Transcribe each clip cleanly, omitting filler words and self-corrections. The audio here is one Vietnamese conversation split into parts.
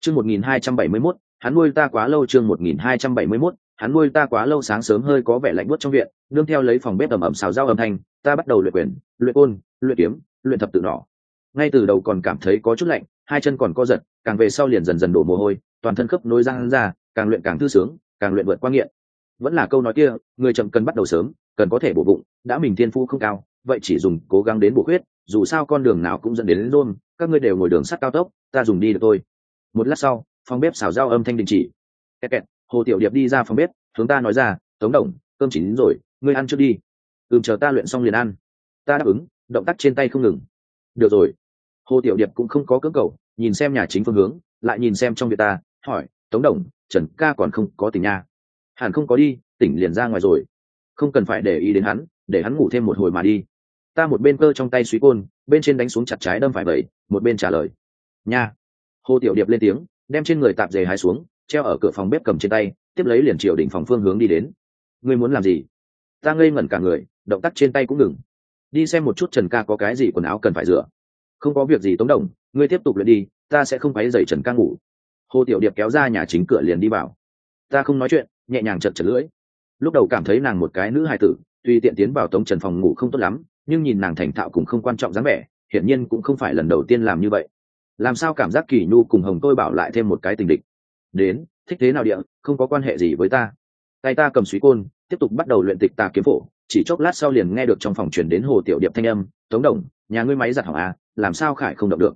Chương 1271, hắn nuôi ta quá lâu. Chương 1271, hắn nuôi ta quá lâu. Sáng sớm hơi có vẻ lạnh buốt trong viện, nương theo lấy phòng bếp ầm ầm xào rau âm thanh, ta bắt đầu luyện quyền, luyện côn, luyện kiếm, luyện thập tự nỏ. Ngay từ đầu còn cảm thấy có chút lạnh, hai chân còn co giật, càng về sau liền dần dần đổ mồ hôi, toàn thân khớp nối răng ra, càng luyện càng thư sướng, càng luyện vượt qua nghiện. Vẫn là câu nói kia, người chậm cần bắt đầu sớm, cần có thể bổ bụng, đã mình thiên phú không cao, vậy chỉ dùng cố gắng đến bổ khuyết, dù sao con đường nào cũng dẫn đến Rome, các ngươi đều ngồi đường sắt cao tốc, ta dùng đi được thôi. Một lát sau, phòng bếp xào rau âm thanh đình chỉ. Kẹt kẹt, Hồ Tiểu Điệp đi ra phòng bếp, hướng ta nói ra, Tống Đồng, cơm chín rồi, ngươi ăn trước đi. Chờ ta luyện xong liền ăn. Ta đáp ứng, động tác trên tay không ngừng. Được rồi. Hồ Tiểu Điệp cũng không có cưỡng cầu, nhìn xem nhà chính phương hướng, lại nhìn xem trong việc ta, hỏi, Tống Đồng, Trần ca còn không có tỉnh nha? Hẳn không có đi, tỉnh liền ra ngoài rồi. Không cần phải để ý đến hắn, để hắn ngủ thêm một hồi mà đi. Ta một bên cơ trong tay suý côn, bên trên đánh xuống chặt trái đâm phải bẩy, một bên trả lời. Nha. Hồ Tiểu Điệp lên tiếng, đem trên người tạp dề hái xuống, treo ở cửa phòng bếp cầm trên tay, tiếp lấy liền chiều đỉnh phòng phương hướng đi đến. Ngươi muốn làm gì? Ta ngây ngẩn cả người, động tác trên tay cũng ngừng. Đi xem một chút Trần ca có cái gì quần áo cần phải rửa. Không có việc gì Tống Đồng, ngươi tiếp tục luyện đi, ta sẽ không quấy rầy Trần ca ngủ. Hồ Tiểu Điệp kéo ra nhà chính cửa liền đi vào. Ta không nói chuyện, nhẹ nhàng chật chật lưỡi. Lúc đầu cảm thấy nàng một cái nữ hài tử, tuy tiện tiến vào Tống Trần phòng ngủ không tốt lắm, nhưng nhìn nàng thành thạo cũng không quan trọng dáng vẻ, hiển nhiên cũng không phải lần đầu tiên làm như vậy. Làm sao cảm giác Kỳ Nhu cùng Hồng Tôi Bảo lại thêm một cái tình địch? Đến, thích thế nào địa, không có quan hệ gì với ta. Tay ta cầm suý côn, tiếp tục bắt đầu luyện tịch tà kiếm phổ, chỉ chốc lát sau liền nghe được trong phòng truyền đến Hồ Tiểu Điệp thanh âm, Tống Đồng, nhà ngươi máy giặt hỏng à, làm sao khải không động được?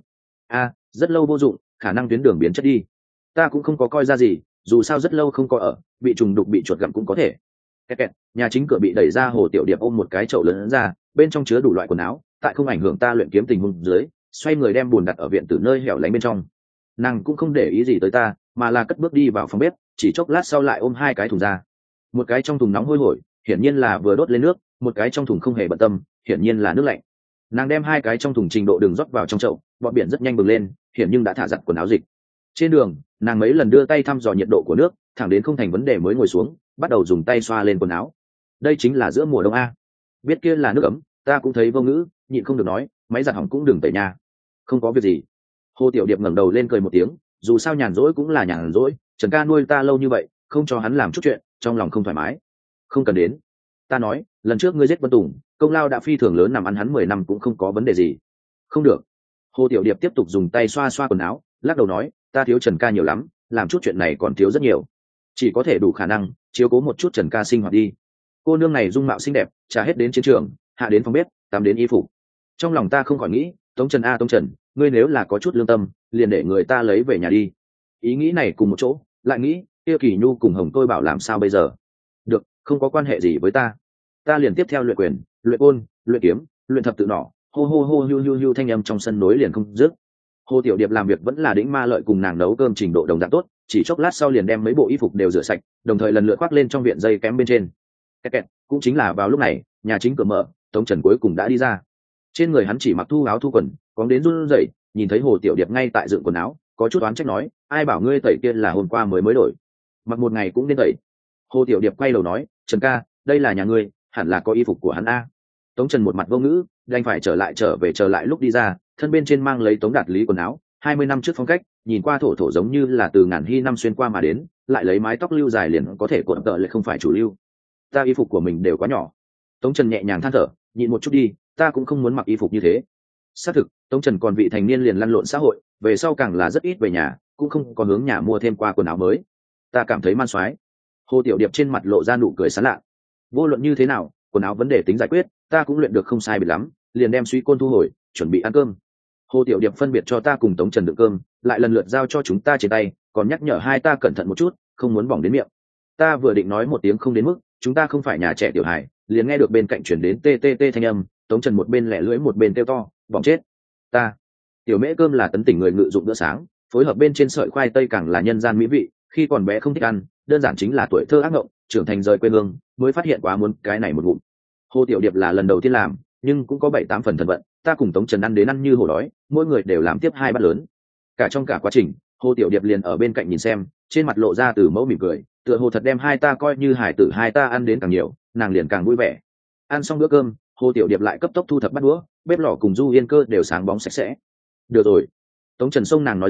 Rất lâu vô dụng, khả năng tuyến đường biến chất đi. Ta cũng không có coi ra gì, dù sao rất lâu không có ở, bị trùng đục bị chuột gặm cũng có thể. Kẹt kẹt, nhà chính cửa bị đẩy ra, Hồ Tiểu Điệp ôm một cái chậu lớn ra, bên trong chứa đủ loại quần áo, tại không ảnh hưởng ta luyện kiếm tình huống dưới, xoay người đem bùn đặt ở viện từ nơi hẻo lánh bên trong. Nàng cũng không để ý gì tới ta, mà là cất bước đi vào phòng bếp, chỉ chốc lát sau lại ôm hai cái thùng ra. Một cái trong thùng nóng hôi hổi, hiển nhiên là vừa đốt lên nước, một cái trong thùng không hề bận tâm, hiển nhiên là nước lạnh. Nàng đem hai cái trong thùng trình độ đường rót vào trong chậu, bọt biển rất nhanh bừng lên, hiển nhưng đã thả giặt quần áo dịch. Trên đường, nàng mấy lần đưa tay thăm dò nhiệt độ của nước, thẳng đến không thành vấn đề mới ngồi xuống, bắt đầu dùng tay xoa lên quần áo. Đây chính là giữa mùa đông a. Biết kia là nước ấm, ta cũng thấy vô ngữ, nhịn không được nói, máy giặt hỏng cũng đừng tẩy nha. Không có việc gì. Hồ Tiểu Điệp ngẩng đầu lên cười một tiếng, dù sao nhàn rỗi cũng là nhàn rỗi, Trần ca nuôi ta lâu như vậy, không cho hắn làm chút chuyện, trong lòng không thoải mái. Không cần đến. Ta nói, lần trước ngươi giết Vân Tùng, công lao đã phi thường lớn, nằm ăn hắn 10 năm cũng không có vấn đề gì. Không được. Hồ Tiểu Điệp tiếp tục dùng tay xoa xoa quần áo, lắc đầu nói, ta thiếu Trần ca nhiều lắm, làm chút chuyện này còn thiếu rất nhiều, chỉ có thể đủ khả năng chiếu cố một chút Trần ca sinh hoạt đi. Cô nương này dung mạo xinh đẹp, trả hết đến chiến trường, hạ đến phòng bếp, tắm đến y phục. Trong lòng ta không khỏi nghĩ, Tống Trần a Tống Trần, ngươi nếu là có chút lương tâm, liền để người ta lấy về nhà đi. Ý nghĩ này cùng một chỗ, lại nghĩ, kia Kỳ Nhu cùng Hồng Tôi Bảo làm sao bây giờ? Được, không có quan hệ gì với ta. Ta liền tiếp theo luyện quyền, luyện côn, luyện kiếm, luyện thập tự nỏ, hô hô hô hưu hưu hưu, thanh âm trong sân nối liền không dứt. Hồ Tiểu Điệp làm việc vẫn là đĩnh ma lợi, cùng nàng nấu cơm trình độ đồng dạng tốt, chỉ chốc lát sau liền đem mấy bộ y phục đều rửa sạch, đồng thời lần lượt khoác lên trong viện dây kém bên trên. Kẹt kẹt, cũng chính là vào lúc này, nhà chính cửa mở, Tống Trần cuối cùng đã đi ra. Trên người hắn chỉ mặc thu áo thu quần, cóng đến run rẩy, nhìn thấy Hồ Tiểu Điệp ngay tại dựng quần áo, có chút oán trách nói, ai bảo ngươi tẩy kia là hôm qua mới đổi, mặc một ngày cũng nên tẩy. Hồ Tiểu Điệp quay đầu nói, Trần ca, đây là nhà ngươi, hẳn là có y phục của hắn a. Tống Trần một mặt vô ngữ, đành phải trở lại lúc đi ra, thân bên trên mang lấy Tống Đạt Lý quần áo, 20 năm trước phong cách, nhìn qua thổ thổ giống như là từ ngàn hy năm xuyên qua mà đến, lại lấy mái tóc lưu dài liền có thể cuộn tợ lại không phải chủ lưu. Ta y phục của mình đều quá nhỏ. Tống Trần nhẹ nhàng than thở, nhịn một chút đi, ta cũng không muốn mặc y phục như thế. Xác thực, Tống Trần còn vị thành niên liền lăn lộn xã hội, về sau càng là rất ít về nhà, cũng không có hướng nhà mua thêm qua quần áo mới. Ta cảm thấy man soái. Hồ Tiểu Điệp trên mặt lộ ra nụ cười sán lạ. Vô luận như thế nào, quần áo vấn đề tính giải quyết, ta cũng luyện được không sai biệt lắm, liền đem suy côn thu hồi, chuẩn bị ăn cơm. Hồ Tiểu Điệp phân biệt cho ta cùng Tống Trần đựng cơm, lại lần lượt giao cho chúng ta trên tay, còn nhắc nhở hai ta cẩn thận một chút, không muốn bỏng đến miệng. Ta vừa định nói một tiếng không đến mức, chúng ta không phải nhà trẻ tiểu hài, liền nghe được bên cạnh chuyển đến tê tê tê thanh âm, Tống Trần một bên lẻ lưỡi một bên kêu to, bỏng chết. Ta, tiểu mễ cơm là tấn tỉnh người ngự dụng bữa sáng, phối hợp bên trên sợi khoai tây càng là nhân gian mỹ vị, khi còn bé không thích ăn, đơn giản chính là tuổi thơ ác ngộng, trưởng thành rời quê hương, mới phát hiện quá muốn cái này một ngụm. Hồ Tiểu Điệp là lần đầu tiên làm, nhưng cũng có 7-8 phần thần vận, ta cùng Tống Trần ăn đến ăn như hổ đói, mỗi người đều làm tiếp 2 bát lớn. Cả trong cả quá trình, Hồ Tiểu Điệp liền ở bên cạnh nhìn xem, trên mặt lộ ra từ mẫu mỉm cười, tựa hồ thật đem hai ta coi như hải tử, hai ta ăn đến càng nhiều, nàng liền càng vui vẻ. Ăn xong bữa cơm, Hồ Tiểu Điệp lại cấp tốc thu thập bát đũa, bếp lò cùng Du Yên Cơ đều sáng bóng sạch sẽ. Được rồi. Tống Trần xông nàng nói ra,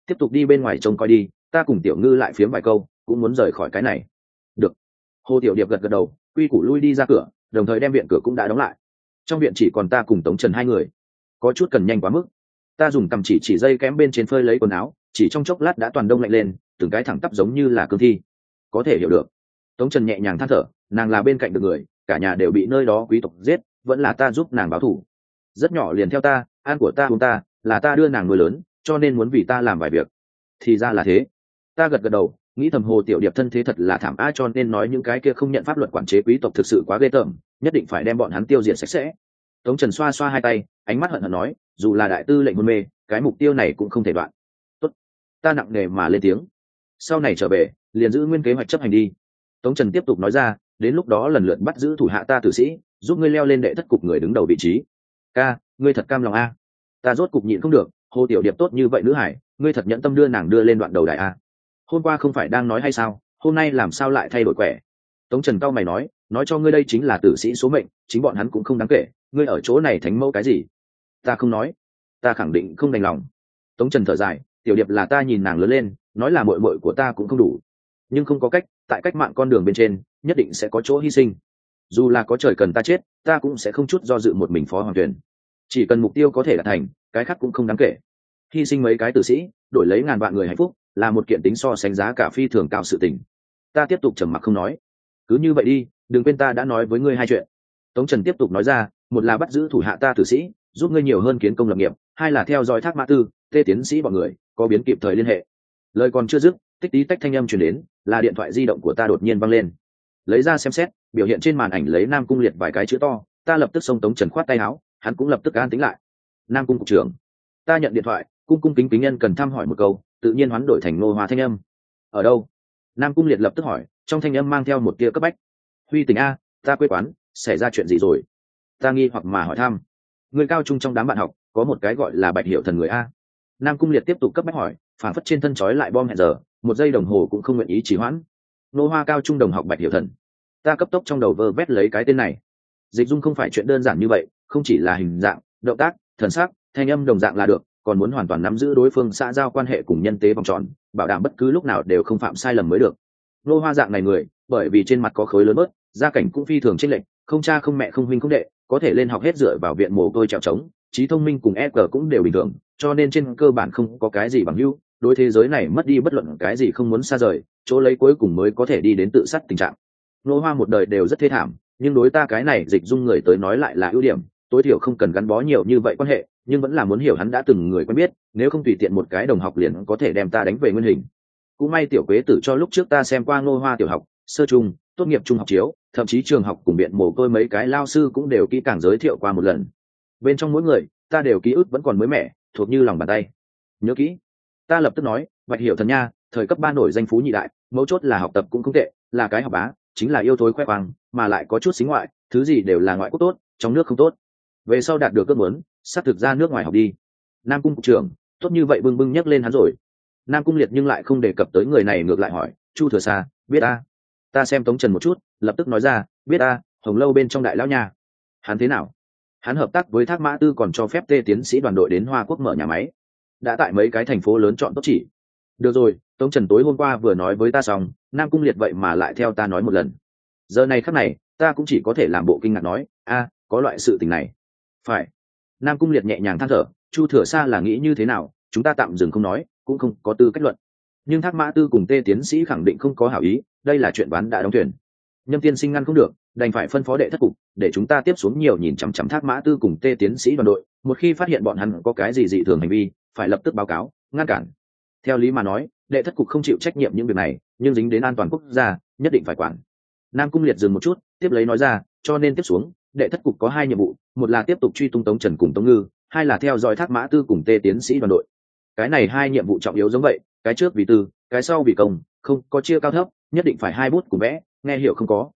tiếp tục đi bên ngoài trông coi đi, ta cùng Tiểu Ngư lại phiếm vài câu, cũng muốn rời khỏi cái này. Được. Hồ Tiểu Điệp gật gật đầu, quy củ lui đi ra cửa, đồng thời đem viện cửa cũng đã đóng lại. Trong viện chỉ còn ta cùng Tống Trần hai người, có chút cần nhanh quá mức. Ta dùng cầm chỉ dây kém bên trên phơi lấy quần áo, chỉ trong chốc lát đã toàn đông lạnh lên, từng cái thẳng tắp giống như là cương thi. Có thể hiểu được. Tống Trần nhẹ nhàng than thở, nàng là bên cạnh được người, cả nhà đều bị nơi đó quý tộc giết, vẫn là ta giúp nàng báo thù. Rất nhỏ liền theo ta, ăn của ta uống ta, là ta đưa nàng nuôi lớn, cho nên muốn vì ta làm vài việc. Thì ra là thế. Ta gật gật đầu, nghĩ thầm Hồ Tiểu Điệp thân thế thật là thảm á, cho nên nói những cái kia không nhận pháp luật quản chế quý tộc thực sự quá ghê tởm, nhất định phải đem bọn hắn tiêu diệt sạch sẽ. Tống Trần xoa xoa hai tay, ánh mắt hận hận nói, dù là đại tư lệnh hôn mê, cái mục tiêu này cũng không thể đoạn. Tốt. Ta nặng nề mà lên tiếng. Sau này trở về, liền giữ nguyên kế hoạch chấp hành đi. Tống Trần tiếp tục nói ra, đến lúc đó lần lượt bắt giữ thủ hạ ta tử sĩ, giúp ngươi leo lên đệ thất cục người đứng đầu vị trí. Ca, ngươi thật cam lòng a. Ta rốt cục nhịn không được, Hồ Tiểu Điệp tốt như vậy nữ hải, ngươi thật nhẫn tâm đưa nàng đưa lên đoạn đầu đại a. Hôm qua không phải đang nói hay sao, hôm nay làm sao lại thay đổi quẻ? Tống Trần cao mày nói cho ngươi đây chính là tử sĩ số mệnh, chính bọn hắn cũng không đáng kể, ngươi ở chỗ này thánh mẫu cái gì? Ta không nói, ta khẳng định không đành lòng. Tống Trần thở dài, Tiểu Điệp là ta nhìn nàng lớn lên, nói là muội muội của ta cũng không đủ, nhưng không có cách, tại cách mạng con đường bên trên, nhất định sẽ có chỗ hy sinh. Dù là có trời cần ta chết, ta cũng sẽ không chút do dự một mình phó hoàng tuyển. Chỉ cần mục tiêu có thể đạt thành, cái khác cũng không đáng kể. Hy sinh mấy cái tử sĩ, đổi lấy ngàn vạn người hạnh phúc, là một kiện tính so sánh giá cả phi thường cao sự tình. Ta tiếp tục trầm mặc không nói. Cứ như vậy đi, đừng quên ta đã nói với ngươi hai chuyện. Tống Trần tiếp tục nói ra, một là bắt giữ thủ hạ ta tử sĩ, giúp ngươi nhiều hơn kiến công lập nghiệp, hai là theo dõi Thác Mã Tư, Tê tiến sĩ bọn người, có biến kịp thời liên hệ. Lời còn chưa dứt, tích tí tách thanh âm truyền đến, là điện thoại di động của ta đột nhiên vang lên. Lấy ra xem xét, biểu hiện trên màn ảnh lấy Nam Cung Liệt vài cái chữ to, ta lập tức xông Tống Trần khoát tay áo, hắn cũng lập tức an tĩnh lại. Nam Cung cục trưởng. Ta nhận điện thoại, cung kính kính nhân cần thăm hỏi một câu, tự nhiên hoán đổi thành Ngô Hoa thanh âm. Ở đâu? Nam Cung Liệt lập tức hỏi, trong thanh âm mang theo một tia cấp bách. Huy Tình a, ta quê quán, xảy ra chuyện gì rồi? Ta nghi hoặc mà hỏi thăm. Người cao trung trong đám bạn học, có một cái gọi là Bạch Hiểu Thần người a. Nam Cung Liệt tiếp tục cấp bách hỏi, phản phất trên thân trói lại bom hẹn giờ, một giây đồng hồ cũng không nguyện ý trì hoãn. Ngô Hoa cao trung đồng học Bạch Hiểu Thần. Ta cấp tốc trong đầu vơ vét lấy cái tên này. Dịch dung không phải chuyện đơn giản như vậy, không chỉ là hình dạng, động tác, thần sắc, thanh âm đồng dạng là được, còn muốn hoàn toàn nắm giữ đối phương xã giao quan hệ cùng nhân tế vòng tròn, bảo đảm bất cứ lúc nào đều không phạm sai lầm mới được. Nô Hoa dạng này người, bởi vì trên mặt có khối lớn bớt, gia cảnh cũng phi thường chênh lệch, không cha không mẹ không huynh không đệ, có thể lên học hết dựa vào viện mồ côi trèo trống, trí thông minh cùng EQ cũng đều bình thường, cho nên trên cơ bản không có cái gì bằng hữu, đối thế giới này mất đi bất luận cái gì không muốn xa rời, chỗ lấy cuối cùng mới có thể đi đến tự sát tình trạng. Nô Hoa một đời đều rất thê thảm, nhưng đối ta cái này dịch dung người tới nói lại là ưu điểm, tối thiểu không cần gắn bó nhiều như vậy quan hệ, nhưng vẫn là muốn hiểu hắn đã từng người quen biết, nếu không tùy tiện một cái đồng học liền có thể đem ta đánh về nguyên hình. Cũng may tiểu quế tử cho lúc trước ta xem qua Ngô Hoa tiểu học, sơ trung, tốt nghiệp trung học chiếu, thậm chí trường học cùng viện mồ côi mấy cái lao sư cũng đều kỹ càng giới thiệu qua một lần. Bên trong mỗi người, ta đều ký ức vẫn còn mới mẻ, thuộc như lòng bàn tay. Nhớ kỹ. Ta lập tức nói, Bạch Hiểu Thần nha, thời cấp 3 nổi danh phú nhị đại, mấu chốt là học tập cũng không tệ, là cái học bá, chính là yêu thối khoe khoang, mà lại có chút xính ngoại, thứ gì đều là ngoại quốc tốt, trong nước không tốt. Về sau đạt được ước muốn, sắp thực ra nước ngoài học đi. Nam Cung cục trưởng, tốt như vậy bưng bưng nhắc lên hắn rồi. Nam Cung Liệt nhưng lại không đề cập tới người này, ngược lại hỏi, Chu Thừa Sa, biết a? Ta xem Tống Trần một chút, lập tức nói ra, biết a, Hồng Lâu bên trong đại lão nhà. Hắn thế nào? Hắn hợp tác với Thác Mã Tư, còn cho phép Tê tiến sĩ đoàn đội đến Hoa Quốc mở nhà máy, đã tại mấy cái thành phố lớn chọn tốt chỉ. Được rồi, Tống Trần tối hôm qua vừa nói với ta xong, Nam Cung Liệt vậy mà lại theo ta nói một lần. Giờ này khắc này, ta cũng chỉ có thể làm bộ kinh ngạc nói, a, có loại sự tình này. Phải. Nam Cung Liệt nhẹ nhàng than thở, Chu Thừa Sa là nghĩ như thế nào, chúng ta tạm dừng không nói, cũng không có tư cách luận. Nhưng Thác Mã Tư cùng Tê tiến sĩ khẳng định không có hảo ý, đây là chuyện bán đã đóng thuyền. Nhâm tiên sinh ngăn không được, đành phải phân phó đệ thất cục, để chúng ta tiếp xuống nhiều nhìn chằm chằm Thác Mã Tư cùng Tê tiến sĩ đoàn đội, một khi phát hiện bọn hắn có cái gì dị thường hành vi, phải lập tức báo cáo, ngăn cản. Theo lý mà nói, đệ thất cục không chịu trách nhiệm những việc này, nhưng dính đến an toàn quốc gia, nhất định phải quản. Nam Cung Liệt dừng một chút, tiếp lấy nói ra, cho nên tiếp xuống, đệ thất cục có hai nhiệm vụ, một là tiếp tục truy tung Tống Trần cùng Tống Ngư, hai là theo dõi Thác Mã Tư cùng Tê tiến sĩ đoàn đội. Cái này hai nhiệm vụ trọng yếu giống vậy, cái trước vì tư, cái sau vì công, không có chia cao thấp, nhất định phải hai bút cùng vẽ, nghe hiểu không có?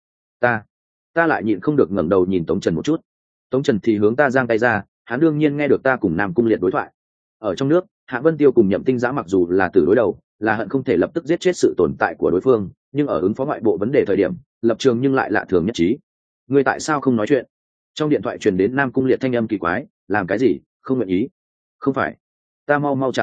Ta lại nhịn không được ngẩng đầu nhìn Tống Trần một chút. Tống Trần thì hướng ta giang tay ra, hắn đương nhiên nghe được ta cùng Nam Cung Liệt đối thoại. Ở trong nước, Hạ Vân Tiêu cùng Nhậm Tinh Giã mặc dù là từ đối đầu, là hận không thể lập tức giết chết sự tồn tại của đối phương, nhưng ở ứng phó ngoại bộ vấn đề thời điểm, lập trường nhưng lại lạ thường nhất trí. Ngươi tại sao không nói chuyện? Trong điện thoại truyền đến Nam Cung Liệt thanh âm kỳ quái, làm cái gì, không nguyện ý? Không phải. Ta mau mau trả lời,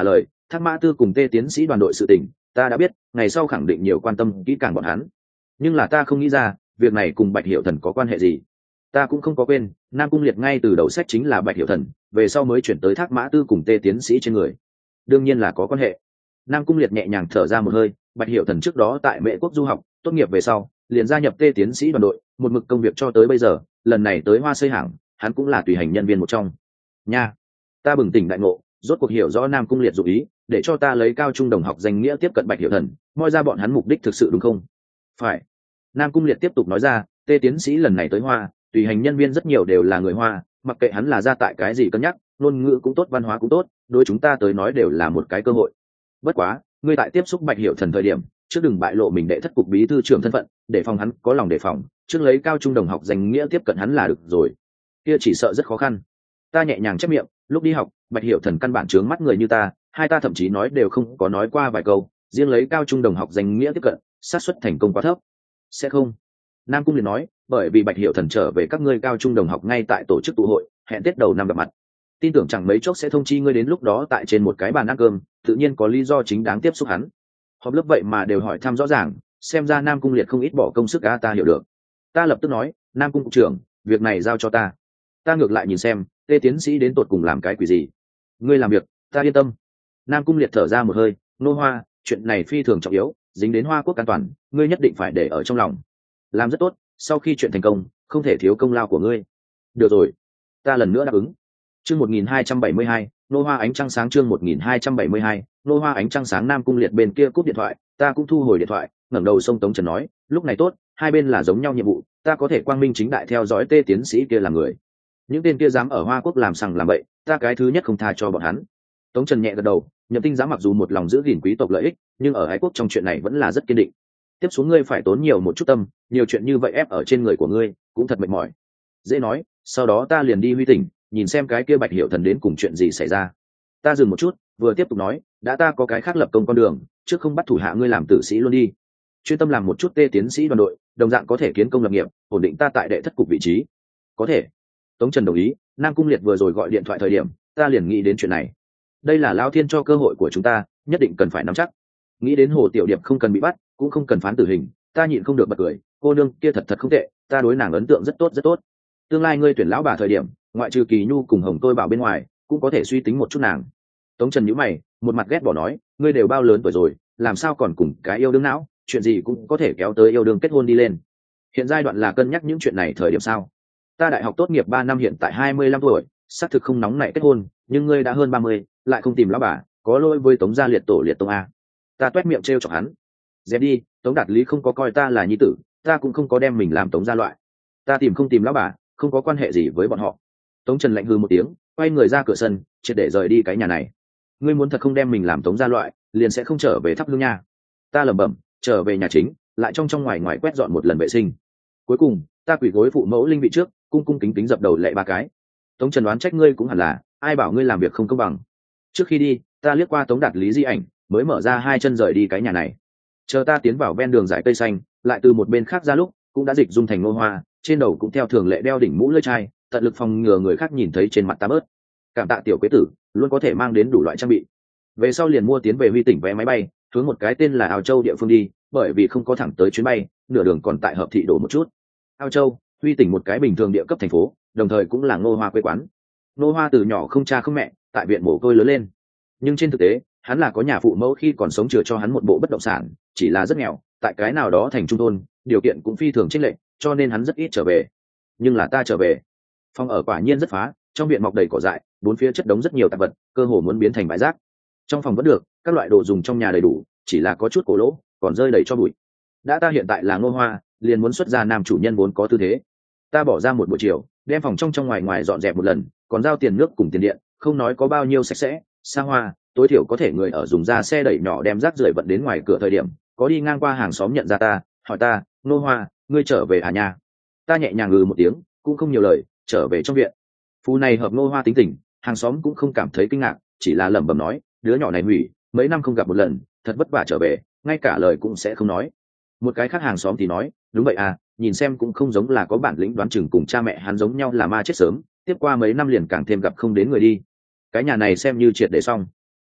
Thác Mã Tư cùng Tê tiến sĩ đoàn đội sự tình ta đã biết, ngày sau khẳng định nhiều quan tâm kỹ càng bọn hắn. Nhưng là ta không nghĩ ra việc này cùng Bạch Hiểu Thần có quan hệ gì. Ta cũng không có quên Nam Cung Liệt ngay từ đầu sách chính là Bạch Hiểu Thần, về sau mới chuyển tới Thác Mã Tư cùng Tê tiến sĩ trên người. Đương nhiên là có quan hệ. Nam Cung Liệt nhẹ nhàng thở ra một hơi. Bạch Hiểu Thần trước đó tại Mễ Quốc du học, tốt nghiệp về sau liền gia nhập Tê tiến sĩ đoàn đội, một mực công việc cho tới bây giờ. Lần này tới Hoa Xây Hảng, hắn cũng là tùy hành nhân viên một trong. Nha, ta bừng tỉnh đại ngộ, rốt cuộc hiểu rõ Nam Cung Liệt dụng ý, để cho ta lấy cao trung đồng học danh nghĩa tiếp cận Bạch Hiểu Thần, moi ra bọn hắn mục đích thực sự đúng không? Phải. Nam Cung Liệt tiếp tục nói ra, Tê tiến sĩ lần này tới Hoa, tùy hành nhân viên rất nhiều đều là người Hoa, mặc kệ hắn là ra tại cái gì cân nhắc, ngôn ngữ cũng tốt, văn hóa cũng tốt, đối chúng ta tới nói đều là một cái cơ hội. Bất quá, ngươi tại tiếp xúc Bạch Hiểu Thần thời điểm, trước đừng bại lộ mình đệ thất cục bí thư trưởng thân phận, để phòng hắn có lòng đề phòng, trước lấy cao trung đồng học danh nghĩa tiếp cận hắn là được rồi. Kia chỉ sợ rất khó khăn. Ta nhẹ nhàng chép miệng, lúc đi học, Bạch Hiểu Thần căn bản trướng mắt người như ta, hai ta thậm chí nói đều không có nói qua vài câu, riêng lấy cao trung đồng học danh nghĩa tiếp cận, xác suất thành công quá thấp. Sẽ không. Nam Cung liền nói, bởi vì Bạch Hiểu Thần trở về các ngươi cao trung đồng học ngay tại tổ chức tụ hội, hẹn Tết đầu năm gặp mặt. Tin tưởng chẳng mấy chốc sẽ thông chi ngươi đến lúc đó tại trên một cái bàn ăn cơm, tự nhiên có lý do chính đáng tiếp xúc hắn. Họp lớp vậy mà đều hỏi thăm rõ ràng, xem ra Nam Cung Liệt không ít bỏ công sức ta hiểu được. Ta lập tức nói, Nam Cung cục trưởng, việc này giao cho ta. Ta ngược lại nhìn xem, Tê tiến sĩ đến tột cùng làm cái quỷ gì. Ngươi làm việc, ta yên tâm. Nam Cung Liệt thở ra một hơi, Nô Hoa, chuyện này phi thường trọng yếu, dính đến Hoa Quốc an toàn, ngươi nhất định phải để ở trong lòng. Làm rất tốt, sau khi chuyện thành công, không thể thiếu công lao của ngươi. Được rồi, ta lần nữa đáp ứng. Chương 1272, Nô Hoa ánh trăng sáng. Chương 1272, Nô Hoa ánh trăng sáng. Nam Cung Liệt bên kia cúp điện thoại, ta cũng thu hồi điện thoại, ngẩng đầu xông Tống Trần nói, lúc này tốt, hai bên là giống nhau nhiệm vụ, ta có thể quang minh chính đại theo dõi Tê tiến sĩ kia là người. Những tên kia dám ở Hoa Quốc làm sằng làm bậy, ta cái thứ nhất không tha cho bọn hắn. Tống Trần nhẹ gật đầu, Nhậm Tinh dám mặc dù một lòng giữ gìn quý tộc lợi ích, nhưng ở Ái Quốc trong chuyện này vẫn là rất kiên định. Tiếp xuống ngươi phải tốn nhiều một chút tâm, nhiều chuyện như vậy ép ở trên người của ngươi, cũng thật mệt mỏi. Dễ nói, sau đó ta liền đi Huy Tỉnh, nhìn xem cái kia Bạch Hiểu Thần đến cùng chuyện gì xảy ra. Ta dừng một chút, vừa tiếp tục nói, đã ta có cái khác lập công con đường, trước không bắt thủ hạ ngươi làm tử sĩ luôn đi, chuyên tâm làm một chút Tê tiến sĩ đoàn đội, đồng dạng có thể kiến công lập nghiệp, ổn định ta tại đệ thất cục vị trí. Có thể. Tống Trần đồng ý. Nam Cung Liệt vừa rồi gọi điện thoại thời điểm, ta liền nghĩ đến chuyện này. Đây là Lão Thiên cho cơ hội của chúng ta, nhất định cần phải nắm chắc. Nghĩ đến Hồ Tiểu Điệp không cần bị bắt, cũng không cần phán tử hình, ta nhịn không được bật cười, cô nương kia thật không tệ, ta đối nàng ấn tượng rất tốt. Tương lai ngươi tuyển lão bà thời điểm, ngoại trừ Kỳ Nhu cùng Hồng Tôi Bảo bên ngoài, cũng có thể suy tính một chút nàng. Tống Trần nhíu mày, một mặt ghét bỏ nói, ngươi đều bao lớn tuổi rồi, làm sao còn cùng cái yêu đương não, chuyện gì cũng có thể kéo tới yêu đương kết hôn đi lên. Hiện giai đoạn là cân nhắc những chuyện này thời điểm sao? Ta đại học tốt nghiệp 3 năm, hiện tại 25 tuổi, xác thực không nóng nảy kết hôn, nhưng ngươi đã hơn 30, lại không tìm lão bà, có lỗi với Tống gia liệt tổ liệt tông a. Ta toét miệng trêu chọc hắn. Dẹp đi, Tống Đạt Lý không có coi ta là nhi tử, ta cũng không có đem mình làm Tống gia loại. Ta tìm không tìm lão bà, không có quan hệ gì với bọn họ. Tống Trần lạnh hừ một tiếng, quay người ra cửa sân, triệt để rời đi cái nhà này. Ngươi muốn thật không đem mình làm Tống gia loại, liền sẽ không trở về thắp hương nha. Ta lẩm bẩm, trở về nhà chính, lại trong ngoài ngoài quét dọn một lần vệ sinh. Cuối cùng, ta quỳ gối phụ mẫu linh vị trước, cung kính kính dập đầu lạy 3 cái. Tống Trần đoán trách ngươi cũng hẳn là, ai bảo ngươi làm việc không công bằng. Trước khi đi, ta liếc qua Tống Đạt Lý di ảnh, mới mở ra 2 chân rời đi cái nhà này. Chờ ta tiến vào ven đường dải cây xanh, lại từ một bên khác ra lúc, cũng đã dịch dung thành Nô Hoa, trên đầu cũng theo thường lệ đeo đỉnh mũ lưỡi chai, tận lực phòng ngừa người khác nhìn thấy trên mặt ta bớt. Cảm tạ tiểu quế tử, luôn có thể mang đến đủ loại trang bị. Về sau liền mua tiến về Huy Tỉnh vé máy bay, hướng một cái tên là Ao Châu địa phương đi, bởi vì không có thẳng tới chuyến bay, nửa đường còn tại Hợp Thị đổ một chút. Ao Châu, Huy Tỉnh một cái bình thường địa cấp thành phố, đồng thời cũng là Nô Hoa quê quán. Nô Hoa từ nhỏ không cha không mẹ, tại viện mồ côi lớn lên. Nhưng trên thực tế, hắn là có nhà phụ mẫu khi còn sống chừa cho hắn một bộ bất động sản, chỉ là rất nghèo, tại cái nào đó thành trung thôn, điều kiện cũng phi thường chênh lệch, cho nên hắn rất ít trở về. Nhưng là ta trở về. Phòng ở quả nhiên rất phá, trong viện mọc đầy cỏ dại, bốn phía chất đống rất nhiều tạp vật, cơ hồ muốn biến thành bãi rác. Trong phòng vẫn được, các loại đồ dùng trong nhà đầy đủ, chỉ là có chút cổ lỗ, còn rơi đầy cho bụi. Đã ta hiện tại là Nô Hoa, liền muốn xuất ra nam chủ nhân vốn có tư thế. Ta bỏ ra một buổi chiều, đem phòng trong ngoài ngoài dọn dẹp một lần, còn giao tiền nước cùng tiền điện, không nói có bao nhiêu sạch sẽ, xa hoa, tối thiểu có thể người ở dùng ra xe đẩy nhỏ đem rác rưởi vận đến ngoài cửa thời điểm, có đi ngang qua hàng xóm nhận ra ta, hỏi ta, Nô Hoa, ngươi trở về à nhà? Ta nhẹ nhàng một tiếng, cũng không nhiều lời, trở về trong viện. Phu này hợp Nô Hoa tính tình, hàng xóm cũng không cảm thấy kinh ngạc, chỉ là lẩm bẩm nói, đứa nhỏ này hủy, mấy năm không gặp một lần, thật vất vả trở về, ngay cả lời cũng sẽ không nói. Một cái khác hàng xóm thì nói, đúng vậy à, nhìn xem cũng không giống là có bản lĩnh, đoán chừng cùng cha mẹ hắn giống nhau là ma chết sớm, tiếp qua mấy năm liền càng thêm gặp không đến người đi. Cái nhà này xem như triệt để xong.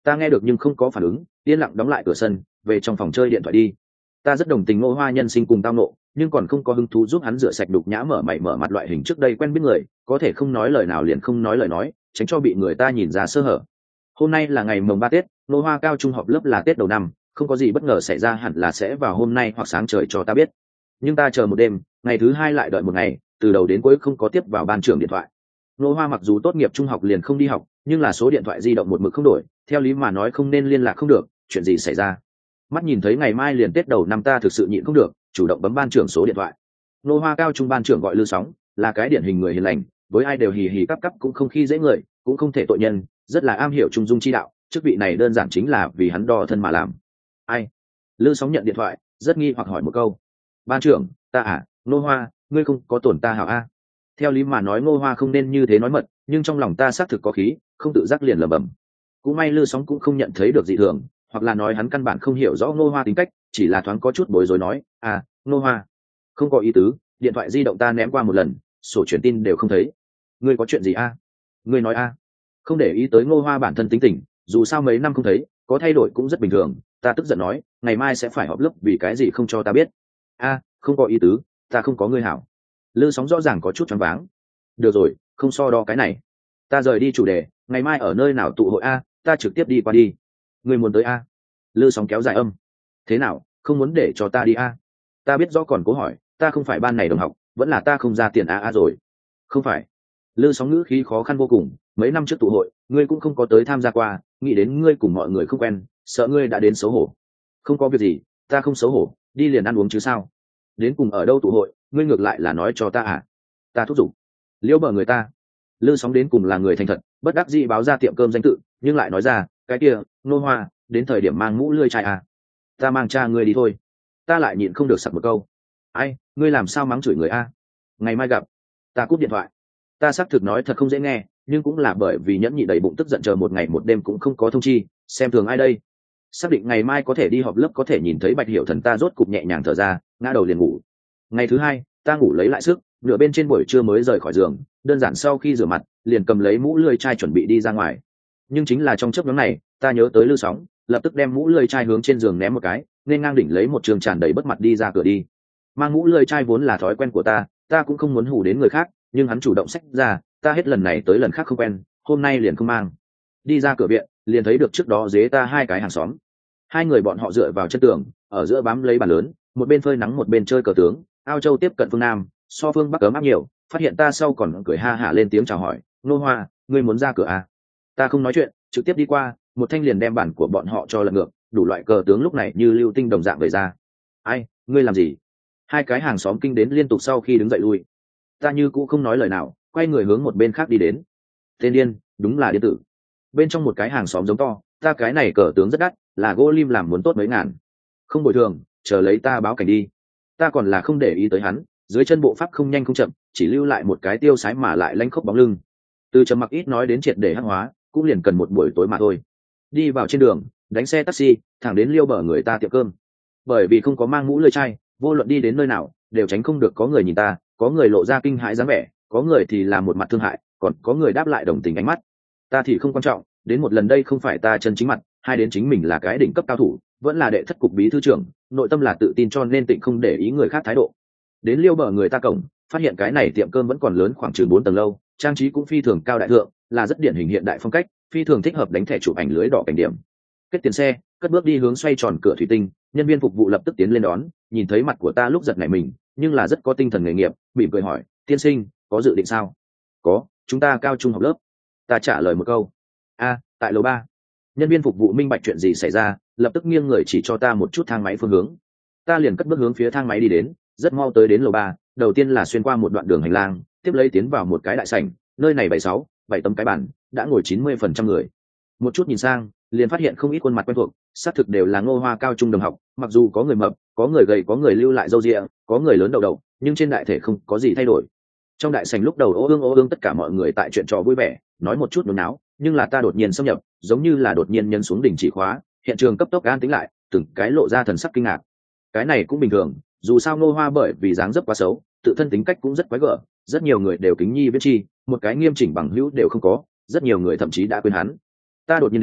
Ta nghe được nhưng không có phản ứng, yên lặng đóng lại cửa sân, về trong phòng chơi điện thoại đi. Ta rất đồng tình Ngô Hoa nhân sinh cùng tao nộ, nhưng còn không có hứng thú giúp hắn rửa sạch đục nhã mở mày mở mặt loại hình trước đây quen biết người, có thể không nói lời nào liền không nói lời nói, tránh cho bị người ta nhìn ra sơ hở. Hôm nay là ngày mồng 3 Tết, Ngô Hoa cao trung họp lớp là Tết đầu năm, không có gì bất ngờ xảy ra hẳn là sẽ vào hôm nay hoặc sáng trời cho ta biết. Nhưng ta chờ một đêm, ngày thứ hai lại đợi một ngày, từ đầu đến cuối không có tiếp vào ban trưởng điện thoại. Ngô Hoa mặc dù tốt nghiệp trung học liền không đi học, nhưng là số điện thoại di động một mực không đổi, theo lý mà nói không nên liên lạc không được, chuyện gì xảy ra? Mắt nhìn thấy ngày mai liền Tết đầu năm ta thực sự nhịn không được, chủ động bấm ban trưởng số điện thoại. Ngô Hoa cao trung ban trưởng gọi Lư Sóng, là cái điển hình người hiền lành, với ai đều hì hì cắp cắp cũng không khi dễ người, cũng không thể tội nhân, rất là am hiểu trung dung chi đạo, chức vị này đơn giản chính là vì hắn đo thân mà làm. Ai? Lư Sóng nhận điện thoại, rất nghi hoặc hỏi một câu. Ban trưởng, ta à, Ngô Hoa, ngươi không có tổn ta hảo a? Theo lý mà nói Ngô Hoa không nên như thế nói mật, nhưng trong lòng ta xác thực có khí, không tự giác liền lẩm bẩm. Cũng may Lư Sóng cũng không nhận thấy được dị thường, hoặc là nói hắn căn bản không hiểu rõ Ngô Hoa tính cách, chỉ là thoáng có chút bối rối nói, à, Ngô Hoa, không có ý tứ, điện thoại di động ta ném qua một lần, sổ truyền tin đều không thấy. Ngươi có chuyện gì a? Ngươi nói a? Không để ý tới Ngô Hoa bản thân tính tình, dù sao mấy năm không thấy, có thay đổi cũng rất bình thường. Ta tức giận nói, ngày mai sẽ phải họp lớp, vì cái gì không cho ta biết? A, không có ý tứ, ta không có ngươi hảo. Lư Sóng rõ ràng có chút choáng váng. Được rồi, không so đo cái này. Ta rời đi chủ đề, ngày mai ở nơi nào tụ hội a? Ta trực tiếp đi qua đi. Ngươi muốn tới a? Lư Sóng kéo dài âm. Thế nào, không muốn để cho ta đi a? Ta biết rõ còn cố hỏi, ta không phải ban này đồng học, vẫn là ta không ra tiền a rồi. Không phải. Lư Sóng ngữ khí khó khăn vô cùng, mấy năm trước tụ hội, ngươi cũng không có tới tham gia qua, nghĩ đến ngươi cùng mọi người không quen, sợ ngươi đã đến xấu hổ. Không có việc gì, ta không xấu hổ, đi liền ăn uống chứ sao? Đến cùng ở đâu tụ hội, ngươi ngược lại là nói cho ta à? Ta thúc giục. Liễu bờ người ta. Lư Sóng đến cùng là người thành thật, bất đắc dĩ báo ra tiệm cơm danh tự, nhưng lại nói ra, cái kia, Ngô Hoa, đến thời điểm mang mũ lươi chai à? Ta mang cha ngươi đi thôi. Ta lại nhịn không được sặc một câu. Ai, ngươi làm sao mắng chửi người a? Ngày mai gặp. Ta cúp điện thoại. Ta xác thực nói thật không dễ nghe, nhưng cũng là bởi vì nhẫn nhị đầy bụng tức giận chờ một ngày một đêm cũng không có thông chi, xem thường ai đây. Xác định ngày mai có thể đi họp lớp có thể nhìn thấy Bạch Hiểu Thần ta rốt cục nhẹ nhàng thở ra, ngã đầu liền ngủ. Ngày thứ hai, ta ngủ lấy lại sức, nửa bên trên buổi trưa mới rời khỏi giường, đơn giản sau khi rửa mặt, liền cầm lấy mũ lươi chai chuẩn bị đi ra ngoài. Nhưng chính là trong chớp nhoáng này, ta nhớ tới Lư Sóng, lập tức đem mũ lươi chai hướng trên giường ném một cái, nên ngang đỉnh lấy một trường tràn đầy bất mặt đi ra cửa đi. Mang mũ lươi chai vốn là thói quen của ta cũng không muốn hù đến người khác, nhưng hắn chủ động xách ra, ta hết lần này tới lần khác không quen, hôm nay liền không mang. Đi ra cửa viện, liền thấy được trước đó dế ta hai cái hàng xóm. Hai người bọn họ dựa vào chân tường, ở giữa bám lấy bàn lớn, một bên phơi nắng một bên chơi cờ tướng. Ao Châu tiếp cận phương Nam, so phương Bắc ấm áp nhiều, phát hiện ta sau còn cười ha hả lên tiếng chào hỏi, Nô Hoa, ngươi muốn ra cửa à? Ta không nói chuyện, trực tiếp đi qua, một thanh liền đem bản của bọn họ cho lật ngược, đủ loại cờ tướng lúc này như lưu tinh đồng dạng về ra. Ai, ngươi làm gì? Hai cái hàng xóm kinh đến liên tục sau khi đứng dậy lui. Ta như cũ không nói lời nào, quay người hướng một bên khác đi đến. Tên điên, đúng là điên tử. Bên trong một cái hàng xóm giống to, ta cái này cờ tướng rất đắt, là gỗ lim làm muốn tốt mấy ngàn. Không bồi thường, chờ lấy ta báo cảnh đi. Ta còn là không để ý tới hắn, dưới chân bộ pháp không nhanh không chậm, chỉ lưu lại một cái tiêu sái mà lại lanh khốc bóng lưng. Từ trầm mặc ít nói đến triệt để hắc hóa, cũng liền cần một buổi tối mà thôi. Đi vào trên đường, đánh xe taxi, thẳng đến liêu bờ người ta tiệm cơm. Bởi vì không có mang mũ lưỡi chai, vô luận đi đến nơi nào, đều tránh không được có người nhìn ta, có người lộ ra kinh hãi dáng vẻ, có người thì là một mặt thương hại, còn có người đáp lại đồng tình ánh mắt. Ta thì không quan trọng, đến một lần đây không phải ta chân chính mặt, hai đến chính mình là cái đỉnh cấp cao thủ, vẫn là đệ thất cục bí thư trưởng, nội tâm là tự tin cho nên tịnh không để ý người khác thái độ. Đến liêu bờ người ta cổng, phát hiện cái này tiệm cơm vẫn còn lớn khoảng chừng 4 tầng lâu, trang trí cũng phi thường cao đại thượng, là rất điển hình hiện đại phong cách, phi thường thích hợp đánh thẻ chụp ảnh lưới đỏ cảnh điểm. Kết tiền xe, cất bước đi hướng xoay tròn cửa thủy tinh, nhân viên phục vụ lập tức tiến lên đón, nhìn thấy mặt của ta lúc giật nảy mình, nhưng là rất có tinh thần nghề nghiệp, mỉm cười hỏi, tiên sinh, có dự định sao? Có, chúng ta cao trung học lớp. Ta trả lời một câu. A, tại lầu 3. Nhân viên phục vụ minh bạch chuyện gì xảy ra, lập tức nghiêng người chỉ cho ta một chút thang máy phương hướng. Ta liền cất bước hướng phía thang máy đi đến, rất mau tới đến lầu 3, đầu tiên là xuyên qua một đoạn đường hành lang, tiếp lấy tiến vào một cái đại sảnh, nơi này bày 7 tấm cái bàn, đã ngồi 90% người. Một chút nhìn sang, liền phát hiện không ít khuôn mặt quen thuộc, xác thực đều là Ngô Hoa cao trung đồng học, mặc dù có người mập, có người gầy, có người lưu lại râu ria, có người lớn đầu, nhưng trên đại thể không có gì thay đổi. Trong đại sảnh lúc đầu ô ương tất cả mọi người tại chuyện trò vui vẻ, nói một chút nôn náo, nhưng là ta đột nhiên xâm nhập, giống như là đột nhiên nhấn xuống đình chỉ khóa, hiện trường cấp tốc an tĩnh lại, từng cái lộ ra thần sắc kinh ngạc. Cái này cũng bình thường, dù sao Ngô Hoa bởi vì dáng dấp quá xấu, tự thân tính cách cũng rất quái gở, rất nhiều người đều kính nhi viết chi, một cái nghiêm chỉnh bằng hữu đều không có, rất nhiều người thậm chí đã quên hắn. Ta đột nhiên đến,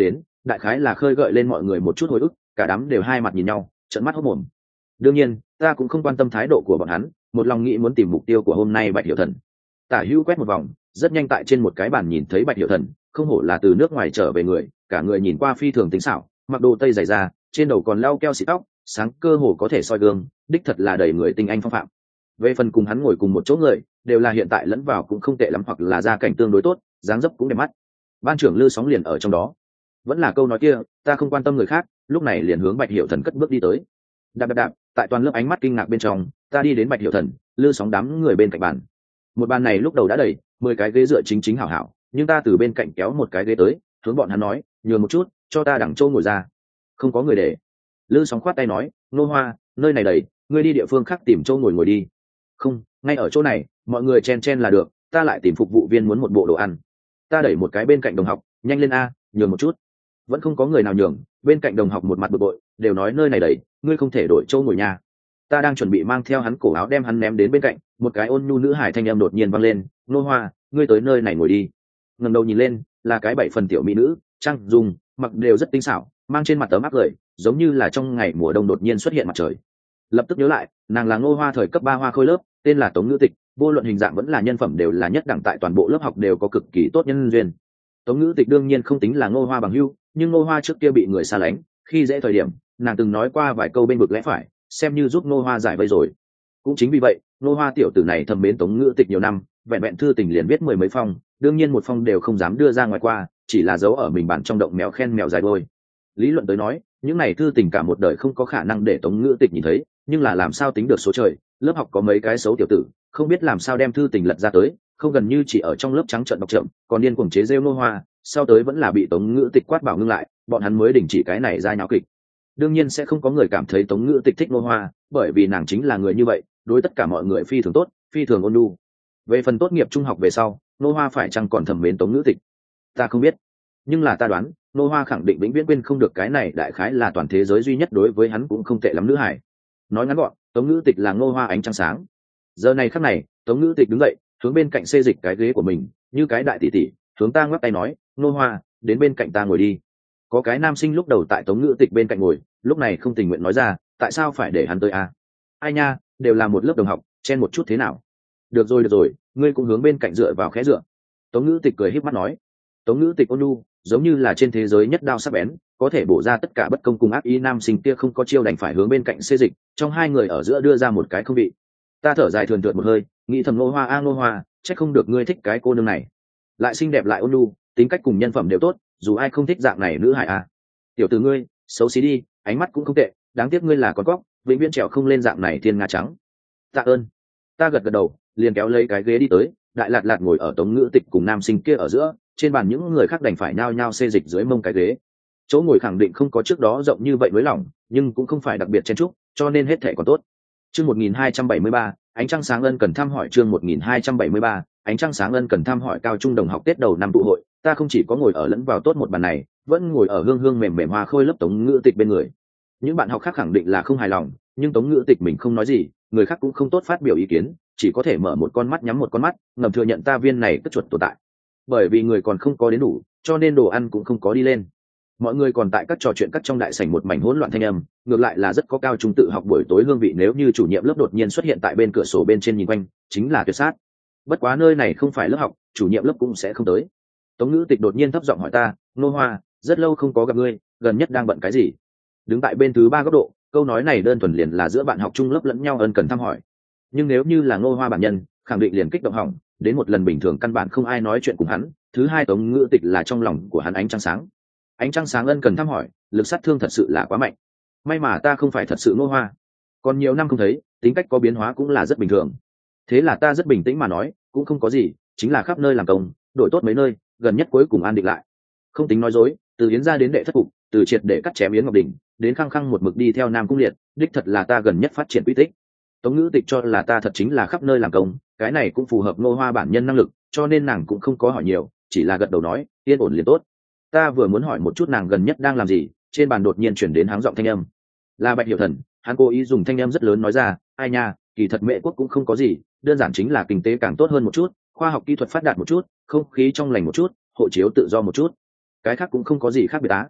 đại khái là khơi gợi lên mọi người một chút hồi ức, cả đám đều hai mặt nhìn nhau trợn mắt hốt mồm. Đương nhiên ta cũng không quan tâm thái độ của bọn hắn, một lòng nghĩ muốn tìm mục tiêu của hôm nay Bạch Hiểu Thần. Tả hữu quét một vòng, rất nhanh tại trên một cái bàn nhìn thấy Bạch Hiểu Thần, không hổ là từ nước ngoài trở về người, cả người nhìn qua phi thường tính xảo, mặc đồ tây dày da, trên đầu còn lau keo xịt tóc, sáng cơ hồ có thể soi gương, đích thật là đầy người tinh anh phong phạm. Về phần cùng hắn ngồi cùng một chỗ người, đều là hiện tại lẫn vào cũng không tệ lắm hoặc là gia cảnh tương đối tốt, dáng dấp cũng đẹp mắt. Ban trưởng Lư Sóng liền ở trong đó. Vẫn là câu nói kia, ta không quan tâm người khác, lúc này liền hướng Bạch Hiểu Thần cất bước đi tới. Đạp đạp đạp, tại toàn lớp ánh mắt kinh ngạc bên trong, ta đi đến Bạch Hiểu Thần, Lư Sóng đám người bên cạnh bàn. Một bàn này lúc đầu đã đầy, 10 cái ghế dựa chính chính hảo hảo, nhưng ta từ bên cạnh kéo một cái ghế tới, hướng bọn hắn nói, nhường một chút, cho ta đằng châu ngồi ra. Không có người để. Lư Sóng khoát tay nói, Nô Hoa, nơi này đầy, ngươi đi địa phương khác tìm chỗ ngồi ngồi đi. Không, ngay ở chỗ này, mọi người chen chen là được, ta lại tìm phục vụ viên muốn một bộ đồ ăn. Ta đẩy một cái bên cạnh đồng học, nhanh lên a, nhường một chút. Vẫn không có người nào nhường, bên cạnh đồng học một mặt bực bội, đều nói nơi này đầy, ngươi không thể đổi chỗ ngồi nhà. Ta đang chuẩn bị mang theo hắn cổ áo đem hắn ném đến bên cạnh, một cái ôn nhu nữ hải thanh em đột nhiên vang lên, Nô Hoa, ngươi tới nơi này ngồi đi. Ngẩng đầu nhìn lên, là cái 7 phần tiểu mỹ nữ, trang dung, mặc đều rất tinh xảo, mang trên mặt tấm áp cười, giống như là trong ngày mùa đông đột nhiên xuất hiện mặt trời. Lập tức nhớ lại, nàng là Ngô Hoa thời cấp 3 hoa khôi lớp, tên là Tống Ngữ Tịch, vô luận hình dạng vẫn là nhân phẩm đều là nhất đẳng, tại toàn bộ lớp học đều có cực kỳ tốt nhân duyên. Tống Ngữ Tịch đương nhiên không tính là Ngô Hoa bằng hữu, nhưng Ngô Hoa trước kia bị người xa lánh, khi dễ thời điểm, nàng từng nói qua vài câu bên vực lẽ phải, xem như giúp Ngô Hoa giải vây rồi. Cũng chính vì vậy, Ngô Hoa tiểu tử này thầm mến Tống Ngữ Tịch nhiều năm, vẹn vẹn thư tình liền viết 10 mấy phong, đương nhiên một phong đều không dám đưa ra ngoài qua, chỉ là giấu ở mình bản trong động mèo khen mèo dài đôi. Lý luận tới nói, những này thư tình cả một đời không có khả năng để Tống Ngữ Tịch nhìn thấy, nhưng là làm sao tính được số trời, lớp học có mấy cái xấu tiểu tử, không biết làm sao đem thư tình lật ra tới, không gần như chỉ ở trong lớp trắng trợn đọc chậm, còn điên cuồng chế rêu Ngô Hoa, sau tới vẫn là bị Tống Ngữ Tịch quát bảo ngưng lại, bọn hắn mới đình chỉ cái này ra nháo kịch. Đương nhiên sẽ không có người cảm thấy Tống Ngữ Tịch thích Ngô Hoa, bởi vì nàng chính là người như vậy, đối tất cả mọi người phi thường tốt, phi thường ôn nhu. Về phần tốt nghiệp trung học về sau, Ngô Hoa phải chăng còn thầm mến Tống Ngữ Tịch, ta không biết, nhưng là ta đoán, Ngô Hoa khẳng định vĩnh viễn quên không được cái này, đại khái là toàn thế giới duy nhất đối với hắn cũng không tệ lắm nữ hải. Nói ngắn gọn, Tống Ngữ Tịch là Ngô Hoa ánh trăng sáng. Giờ này khắc này, Tống Ngữ Tịch đứng dậy, hướng bên cạnh xê dịch cái ghế của mình, như cái đại tỷ tỷ, hướng ta ngoắc tay nói, Ngô Hoa, đến bên cạnh ta ngồi đi. Có cái nam sinh lúc đầu tại Tống Ngữ Tịch bên cạnh ngồi, lúc này không tình nguyện nói ra, tại sao phải để hắn tới a? Ai nha, đều là một lớp đồng học, chen một chút thế nào? Được rồi, ngươi cũng hướng bên cạnh dựa vào khẽ dựa. Tống Ngữ Tịch cười híp mắt nói. Tống Ngữ Tịch ôn nhu, giống như là trên thế giới nhất đao sắc bén, có thể bổ ra tất cả bất công cùng ác ý. Nam sinh kia không có chiêu đành phải hướng bên cạnh xê dịch, trong hai người ở giữa đưa ra một cái không vị. Ta thở dài thườn thượt một hơi, nghĩ thầm Ngô Hoa Ngô Hoa, chắc không được ngươi thích cái cô nương này, lại xinh đẹp lại ôn nhu, tính cách cùng nhân phẩm đều tốt, dù ai không thích dạng này nữ hải a. Tiểu tử ngươi, xấu xí đi, ánh mắt cũng không tệ, đáng tiếc ngươi là con cóc, vĩnh viễn trèo không lên dạng này thiên nga trắng. Tạ ơn. Ta gật đầu, liền kéo lấy cái ghế đi tới, Đại Lạt Lạt ngồi ở Tống Ngữ Tịch cùng nam sinh kia ở giữa, trên bàn những người khác đành phải nhao nhao xê dịch dưới mông cái ghế. Chỗ ngồi khẳng định không có trước đó rộng như vậy với lỏng, nhưng cũng không phải đặc biệt chen chúc, cho nên hết thể còn tốt. Chương 1273, ánh trăng sáng ân cần thăm hỏi. Chương 1273, ánh trăng sáng ân cần thăm hỏi. Cao trung đồng học Tết đầu năm tụ hội, ta không chỉ có ngồi ở lẫn vào tốt một bàn này, vẫn ngồi ở hương hương mềm mềm hoa khôi lớp Tống Ngữ Tịch bên người. Những bạn học khác khẳng định là không hài lòng, nhưng Tống Ngữ Tịch mình không nói gì, người khác cũng không tốt phát biểu ý kiến, chỉ có thể mở một con mắt nhắm một con mắt, ngầm thừa nhận ta viên này cất chuột tồn tại. Bởi vì người còn không có đến đủ, cho nên đồ ăn cũng không có đi lên. Mọi người còn tại các trò chuyện cắt trong đại sảnh một mảnh hỗn loạn thanh âm, ngược lại là rất có cao trung tự học buổi tối hương vị. Nếu như chủ nhiệm lớp đột nhiên xuất hiện tại bên cửa sổ bên trên nhìn quanh, chính là tuyệt sát. Bất quá nơi này không phải lớp học, chủ nhiệm lớp cũng sẽ không tới. Tống Ngữ Tịch đột nhiên thấp giọng hỏi ta, Ngô Hoa, rất lâu không có gặp ngươi, gần nhất đang bận cái gì? Đứng tại bên thứ ba góc độ, câu nói này đơn thuần liền là giữa bạn học chung lớp lẫn nhau ân cần thăm hỏi. Nhưng nếu như là Ngô Hoa bản nhân, khẳng định liền kích động hỏng, đến một lần bình thường căn bản không ai nói chuyện cùng hắn. Thứ hai, Tống Ngữ Tịch là trong lòng của hắn ánh trăng sáng. Ánh trăng sáng ân cần thăm hỏi, lực sát thương thật sự là quá mạnh. May mà ta không phải thật sự Ngô Hoa, còn nhiều năm không thấy, tính cách có biến hóa cũng là rất bình thường. Thế là ta rất bình tĩnh mà nói, cũng không có gì, chính là khắp nơi làm công, đổi tốt mấy nơi, gần nhất cuối cùng an định lại. Không tính nói dối, từ Yến gia đến Đệ Thất Phục, từ triệt để cắt chém Yến Ngọc Đình, đến khăng khăng một mực đi theo Nam Cung Liệt, đích thật là ta gần nhất phát triển quy tích. Tống Ngữ Tịch cho là ta thật chính là khắp nơi làm công, cái này cũng phù hợp Ngô Hoa bản nhân năng lực, cho nên nàng cũng không có hỏi nhiều, chỉ là gật đầu nói, yên ổn liền tốt. Ta vừa muốn hỏi một chút nàng gần nhất đang làm gì, trên bàn đột nhiên chuyển đến háng giọng thanh âm, là Bạch Hiểu Thần. Hắn cố ý dùng thanh âm rất lớn nói ra, ai nha, kỳ thật Mễ Quốc cũng không có gì, đơn giản chính là kinh tế càng tốt hơn một chút, khoa học kỹ thuật phát đạt một chút, không khí trong lành một chút, hộ chiếu tự do một chút, cái khác cũng không có gì khác biệt á.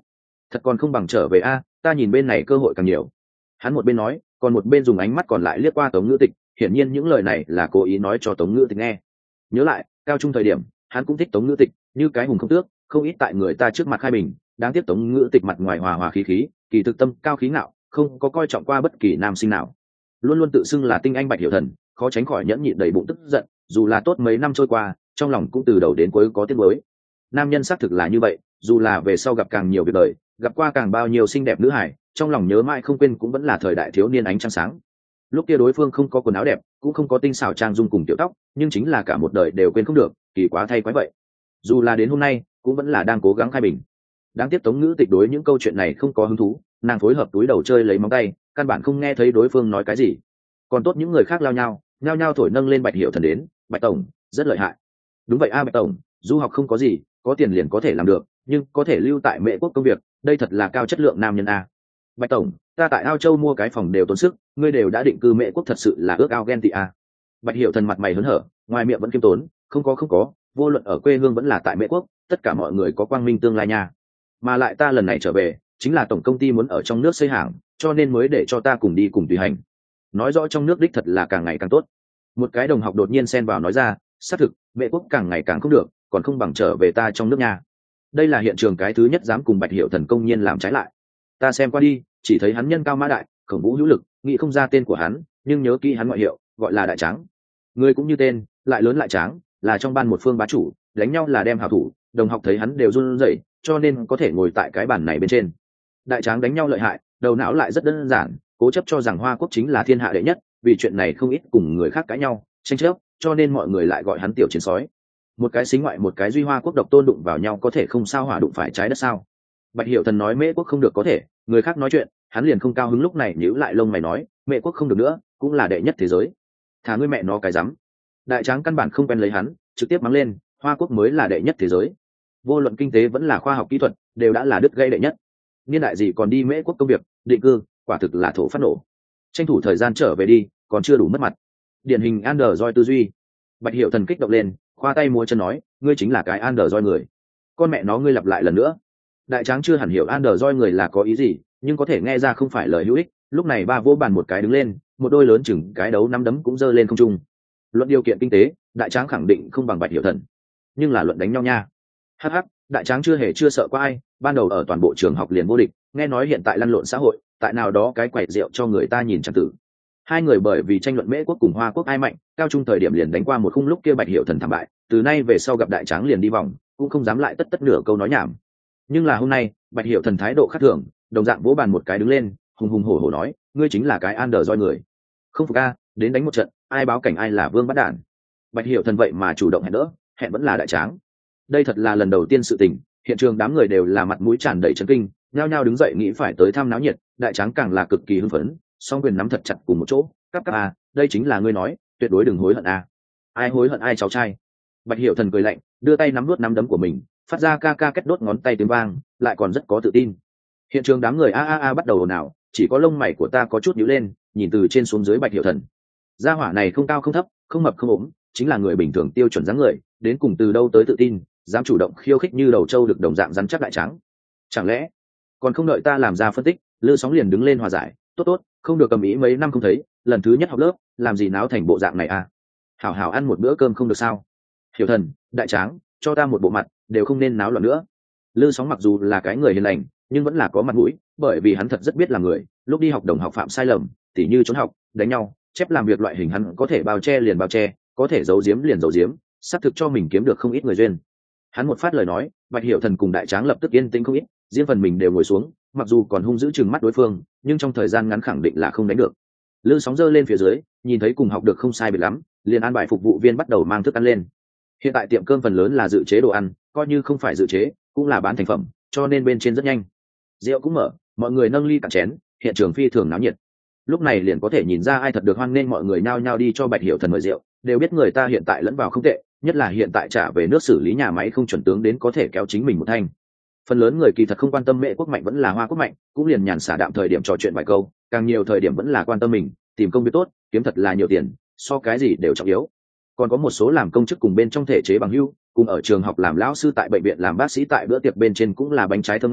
thật còn không bằng trở về a, ta nhìn bên này cơ hội càng nhiều. Hắn một bên nói, còn một bên dùng ánh mắt còn lại liếc qua Tống Ngữ Tịch, hiển nhiên những lời này là cố ý nói cho Tống Ngữ Tịch nghe. Nhớ lại cao trung thời điểm, hắn cũng thích Tống Ngữ Tịch, như cái hùng không tước, không ít tại người ta trước mặt khai bình, đáng tiếc Tống Ngữ Tịch mặt ngoài hòa hòa khí khí, kỳ thực tâm cao khí ngạo, không có coi trọng qua bất kỳ nam sinh nào. Luôn luôn tự xưng là tinh anh Bạch Hiểu Thần, khó tránh khỏi nhẫn nhịn đầy bụng tức giận, dù là tốt mấy năm trôi qua, trong lòng cũng từ đầu đến cuối có tiếc nuối. Nam nhân xác thực là như vậy, dù là về sau gặp càng nhiều việc đời, gặp qua càng bao nhiêu xinh đẹp nữ hải, trong lòng nhớ mãi không quên cũng vẫn là thời đại thiếu niên ánh trăng sáng. Lúc kia đối phương không có quần áo đẹp, cũng không có tinh xảo trang dung cùng tiểu tóc, nhưng chính là cả một đời đều quên không được, kỳ quá thay quái vậy. Dù là đến hôm nay, cũng vẫn là đang cố gắng khai bình. Đáng tiếc Tống Ngữ Tịch đối những câu chuyện này không có hứng thú, nàng phối hợp túi đầu chơi lấy móng tay, căn bản không nghe thấy đối phương nói cái gì. Còn tốt những người khác nhao nhao thổi nâng lên Bạch Hiểu Thần đến, Bạch tổng rất lợi hại. Đúng vậy a Bạch tổng, du học không có gì, có tiền liền có thể làm được, nhưng có thể lưu tại Mễ Quốc công việc, đây thật là cao chất lượng nam nhân a. Bạch tổng, ta tại Ao Châu mua cái phòng đều tốn sức, ngươi đều đã định cư Mễ Quốc, thật sự là ước ao ghen tị a. Bạch Hiểu Thần mặt mày hớn hở, ngoài miệng vẫn kiêm tốn, không có, vô luận ở quê hương vẫn là tại Mễ Quốc, tất cả mọi người có quang minh tương lai nha. Mà lại ta lần này trở về, chính là tổng công ty muốn ở trong nước xây hàng, cho nên mới để cho ta cùng đi cùng tùy hành. Nói rõ trong nước đích thật là càng ngày càng tốt. Một cái đồng học đột nhiên xen vào nói ra, xác thực Mễ Quốc càng ngày càng không được, còn không bằng trở về ta trong nước nha. Đây là hiện trường cái thứ nhất dám cùng Bạch Hiểu Thần công nhiên làm trái lại. Ta xem qua đi, chỉ thấy hắn nhân cao mã đại, khổng vũ hữu lực, nghĩ không ra tên của hắn, nhưng nhớ kỹ hắn ngoại hiệu, gọi là Đại Tráng. Người cũng như tên, lại lớn lại tráng, là trong ban một phương bá chủ, đánh nhau là đem hảo thủ, đồng học thấy hắn đều run rẩy, cho nên có thể ngồi tại cái bàn này bên trên. Đại Tráng đánh nhau lợi hại, đầu não lại rất đơn giản, cố chấp cho rằng Hoa Quốc chính là thiên hạ đệ nhất, vì chuyện này không ít cùng người khác cãi nhau, tranh chấp, cho nên mọi người lại gọi hắn tiểu chiến sói. Một cái xính ngoại một cái duy Hoa Quốc độc tôn đụng vào nhau có thể không sao hỏa đụng phải trái đất sao? Bạch Hiểu Thần nói Mễ Quốc không được có thể, người khác nói chuyện, hắn liền không cao hứng, lúc này nhíu lại lông mày nói, Mễ Quốc không được nữa, cũng là đệ nhất thế giới. Thả ngươi mẹ nó cái rắm. Đại Tráng căn bản không quen lấy hắn, trực tiếp mắng lên, Hoa Quốc mới là đệ nhất thế giới. Vô luận kinh tế vẫn là khoa học kỹ thuật, đều đã là đứt gãy đệ nhất. Niên đại gì còn đi Mễ Quốc công việc, định cư, quả thực là thổ phát nổ. Tranh thủ thời gian trở về đi, còn chưa đủ mất mặt. Điển hình Android tư duy. Bạch Hiểu Thần kích động lên, khoa tay múa chân nói, ngươi chính là cái Android người. Con mẹ nó, ngươi lặp lại lần nữa. Đại Tráng chưa hẳn hiểu Android người là có ý gì, nhưng có thể nghe ra không phải lời hữu ích. Lúc này ba vô bàn một cái đứng lên, một đôi lớn chừng cái đấu năm đấm cũng giơ lên không trung. Luận điều kiện kinh tế, Đại Tráng khẳng định không bằng Bạch Hiểu Thần, nhưng là luận đánh nhau nha. Hắc hắc, Đại Tráng chưa sợ qua ai, ban đầu ở toàn bộ trường học liền vô địch, nghe nói hiện tại lăn lộn xã hội, tại nào đó cái quẩy rượu cho người ta nhìn chẳng tử. Hai người bởi vì tranh luận Mễ Quốc cùng Hoa Quốc ai mạnh, cao trung thời điểm liền đánh qua một khung, lúc kia Bạch Hiểu Thần thảm bại, từ nay về sau gặp Đại Tráng liền đi vòng, cũng không dám lại tất nửa câu nói nhảm. Nhưng là hôm nay, Bạch Hiểu Thần thái độ khác thường, đồng dạng vỗ bàn một cái đứng lên, hùng hùng hổ hổ nói, ngươi chính là cái Android người. Không phục a, đến đánh một trận, ai báo cảnh ai là vương bắt đản. Bạch Hiểu Thần vậy mà chủ động hẹn đỡ, hẹn vẫn là Đại Tráng. Đây thật là lần đầu tiên sự tình, hiện trường đám người đều là mặt mũi tràn đầy chấn kinh, nhao nhao đứng dậy nghĩ phải tới thăm náo nhiệt. Đại Tráng càng là cực kỳ hưng phấn, song quyền nắm thật chặt cùng một chỗ, cắp a, đây chính là ngươi nói, tuyệt đối đừng hối hận a. Ai hối hận ai cháu trai. Bạch Hiểu Thần cười lạnh, đưa tay nắm nuốt nắm đấm của mình, phát ra ca ca kết đốt ngón tay tiếng vang, lại còn rất có tự tin. Hiện trường đám người a bắt đầu ồn ào, chỉ có lông mày của ta có chút nhíu lên, nhìn từ trên xuống dưới Bạch Hiểu Thần. Gia hỏa này không cao không thấp, không mập không ốm, chính là người bình thường tiêu chuẩn dáng người, đến cùng từ đâu tới tự tin, dám chủ động khiêu khích như đầu trâu được đồng dạng rắn chắc Đại Tráng. Chẳng lẽ còn không đợi ta làm ra phân tích, Lư Sóng liền đứng lên hòa giải, tốt, không được cầm ý, mấy năm không thấy, lần thứ nhất học lớp, làm gì náo thành bộ dạng này à? Hảo hảo ăn một bữa cơm không được sao? Hiểu Thần, Đại Tráng, cho ta một bộ mặt, đều không nên náo loạn nữa. Lư Sóng mặc dù là cái người hiền lành, nhưng vẫn là có mặt mũi, bởi vì hắn thật rất biết làm người, lúc đi học đồng học phạm sai lầm, tỉ như trốn học, đánh nhau, chép làm việc loại hình hắn có thể bao che liền bao che, có thể giấu giếm liền giấu giếm, xác thực cho mình kiếm được không ít người duyên. Hắn một phát lời nói, Bạch Hiểu Thần cùng Đại Tráng lập tức yên tĩnh không ít, riêng phần mình đều ngồi xuống, mặc dù còn hung dữ chừng mắt đối phương, nhưng trong thời gian ngắn khẳng định là không đánh được. Lư Sóng giơ lên phía dưới, nhìn thấy cùng học được không sai biệt lắm, liền an bài phục vụ viên bắt đầu mang thức ăn lên. Hiện tại tiệm cơm phần lớn là dự chế đồ ăn, coi như không phải dự chế, cũng là bán thành phẩm, cho nên bên trên rất nhanh. Rượu cũng mở, mọi người nâng ly cạn chén, hiện trường phi thường náo nhiệt. Lúc này liền có thể nhìn ra ai thật được hoan nghênh, mọi người nhao nhao đi cho Bạch Hiểu Thần mời rượu, đều biết người ta hiện tại lẫn vào không tệ, nhất là hiện tại trả về nước xử lý nhà máy không chuẩn tướng đến có thể kéo chính mình một thanh. Phần lớn người kỳ thật không quan tâm Mễ Quốc mạnh vẫn là Hoa Quốc mạnh, cũng liền nhàn xả đạm thời điểm trò chuyện vài câu, càng nhiều thời điểm vẫn là quan tâm mình, tìm công việc tốt, kiếm thật là nhiều tiền, so cái gì đều trọng yếu. Còn có một số làm công chức cùng bên trong thể chế bằng hữu, cùng ở trường học làm lão sư, tại bệnh viện làm bác sĩ, tại bữa tiệc bên trên cũng là bánh trái thơm ngon,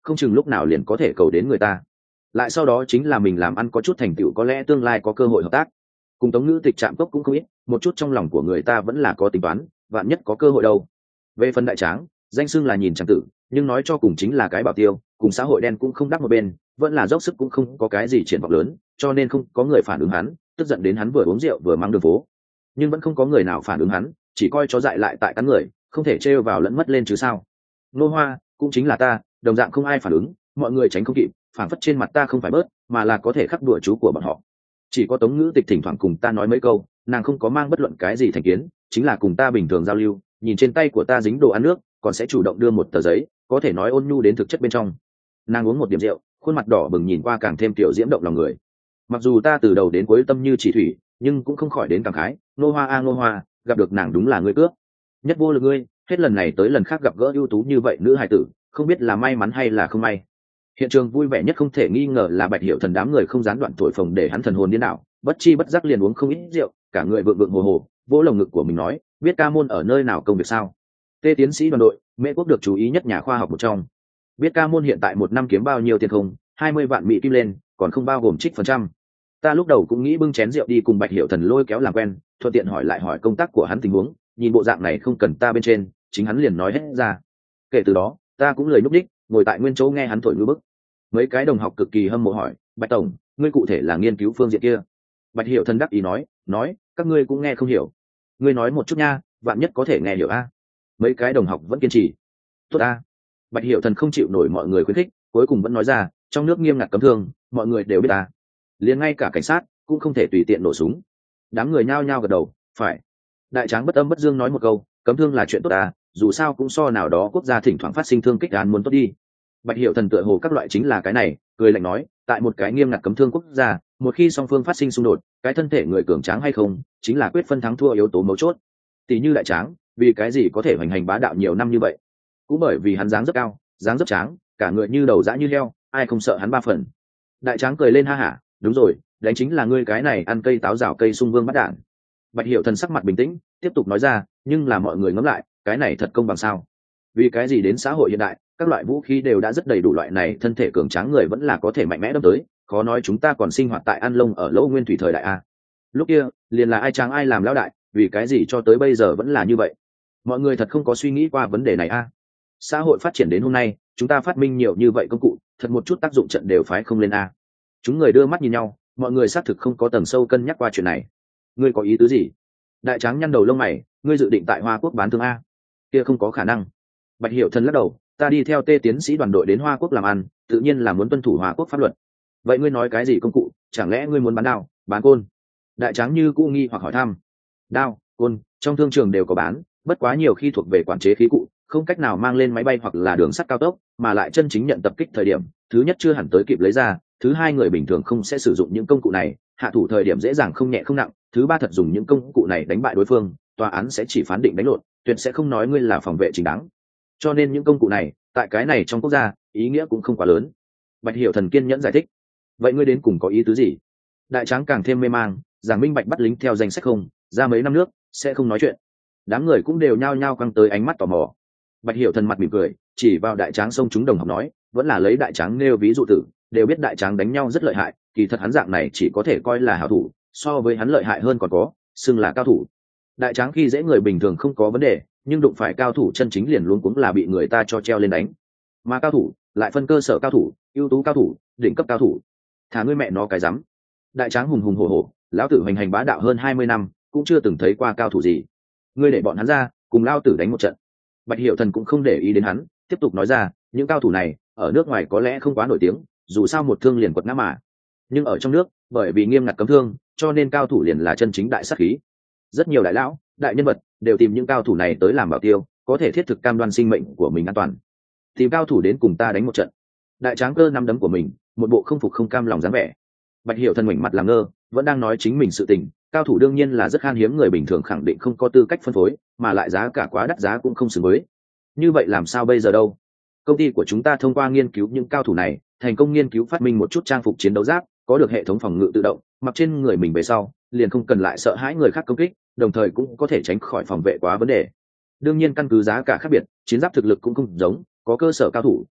không chừng lúc nào liền có thể cầu đến người ta. Lại sau đó chính là mình làm ăn có chút thành tựu, có lẽ tương lai có cơ hội hợp tác. Cùng Tống Ngữ Tịch chạm cốc cũng không ít, một chút trong lòng của người ta vẫn là có tính toán, vạn nhất có cơ hội đâu. Về phần Đại Tráng, danh xưng là nhìn chẳng tử, nhưng nói cho cùng chính là cái bảo tiêu, cùng xã hội đen cũng không đắc một bên, vẫn là dốc sức cũng không có cái gì triển vọng lớn, cho nên không có người phản ứng hắn, tức giận đến hắn vừa uống rượu vừa mang đường phố. Nhưng vẫn không có người nào phản ứng hắn, chỉ coi chó dại lại tại cắn người, không thể trêu vào lẫn mất lên chứ sao. Nô Hoa, cũng chính là ta, đồng dạng không ai phản ứng, mọi người tránh không kịp, phản phất trên mặt ta không phải bớt, mà là có thể khắc đùa chú của bọn họ. Chỉ có Tống Ngữ Tịch thỉnh thoảng cùng ta nói mấy câu, nàng không có mang bất luận cái gì thành kiến, chính là cùng ta bình thường giao lưu, nhìn trên tay của ta dính đồ ăn nước, còn sẽ chủ động đưa một tờ giấy, có thể nói ôn nhu đến thực chất bên trong. Nàng uống một điểm rượu, khuôn mặt đỏ bừng nhìn qua càng thêm tiểu diễm động lòng người. Mặc dù ta từ đầu đến cuối tâm như chỉ thủy, nhưng cũng không khỏi đến cảm khái, Nô Hoa a Nô Hoa, gặp được nàng đúng là ngươi cướp. Nhất vô lực ngươi, hết lần này tới lần khác gặp gỡ ưu tú như vậy nữ hài tử, không biết là may mắn hay là không may. Hiện trường vui vẻ nhất không thể nghi ngờ là Bạch Hiểu Thần, đám người không gián đoạn thổi phồng để hắn thần hồn điên đảo, bất chi bất giác liền uống không ít rượu, cả người vượng vượng hồ hồ, vỗ lồng ngực của mình nói, biết ca môn ở nơi nào công việc sao? Tê tiến sĩ đoàn đội, Mễ Quốc được chú ý nhất nhà khoa học một trong. Biết ca môn hiện tại một năm kiếm bao nhiêu tiền không? 20 vạn mỹ kim lên, còn không bao gồm trích phần trăm. Ta lúc đầu cũng nghĩ bưng chén rượu đi cùng Bạch Hiểu Thần lôi kéo làm quen, thuận tiện hỏi công tác của hắn tình huống, nhìn bộ dạng này không cần ta bên trên, chính hắn liền nói hết ra. Kể từ đó, ta cũng lười núp đích, ngồi tại nguyên chỗ nghe hắn thổi ngư bức. Mấy cái đồng học cực kỳ hâm mộ hỏi, Bạch tổng, ngươi cụ thể là nghiên cứu phương diện kia? Bạch Hiểu Thần đắc ý nói, các ngươi cũng nghe không hiểu. Ngươi nói một chút nha, vạn nhất có thể nghe hiểu a. Mấy cái đồng học vẫn kiên trì. Tốt a. Bạch Hiểu Thần không chịu nổi mọi người khuyến khích, cuối cùng vẫn nói ra, trong nước nghiêm ngặt cấm thương, mọi người đều biết ta. Liền ngay cả cảnh sát cũng không thể tùy tiện nổ súng. Đám người nhao nhao gật đầu, phải. Đại Tráng bất âm bất dương nói một câu, cấm thương là chuyện tốt à, dù sao cũng so nào đó quốc gia thỉnh thoảng phát sinh thương kích án muốn tốt đi. Bạch Hiểu Thần tựa hồ các loại chính là cái này, cười lạnh nói, tại một cái nghiêm ngặt cấm thương quốc gia, một khi song phương phát sinh xung đột, cái thân thể người cường tráng hay không, chính là quyết phân thắng thua yếu tố mấu chốt. Tỷ như Đại Tráng, vì cái gì có thể hoành hành bá đạo nhiều năm như vậy? Cũng bởi vì hắn dáng rất cao, dáng rất tráng, cả người như đầu dã như heo, ai không sợ hắn ba phần. Đại Tráng cười lên ha hả, đúng rồi, đánh chính là ngươi cái này ăn cây táo rào cây sung vương bắt đạn. Bạch Hiểu Thần sắc mặt bình tĩnh, tiếp tục nói ra, nhưng là mọi người ngẫm lại, cái này thật công bằng sao? Vì cái gì đến xã hội hiện đại, các loại vũ khí đều đã rất đầy đủ, loại này thân thể cường tráng người vẫn là có thể mạnh mẽ đâm tới, khó nói chúng ta còn sinh hoạt tại An Long ở Lỗ Nguyên thủy thời đại a. Lúc kia, liền là ai tráng ai làm lão đại, vì cái gì cho tới bây giờ vẫn là như vậy? Mọi người thật không có suy nghĩ qua vấn đề này a. Xã hội phát triển đến hôm nay, chúng ta phát minh nhiều như vậy công cụ, thật một chút tác dụng trận đều phái không lên a. Chúng người đưa mắt nhìn nhau, mọi người xác thực không có tầng sâu cân nhắc qua chuyện này. Ngươi có ý tứ gì? Đại Tráng nhăn đầu lông mày, ngươi dự định tại Hoa Quốc bán thương a? Kia không có khả năng. Bạch Hiểu Thần lắc đầu, ta đi theo Tê tiến sĩ đoàn đội đến Hoa Quốc làm ăn, tự nhiên là muốn tuân thủ Hoa Quốc pháp luật. Vậy ngươi nói cái gì công cụ, chẳng lẽ ngươi muốn bán đao, bán côn? Đại Tráng như cũ nghi hoặc hỏi thăm. Đao, côn, trong thương trường đều có bán, bất quá nhiều khi thuộc về quản chế khí cụ, không cách nào mang lên máy bay hoặc là đường sắt cao tốc, mà lại chân chính nhận tập kích thời điểm, thứ nhất chưa hẳn tới kịp lấy ra, thứ hai người bình thường không sẽ sử dụng những công cụ này, hạ thủ thời điểm dễ dàng không nhẹ không nặng, thứ ba thật dùng những công cụ này đánh bại đối phương, tòa án sẽ chỉ phán định đánh lộn, tuyệt sẽ không nói ngươi là phòng vệ chính đáng. Cho nên những công cụ này, tại cái này trong quốc gia, ý nghĩa cũng không quá lớn. Bạch Hiểu Thần kiên nhẫn giải thích. Vậy ngươi đến cùng có ý tứ gì? Đại Tráng càng thêm mê mang, giảng minh bạch bắt lính theo danh sách không, ra mấy năm nước, sẽ không nói chuyện. Đám người cũng đều nhao nhao căng tới ánh mắt tò mò. Bạch Hiểu Thần mặt mỉm cười, chỉ vào Đại Tráng xông chúng đồng học nói, vẫn là lấy Đại Tráng nêu ví dụ tử, đều biết Đại Tráng đánh nhau rất lợi hại, kỳ thật hắn dạng này chỉ có thể coi là hảo thủ, so với hắn lợi hại hơn còn có, xưng là cao thủ. Đại Tráng khi dễ người bình thường không có vấn đề, nhưng đụng phải cao thủ chân chính liền luôn cũng là bị người ta cho treo lên đánh. Mà cao thủ lại phân cơ sở cao thủ, ưu tú cao thủ, đỉnh cấp cao thủ. Thả ngươi mẹ nó cái rắm. Đại Tráng hùng hùng hổ hổ, lão tử hành hành bá đạo hơn 20 năm, cũng chưa từng thấy qua cao thủ gì. Ngươi để bọn hắn ra, cùng lão tử đánh một trận. Bạch Hiểu Thần cũng không để ý đến hắn, tiếp tục nói ra, những cao thủ này ở nước ngoài có lẽ không quá nổi tiếng, dù sao một thương liền quật ngã mà. Nhưng ở trong nước, bởi vì nghiêm ngặt cấm thương, cho nên cao thủ liền là chân chính đại sát khí. Rất nhiều đại lão, đại nhân vật đều tìm những cao thủ này tới làm bảo tiêu, có thể thiết thực cam đoan sinh mệnh của mình an toàn. Tìm cao thủ đến cùng ta đánh một trận. Đại Tráng cơ nắm đấm của mình, một bộ không phục không cam lòng dáng vẻ. Bạch Hiểu Thần ngoảnh mặt làm ngơ, vẫn đang nói chính mình sự tình, cao thủ đương nhiên là rất khan hiếm, người bình thường khẳng định không có tư cách phân phối, mà lại giá cả quá đắt, giá cũng không xứng với. Như vậy làm sao bây giờ đâu? Công ty của chúng ta thông qua nghiên cứu những cao thủ này, thành công nghiên cứu phát minh một chút trang phục chiến đấu giáp, có được hệ thống phòng ngự tự động, mặc trên người mình về sau, liền không cần lại sợ hãi người khác công kích, đồng thời cũng có thể tránh khỏi phòng vệ quá vấn đề. Đương nhiên căn cứ giá cả khác biệt, chiến giáp thực lực cũng không giống, có cơ sở cao thủ,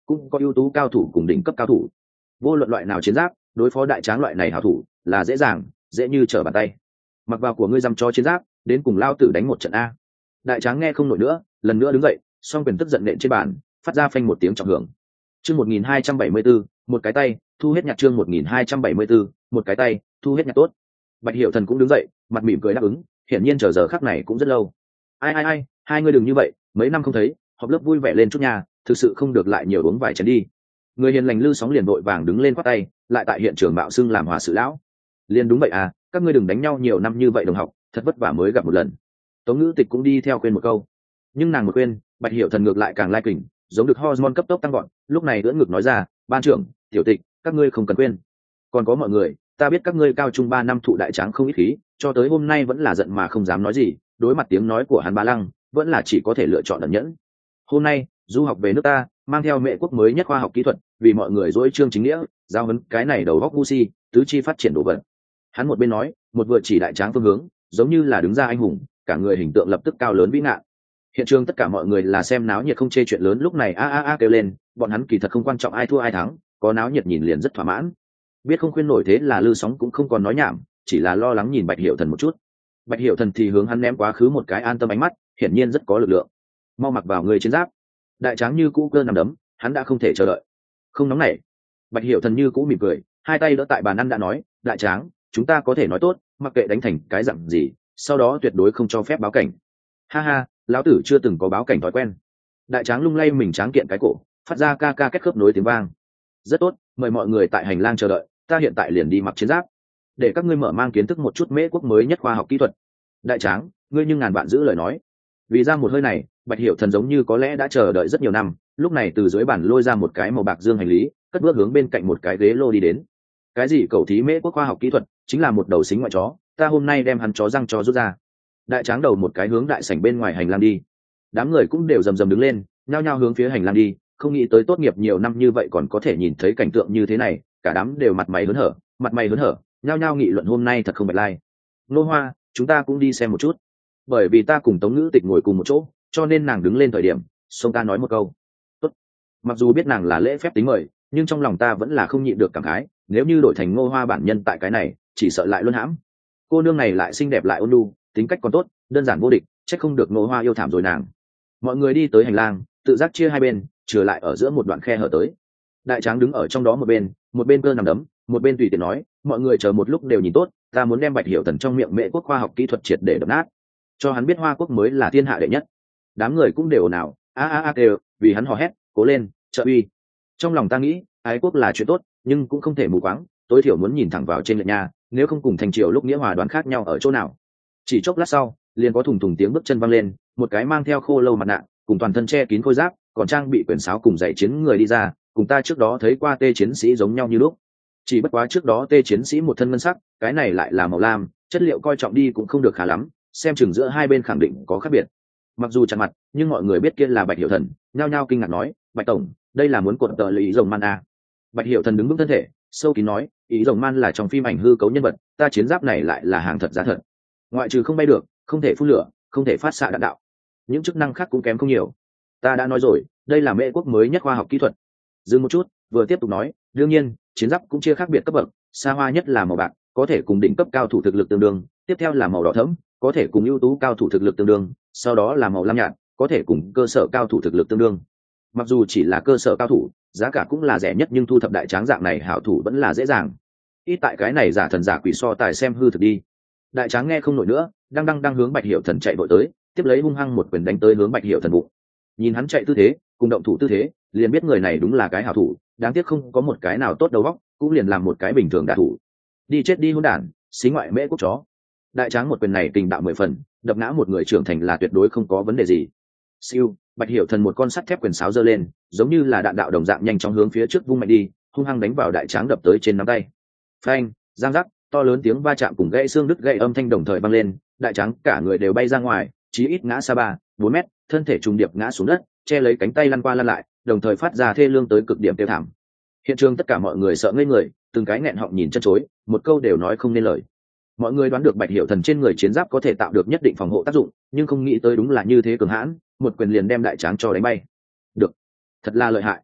cũng có ưu tú cao thủ cùng đỉnh cấp cao thủ. Vô luận loại nào chiến giáp, đối phó đại tráng loại này hảo thủ là dễ dàng, dễ như trở bàn tay. Mặc vào của ngươi dăm cho chiến giáp, đến cùng lao tử đánh một trận a. Đại tráng nghe không nổi nữa, lần nữa đứng dậy, song quyền tức giận nện trên bàn, phát ra phanh một tiếng trọng hưởng. Chương 1274, một cái tay, thu hết nhạc. Chương 1274, một cái tay, thu hết nhạc. Tốt. Bạch Hiểu Thần cũng đứng dậy, mặt mỉm cười đáp ứng, hiển nhiên chờ giờ khắc này cũng rất lâu. Ai, hai ngươi đừng như vậy, mấy năm không thấy, họp lớp vui vẻ lên chút nha, thực sự không được lại nhiều uống vài chén đi. Người hiền lành Lư Sóng liền vội vàng đứng lên quát tay, lại tại hiện trường bạo xưng làm hòa sự lão. Liền đúng vậy à, các ngươi đừng đánh nhau nhiều năm như vậy đồng học, thật vất vả mới gặp một lần. Tống Ngữ Tịch cũng đi theo quên một câu, nhưng nàng một quên, Bạch Hiểu Thần ngược lại càng lai kình, giống được hormone cấp tốc tăng gọn, lúc này ưỡn ngực nói ra, ban trưởng, tiểu tịch, các ngươi không cần quên. Còn có mọi người, ta biết các ngươi cao trung 3 năm thụ đại tráng không ít khí, cho tới hôm nay vẫn là giận mà không dám nói gì, đối mặt tiếng nói của hắn Bá Lăng, vẫn là chỉ có thể lựa chọn ẩn nhẫn. Hôm nay, du học về nước ta, mang theo mẹ quốc mới nhất khoa học kỹ thuật, vì mọi người dỗi trương chính nghĩa, giao huấn cái này đầu góc ngu si, tứ chi phát triển đồ vật. Hắn một bên nói, một vừa chỉ đại tráng phương hướng, giống như là đứng ra anh hùng, cả người hình tượng lập tức cao lớn vĩ ngạn. Hiện trường tất cả mọi người là xem náo nhiệt không chê chuyện lớn, lúc này a kêu lên, bọn hắn kỳ thật không quan trọng ai thua ai thắng, có náo nhiệt nhìn liền rất thỏa mãn. Biết không khuyên nổi thế là Lư Sóng cũng không còn nói nhảm, chỉ là lo lắng nhìn Bạch Hiểu Thần một chút. Bạch Hiểu Thần thì hướng hắn ném quá khứ một cái an tâm ánh mắt, hiển nhiên rất có lực lượng. Mau mặc vào người chiến giáp. Đại tráng như cũ cơ nằm đấm, hắn đã không thể chờ đợi. Không nóng nảy. Bạch Hiểu Thần như cũ mỉm cười, hai tay đỡ tại bàn ăn đã nói, đại tráng, chúng ta có thể nói tốt, mặc kệ đánh thành cái dạng gì, sau đó tuyệt đối không cho phép báo cảnh. Ha ha, lão tử chưa từng có báo cảnh thói quen. Đại tráng lung lay mình tráng kiện cái cổ, phát ra ca ca kết khớp nối tiếng vang. Rất tốt, mời mọi người tại hành lang chờ đợi, ta hiện tại liền đi mặc chiến giáp, để các ngươi mở mang kiến thức một chút mễ quốc mới nhất khoa học kỹ thuật. Đại tráng, ngươi nhưng ngàn vạn giữ lời nói. Vì ra một hơi này, Bạch Hiểu Thần giống như có lẽ đã chờ đợi rất nhiều năm, lúc này từ dưới bàn lôi ra một cái màu bạc dương hành lý, cất bước hướng bên cạnh một cái ghế lô đi đến. Cái gì cầu thí mễ quốc khoa học kỹ thuật, chính là một đầu xính ngoại chó, ta hôm nay đem hắn chó răng cho rút ra. Đại tráng đầu một cái hướng đại sảnh bên ngoài hành lang đi. Đám người cũng đều rầm rầm đứng lên, nhao nhao hướng phía hành lang đi, không nghĩ tới tốt nghiệp nhiều năm như vậy còn có thể nhìn thấy cảnh tượng như thế này, cả đám đều mặt mày hớn hở, nhao nhao nghị luận hôm nay thật không bạch lai. Nô Hoa, chúng ta cũng đi xem một chút. Bởi vì ta cùng Tống Ngữ Tịch ngồi cùng một chỗ, cho nên nàng đứng lên thời điểm, xong ta nói một câu. Tốt. Mặc dù biết nàng là lễ phép tính mời, nhưng trong lòng ta vẫn là không nhịn được cảm khái, nếu như đổi thành Ngô Hoa bản nhân tại cái này, chỉ sợ lại luôn hãm. Cô nương này lại xinh đẹp lại ôn nhu, tính cách còn tốt, đơn giản vô địch, chắc không được Ngô Hoa yêu thảm rồi nàng. Mọi người đi tới hành lang, tự giác chia hai bên, trừ lại ở giữa một đoạn khe hở tới. Đại tráng đứng ở trong đó một bên cơ nằm đấm, một bên tùy tiện nói, mọi người chờ một lúc đều nhìn tốt, ta muốn đem Bạch Hiểu Thần trong miệng mẹ quốc khoa học kỹ thuật triệt để đập nát, cho hắn biết Hoa quốc mới là thiên hạ đệ nhất. Đám người cũng đều ồn ào, đều vì hắn hò hét, cố lên, trợ uy. Trong lòng ta nghĩ, ái quốc là chuyện tốt, nhưng cũng không thể mù quáng, tối thiểu muốn nhìn thẳng vào trên lệ nhà, nếu không cùng thành triều lúc nghĩa hòa đoán khác nhau ở chỗ nào. Chỉ chốc lát sau, liền có thùng thùng tiếng bước chân văng lên, một cái mang theo khô lâu mặt nạ, cùng toàn thân che kín khôi giáp, còn trang bị quyền sáo cùng dạy chiến người đi ra, cùng ta trước đó thấy qua tê chiến sĩ giống nhau như lúc. Chỉ bất quá trước đó tê chiến sĩ một thân ngân sắc, cái này lại là màu lam, chất liệu coi trọng đi cũng không được khá lắm, xem chừng giữa hai bên khẳng định có khác biệt. Mặc dù chặn mặt, nhưng mọi người biết kia là Bạch Hiểu Thần, nhao nhao kinh ngạc nói, Bạch tổng, đây là muốn cột tờ lý rồng man à. Bạch Hiểu Thần đứng vững thân thể, sâu kín nói, ý rồng man là trong phim ảnh hư cấu nhân vật, ta chiến giáp này lại là hàng thật giá thật. Ngoại trừ không bay được, không thể phun lửa, không thể phát xạ đạn đạo, những chức năng khác cũng kém không nhiều. Ta đã nói rồi, đây là mễ quốc mới nhất khoa học kỹ thuật. Dừng một chút, vừa tiếp tục nói, đương nhiên, chiến giáp cũng chia khác biệt cấp bậc, xa hoa nhất là màu bạc, có thể cùng đỉnh cấp cao thủ thực lực tương đương, tiếp theo là màu đỏ thẫm, có thể cùng ưu tú cao thủ thực lực tương đương, sau đó là màu lam nhạt, có thể cùng cơ sở cao thủ thực lực tương đương. Mặc dù chỉ là cơ sở cao thủ, giá cả cũng là rẻ nhất, nhưng thu thập đại tráng dạng này hảo thủ vẫn là dễ dàng. Ít tại cái này giả thần giả quỷ so tài xem hư thực đi. Đại tráng nghe không nổi nữa, đang hướng Bạch Hiểu Thần chạy vội tới, tiếp lấy hung hăng một quyền đánh tới hướng Bạch Hiểu Thần bụng. Nhìn hắn chạy tư thế, cùng động thủ tư thế, liền biết người này đúng là cái hảo thủ, đáng tiếc không có một cái nào tốt đầu óc, cũng liền làm một cái bình thường đả thủ. Đi chết đi hỗn đản, xí ngoại mễ quốc chó. Đại tráng một quyền này kình đạo 10 phần, đập ngã một người trưởng thành là tuyệt đối không có vấn đề gì. Siêu, Bạch Hiểu Thần một con sắt thép quyền sáo giơ lên, giống như là đạn đạo đồng dạng nhanh chóng hướng phía trước vung mạnh đi, hung hăng đánh vào đại tráng đập tới trên nắm tay. Phanh, giang rắc, to lớn tiếng va chạm cùng gãy xương đứt gãy âm thanh đồng thời vang lên, đại tráng cả người đều bay ra ngoài, chí ít ngã xa 3-4 mét, thân thể trùng điệp ngã xuống đất, che lấy cánh tay lăn qua lăn lại, đồng thời phát ra thê lương tới cực điểm tiêu thảm. Hiện trường tất cả mọi người sợ ngây người, từng cái nghẹn họng nhìn chân chối, một câu đều nói không nên lời. Mọi người đoán được Bạch Hiểu Thần trên người chiến giáp có thể tạo được nhất định phòng hộ tác dụng, nhưng không nghĩ tới đúng là như thế cường hãn, một quyền liền đem đại tráng cho đánh bay. Được, thật là lợi hại.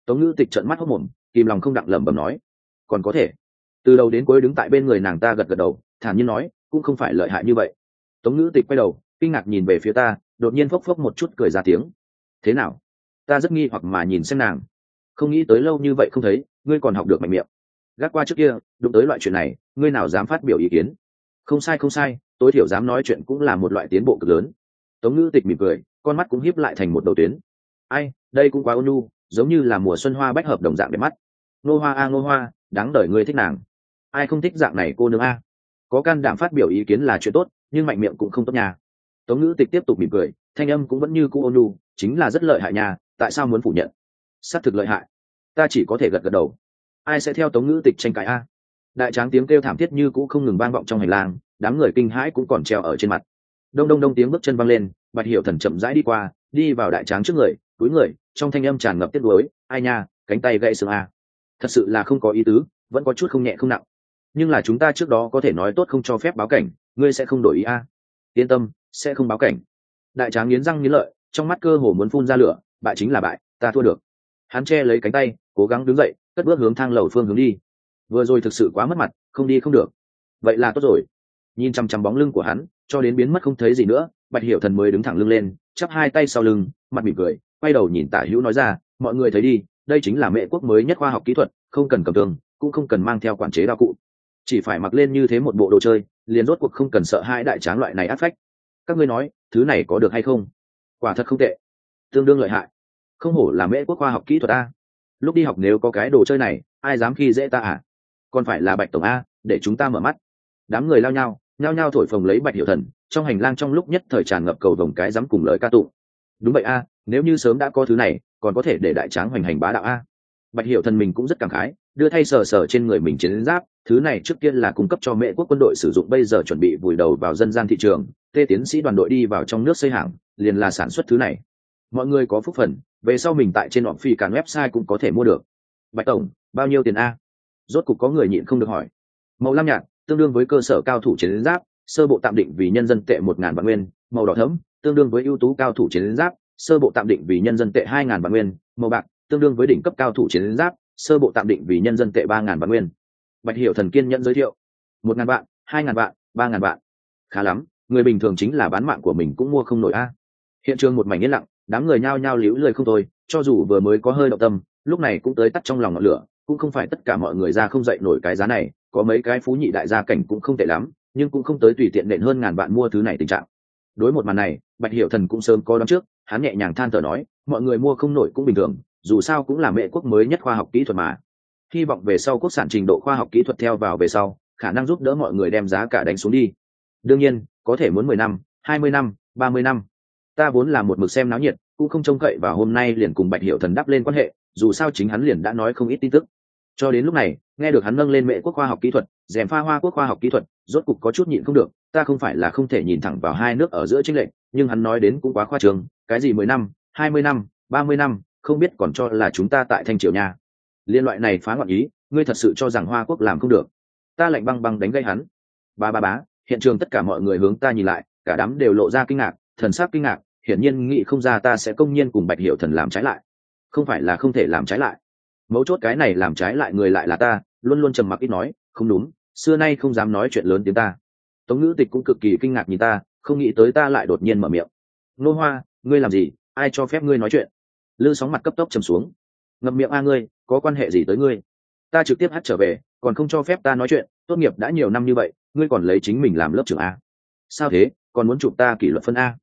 Tống Ngữ Tịch trợn mắt hốt mồm, kìm lòng không đặng lẩm bẩm nói, còn có thể. Từ đầu đến cuối đứng tại bên người nàng ta gật gật đầu, thản nhiên nói, cũng không phải lợi hại như vậy. Tống Ngữ Tịch quay đầu, kinh ngạc nhìn về phía ta, đột nhiên phốc phốc một chút cười ra tiếng. Thế nào? Ta rất nghi hoặc mà nhìn xem nàng, không nghĩ tới lâu như vậy không thấy, ngươi còn học được mạnh miệng. Gác qua trước kia, đụng tới loại chuyện này, ngươi nào dám phát biểu ý kiến? Không sai không sai, tối thiểu dám nói chuyện cũng là một loại tiến bộ cực lớn. Tống Ngữ Tịch mỉm cười, con mắt cũng híp lại thành một đầu tuyến. Ai, đây cũng quá ôn nhu, giống như là mùa xuân hoa bách hợp đồng dạng đẹp mắt. Ngô Hoa a Ngô Hoa, đáng đời ngươi thích nàng. Ai không thích dạng này cô nương a? Có can đảm phát biểu ý kiến là chuyện tốt, nhưng mạnh miệng cũng không tốt nha. Tống Ngữ Tịch tiếp tục mỉm cười, thanh âm cũng vẫn như cũ ôn nhu, chính là rất lợi hại nha, tại sao muốn phủ nhận? Xác thực lợi hại. Ta chỉ có thể gật gật đầu. Ai sẽ theo Tống Ngữ Tịch tranh cãi a? Đại tráng tiếng kêu thảm thiết như cũ không ngừng vang vọng trong hành lang, đám người kinh hãi cũng còn treo ở trên mặt. Đông đông đông tiếng bước chân vang lên, Bạch Hiểu Thần chậm rãi đi qua, đi vào đại tráng trước người, cúi người, trong thanh âm tràn ngập tiếc nuối, ai nha, cánh tay gãy xương a. Thật sự là không có ý tứ, vẫn có chút không nhẹ không nặng. Nhưng là chúng ta trước đó có thể nói tốt không cho phép báo cảnh, ngươi sẽ không đổi ý a? Yên tâm, sẽ không báo cảnh. Đại tráng nghiến răng nghiến lợi, trong mắt cơ hồ muốn phun ra lửa, bại chính là bại, ta thua được. Hắn che lấy cánh tay, cố gắng đứng dậy, cất bước hướng thang lầu phương hướng đi. Vừa rồi thực sự quá mất mặt, không đi không được. Vậy là tốt rồi. Nhìn chăm chăm bóng lưng của hắn, cho đến biến mất không thấy gì nữa, Bạch Hiểu Thần mới đứng thẳng lưng lên, chắp hai tay sau lưng, mặt mỉm cười, quay đầu nhìn Tả Hữu nói ra, mọi người thấy đi, đây chính là Mễ quốc mới nhất khoa học kỹ thuật, không cần cầm thương, cũng không cần mang theo quản chế đao cụ, chỉ phải mặc lên như thế một bộ đồ chơi, liền rốt cuộc không cần sợ hai đại tráng loại này áp phách. Các ngươi nói, thứ này có được hay không? Quả thật không tệ, tương đương lợi hại. Không hổ là Mễ quốc khoa học kỹ thuật a. Lúc đi học nếu có cái đồ chơi này, ai dám khi dễ ta à? Còn phải là Bạch tổng a, để chúng ta mở mắt. Đám người lao nhao nhao thổi phồng lấy Bạch Hiểu Thần, trong hành lang trong lúc nhất thời tràn ngập cầu vồng cái dám cùng lời ca tụng. Đúng vậy a, nếu như sớm đã có thứ này, còn có thể để đại tráng hoành hành bá đạo a. Bạch Hiểu Thần mình cũng rất cảm khái, đưa thay sờ sờ trên người mình chiến giáp, thứ này trước tiên là cung cấp cho Mễ quốc quân đội sử dụng, bây giờ chuẩn bị vùi đầu vào dân gian thị trường, Tê tiến sĩ đoàn đội đi vào trong nước xây hàng, liền là sản xuất thứ này. Mọi người có phúc phần, về sau mình tại trên họp phi cản website cũng có thể mua được. Bạch tổng, bao nhiêu tiền a? Rốt cục có người nhịn không được hỏi. Màu lam nhạt, tương đương với cơ sở cao thủ chiến giáp, sơ bộ tạm định vì nhân dân tệ 1.000 vạn nguyên. Màu đỏ thẫm, tương đương với ưu tú cao thủ chiến giáp, sơ bộ tạm định vì nhân dân tệ 2.000 vạn nguyên. Màu bạc, tương đương với đỉnh cấp cao thủ chiến giáp, sơ bộ tạm định vì nhân dân tệ 3.000 vạn nguyên. Bạch Hiểu Thần kiên nhẫn giới thiệu. 1.000 vạn, 2.000 vạn, 3.000 vạn. Khá lắm, người bình thường chính là bán mạng của mình cũng mua không nổi a. Hiện trường một mảnh yên lặng, đám người nhao nhao líu lười không thôi, cho dù vừa mới có hơi động tâm, lúc này cũng tới tắt trong lòng ngọn lửa. Cũng không phải tất cả mọi người ra không dậy nổi cái giá này, có mấy cái phú nhị đại gia cảnh cũng không tệ lắm, nhưng cũng không tới tùy tiện nện hơn ngàn vạn mua thứ này tình trạng. Đối một màn này, Bạch Hiểu Thần cũng sớm có đoán trước, hắn nhẹ nhàng than thở nói, mọi người mua không nổi cũng bình thường, dù sao cũng là Mễ quốc mới nhất khoa học kỹ thuật mà. Hy vọng về sau quốc sản trình độ khoa học kỹ thuật theo vào về sau, khả năng giúp đỡ mọi người đem giá cả đánh xuống đi. Đương nhiên, có thể muốn 10 năm, 20 năm, 30 năm. Ta vốn là một mực xem náo nhiệt, cũng không trông cậy vào hôm nay liền cùng Bạch Hiểu Thần đắp lên quan hệ, dù sao chính hắn liền đã nói không ít tin tức. Cho đến lúc này, nghe được hắn nâng lên Mễ quốc khoa học kỹ thuật, rèm pha Hoa quốc khoa học kỹ thuật, rốt cục có chút nhịn không được. Ta không phải là không thể nhìn thẳng vào hai nước ở giữa chênh lệch, nhưng hắn nói đến cũng quá khoa trương, cái gì 10 năm, 20 năm, 30 năm, không biết còn cho là chúng ta tại Thanh Triều nha. Liên loại này phá loạn ý, ngươi thật sự cho rằng Hoa quốc làm không được? Ta lạnh băng băng đánh gây hắn. Bá, hiện trường tất cả mọi người hướng ta nhìn lại, cả đám đều lộ ra kinh ngạc, thần sắc kinh ngạc, hiển nhiên nghĩ không ra ta sẽ công nhiên cùng Bạch Hiểu Thần làm trái lại. Không phải là không thể làm trái lại, mấu chốt cái này làm trái lại người lại là ta, luôn luôn trầm mặc ít nói, không đúng, xưa nay không dám nói chuyện lớn tiếng ta. Tống Ngữ Tịch cũng cực kỳ kinh ngạc nhìn ta, không nghĩ tới ta lại đột nhiên mở miệng. Nô Hoa, ngươi làm gì, ai cho phép ngươi nói chuyện? Lư Sóng mặt cấp tốc trầm xuống. Ngậm miệng a ngươi, có quan hệ gì tới ngươi? Ta trực tiếp hắt trở về, còn không cho phép ta nói chuyện, tốt nghiệp đã nhiều năm như vậy, ngươi còn lấy chính mình làm lớp trưởng a? Sao thế, còn muốn chụp ta kỷ luật phân a?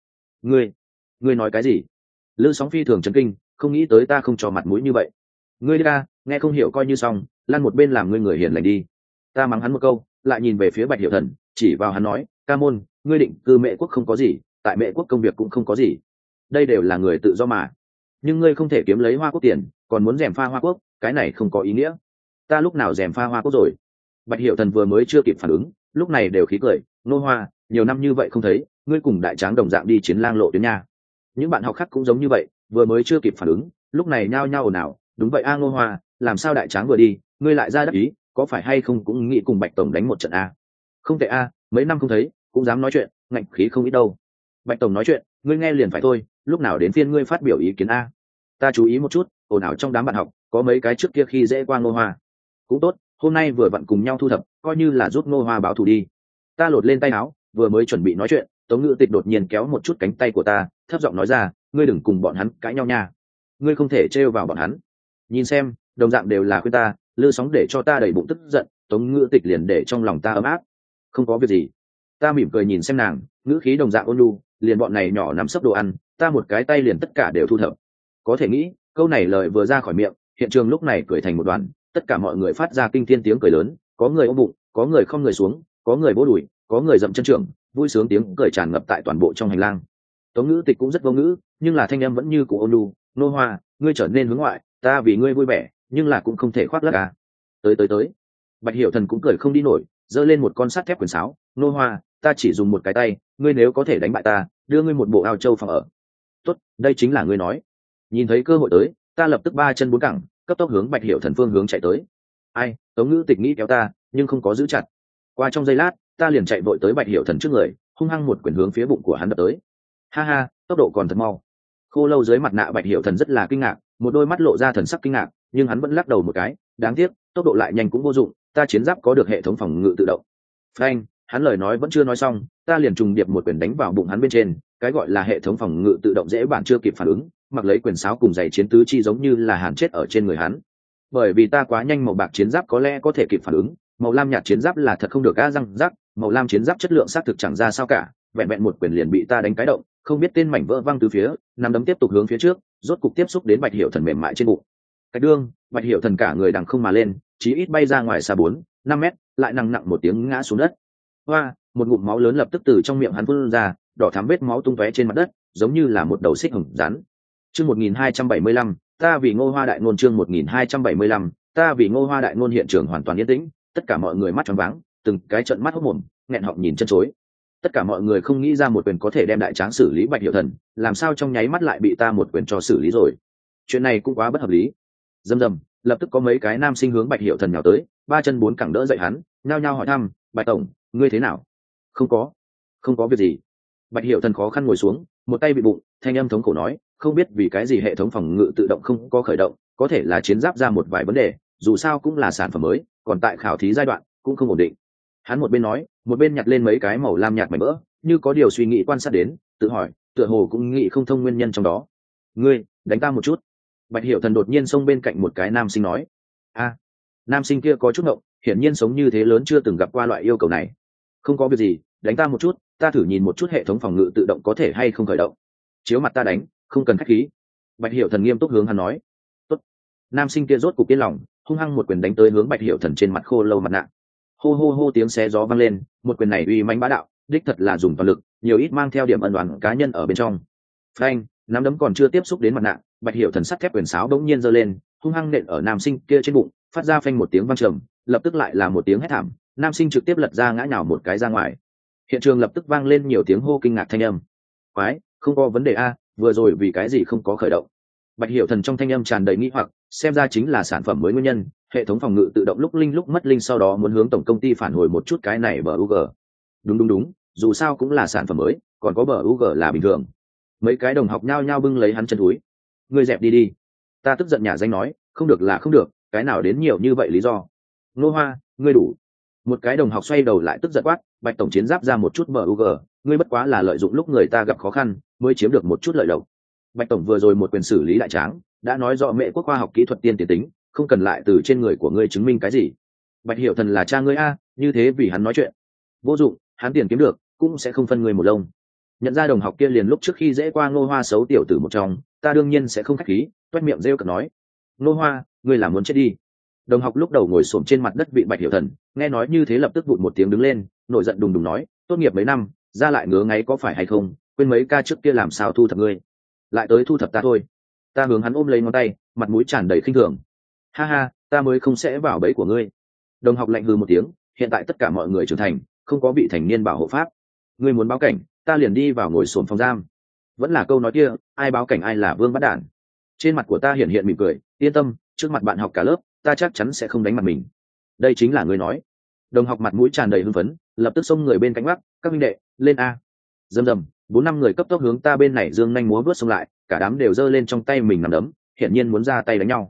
Ngươi nói cái gì? Lư Sóng phi thường chấn kinh, không nghĩ tới ta không cho mặt mũi như vậy. Ngươi đi ca, nghe không hiểu coi như xong, lăn một bên làm ngươi người hiền lành đi. Ta mắng hắn một câu, lại nhìn về phía Bạch Hiểu Thần, chỉ vào hắn nói, ca môn, ngươi định cư Mễ quốc không có gì, tại Mễ quốc công việc cũng không có gì, đây đều là người tự do mà. Nhưng ngươi không thể kiếm lấy Hoa quốc tiền, còn muốn rèm pha Hoa quốc, cái này không có ý nghĩa. Ta lúc nào rèm pha Hoa quốc rồi? Bạch Hiểu Thần vừa mới chưa kịp phản ứng, lúc này đều khí cười, Nô Hoa, nhiều năm như vậy không thấy, ngươi cùng đại tráng đồng dạng đi chiến lang lộ tuyến nha. Những bạn học khác cũng giống như vậy, vừa mới chưa kịp phản ứng, lúc này nhao nhao ồn ào, đúng vậy a Ngô Hoa, làm sao đại tráng vừa đi, ngươi lại ra đắc ý, có phải hay không cũng nghĩ cùng Bạch tổng đánh một trận a? Không tệ a, mấy năm không thấy, cũng dám nói chuyện, ngạnh khí không ít đâu. Bạch tổng nói chuyện, ngươi nghe liền phải thôi, lúc nào đến phiên ngươi phát biểu ý kiến a? Ta chú ý một chút, ồn ào trong đám bạn học, có mấy cái trước kia khi dễ qua Ngô Hoa. Cũng tốt, hôm nay vừa vặn cùng nhau thu thập, coi như là giúp Ngô Hoa báo thù đi. Ta lột lên tay áo, vừa mới chuẩn bị nói chuyện, Tống Ngữ Tịch đột nhiên kéo một chút cánh tay của ta, thấp giọng nói ra, ngươi đừng cùng bọn hắn cãi nhau nha, ngươi không thể trêu vào bọn hắn. Nhìn xem, đồng dạng đều là khuyên ta, lư sóng để cho ta đầy bụng tức giận, Tống Ngữ Tịch liền để trong lòng ta ấm áp. Không có việc gì. Ta mỉm cười nhìn xem nàng, ngữ khí đồng dạng ôn nhu, liền bọn này nhỏ nắm sấp đồ ăn, ta một cái tay liền tất cả đều thu thập. Có thể nghĩ, câu này lời vừa ra khỏi miệng, hiện trường lúc này cười thành một đoàn, tất cả mọi người phát ra kinh thiên tiếng cười lớn, có người ôm bụng, có người không người xuống, có người vỗ đùi, có người dậm chân trưởng, vui sướng tiếng cười tràn ngập tại toàn bộ trong hành lang. Tống Ngữ Tịch cũng rất vô ngữ, nhưng là thanh âm vẫn như cũ ôn nhu, Nô Hoa, ngươi trở nên hướng ngoại, ta vì ngươi vui vẻ, nhưng là cũng không thể khoác lác à. Tới. Bạch Hiểu Thần cũng cười không đi nổi, giơ lên một con sắt thép quyền sáo, Nô Hoa, ta chỉ dùng một cái tay, ngươi nếu có thể đánh bại ta, đưa ngươi một bộ ao châu phòng ở. Tốt, đây chính là ngươi nói. Nhìn thấy cơ hội tới, ta lập tức ba chân bốn cẳng, cấp tốc hướng Bạch Hiểu Thần phương hướng chạy tới. Ai, Tống Ngữ Tịch nghĩ kéo ta, nhưng không có giữ chặt. Qua trong giây lát, ta liền chạy vội tới Bạch Hiểu Thần trước người, hung hăng một quyền hướng phía bụng của hắn đập tới. Ha ha, tốc độ còn thật mau. Khô lâu dưới mặt nạ Bạch Hiểu Thần rất là kinh ngạc, một đôi mắt lộ ra thần sắc kinh ngạc, nhưng hắn vẫn lắc đầu một cái, đáng tiếc, tốc độ lại nhanh cũng vô dụng, ta chiến giáp có được hệ thống phòng ngự tự động. Phanh, hắn lời nói vẫn chưa nói xong, ta liền trùng điệp một quyền đánh vào bụng hắn bên trên, cái gọi là hệ thống phòng ngự tự động dễ bản chưa kịp phản ứng, mặc lấy quyền sáo cùng giày chiến tứ chi giống như là hàn chết ở trên người hắn. Bởi vì ta quá nhanh, màu bạc chiến giáp có lẽ có thể kịp phản ứng, màu lam nhạt chiến giáp là thật không được, răng rắc, màu lam chiến giáp chất lượng xác thực chẳng ra sao cả, vẹn vẹn một quyền liền bị ta đánh cái động, không biết tên mảnh vỡ văng từ phía, nắm đấm tiếp tục hướng phía trước, rốt cục tiếp xúc đến Bạch Hiểu Thần mềm mại trên bụng. Cái đương, Bạch Hiểu Thần cả người đằng không mà lên, chí ít bay ra ngoài xa 4-5 mét, lại nặng nặng một tiếng ngã xuống đất. Hoa, một ngụm máu lớn lập tức từ trong miệng hắn phun ra, đỏ thắm vết máu tung tóe trên mặt đất, giống như là một đầu xích hồng rắn. Chương 1275, ta vì Ngô Hoa đại ngôn. Chương 1275, ta vì Ngô Hoa đại ngôn. Hiện trường hoàn toàn yên tĩnh, tất cả mọi người mắt tròn váng, từng cái trợn mắt hốt mồm, nghẹn họng nhìn chân chối. Tất cả mọi người không nghĩ ra một quyền có thể đem đại tráng xử lý Bạch Hiểu Thần, làm sao trong nháy mắt lại bị ta một quyền cho xử lý rồi. Chuyện này cũng quá bất hợp lý. Rầm, lập tức có mấy cái nam sinh hướng Bạch Hiểu Thần nhào tới, ba chân bốn cẳng đỡ dậy hắn, nhao nhao hỏi thăm, Bạch tổng, ngươi thế nào? Không có việc gì. Bạch Hiểu Thần khó khăn ngồi xuống, một tay bị bụng, thanh âm thống khổ nói, không biết vì cái gì hệ thống phòng ngự tự động không có khởi động, có thể là chiến giáp ra một vài vấn đề, dù sao cũng là sản phẩm mới, còn tại khảo thí giai đoạn, cũng không ổn định. Hắn một bên nói, một bên nhặt lên mấy cái màu lam nhạt mảnh vỡ, như có điều suy nghĩ quan sát đến, tự hỏi, tựa hồ cũng nghĩ không thông nguyên nhân trong đó. Ngươi, đánh ta một chút. Bạch Hiểu Thần đột nhiên xông bên cạnh một cái nam sinh nói. A, nam sinh kia có chút ngộng, hiển nhiên sống như thế lớn chưa từng gặp qua loại yêu cầu này. Không có việc gì, đánh ta một chút, ta thử nhìn một chút hệ thống phòng ngự tự động có thể hay không khởi động. Chiếu mặt ta đánh, không cần khách khí. Bạch Hiểu Thần nghiêm túc hướng hắn nói. Tốt. Nam sinh kia rốt cục yên lòng, hung hăng một quyền đánh tới hướng Bạch Hiểu Thần trên mặt khô lâu mặt nạ. Hô tiếng xé gió vang lên, một quyền này uy mãnh bá đạo, đích thật là dùng toàn lực, nhiều ít mang theo điểm ân oán cá nhân ở bên trong. Phanh, nắm đấm còn chưa tiếp xúc đến mặt nạ, Bạch Hiểu Thần sắt thép quyền sáo bỗng nhiên giơ lên, hung hăng nện ở nam sinh kia trên bụng, phát ra phanh một tiếng vang trầm, lập tức lại là một tiếng hét thảm, nam sinh trực tiếp lật ra ngã nhào một cái ra ngoài. Hiện trường lập tức vang lên nhiều tiếng hô kinh ngạc thanh âm. Quái, không có vấn đề a, vừa rồi vì cái gì không có khởi động? Bạch Hiểu Thần trong thanh âm tràn đầy nghi hoặc, xem ra chính là sản phẩm mới nguyên nhân, hệ thống phòng ngự tự động lúc linh lúc mất linh, sau đó muốn hướng tổng công ty phản hồi một chút cái này bug. Đúng, dù sao cũng là sản phẩm mới, còn có bug là bình thường. Mấy cái đồng học nhao nhao bưng lấy hắn chân túi. Ngươi dẹp đi. Ta tức giận nhả danh nói, không được là không được, cái nào đến nhiều như vậy lý do. Ngô Hoa, ngươi đủ. Một cái đồng học xoay đầu lại tức giận quát, Bạch tổng chiến giáp ra một chút bug, ngươi bất quá là lợi dụng lúc người ta gặp khó khăn mới chiếm được một chút lợi lộc. Bạch tổng vừa rồi một quyền xử lý đại tráng, đã nói rõ mẹ quốc khoa học kỹ thuật tiên tiến tính, không cần lại từ trên người của ngươi chứng minh cái gì. Bạch Hiểu Thần là cha ngươi a, như thế vì hắn nói chuyện vô dụng, hắn tiền kiếm được cũng sẽ không phân ngươi một lông. Nhận ra đồng học kia liền lúc trước khi dễ qua Ngô Hoa xấu tiểu tử một trong, ta đương nhiên sẽ không khách khí, toét miệng rêu cợt nói, Ngô Hoa, ngươi là muốn chết đi. Đồng học lúc đầu ngồi xổm trên mặt đất bị Bạch Hiểu Thần nghe nói như thế lập tức vụt một tiếng đứng lên, nổi giận đùng đùng nói, tốt nghiệp mấy năm ra lại ngứa ngáy có phải hay không, quên mấy ca trước kia làm sao thu thập ngươi, lại tới thu thập ta thôi. Ta hướng hắn ôm lấy ngón tay, mặt mũi tràn đầy khinh thường. Ha ha, ta mới không sẽ vào bẫy của ngươi. Đồng học lạnh hừ một tiếng, hiện tại tất cả mọi người trưởng thành, không có vị thành niên bảo hộ pháp. Ngươi muốn báo cảnh, ta liền đi vào ngồi xổm phòng giam. Vẫn là câu nói kia, ai báo cảnh ai là vương bắt đản. Trên mặt của ta hiện hiện mỉm cười, yên tâm, trước mặt bạn học cả lớp, ta chắc chắn sẽ không đánh mặt mình. Đây chính là ngươi nói. Đồng học mặt mũi tràn đầy hưng phấn, lập tức xông người bên cạnh gác, các minh đệ, lên a. Rầm, 4-5 người cấp tốc hướng ta bên này dương nhanh múa vớt xông lại, cả đám đều giơ lên trong tay mình nắm đấm, hiển nhiên muốn ra tay đánh nhau.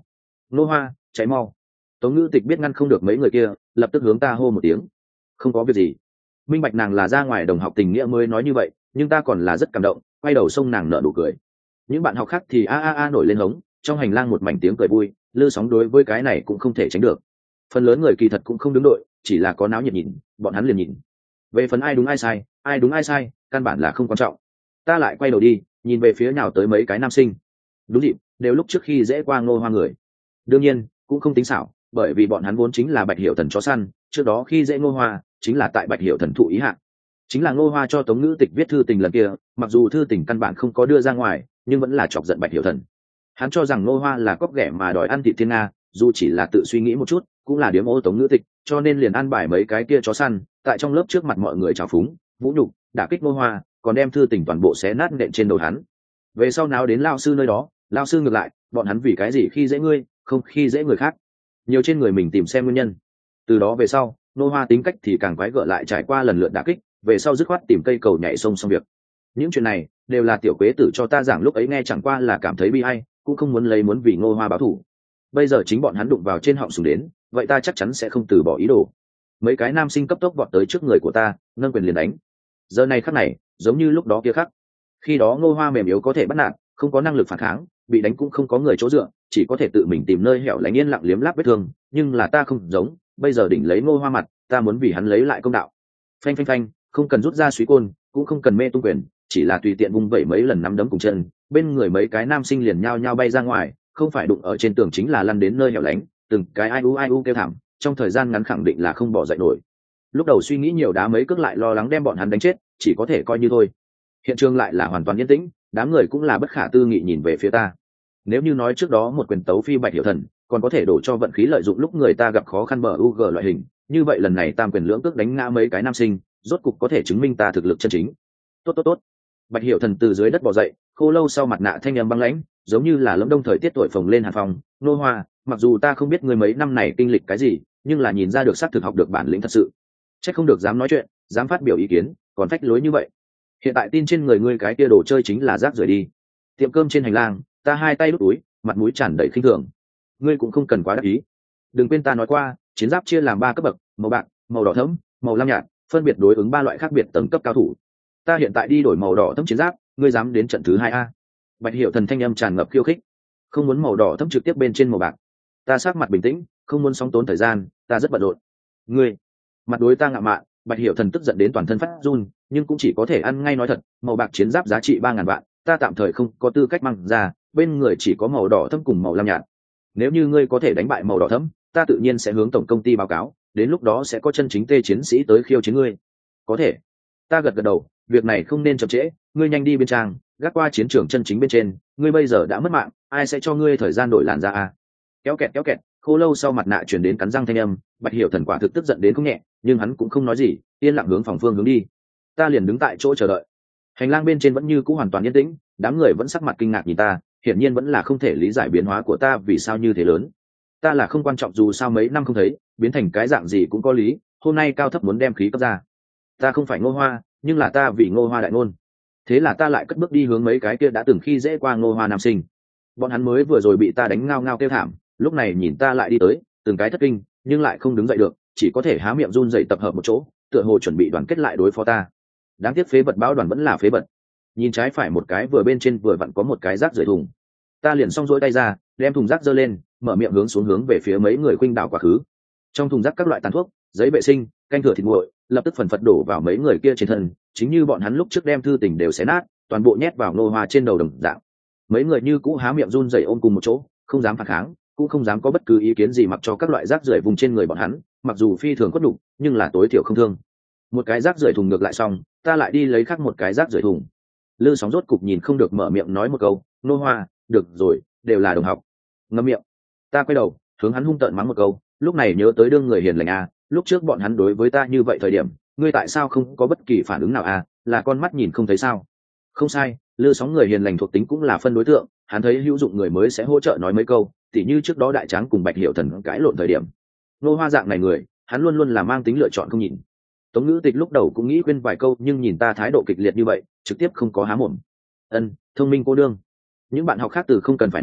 Nô Hoa, cháy mau. Tống Ngữ Tịch biết ngăn không được mấy người kia, lập tức hướng ta hô một tiếng. Không có việc gì. Minh bạch nàng là ra ngoài đồng học tình nghĩa mới nói như vậy, nhưng ta còn là rất cảm động, quay đầu xông nàng nở nụ cười. Những bạn học khác thì a a a nổi lên hống, trong hành lang một mảnh tiếng cười vui. Lư Sóng đối với cái này cũng không thể tránh được. Phần lớn người kỳ thật cũng không đứng đội, chỉ là có náo nhiệt nhìn, bọn hắn liền nhìn. Về phần ai đúng ai sai, căn bản là không quan trọng. Ta lại quay đầu đi, nhìn về phía nào tới mấy cái nam sinh. Đúng dịp, đều lúc trước khi dễ qua Ngô Hoa người. Đương nhiên cũng không tính xảo, bởi vì bọn hắn vốn chính là Bạch Hiểu Thần chó săn, trước đó khi dễ Ngô Hoa chính là tại Bạch Hiểu Thần thụ ý hạ. Chính là Ngô Hoa cho Tống Ngữ Tịch viết thư tình lần kia, mặc dù thư tình căn bản không có đưa ra ngoài, nhưng vẫn là chọc giận Bạch Hiểu Thần. Hắn cho rằng Ngô Hoa là cóc ghẻ mà đòi ăn thịt thiên nga, dù chỉ là tự suy nghĩ một chút, cũng là điếm ô Tống Ngữ Tịch, cho nên liền an bài mấy cái kia chó săn, tại trong lớp trước mặt mọi người trào phúng, vũ nhục, đả kích Ngô Hoa, còn đem thư tình toàn bộ xé nát nện trên đầu hắn. Về sau nào đến lao sư nơi đó, lao sư ngược lại, bọn hắn vì cái gì khi dễ ngươi, không khi dễ người khác. Nhiều trên người mình tìm xem nguyên nhân. Từ đó về sau, Ngô Hoa tính cách thì càng quái gở lại, trải qua lần lượt đả kích, về sau dứt khoát tìm cây cầu nhảy sông xong việc. Những chuyện này đều là tiểu quế tử cho ta giảng, lúc ấy nghe chẳng qua là cảm thấy bi ai, cũng không muốn vì Ngô Hoa báo thù. Bây giờ chính bọn hắn đụng vào trên họng súng đến, vậy ta chắc chắn sẽ không từ bỏ ý đồ. Mấy cái nam sinh cấp tốc vọt tới trước người của ta, nâng quyền liền đánh. Giờ này khắc này giống như lúc đó kia khắc. Khi đó Ngô Hoa mềm yếu có thể bắt nạt, không có năng lực phản kháng, bị đánh cũng không có người chỗ dựa, chỉ có thể tự mình tìm nơi hẻo lánh yên lặng liếm láp vết thương. Nhưng là ta không giống, bây giờ đỉnh lấy Ngô Hoa mặt, ta muốn vì hắn lấy lại công đạo. Phanh phanh phanh, không cần rút ra suý côn, cũng không cần mê tung quyền, chỉ là tùy tiện vung vẩy mấy lần nắm đấm cùng chân, bên người mấy cái nam sinh liền nhao nhao bay ra ngoài, không phải đụng ở trên tường chính là lăn đến nơi hẻo lánh, từng cái ai u kêu thảm, trong thời gian ngắn khẳng định là không bỏ dậy nổi. Lúc đầu suy nghĩ nhiều đá mấy cước lại lo lắng đem bọn hắn đánh chết, chỉ có thể coi như thôi. Hiện trường lại là hoàn toàn yên tĩnh, đám người cũng là bất khả tư nghị nhìn về phía ta. Nếu như nói trước đó một quyền tấu phi Bạch Hiểu Thần còn có thể đổ cho vận khí lợi dụng lúc người ta gặp khó khăn bờ UG loại hình, như vậy lần này tam quyền lưỡng cước đánh ngã mấy cái nam sinh, rốt cục có thể chứng minh ta thực lực chân chính. Tốt. Bạch Hiểu Thần từ dưới đất bò dậy, khô lâu sau mặt nạ thanh âm băng lãnh, giống như là lâm đông thời tiết thổi phồng lên hàn phòng. Nô Hoa, mặc dù ta không biết người mấy năm này kinh lịch cái gì, nhưng là nhìn ra được xác thực học được bản lĩnh thật sự. Chắc không được dám nói chuyện, dám phát biểu ý kiến, còn phách lối như vậy. Hiện tại tin trên người ngươi cái kia đồ chơi chính là rác rưởi đi. Tiệm cơm trên hành lang, ta hai tay đút túi, mặt mũi tràn đầy khinh thường. Ngươi cũng không cần quá đắc ý. Đừng quên ta nói qua, chiến giáp chia làm 3 cấp bậc, màu bạc, màu đỏ thẫm, màu lam nhạt, phân biệt đối ứng 3 loại khác biệt tầng cấp cao thủ. Ta hiện tại đi đổi màu đỏ thẫm chiến giáp, ngươi dám đến trận thứ 2 a? Bạch Hiểu Thần thanh âm tràn ngập khiêu khích. Không muốn màu đỏ thẫm trực tiếp bên trên màu bạc. Ta sắc mặt bình tĩnh, không muốn sóng tốn thời gian, ta rất bận rộn. Ngươi, mặt đối ta ngạo mạn, Bạch Hiểu Thần tức giận đến toàn thân phát run, nhưng cũng chỉ có thể ăn ngay nói thật, màu bạc chiến giáp giá trị 3.000 vạn, ta tạm thời không có tư cách mang ra, bên người chỉ có màu đỏ thẫm cùng màu lam nhạt. Nếu như ngươi có thể đánh bại màu đỏ thẫm, ta tự nhiên sẽ hướng tổng công ty báo cáo, đến lúc đó sẽ có chân chính tê chiến sĩ tới khiêu chiến ngươi. Có thể. Ta gật gật đầu, việc này không nên chậm trễ, ngươi nhanh đi bên trang, gác qua chiến trường chân chính bên trên, ngươi bây giờ đã mất mạng, ai sẽ cho ngươi thời gian đổi làn da à? Kéo kẹt, khô lâu sau mặt nạ truyền đến cắn răng thanh âm. Bạch Hiểu Thần quả thực tức giận đến không nhẹ, nhưng hắn cũng không nói gì, yên lặng hướng phòng phương hướng đi. Ta liền đứng tại chỗ chờ đợi. Hành lang bên trên vẫn như cũ hoàn toàn yên tĩnh, đám người vẫn sắc mặt kinh ngạc nhìn ta, hiển nhiên vẫn là không thể lý giải biến hóa của ta vì sao như thế lớn. Ta là không quan trọng, dù sao mấy năm không thấy, biến thành cái dạng gì cũng có lý, hôm nay cao thấp muốn đem khí cấp ra. Ta không phải Ngô Hoa, nhưng là ta vì Ngô Hoa đại ngôn. Thế là ta lại cất bước đi hướng mấy cái kia đã từng khi dễ qua Ngô Hoa nam sinh. Bọn hắn mới vừa rồi bị ta đánh ngao ngao kêu thảm, lúc này nhìn ta lại đi tới, từng cái thất kinh, nhưng lại không đứng dậy được, chỉ có thể há miệng run rẩy tập hợp một chỗ, tựa hồ chuẩn bị đoàn kết lại đối phó ta. Đáng tiếc phế vật báo đoàn vẫn là phế vật. Nhìn trái phải một cái, vừa bên trên vừa vặn có một cái rác rưởi thùng. Ta liền xong rỗi tay ra, đem thùng rác giơ lên, mở miệng hướng về phía mấy người khuynh đảo quá khứ. Trong thùng rác các loại tàn thuốc, giấy vệ sinh, canh thừa thịt nguội, lập tức phần phật đổ vào mấy người kia trên thân, chính như bọn hắn lúc trước đem thư tình đều xé nát, toàn bộ nhét vào Ngô Hoa trên đầu đồng dạng. Mấy người như cũ há miệng run rẩy ôm cùng một chỗ, không dám phản kháng, cũng không dám có bất cứ ý kiến gì, mặc cho các loại rác rưởi vùng trên người bọn hắn, mặc dù phi thường cốt đủ, nhưng là tối thiểu không thương. Một cái rác rưởi thùng ngược lại xong, ta lại đi lấy khác một cái rác rưởi thùng. Lư Sóng rốt cục nhìn không được mở miệng nói một câu, Ngô Hoa, được rồi, đều là đồng học. Ngậm miệng. Ta quay đầu, hướng hắn hung tợn mắng một câu, lúc này nhớ tới đương người hiền lành à, lúc trước bọn hắn đối với ta như vậy thời điểm, ngươi tại sao không có bất kỳ phản ứng nào à, là con mắt nhìn không thấy sao? Không sai, Lư Sóng người hiền lành thuộc tính cũng là phân đối tượng, hắn thấy hữu dụng người mới sẽ hỗ trợ nói mấy câu, tỉ như trước đó Đại Tráng cùng Bạch Hiểu Thần cãi lộn thời điểm. Ngô Hoa dạng này người, hắn luôn luôn là mang tính lựa chọn không nhìn. Tống Ngữ Tịch lúc đầu cũng nghĩ khuyên vài câu, nhưng nhìn ta thái độ kịch liệt như vậy, trực tiếp không có há mồm. Thông minh cô đương. Những bạn học khác từ không cần phải nói,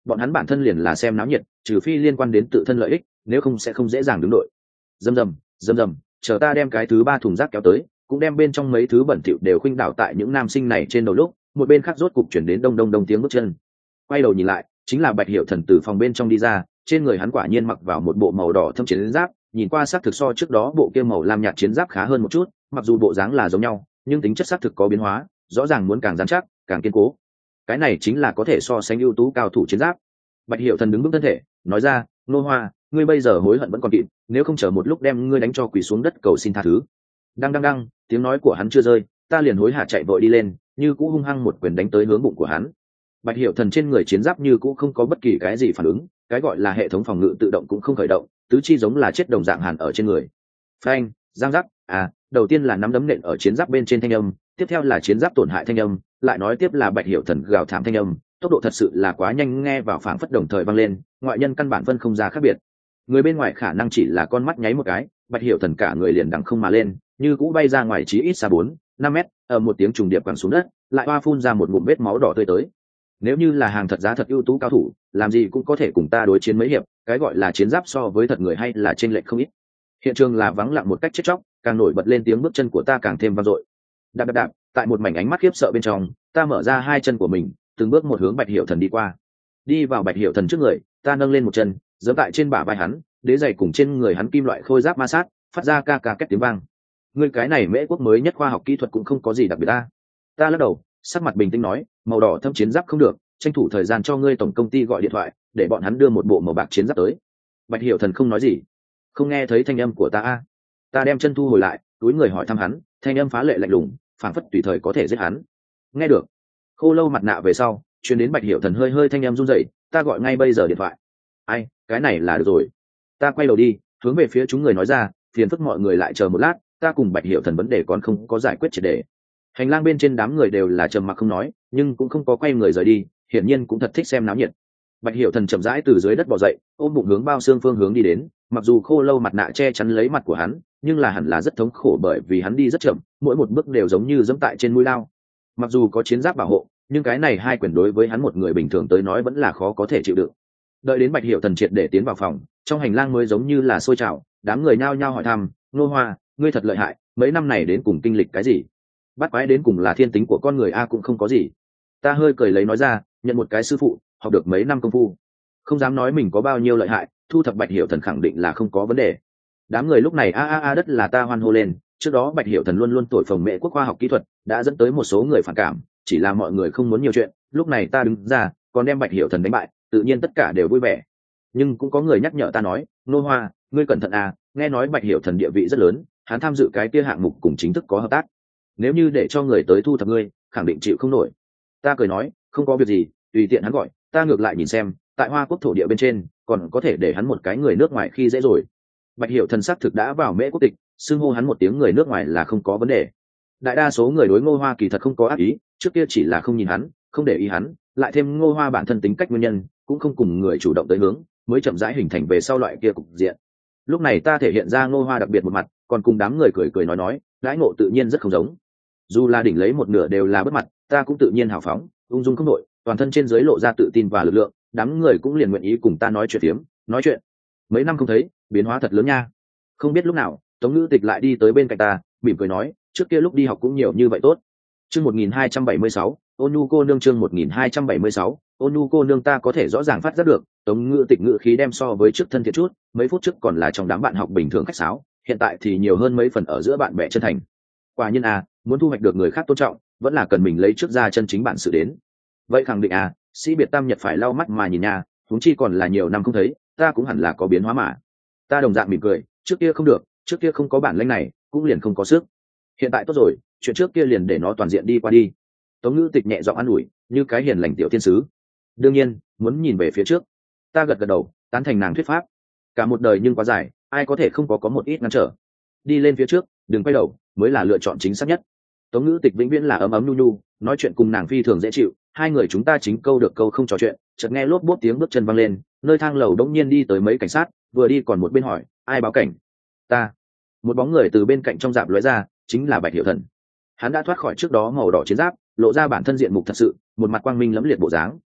bọn hắn bản thân liền là xem náo nhiệt, trừ phi liên quan đến tự thân lợi ích, nếu không sẽ không dễ dàng đứng đội. Rầm rầm, rầm rầm, chờ ta đem cái thứ ba thùng rác kéo tới, cũng đem bên trong mấy thứ bẩn thỉu đều khuynh đảo tại những nam sinh này trên đầu lúc, một bên khác rốt cục chuyển đến đông đông đông tiếng bước chân. Quay đầu nhìn lại, chính là Bạch Hiểu Thần từ phòng bên trong đi ra, trên người hắn quả nhiên mặc vào một bộ màu đỏ thâm chiến giáp, nhìn qua xác thực so trước đó bộ kia màu lam nhạt chiến giáp khá hơn một chút, mặc dù bộ dáng là giống nhau, nhưng tính chất xác thực có biến hóa, rõ ràng muốn càng rắn chắc, càng kiên cố. Cái này chính là có thể so sánh ưu tú cao thủ chiến giáp. Bạch Hiểu Thần đứng vững thân thể, nói ra, Nô Hoa, ngươi bây giờ hối hận vẫn còn kịp, nếu không chờ một lúc đem ngươi đánh cho quỳ xuống đất cầu xin tha thứ. Đang đang đang, tiếng nói của hắn chưa rơi, ta liền hối hả chạy vội đi lên, như cũ hung hăng một quyền đánh tới hướng bụng của hắn. Bạch Hiểu Thần trên người chiến giáp như cũ không có bất kỳ cái gì phản ứng, cái gọi là hệ thống phòng ngự tự động cũng không khởi động, tứ chi giống là chết đồng dạng hàn ở trên người. Phanh, giang giác, đầu tiên là nắm đấm nện ở chiến giáp bên trên thanh âm, tiếp theo là chiến giáp tổn hại thanh âm, lại nói tiếp là Bạch Hiểu Thần gào thảm thanh âm, tốc độ thật sự là quá nhanh, nghe vào phảng phất đồng thời vang lên, ngoại nhân căn bản phân không ra khác biệt. Người bên ngoài khả năng chỉ là con mắt nháy một cái, Bạch Hiểu Thần cả người liền đằng không mà lên, như cũ bay ra ngoài chí ít xa 4-5 mét, ở một tiếng trùng điệp quẳng xuống đất, lại hoa phun ra một ngụm vết máu đỏ tươi tới. Nếu như là hàng thật giá thật ưu tú cao thủ, làm gì cũng có thể cùng ta đối chiến mấy hiệp, cái gọi là chiến giáp so với thật người hay là chênh lệch không ít. Hiện trường là vắng lặng một cách chết chóc, càng nổi bật lên tiếng bước chân của ta càng thêm vang dội. Đạp đạp đạp, tại một mảnh ánh mắt khiếp sợ bên trong, ta mở ra hai chân của mình, từng bước một hướng Bạch Hiểu Thần đi qua. Đi vào Bạch Hiểu Thần trước người, ta nâng lên một chân, giẫm tại trên bả vai hắn, đế giày cùng trên người hắn kim loại khôi giáp ma sát, phát ra ca ca két tiếng vang. Ngươi cái này Mễ Quốc mới nhất khoa học kỹ thuật cũng không có gì đặc biệt ta. Ta lắc đầu, sắc mặt bình tĩnh nói, màu đỏ thâm chiến giáp không được, tranh thủ thời gian cho ngươi tổng công ty gọi điện thoại, để bọn hắn đưa một bộ màu bạc chiến giáp tới. Bạch Hiểu Thần không nói gì, không nghe thấy thanh âm của ta. Ta đem chân thu hồi lại, túi người hỏi thăm hắn, thanh âm phá lệ lạnh lùng, phảng phất tùy thời có thể giết hắn. Nghe được. Khô lâu mặt nạ về sau, truyền đến Bạch Hiểu Thần hơi hơi thanh âm run rẩy, ta gọi ngay bây giờ điện thoại. Ai, cái này là được rồi. Ta quay đầu đi, hướng về phía chúng người nói ra, phiền phức mọi người lại chờ một lát, ta cùng Bạch Hiểu Thần vấn đề còn không có giải quyết triệt để. Hành lang bên trên đám người đều là trầm mặc không nói, nhưng cũng không có quay người rời đi, hiển nhiên cũng thật thích xem náo nhiệt. Bạch Hiểu Thần chậm rãi từ dưới đất bò dậy, ôm bụng hướng bao xương phương hướng đi đến, mặc dù khô lâu mặt nạ che chắn lấy mặt của hắn, nhưng là hẳn là rất thống khổ bởi vì hắn đi rất chậm, mỗi một bước đều giống như giẫm tại trên mũi lao. Mặc dù có chiến giáp bảo hộ, nhưng cái này hai quyền đối với hắn một người bình thường tới nói vẫn là khó có thể chịu đựng. Đợi đến Bạch Hiểu Thần triệt để tiến vào phòng, trong hành lang mới giống như là sôi trào, đám người nhao nhao hỏi thăm, Nô Hoa, ngươi thật lợi hại, mấy năm này đến cùng kinh lịch cái gì? Bắt quái đến cùng là thiên tính của con người cũng không có gì. Ta hơi cười lấy nói ra, nhận một cái sư phụ, học được mấy năm công phu, không dám nói mình có bao nhiêu lợi hại, thu thập Bạch Hiểu Thần khẳng định là không có vấn đề. Đám người lúc này đất là ta hoan hô lên, trước đó Bạch Hiểu Thần luôn luôn thổi phồng Mễ Quốc khoa học kỹ thuật, đã dẫn tới một số người phản cảm, chỉ là mọi người không muốn nhiều chuyện, lúc này ta đứng ra, còn đem Bạch Hiểu Thần đánh bại, tự nhiên tất cả đều vui vẻ. Nhưng cũng có người nhắc nhở ta nói, Nô Hoa, ngươi cẩn thận nghe nói Bạch Hiểu Thần địa vị rất lớn, hắn tham dự cái kia hạng mục cùng chính thức có hợp tác, nếu như để cho người tới thu thập ngươi, khẳng định chịu không nổi. Ta cười nói, không có việc gì, tùy tiện hắn gọi, ta ngược lại nhìn xem, tại Hoa Quốc thổ địa bên trên, còn có thể để hắn một cái người nước ngoài khi dễ rồi. Bạch Hiểu Thần xác thực đã vào Mễ Quốc tịch, xưng hô hắn một tiếng người nước ngoài là không có vấn đề. Đại đa số người đối Ngô Hoa kỳ thật không có ác ý, trước kia chỉ là không nhìn hắn, không để ý hắn, lại thêm Ngô Hoa bản thân tính cách nguyên nhân, cũng không cùng người chủ động tới hướng, mới chậm rãi hình thành về sau loại kia cục diện. Lúc này ta thể hiện ra Ngô Hoa đặc biệt một mặt, còn cùng đám người cười cười nói, đãi ngộ tự nhiên rất không giống. Dù là đỉnh lấy một nửa đều là bất mặt, ta cũng tự nhiên hào phóng, ung dung không đội, toàn thân trên dưới lộ ra tự tin và lực lượng, đám người cũng liền nguyện ý cùng ta nói chuyện tiếm, nói chuyện. Mấy năm không thấy, biến hóa thật lớn nha. Không biết lúc nào, Tống Ngữ Tịch lại đi tới bên cạnh ta, mỉm cười nói, trước kia lúc đi học cũng nhiều như vậy tốt. Chương 1276, Ôn Nhu cô nương, chương 1276, Ôn Nhu cô nương. Ta có thể rõ ràng phát giác được, Tống Ngữ Tịch ngữ khí đem so với trước thân thiện chút, mấy phút trước còn là trong đám bạn học bình thường khách sáo, hiện tại thì nhiều hơn mấy phần ở giữa bạn bè chân thành. Quả nhiên muốn thu hoạch được người khác tôn trọng, vẫn là cần mình lấy trước ra chân chính bản sự đến. Vậy khẳng định sĩ biệt tam nhật phải lau mắt mà nhìn nha, huống chi còn là nhiều năm không thấy, ta cũng hẳn là có biến hóa mà. Ta đồng dạng mỉm cười, trước kia không được, trước kia không có bản lĩnh này, cũng liền không có sức. Hiện tại tốt rồi, chuyện trước kia liền để nó toàn diện đi qua đi. Tống Ngữ Tịch nhẹ giọng an ủi, như cái hiền lành tiểu thiên sứ. Đương nhiên, muốn nhìn về phía trước. Ta gật gật đầu, tán thành nàng thuyết pháp. Cả một đời nhưng quá dài, ai có thể không có một ít ngăn trở. Đi lên phía trước, đừng quay đầu, mới là lựa chọn chính xác nhất. Tống Ngữ Tịch vĩnh viễn là ấm ấm nhu nhu, nói chuyện cùng nàng phi thường dễ chịu, hai người chúng ta chính câu được câu không trò chuyện, chợt nghe lốp bốp tiếng bước chân văng lên, nơi thang lầu đống nhiên đi tới mấy cảnh sát, vừa đi còn một bên hỏi, ai báo cảnh? Ta. Một bóng người từ bên cạnh trong dạp lóe ra, chính là Bạch Hiểu Thần. Hắn đã thoát khỏi trước đó màu đỏ chiến giáp, lộ ra bản thân diện mục thật sự, một mặt quang minh lẫm liệt bộ dáng.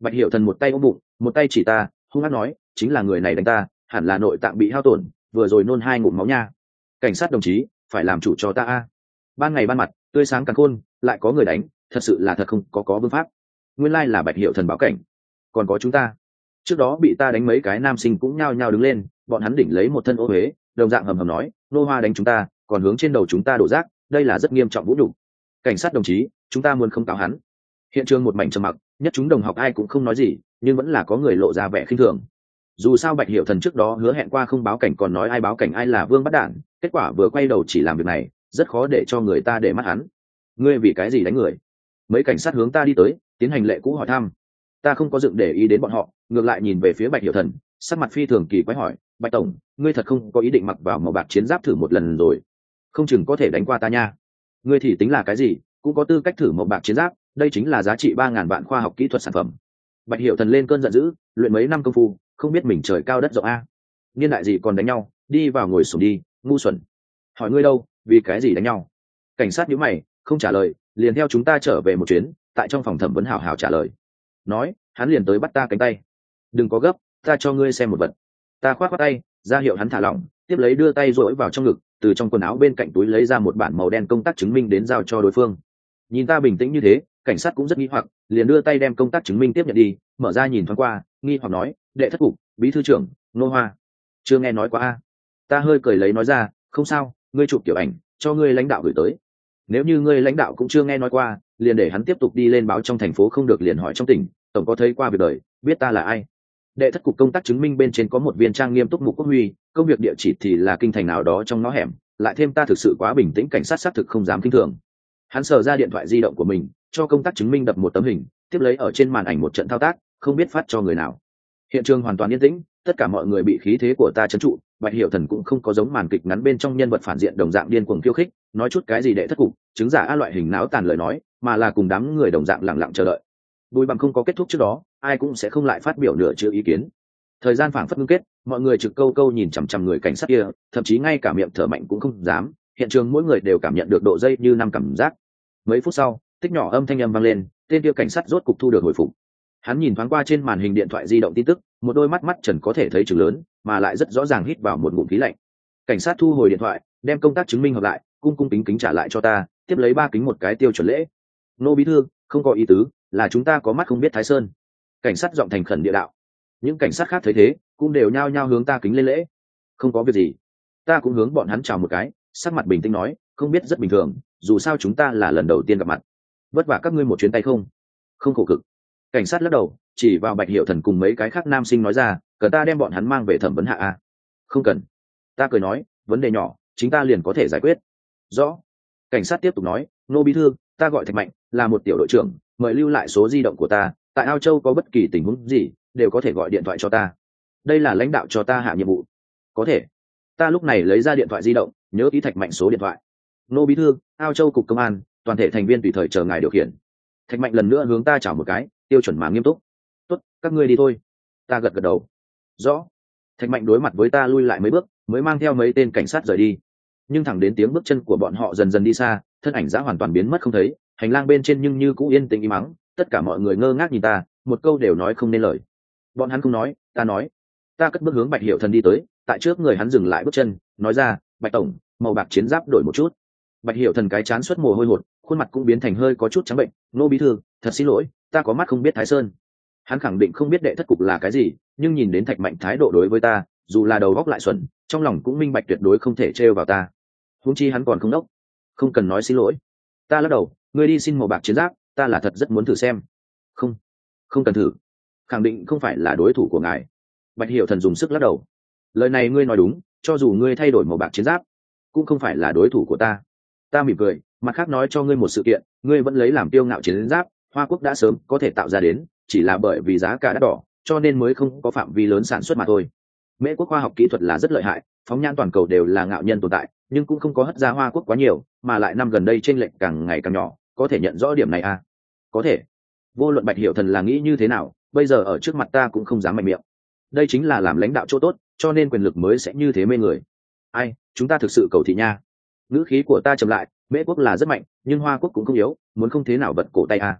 Bạch Hiểu Thần một tay ôm bụng, một tay chỉ ta, hung hăng nói, chính là người này đánh ta, hẳn là nội tạng bị hao tổn, vừa rồi nôn 2 ngụm máu nha. Cảnh sát đồng chí, phải làm chủ cho ta a. Ban ngày ban mặt, tươi sáng càn khôn, lại có người đánh, thật sự là thật không có vương pháp. Nguyên lai là Bạch Hiểu Thần báo cảnh, còn có chúng ta. Trước đó bị ta đánh mấy cái nam sinh cũng nhao nhao đứng lên, bọn hắn đỉnh lấy một thân ô huế, đồng dạng hầm hầm nói, nô hoa đánh chúng ta, còn hướng trên đầu chúng ta đổ rác, đây là rất nghiêm trọng vũ nhục. Cảnh sát đồng chí, chúng ta muốn không cáo hắn. Hiện trường một mảnh trầm mặc, nhất chúng đồng học ai cũng không nói gì, nhưng vẫn là có người lộ ra vẻ khinh thường. Dù sao Bạch Hiểu Thần trước đó hứa hẹn qua không báo cảnh, còn nói ai báo cảnh ai là vương bắt đản, kết quả vừa quay đầu chỉ làm việc này, rất khó để cho người ta để mắt hắn. Ngươi vì cái gì đánh người? Mấy cảnh sát hướng ta đi tới, tiến hành lệ cũ hỏi thăm. Ta không có dựng để ý đến bọn họ, ngược lại nhìn về phía Bạch Hiểu Thần, sắc mặt phi thường kỳ quái hỏi, Bạch tổng, ngươi thật không có ý định mặc vào màu bạc chiến giáp thử một lần rồi? Không chừng có thể đánh qua ta nha. Ngươi thì tính là cái gì, cũng có tư cách thử màu bạc chiến giáp, đây chính là giá trị 3.000 vạn khoa học kỹ thuật sản phẩm. Bạch Hiểu Thần lên cơn giận dữ, luyện mấy năm công phu, không biết mình trời cao đất rộng a. Niên đại gì còn đánh nhau, đi vào ngồi xổm đi, ngu xuẩn. Hỏi ngươi đâu, vì cái gì đánh nhau? Cảnh sát nhíu mày, không trả lời, liền theo chúng ta trở về một chuyến, tại trong phòng thẩm vấn hảo hảo trả lời. Nói, hắn liền tới bắt ta cánh tay. Đừng có gấp, ta cho ngươi xem một vật. Ta khoát khoát tay, ra hiệu hắn thả lỏng, tiếp lấy đưa tay rỗi vào trong ngực, từ trong quần áo bên cạnh túi lấy ra một bản màu đen công tác chứng minh đến giao cho đối phương. Nhìn ta bình tĩnh như thế, cảnh sát cũng rất nghi hoặc, liền đưa tay đem công tác chứng minh tiếp nhận đi, mở ra nhìn thoáng qua, nghi hoặc nói, đệ thất cục, bí thư trưởng, Nô Hoa. Chưa nghe nói qua a. Ta hơi cười lấy nói ra, không sao, ngươi chụp kiểu ảnh, cho ngươi lãnh đạo gửi tới. Nếu như ngươi lãnh đạo cũng chưa nghe nói qua, liền để hắn tiếp tục đi lên báo trong thành phố, không được liền hỏi trong tỉnh, tổng có thấy qua việc đời, biết ta là ai. Đệ thất cục công tác chứng minh bên trên có một viên trang nghiêm túc mục quốc huy, công việc địa chỉ thì là kinh thành nào đó trong ngõ hẻm, lại thêm ta thực sự quá bình tĩnh, cảnh sát xác thực không dám kinh thường. Hắn sờ ra điện thoại di động của mình, cho công tác chứng minh đập một tấm hình, tiếp lấy ở trên màn ảnh một trận thao tác, không biết phát cho người nào. Hiện trường hoàn toàn yên tĩnh, tất cả mọi người bị khí thế của ta trấn trụ. Bạch Hiểu Thần cũng không có giống màn kịch ngắn bên trong nhân vật phản diện đồng dạng điên cuồng khiêu khích, nói chút cái gì đệ thất cục, chứng giả a loại hình não tàn lời nói, mà là cùng đám người đồng dạng lặng lặng chờ đợi. Bùi bằng không có kết thúc trước đó, ai cũng sẽ không lại phát biểu nửa chữ ý kiến. Thời gian phảng phất ngưng kết, mọi người trực câu câu nhìn chằm chằm người cảnh sát kia, thậm chí ngay cả miệng thở mạnh cũng không dám. Hiện trường mỗi người đều cảm nhận được độ dây như năm cảm giác. Mấy phút sau, tích nhỏ âm thanh âm vang lên, tên kia cảnh sát rốt cục thu được hồi phục. Hắn nhìn thoáng qua trên màn hình điện thoại di động tin tức, một đôi mắt mắt trần có thể thấy chừng lớn, mà lại rất rõ ràng hít vào một ngụm khí lạnh. Cảnh sát thu hồi điện thoại, đem công tác chứng minh hợp lại, cung cung kính kính trả lại cho ta, tiếp lấy 3 kính một cái tiêu chuẩn lễ. Nô bí thư, không có ý tứ, là chúng ta có mắt không biết Thái Sơn. Cảnh sát giọng thành khẩn địa đạo. Những cảnh sát khác thấy thế, cũng đều nhao nhao hướng ta kính lên lễ. Không có việc gì. Ta cũng hướng bọn hắn chào một cái, sắc mặt bình tĩnh nói, không biết rất bình thường, dù sao chúng ta là lần đầu tiên gặp mặt. Vất vả các ngươi một chuyến tay không? Không khổ cực. Cảnh sát lắc đầu, chỉ vào Bạch Hiểu Thần cùng mấy cái khác nam sinh nói ra, cần ta đem bọn hắn mang về thẩm vấn hạ a? Không cần. Ta cười nói, vấn đề nhỏ, chính ta liền có thể giải quyết. Rõ. Cảnh sát tiếp tục nói, Nô bí thư, ta gọi Thạch Mạnh, là một tiểu đội trưởng, mời lưu lại số di động của ta, tại Ao Châu có bất kỳ tình huống gì đều có thể gọi điện thoại cho ta. Đây là lãnh đạo cho ta hạ nhiệm vụ. Có thể. Ta lúc này lấy ra điện thoại di động, nhớ ký Thạch Mạnh số điện thoại. Nô bí thư, Ao Châu cục công an, toàn thể thành viên tùy thời chờ ngài điều khiển. Thạch Mạnh lần nữa hướng ta chào một cái, tiêu chuẩn mà nghiêm túc. Tốt, các ngươi đi thôi. Ta gật gật đầu. Rõ. Thạch Mạnh đối mặt với ta lui lại mấy bước, mới mang theo mấy tên cảnh sát rời đi. Nhưng thẳng đến tiếng bước chân của bọn họ dần dần đi xa, thân ảnh đã hoàn toàn biến mất không thấy. Hành lang bên trên nhưng như cũ yên tĩnh im mắng, tất cả mọi người ngơ ngác nhìn ta, một câu đều nói không nên lời. Bọn hắn không nói, ta nói. Ta cất bước hướng Bạch Hiểu Thần đi tới, tại trước người hắn dừng lại bước chân, nói ra, Bạch tổng, màu bạc chiến giáp đổi một chút. Bạch Hiểu Thần cái chán xuất mồ hôi hột, khuôn mặt cũng biến thành hơi có chút trắng bệnh. Nô bí thư, thật xin lỗi, ta có mắt không biết Thái Sơn. Hắn khẳng định không biết đệ thất cục là cái gì, nhưng nhìn đến Thạch Mạnh thái độ đối với ta, dù là đầu góc lại xuẩn, trong lòng cũng minh bạch tuyệt đối không thể trêu vào ta. Huống chi hắn còn không đốc, không cần nói xin lỗi. Ta lắc đầu, ngươi đi xin màu bạc chiến giáp, ta là thật rất muốn thử xem. Không, không cần thử, khẳng định không phải là đối thủ của ngài. Bạch Hiểu Thần dùng sức lắc đầu. Lời này ngươi nói đúng, cho dù ngươi thay đổi màu bạc chiến giáp, cũng không phải là đối thủ của ta. Ta mỉm cười, mặt khác nói cho ngươi một sự kiện, ngươi vẫn lấy làm tiêu ngạo chiến giáp, Hoa Quốc đã sớm có thể tạo ra đến, chỉ là bởi vì giá cả đắt đỏ, cho nên mới không có phạm vi lớn sản xuất mà thôi. Mễ quốc khoa học kỹ thuật là rất lợi hại, phóng nhãn toàn cầu đều là ngạo nhân tồn tại, nhưng cũng không có hất ra Hoa Quốc quá nhiều, mà lại năm gần đây chênh lệch càng ngày càng nhỏ, có thể nhận rõ điểm này à? Có thể. Vô luận Bạch Hiểu Thần là nghĩ như thế nào, bây giờ ở trước mặt ta cũng không dám mạnh miệng. Đây chính là làm lãnh đạo chỗ tốt, cho nên quyền lực mới sẽ như thế mê người. Ai, chúng ta thực sự cầu thị nha. Ngữ khí của ta trầm lại, Mễ quốc là rất mạnh, nhưng Hoa Quốc cũng không yếu, muốn không thế nào bật cổ tay à?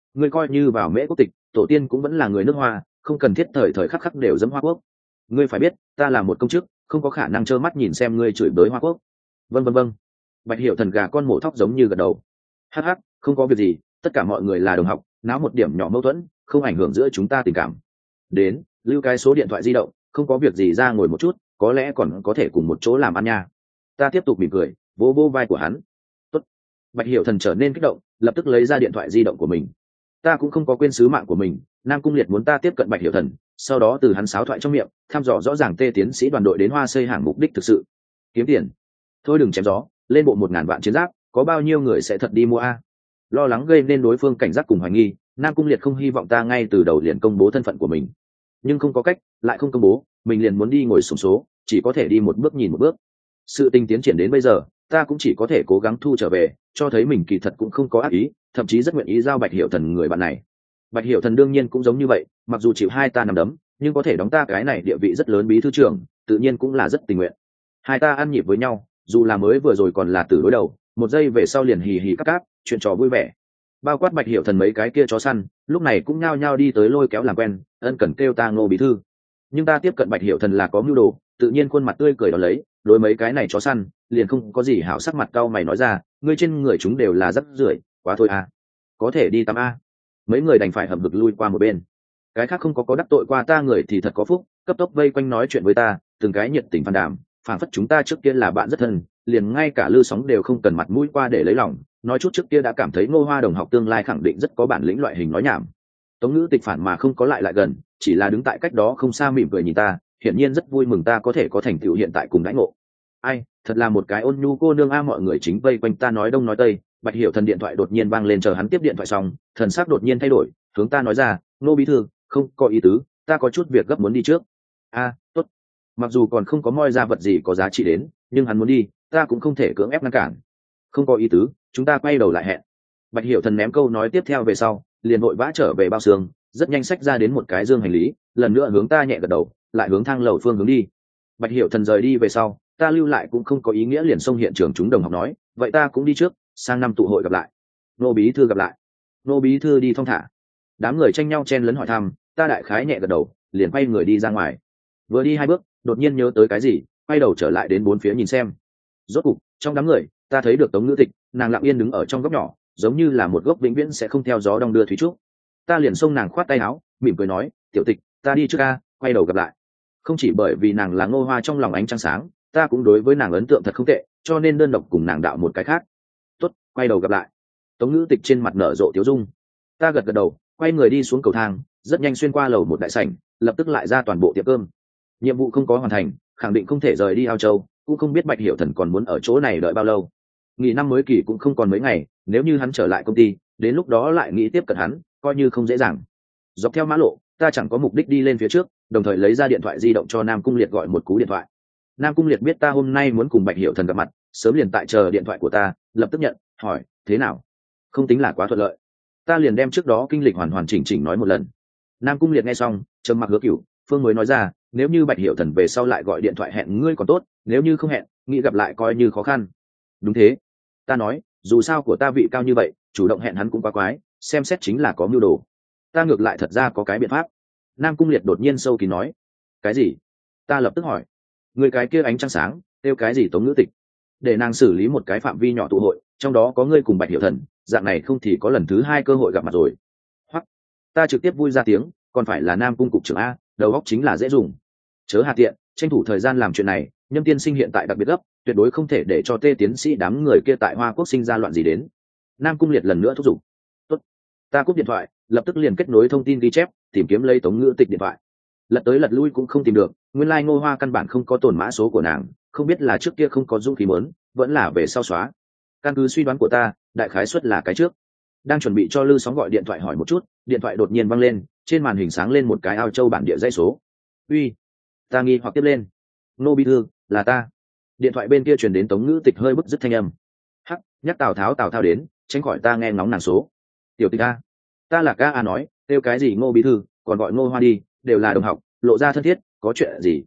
ngươi coi như vào mễ quốc tịch, tổ tiên cũng vẫn là người nước Hoa, không cần thiết thời thời khắc khắc đều dẫm Hoa quốc. Ngươi phải biết, ta là một công chức, không có khả năng trơ mắt nhìn xem ngươi chửi bới Hoa quốc. Vâng vâng vâng. Bạch Hiểu Thần gà con mổ thóc giống như gật đầu. Hắc hắc, không có việc gì, tất cả mọi người là đồng học, náo một điểm nhỏ mâu thuẫn, không ảnh hưởng giữa chúng ta tình cảm. Đến, lưu cái số điện thoại di động, không có việc gì ra ngồi một chút, có lẽ còn có thể cùng một chỗ làm ăn nha. Ta tiếp tục mỉm cười, vỗ vỗ vai của hắn. Tốt. Bạch Hiểu Thần trở nên kích động, lập tức lấy ra điện thoại di động của mình. Ta cũng không có quên sứ mạng của mình, Nam Cung Liệt muốn ta tiếp cận Bạch Hiểu Thần, sau đó từ hắn sáo thoại trong miệng, thăm dò rõ ràng Tê tiến sĩ đoàn đội đến Hoa xây hàng mục đích thực sự. Kiếm tiền. Thôi đừng chém gió, lên bộ 1000 vạn chiến giáp, có bao nhiêu người sẽ thật đi mua a? Lo lắng gây nên đối phương cảnh giác cùng hoài nghi, Nam Cung Liệt không hy vọng ta ngay từ đầu liền công bố thân phận của mình. Nhưng không có cách, lại không công bố, mình liền muốn đi ngồi xổm số, chỉ có thể đi một bước nhìn một bước. Sự tình tiến triển đến bây giờ, ta cũng chỉ có thể cố gắng thu trở về, cho thấy mình kỳ thật cũng không có ác ý, thậm chí rất nguyện ý giao Bạch Hiểu Thần người bạn này. Bạch Hiểu Thần đương nhiên cũng giống như vậy, mặc dù chịu hai ta nằm đấm, nhưng có thể đóng ta cái này địa vị rất lớn bí thư trưởng, tự nhiên cũng là rất tình nguyện. Hai ta ăn nhịp với nhau, dù là mới vừa rồi còn là tử đối đầu, một giây về sau liền hì hì cáp cáp, chuyện trò vui vẻ. Bao quát Bạch Hiểu Thần mấy cái kia chó săn, lúc này cũng nhao nhao đi tới lôi kéo làm quen, ân cần kêu ta Ngô bí thư. Nhưng ta tiếp cận Bạch Hiểu Thần là có mưu đồ, tự nhiên khuôn mặt tươi cười đó lấy, đối mấy cái này chó săn, liền không có gì hảo sắc mặt cau mày nói ra, ngươi trên người chúng đều là rất rưởi, quá thôi à. Có thể đi tắm a. Mấy người đành phải hầm hực lui qua một bên. Cái khác không có đắc tội qua ta người thì thật có phúc, cấp tốc vây quanh nói chuyện với ta, từng cái nhiệt tình phàn đàm, phảng phất chúng ta trước kia là bạn rất thân, liền ngay cả Lư Sóng đều không cần mặt mũi qua để lấy lòng, nói chút trước kia đã cảm thấy Ngô Hoa đồng học tương lai khẳng định rất có bản lĩnh loại hình nói nhảm. Tống Ngữ Tịch phản mà không có lại gần, chỉ là đứng tại cách đó không xa mỉm cười nhìn ta, hiển nhiên rất vui mừng ta có thể có thành tựu hiện tại cùng đãi ngộ. Ai, thật là một cái ôn nhu cô nương a. Mọi người chính vây quanh ta nói đông nói tây. Bạch Hiểu Thần điện thoại đột nhiên vang lên, chờ hắn tiếp điện thoại xong, thần sắc đột nhiên thay đổi, hướng ta nói ra, Ngô bí thư, không có ý tứ, ta có chút việc gấp muốn đi trước. A, tốt. Mặc dù còn không có moi ra vật gì có giá trị đến, nhưng hắn muốn đi, ta cũng không thể cưỡng ép ngăn cản. Không có ý tứ, chúng ta quay đầu lại hẹn. Bạch Hiểu Thần ném câu nói tiếp theo về sau, liền vội vã trở về bao xương, rất nhanh xách ra đến một cái dương hành lý, lần nữa hướng ta nhẹ gật đầu, lại hướng thang lầu phương hướng đi. Bạch Hiểu Thần rời đi về sau, ta lưu lại cũng không có ý nghĩa, liền xông hiện trường chúng đồng học nói, vậy ta cũng đi trước, sang năm tụ hội gặp lại. Nô bí thư gặp lại. Nô bí thư đi thong thả. Đám người tranh nhau chen lấn hỏi thăm, ta đại khái nhẹ gật đầu, liền quay người đi ra ngoài. Vừa đi 2 bước, đột nhiên nhớ tới cái gì, quay đầu trở lại đến bốn phía nhìn xem. Rốt cục, trong đám người, ta thấy được Tống Ngữ Tịch, nàng lặng yên đứng ở trong góc nhỏ, giống như là một gốc vĩnh viễn sẽ không theo gió đong đưa thủy trúc. Ta liền xông nàng khoát tay áo, mỉm cười nói, tiểu Tịch, ta đi trước a, quay đầu gặp lại. Không chỉ bởi vì nàng là Ngô Hoa trong lòng ánh trăng sáng, ta cũng đối với nàng ấn tượng thật không tệ, cho nên đơn độc cùng nàng đạo một cái khác. Tốt, quay đầu gặp lại. Tống Ngữ Tịch trên mặt nở rộ tiếu dung. Ta gật gật đầu, quay người đi xuống cầu thang, rất nhanh xuyên qua lầu một đại sảnh, lập tức lại ra toàn bộ tiệm cơm. Nhiệm vụ không có hoàn thành, khẳng định không thể rời đi Ao Châu, cũng không biết Bạch Hiểu Thần còn muốn ở chỗ này đợi bao lâu. Nghỉ năm mới kỳ cũng không còn mấy ngày, nếu như hắn trở lại công ty, đến lúc đó lại nghĩ tiếp cận hắn, coi như không dễ dàng. Dọc theo mã lộ, ta chẳng có mục đích đi lên phía trước, đồng thời lấy ra điện thoại di động cho Nam Cung Liệt gọi một cú điện thoại. Nam Cung Liệt biết ta hôm nay muốn cùng Bạch Hiểu Thần gặp mặt, sớm liền tại chờ điện thoại của ta, lập tức nhận, hỏi, thế nào? Không tính là quá thuận lợi. Ta liền đem trước đó kinh lịch hoàn hoàn chỉnh chỉnh nói một lần. Nam Cung Liệt nghe xong, trầm mặc hứa cửu, Phương mới nói ra, nếu như Bạch Hiểu Thần về sau lại gọi điện thoại hẹn ngươi còn tốt, nếu như không hẹn, nghĩ gặp lại coi như khó khăn. Đúng thế. Ta nói, dù sao của ta vị cao như vậy, chủ động hẹn hắn cũng quá quái, xem xét chính là có mưu đồ. Ta ngược lại thật ra có cái biện pháp. Nam Cung Liệt đột nhiên sâu kín nói. Cái gì? Ta lập tức hỏi. Người cái kia ánh trăng sáng, kêu cái gì Tống Ngữ Tịch? Để nàng xử lý một cái phạm vi nhỏ tụ hội, trong đó có ngươi cùng Bạch Hiểu Thần, dạng này không thì có lần thứ 2 cơ hội gặp mặt rồi. Hoặc, ta trực tiếp vui ra tiếng, còn phải là Nam Cung cục trưởng a, đầu óc chính là dễ dùng. Chớ hà tiện, tranh thủ thời gian làm chuyện này, Nhâm tiên sinh hiện tại đặc biệt gấp, tuyệt đối không thể để cho Tê tiến sĩ đám người kia tại Hoa Quốc sinh ra loạn gì đến. Nam Cung Liệt lần nữa thúc giục. Tốt. Ta cúp điện thoại, lập tức liền kết nối thông tin ghi chép, tìm kiếm lấy Tống Ngữ Tịch điện thoại. Lật tới lật lui cũng không tìm được, nguyên lai Ngô Hoa căn bản không có tồn mã số của nàng, không biết là trước kia không có dũng khí muốn, vẫn là về sau xóa. Căn cứ suy đoán của ta, đại khái suất là cái trước. Đang chuẩn bị cho Lư Sóng gọi điện thoại hỏi một chút, điện thoại đột nhiên vang lên, trên màn hình sáng lên một cái Ao Châu bản địa dãy số. Uy, ta nghi hoặc tiếp lên. Nô bí thư, là ta. Điện thoại bên kia truyền đến Tống Ngữ Tịch hơi bức dứt thanh âm. Hắc, nhắc Tào Tháo đến, tránh khỏi ta nghe ngóng nàng số. Tiểu Tịch a, ta là ca a nói, kêu cái gì Ngô bí thư, còn gọi Ngô Hoa đi, đều là đồng học, lộ ra thân thiết, có chuyện gì?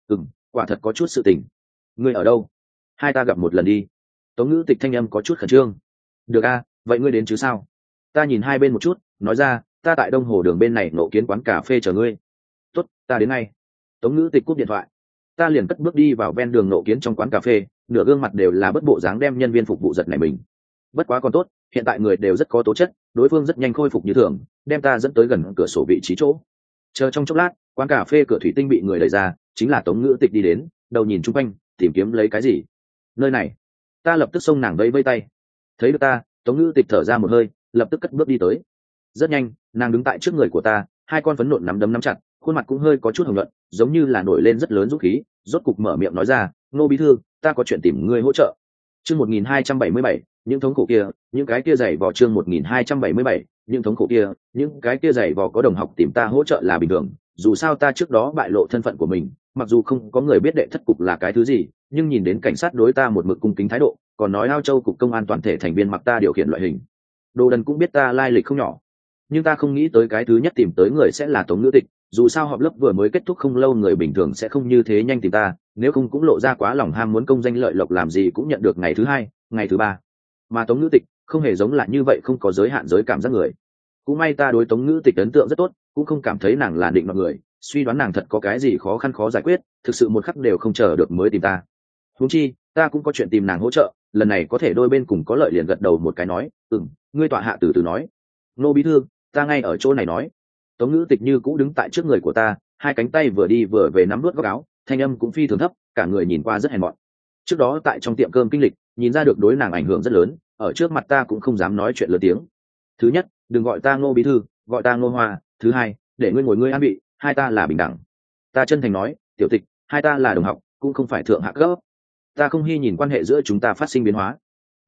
Quả thật có chút sự tình. Ngươi ở đâu? Hai ta gặp một lần đi. Tống Ngữ Tịch thanh âm có chút khẩn trương. Được a, vậy ngươi đến chứ sao? Ta nhìn hai bên một chút, nói ra ta tại Đông Hồ đường bên này nộ kiến quán cà phê chờ ngươi. Tốt, ta đến ngay. Tống Ngữ Tịch cúp điện thoại. Ta liền cất bước đi vào ven đường nộ kiến trong quán cà phê, nửa gương mặt đều là bất bộ dáng đem nhân viên phục vụ giật nảy mình. Bất quá còn tốt, hiện tại người đều rất có tố chất, đối phương rất nhanh khôi phục như thường, đem ta dẫn tới gần cửa sổ vị trí chỗ. Chờ trong chốc lát, quán cà phê cửa thủy tinh bị người đẩy ra, chính là Tống Ngữ Tịch đi đến, đầu nhìn chung quanh, tìm kiếm lấy cái gì. Nơi này, ta lập tức xông nàng vẫy vẫy tay. Thấy được ta, Tống Ngữ Tịch thở ra một hơi, lập tức cất bước đi tới. Rất nhanh, nàng đứng tại trước người của ta, hai con phấn nộn nắm đấm nắm chặt, khuôn mặt cũng hơi có chút hồng nhuận, giống như là nổi lên rất lớn dũng khí, rốt cục mở miệng nói ra, "Ngô bí thư, ta có chuyện tìm ngươi hỗ trợ." Chương 1277, những thống khổ kia, những cái kia giày vò. Chương 1277, những thống khổ kia, những cái kia giày vò. Có đồng học tìm ta hỗ trợ là bình thường, dù sao ta trước đó bại lộ thân phận của mình, mặc dù không có người biết đệ thất cục là cái thứ gì, nhưng nhìn đến cảnh sát đối ta một mực cung kính thái độ, còn nói Ao Châu cục công an toàn thể thành viên mặc ta điều khiển loại hình. Đồ đần cũng biết ta lai lịch không nhỏ, nhưng ta không nghĩ tới cái thứ nhất tìm tới người sẽ là Tống Ngữ Tịch. Dù sao họp lớp vừa mới kết thúc không lâu, người bình thường sẽ không như thế nhanh tìm ta, nếu không cũng lộ ra quá lòng ham muốn công danh lợi lộc, làm gì cũng nhận được ngày thứ hai, ngày thứ ba. Mà Tống Ngữ Tịch không hề giống là như vậy, không có giới hạn giới cảm giác người. Cũng may ta đối Tống Ngữ Tịch ấn tượng rất tốt, cũng không cảm thấy nàng là định mọi người, suy đoán nàng thật có cái gì khó khăn khó giải quyết, thực sự một khắc đều không chờ được mới tìm ta. Huống chi ta cũng có chuyện tìm nàng hỗ trợ, lần này có thể đôi bên cùng có lợi, liền gật đầu một cái nói, ngươi tọa hạ từ từ nói. Nô bí thư, ta ngay ở chỗ này nói. Tống Ngữ Tịch như cũ đứng tại trước người của ta, hai cánh tay vừa đi vừa về nắm nuốt góc áo, thanh âm cũng phi thường thấp, cả người nhìn qua rất hèn mọn. Trước đó tại trong tiệm cơm kinh lịch, nhìn ra được đối nàng ảnh hưởng rất lớn, ở trước mặt ta cũng không dám nói chuyện lớn tiếng. Thứ nhất, đừng gọi ta Ngô bí thư, gọi ta Ngô Hoa. Thứ hai, để ngươi ngồi ngươi an vị, hai ta là bình đẳng. Ta chân thành nói, Tiểu Tịch, hai ta là đồng học, cũng không phải thượng hạ cấp. Ta không hy nhìn quan hệ giữa chúng ta phát sinh biến hóa.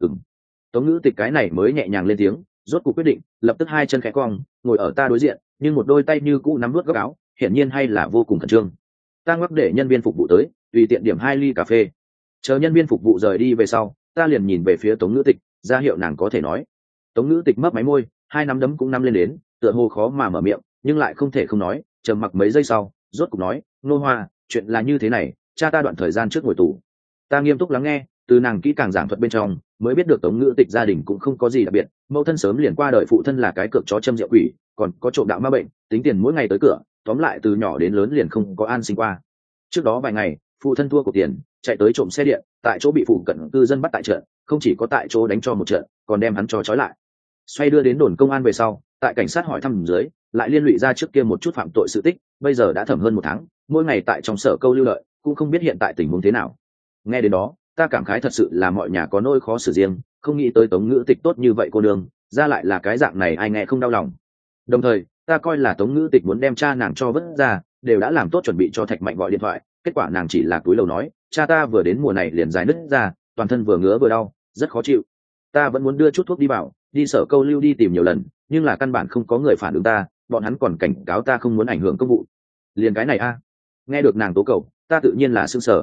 Tống Ngữ Tịch cái này mới nhẹ nhàng lên tiếng, rốt cuộc quyết định, lập tức hai chân khẽ cong, ngồi ở ta đối diện, nhưng một đôi tay như cũ nắm nuốt góc áo, hiển nhiên hay là vô cùng khẩn trương. Ta ngoắc để nhân viên phục vụ tới, tùy tiện điểm 2 ly cà phê. Chờ nhân viên phục vụ rời đi về sau, ta liền nhìn về phía Tống Ngữ Tịch, ra hiệu nàng có thể nói. Tống Ngữ Tịch mấp máy môi, hai nắm đấm cũng nắm lên đến, tựa hồ khó mà mở miệng, nhưng lại không thể không nói, trầm mặc mấy giây sau, rốt cục nói, "Nô Hoa, chuyện là như thế này, cha ta đoạn thời gian trước ngồi tù." Ta nghiêm túc lắng nghe, từ nàng kỹ càng giảng thuật bên trong, mới biết được Tống Ngữ Tịch gia đình cũng không có gì đặc biệt, mẫu thân sớm liền qua đời, phụ thân là cái cược chó châm rượu quỷ, còn có trộm đạo ma bệnh, tính tiền mỗi ngày tới cửa, tóm lại từ nhỏ đến lớn liền không có an sinh qua. Trước đó vài ngày, phụ thân thua cuộc tiền, chạy tới trộm xe điện, tại chỗ bị phụ cận cư dân bắt tại trận, không chỉ có tại chỗ đánh cho một trận, còn đem hắn cho trói lại. Xoay đưa đến đồn công an về sau, tại cảnh sát hỏi thăm dưới, lại liên lụy ra trước kia một chút phạm tội sự tích, bây giờ đã thẩm hơn 1 tháng, mỗi ngày tại trong sở câu lưu lợi, cũng không biết hiện tại tình huống thế nào. Nghe đến đó, ta cảm khái thật sự là mọi nhà có nỗi khó xử riêng, không nghĩ tới Tống Ngữ Tịch tốt như vậy cô nương, ra lại là cái dạng này, ai nghe không đau lòng. Đồng thời, ta coi là Tống Ngữ Tịch muốn đem cha nàng cho vứt ra, đều đã làm tốt chuẩn bị cho Thạch Mạnh gọi điện thoại, kết quả nàng chỉ là túi lầu nói, cha ta vừa đến mùa này liền dài nứt ra, toàn thân vừa ngứa vừa đau, rất khó chịu. Ta vẫn muốn đưa chút thuốc đi bảo, đi sở câu lưu đi tìm nhiều lần, nhưng là căn bản không có người phản ứng ta, bọn hắn còn cảnh cáo ta không muốn ảnh hưởng công vụ. Liền cái này a. Nghe được nàng tố cầu, ta tự nhiên là sững sờ.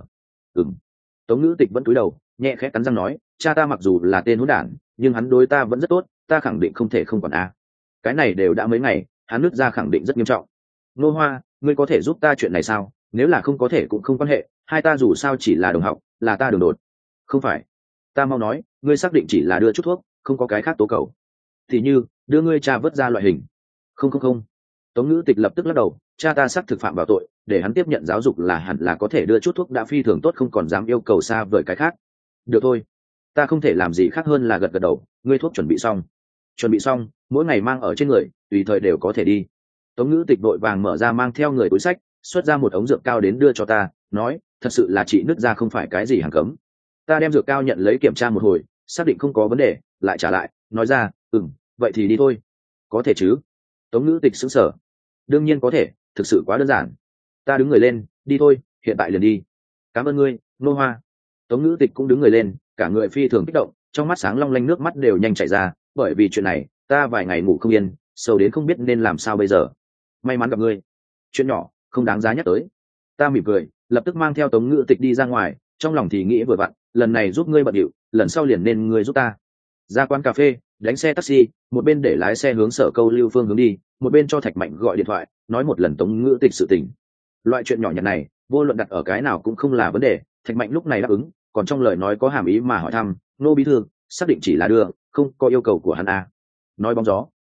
Tống Ngữ Tịch vẫn cúi đầu, nhẹ khẽ cắn răng nói, cha ta mặc dù là tên hỗn đản, nhưng hắn đối ta vẫn rất tốt, ta khẳng định không thể không quản a. Cái này đều đã mấy ngày, hắn nứt ra khẳng định rất nghiêm trọng. Nô Hoa, ngươi có thể giúp ta chuyện này sao? Nếu là không có thể cũng không quan hệ, hai ta dù sao chỉ là đồng học, là ta đường đột. Không phải. Ta mau nói, ngươi xác định chỉ là đưa chút thuốc, không có cái khác tố cầu. Thì như, đưa ngươi cha vớt ra loại hình. Không. Tống Ngữ Tịch lập tức lắc đầu, cha ta xác thực phạm vào tội, để hắn tiếp nhận giáo dục là hẳn là có thể đưa chút thuốc đã phi thường tốt, không còn dám yêu cầu xa vời cái khác. Được thôi, ta không thể làm gì khác hơn là gật gật đầu, ngươi thuốc chuẩn bị xong, mỗi ngày mang ở trên người, tùy thời đều có thể đi. Tống Ngữ Tịch vội vàng mở ra mang theo người túi sách, xuất ra một ống dược cao đến đưa cho ta, nói, thật sự là chị nứt ra không phải cái gì hàng cấm. Ta đem dược cao nhận lấy kiểm tra một hồi, xác định không có vấn đề, lại trả lại, nói ra, vậy thì đi thôi. Có thể chứ? Tống Ngữ Tịch sững sờ. Đương nhiên có thể, thực sự quá đơn giản. Ta đứng người lên, đi thôi, hiện tại liền đi. Cảm ơn ngươi, Nô Hoa. Tống Ngữ Tịch cũng đứng người lên, cả người phi thường kích động, trong mắt sáng long lanh, nước mắt đều nhanh chảy ra, bởi vì chuyện này, ta vài ngày ngủ không yên, sầu đến không biết nên làm sao bây giờ. May mắn gặp ngươi. Chuyện nhỏ, không đáng giá nhắc tới. Ta mỉm cười, lập tức mang theo Tống Ngữ Tịch đi ra ngoài, trong lòng thì nghĩ vừa vặn, lần này giúp ngươi bận điệu, lần sau liền nên ngươi giúp ta. Ra quán cà phê, đánh xe taxi, một bên để lái xe hướng sở câu lưu phương hướng đi, một bên cho Thạch Mạnh gọi điện thoại, nói một lần Tống Ngữ Tịch sự tình. Loại chuyện nhỏ nhặt này, vô luận đặt ở cái nào cũng không là vấn đề, Thạch Mạnh lúc này đáp ứng, còn trong lời nói có hàm ý mà hỏi thăm, Nô bí thư, xác định chỉ là đưa, không có yêu cầu của hắn à. Nói bóng gió,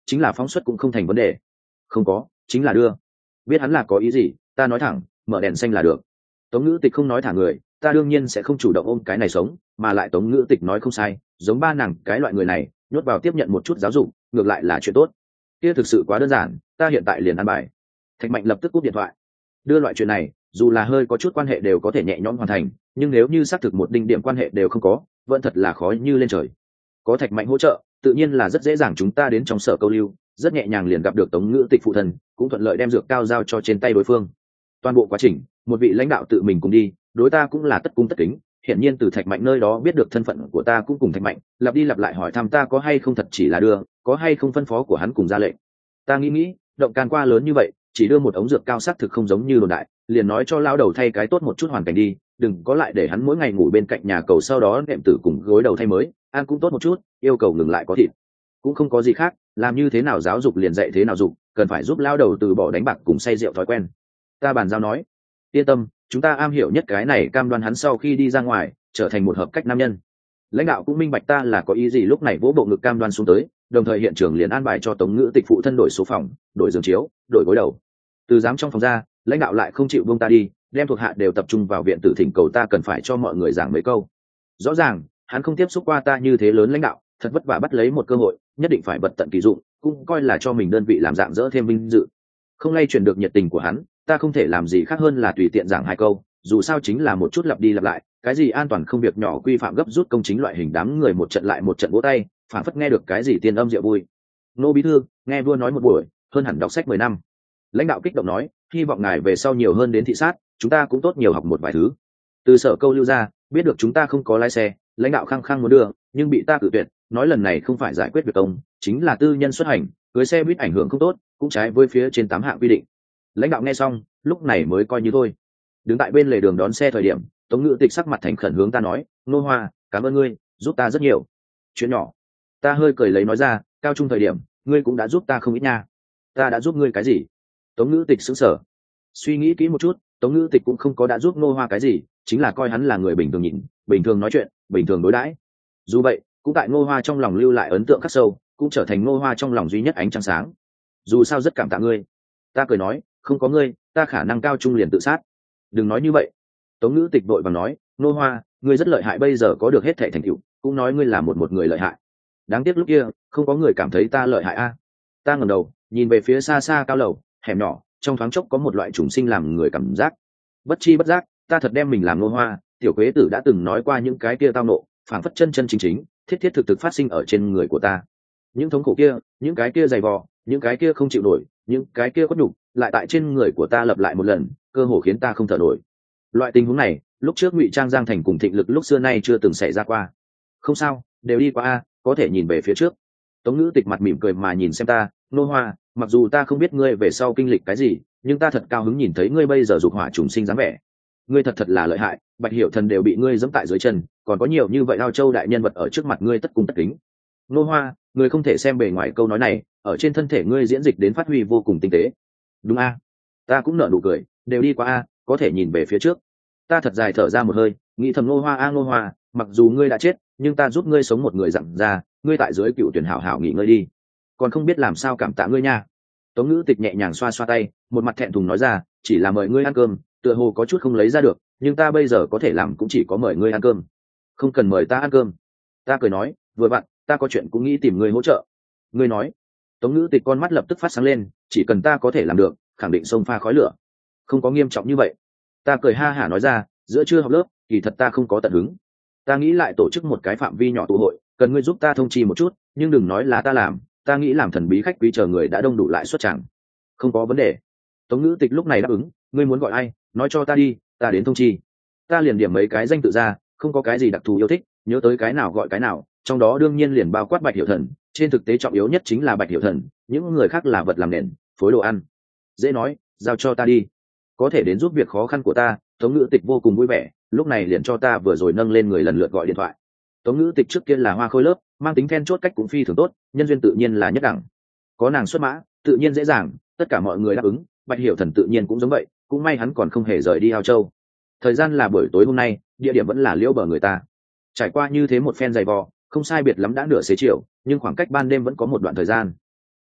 chính là phóng xuất cũng không thành vấn đề. Không có, chính là đưa. Biết hắn là có ý gì, ta nói thẳng, mở đèn xanh là được. Tống Ngữ Tịch không nói thả người, ta đương nhiên sẽ không chủ động ôm cái này sống, mà lại Tống Ngữ Tịch nói không sai, giống ba nàng cái loại người này, nhốt vào tiếp nhận một chút giáo dục, ngược lại là chuyện tốt. Kia thực sự quá đơn giản, ta hiện tại liền ăn bài. Thạch Mạnh lập tức cúp điện thoại. Đưa loại chuyện này, dù là hơi có chút quan hệ đều có thể nhẹ nhõm hoàn thành, nhưng nếu như xác thực một đinh điểm quan hệ đều không có, vẫn thật là khó như lên trời. Có Thạch Mạnh hỗ trợ, tự nhiên là rất dễ dàng chúng ta đến trong sở câu lưu, rất nhẹ nhàng liền gặp được Tống Ngữ Tịch phụ thân, cũng thuận lợi đem dược cao giao cho trên tay đối phương. Toàn bộ quá trình, một vị lãnh đạo tự mình cùng đi, đối ta cũng là tất cung tất kính. Hiển nhiên từ Thạch Mạnh nơi đó biết được thân phận của ta cũng cùng Thạch Mạnh, lặp đi lặp lại hỏi thăm ta có hay không thật chỉ là đưa, có hay không phân phó của hắn cùng ra lệnh. Ta nghĩ, động can qua lớn như vậy, chỉ đưa một ống dược cao sắc thực không giống như đồn đại, liền nói cho lao đầu thay cái tốt một chút hoàn cảnh đi, đừng có lại để hắn mỗi ngày ngủ bên cạnh nhà cầu sau đó nệm tử cùng gối đầu thay mới, ăn cũng tốt một chút, yêu cầu ngừng lại có thịt. Cũng không có gì khác, làm như thế nào giáo dục liền dạy thế nào dục, cần phải giúp lao đầu từ bỏ đánh bạc cùng say rượu thói quen. Ta bàn giao nói, yên tâm, chúng ta am hiểu nhất cái này, cam đoan hắn sau khi đi ra ngoài trở thành một hợp cách nam nhân. Lãnh đạo cũng minh bạch ta là có ý gì, lúc này vỗ bộ ngực cam đoan xuống tới, đồng thời hiện trường liền an bài cho Tống Ngữ Tịch phụ thân đổi số phòng, đổi giường chiếu, đổi gối đầu. Từ giám trong phòng ra, lãnh đạo lại không chịu buông ta đi, đem thuộc hạ đều tập trung vào viện tử thỉnh cầu ta cần phải cho mọi người giảng mấy câu. Rõ ràng hắn không tiếp xúc qua ta như thế lớn lãnh đạo, thật vất vả bắt lấy một cơ hội, nhất định phải bật tận kỳ dụng, cũng coi là cho mình đơn vị làm dạng dỡ thêm vinh dự. Không lay chuyển được nhiệt tình của hắn, ta không thể làm gì khác hơn là tùy tiện giảng hai câu, dù sao chính là một chút lặp đi lặp lại, cái gì an toàn không việc nhỏ quy phạm gấp rút công chính loại hình, đám người một trận lại một trận vỗ tay, phản phất nghe được cái gì tiên âm diệu vui. Nô bí thư, nghe vua nói một buổi, hơn hẳn đọc sách 10 năm. Lãnh đạo kích động nói, hy vọng ngài về sau nhiều hơn đến thị sát, chúng ta cũng tốt nhiều học một vài thứ. Từ sở câu lưu ra, biết được chúng ta không có lái xe, lãnh đạo khăng khăng muốn đưa, nhưng bị ta cự tuyệt, nói lần này không phải giải quyết việc công, chính là tư nhân xuất hành, cưới xe buýt ảnh hưởng không tốt, cũng trái với phía trên 8 hạng quy định. Lãnh đạo nghe xong, lúc này mới coi như thôi. Đứng tại bên lề đường đón xe thời điểm, Tống Ngữ Tịch sắc mặt thành khẩn hướng ta nói, Nô Hoa, cảm ơn ngươi, giúp ta rất nhiều. Chuyện nhỏ. Ta hơi cười lấy nói ra, cao trung thời điểm, ngươi cũng đã giúp ta không ít nha. Ta đã giúp ngươi cái gì? Tống Ngữ Tịch sững sờ. Suy nghĩ kỹ một chút, Tống Ngữ Tịch cũng không có đã giúp Nô Hoa cái gì, chính là coi hắn là người bình thường nhìn, bình thường nói chuyện, bình thường đối đãi. Dù vậy, cũng tại Nô Hoa trong lòng lưu lại ấn tượng khắc sâu, cũng trở thành Nô Hoa trong lòng duy nhất ánh trăng sáng. Dù sao rất cảm tạ ngươi. Ta cười nói, không có ngươi, ta khả năng cao trung liền tự sát. Đừng nói như vậy. Tống Ngữ Tịch vội vàng nói, Nô Hoa, ngươi rất lợi hại, bây giờ có được hết thảy thành tựu, cũng nói ngươi là một người lợi hại. Đáng tiếc lúc kia không có người cảm thấy ta lợi hại a. Ta ngẩng đầu nhìn về phía xa xa cao lầu hẻm nhỏ, trong thoáng chốc có một loại trùng sinh làm người cảm giác. Bất chi bất giác, ta thật đem mình làm Nô Hoa. Tiểu Quế Tử đã từng nói qua những cái kia tao nộ, phảng phất chân chân chính chính, thiết thiết thực thực phát sinh ở trên người của ta. Những thống khổ kia, những cái kia dày vò, những cái kia không chịu nổi, những cái kia khuất nhục, lại tại trên người của ta lặp lại một lần, cơ hồ khiến ta không thở nổi. Loại tình huống này, lúc trước Ngụy Trang Giang Thành cùng Thịnh Lực lúc xưa nay chưa từng xảy ra qua. Không sao, đều đi qua a, có thể nhìn về phía trước. Tống Ngữ Tịch mặt mỉm cười mà nhìn xem ta, Nô Hoa, mặc dù ta không biết ngươi về sau kinh lịch cái gì, nhưng ta thật cao hứng nhìn thấy ngươi bây giờ dục hỏa trùng sinh dáng vẻ. Ngươi thật thật là lợi hại, Bạch Hiểu Thần đều bị ngươi giẫm tại dưới chân, còn có nhiều như vậy Ao Châu đại nhân vật ở trước mặt ngươi tất cung tất kính. Nô Hoa, ngươi không thể xem bề ngoài câu nói này, ở trên thân thể ngươi diễn dịch đến phát huy vô cùng tinh tế. Đúng a? Ta cũng nở nụ cười, đều đi qua a, có thể nhìn về phía trước. Ta thật dài thở ra một hơi, nghĩ thầm Nô Hoa a Nô Hoa, mặc dù ngươi đã chết, nhưng ta giúp ngươi sống một người dặm ra, ngươi tại dưới Cựu Tuyển hảo hảo nghỉ ngơi đi, còn không biết làm sao cảm tạ ngươi nha. Tống Ngữ Tịch nhẹ nhàng xoa xoa tay, một mặt thẹn thùng nói ra, chỉ là mời ngươi ăn cơm, tựa hồ có chút không lấy ra được, nhưng ta bây giờ có thể làm cũng chỉ có mời ngươi ăn cơm. Không cần mời ta ăn cơm. Ta cười nói, vừa vặn, ta có chuyện cũng nghĩ tìm ngươi hỗ trợ. Ngươi nói. Tống Ngữ Tịch con mắt lập tức phát sáng lên, chỉ cần ta có thể làm được, khẳng định xông pha khói lửa. Không có nghiêm trọng như vậy. Ta cười ha hả nói ra, giữa trưa học lớp, kỳ thật ta không có tận hứng. Ta nghĩ lại tổ chức một cái phạm vi nhỏ tụ hội, cần ngươi giúp ta thông chi một chút, nhưng đừng nói là ta làm, ta nghĩ làm thần bí khách quý chờ người đã đông đủ lại xuất chẳng. Không có vấn đề. Tống Ngữ Tịch lúc này đáp ứng, ngươi muốn gọi ai, nói cho ta đi, ta đến thông chi. Ta liền điểm mấy cái danh tự ra, không có cái gì đặc thù yêu thích, nhớ tới cái nào gọi cái nào, trong đó đương nhiên liền bao quát Bạch Hiểu Thần, trên thực tế trọng yếu nhất chính là Bạch Hiểu Thần, những người khác là vật làm nền, phối đồ ăn. Dễ nói, giao cho ta đi. Có thể đến giúp việc khó khăn của ta, Tống Ngữ Tịch vô cùng vui vẻ, lúc này liền cho ta vừa rồi nâng lên người lần lượt gọi điện thoại. Tống Ngữ Tịch trước kia là hoa khôi lớp, mang tính then chốt cách cũng phi thường tốt, nhân duyên tự nhiên là nhất đẳng. Có nàng xuất mã, tự nhiên dễ dàng, tất cả mọi người đáp ứng. Bạch Hiểu Thần tự nhiên cũng giống vậy, cũng may hắn còn không hề rời đi Ao Châu. Thời gian là buổi tối hôm nay, địa điểm vẫn là Liễu Bờ người ta. Trải qua như thế một phen dày vò, không sai biệt lắm đã nửa xế chiều, nhưng khoảng cách ban đêm vẫn có một đoạn thời gian.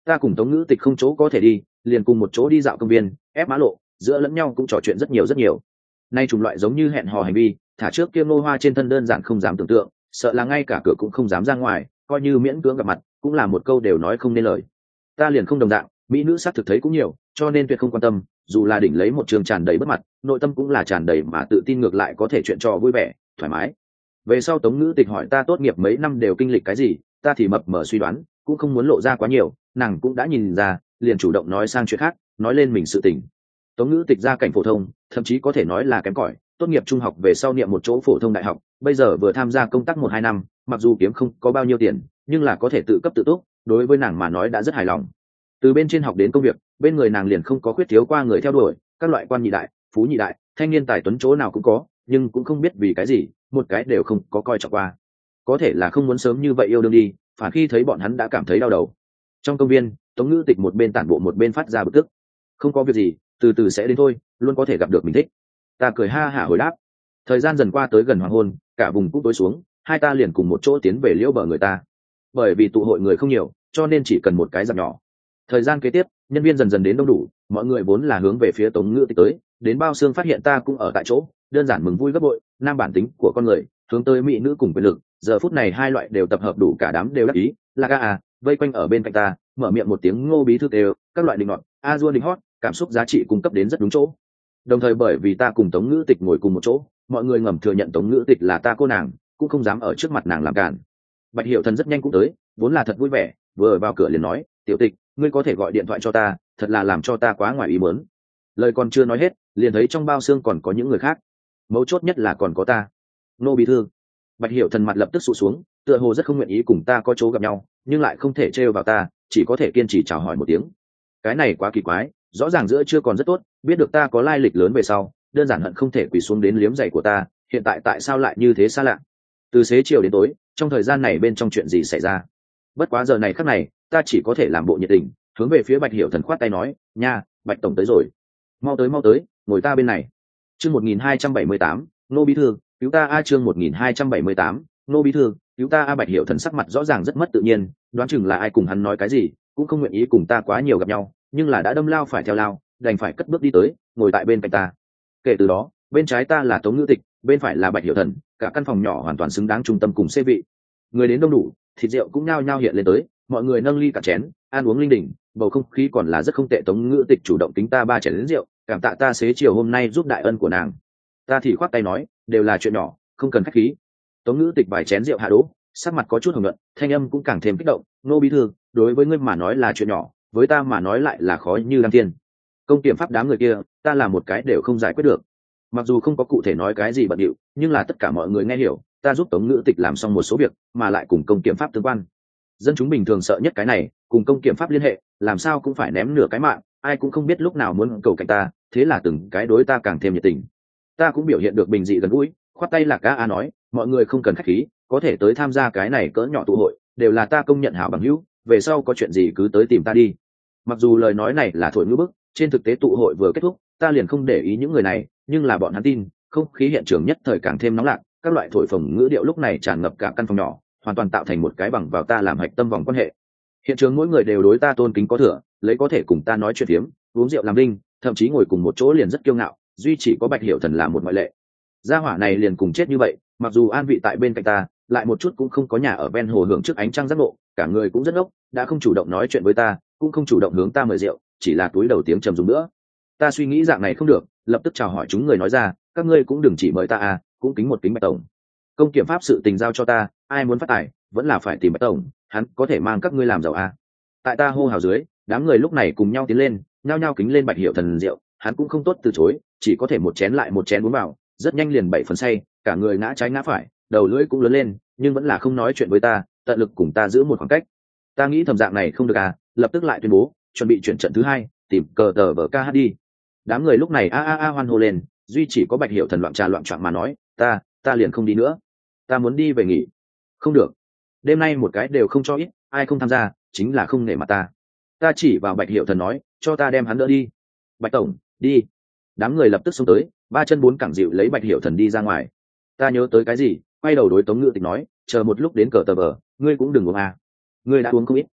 Ta cùng Tống Ngữ Tịch không chỗ có thể đi, liền cùng một chỗ đi dạo công viên, ép mã lộ, giữa lẫn nhau cũng trò chuyện rất nhiều. Nay chủng loại giống như hẹn hò hành vi, thả trước kia Ngô Hoa trên thân đơn giản không dám tưởng tượng, sợ là ngay cả cửa cũng không dám ra ngoài, coi như miễn cưỡng gặp mặt, cũng là một câu đều nói không nên lời. Ta liền không đồng dạng, mỹ nữ sắc thực thấy cũng nhiều, cho nên tuyệt không quan tâm, dù là đỉnh lấy một trường tràn đầy bất mặt, nội tâm cũng là tràn đầy mà tự tin, ngược lại có thể chuyện trò vui vẻ, thoải mái. Về sau Tống Ngữ Tịch hỏi ta tốt nghiệp mấy năm đều kinh lịch cái gì, ta thì mập mờ suy đoán, cũng không muốn lộ ra quá nhiều, nàng cũng đã nhìn ra, liền chủ động nói sang chuyện khác, nói lên mình sự tình. Tống Ngữ Tịch gia cảnh phổ thông, thậm chí có thể nói là kém cỏi, tốt nghiệp trung học về sau niệm một chỗ phổ thông đại học, bây giờ vừa tham gia công tác 1-2 năm, mặc dù kiếm không có bao nhiêu tiền, nhưng là có thể tự cấp tự túc, đối với nàng mà nói đã rất hài lòng. Từ bên trên học đến công việc, bên người nàng liền không có khuyết thiếu qua người theo đuổi, các loại quan nhị đại, phú nhị đại, thanh niên tài tuấn chỗ nào cũng có, nhưng cũng không biết vì cái gì, một cái đều không có coi trọng qua. Có thể là không muốn sớm như vậy yêu đương đi, phản khi thấy bọn hắn đã cảm thấy đau đầu. Trong công viên, Tống Ngữ Tịch một bên tản bộ một bên phát ra bực tức. Không có việc gì, từ từ sẽ đến thôi, luôn có thể gặp được mình thích. Ta cười ha hả hồi đáp. Thời gian dần qua tới gần hoàng hôn, cả vùng cũng tối xuống, hai ta liền cùng một chỗ tiến về liễu bờ người ta. Bởi vì tụ hội người không nhiều, cho nên chỉ cần một cái dạp nhỏ. Thời gian kế tiếp, nhân viên dần dần đến đông đủ, mọi người vốn là hướng về phía Tống Ngữ Tịch tới, đến bao xương phát hiện ta cũng ở tại chỗ, đơn giản mừng vui gấp bội, nam bản tính của con người, hướng tới mỹ nữ cùng quyền lực, giờ phút này hai loại đều tập hợp đủ, cả đám đều đắc ý, là ga à, vây quanh ở bên cạnh ta, mở miệng một tiếng Ngô bí thư đều, các loại định ngọt, a dua định hót, cảm xúc giá trị cung cấp đến rất đúng chỗ. Đồng thời bởi vì ta cùng Tống Ngữ Tịch ngồi cùng một chỗ, mọi người ngầm thừa nhận Tống Ngữ Tịch là ta cô nàng, cũng không dám ở trước mặt nàng làm cản. Bạch Hiểu Thần rất nhanh cũng tới, vốn là thật vui vẻ, vừa vào cửa liền nói, tiểu Tịch, ngươi có thể gọi điện thoại cho ta, thật là làm cho ta quá ngoài ý muốn. Lời còn chưa nói hết, liền thấy trong bao xương còn có những người khác, mấu chốt nhất là còn có ta. Nô bí thư. Bạch Hiểu Thần mặt lập tức sụt xuống, tựa hồ rất không nguyện ý cùng ta có chỗ gặp nhau, nhưng lại không thể trêu vào ta, chỉ có thể kiên trì chào hỏi một tiếng. Cái này quá kỳ quái, rõ ràng giữa chưa còn rất tốt, biết được ta có lai lịch lớn về sau, đơn giản hận không thể quỳ xuống đến liếm giày của ta, hiện tại tại sao lại như thế xa lạ? Từ xế chiều đến tối, trong thời gian này bên trong chuyện gì xảy ra? Bất quá giờ này khắc này, ta chỉ có thể làm bộ nhiệt tình, hướng về phía Bạch Hiểu Thần khoát tay nói, nha, Bạch tổng tới rồi, mau tới, ngồi ta bên này. Chương 1278, Nô bí thư, cứu ta a. Chương 1278, Nô bí thư, cứu ta a. Bạch Hiểu Thần sắc mặt rõ ràng rất mất tự nhiên, đoán chừng là ai cùng hắn nói cái gì, cũng không nguyện ý cùng ta quá nhiều gặp nhau, nhưng là đã đâm lao phải theo lao, đành phải cất bước đi tới, ngồi tại bên cạnh ta. Kể từ đó, bên trái ta là Tống Ngữ Tịch, bên phải là Bạch Hiểu Thần, cả căn phòng nhỏ hoàn toàn xứng đáng trung tâm cùng xê vị. Người đến đông đủ, thịt rượu cũng nhao nhao hiện lên tới, mọi người nâng ly cả chén, ăn uống linh đình, bầu không khí còn là rất không tệ. Tống Ngữ Tịch chủ động tính ta 3 chén lớn rượu, cảm tạ ta xế chiều hôm nay giúp đại ân của nàng. Ta thì khoát tay nói, đều là chuyện nhỏ, không cần khách khí. Tống Ngữ Tịch vài chén rượu hạ đỗ, sắc mặt có chút hồng nhuận, thanh âm cũng càng thêm kích động. Nô bí thư, đối với ngươi mà nói là chuyện nhỏ, với ta mà nói lại là khó như đăng thiên. Công kiểm pháp đám người kia, ta làm một cái đều không giải quyết được. Mặc dù không có cụ thể nói cái gì bận điệu, nhưng là tất cả mọi người nghe hiểu, ta giúp Tống Ngữ Tịch làm xong một số việc, mà lại cùng công kiểm pháp tương quan. Dân chúng bình thường sợ nhất cái này, cùng công kiểm pháp liên hệ, làm sao cũng phải ném nửa cái mạng, ai cũng không biết lúc nào muốn cầu cạnh ta, thế là từng cái đối ta càng thêm nhiệt tình. Ta cũng biểu hiện được bình dị gần gũi, khoát tay là a nói, mọi người không cần khách khí, có thể tới tham gia cái này cỡ nhỏ tụ hội, đều là ta công nhận hảo bằng hữu, về sau có chuyện gì cứ tới tìm ta đi. Mặc dù lời nói này là thổi ngữ bức, trên thực tế tụ hội vừa kết thúc, ta liền không để ý những người này, nhưng là bọn hắn tin, không khí hiện trường nhất thời càng thêm nóng lạc, các loại thổi phồng ngữ điệu lúc này tràn ngập cả căn phòng nhỏ, hoàn toàn tạo thành một cái bằng vào ta làm hạch tâm vòng quan hệ. Hiện trường mỗi người đều đối ta tôn kính có thừa, lấy có thể cùng ta nói chuyện phiếm, uống rượu làm đinh, thậm chí ngồi cùng một chỗ liền rất kiêu ngạo, duy chỉ có Bạch Hiểu Thần là một ngoại lệ. Gia hỏa này liền cùng chết như vậy, mặc dù an vị tại bên cạnh ta, lại một chút cũng không có nhà ở ven hồ hưởng trước ánh trăng giác ngộ, cả người cũng rất ngốc, đã không chủ động nói chuyện với ta, cũng không chủ động hướng ta mời rượu, chỉ là túi đầu tiếng trầm dùng nữa. Ta suy nghĩ dạng này không được, lập tức chào hỏi chúng người nói ra, các ngươi cũng đừng chỉ mời ta à, cũng kính một kính Bạch tổng. Công kiểm pháp sự tình giao cho ta, ai muốn phát tài, vẫn là phải tìm Bạch tổng, hắn có thể mang các ngươi làm giàu à. Tại ta hô hào dưới, đám người lúc này cùng nhau tiến lên, nhao nhao kính lên Bạch Hiểu Thần rượu, hắn cũng không tốt từ chối, chỉ có thể một chén lại một chén uống vào, rất nhanh liền 7 phần say, cả người ngã trái ngã phải, đầu lưỡi cũng lớn lên, nhưng vẫn là không nói chuyện với ta, tận lực cùng ta giữ một khoảng cách. Ta nghĩ thầm dạng này không được à, lập tức lại tuyên bố, chuẩn bị chuyển trận thứ 2, tìm cờ tờ vở ca hát đi. Đám người lúc này a hoan hô lên, duy chỉ có Bạch Hiểu Thần loạn trà loạn choạng mà nói, ta liền không đi nữa, ta muốn đi về nghỉ. Không được, đêm nay một cái đều không cho ít, ai không tham gia chính là không nể mặt ta. Ta chỉ vào Bạch Hiểu Thần nói, cho ta đem hắn đỡ đi. Bạch tổng, đi. Đám người lập tức xông tới, 3 chân 4 cẳng dịu lấy Bạch Hiểu Thần đi ra ngoài. Ta nhớ tới cái gì, quay đầu đối Tống Ngữ Tịch nói, chờ một lúc đến cờ tờ vở, ngươi cũng đừng uống à. Ngươi đã uống không ít.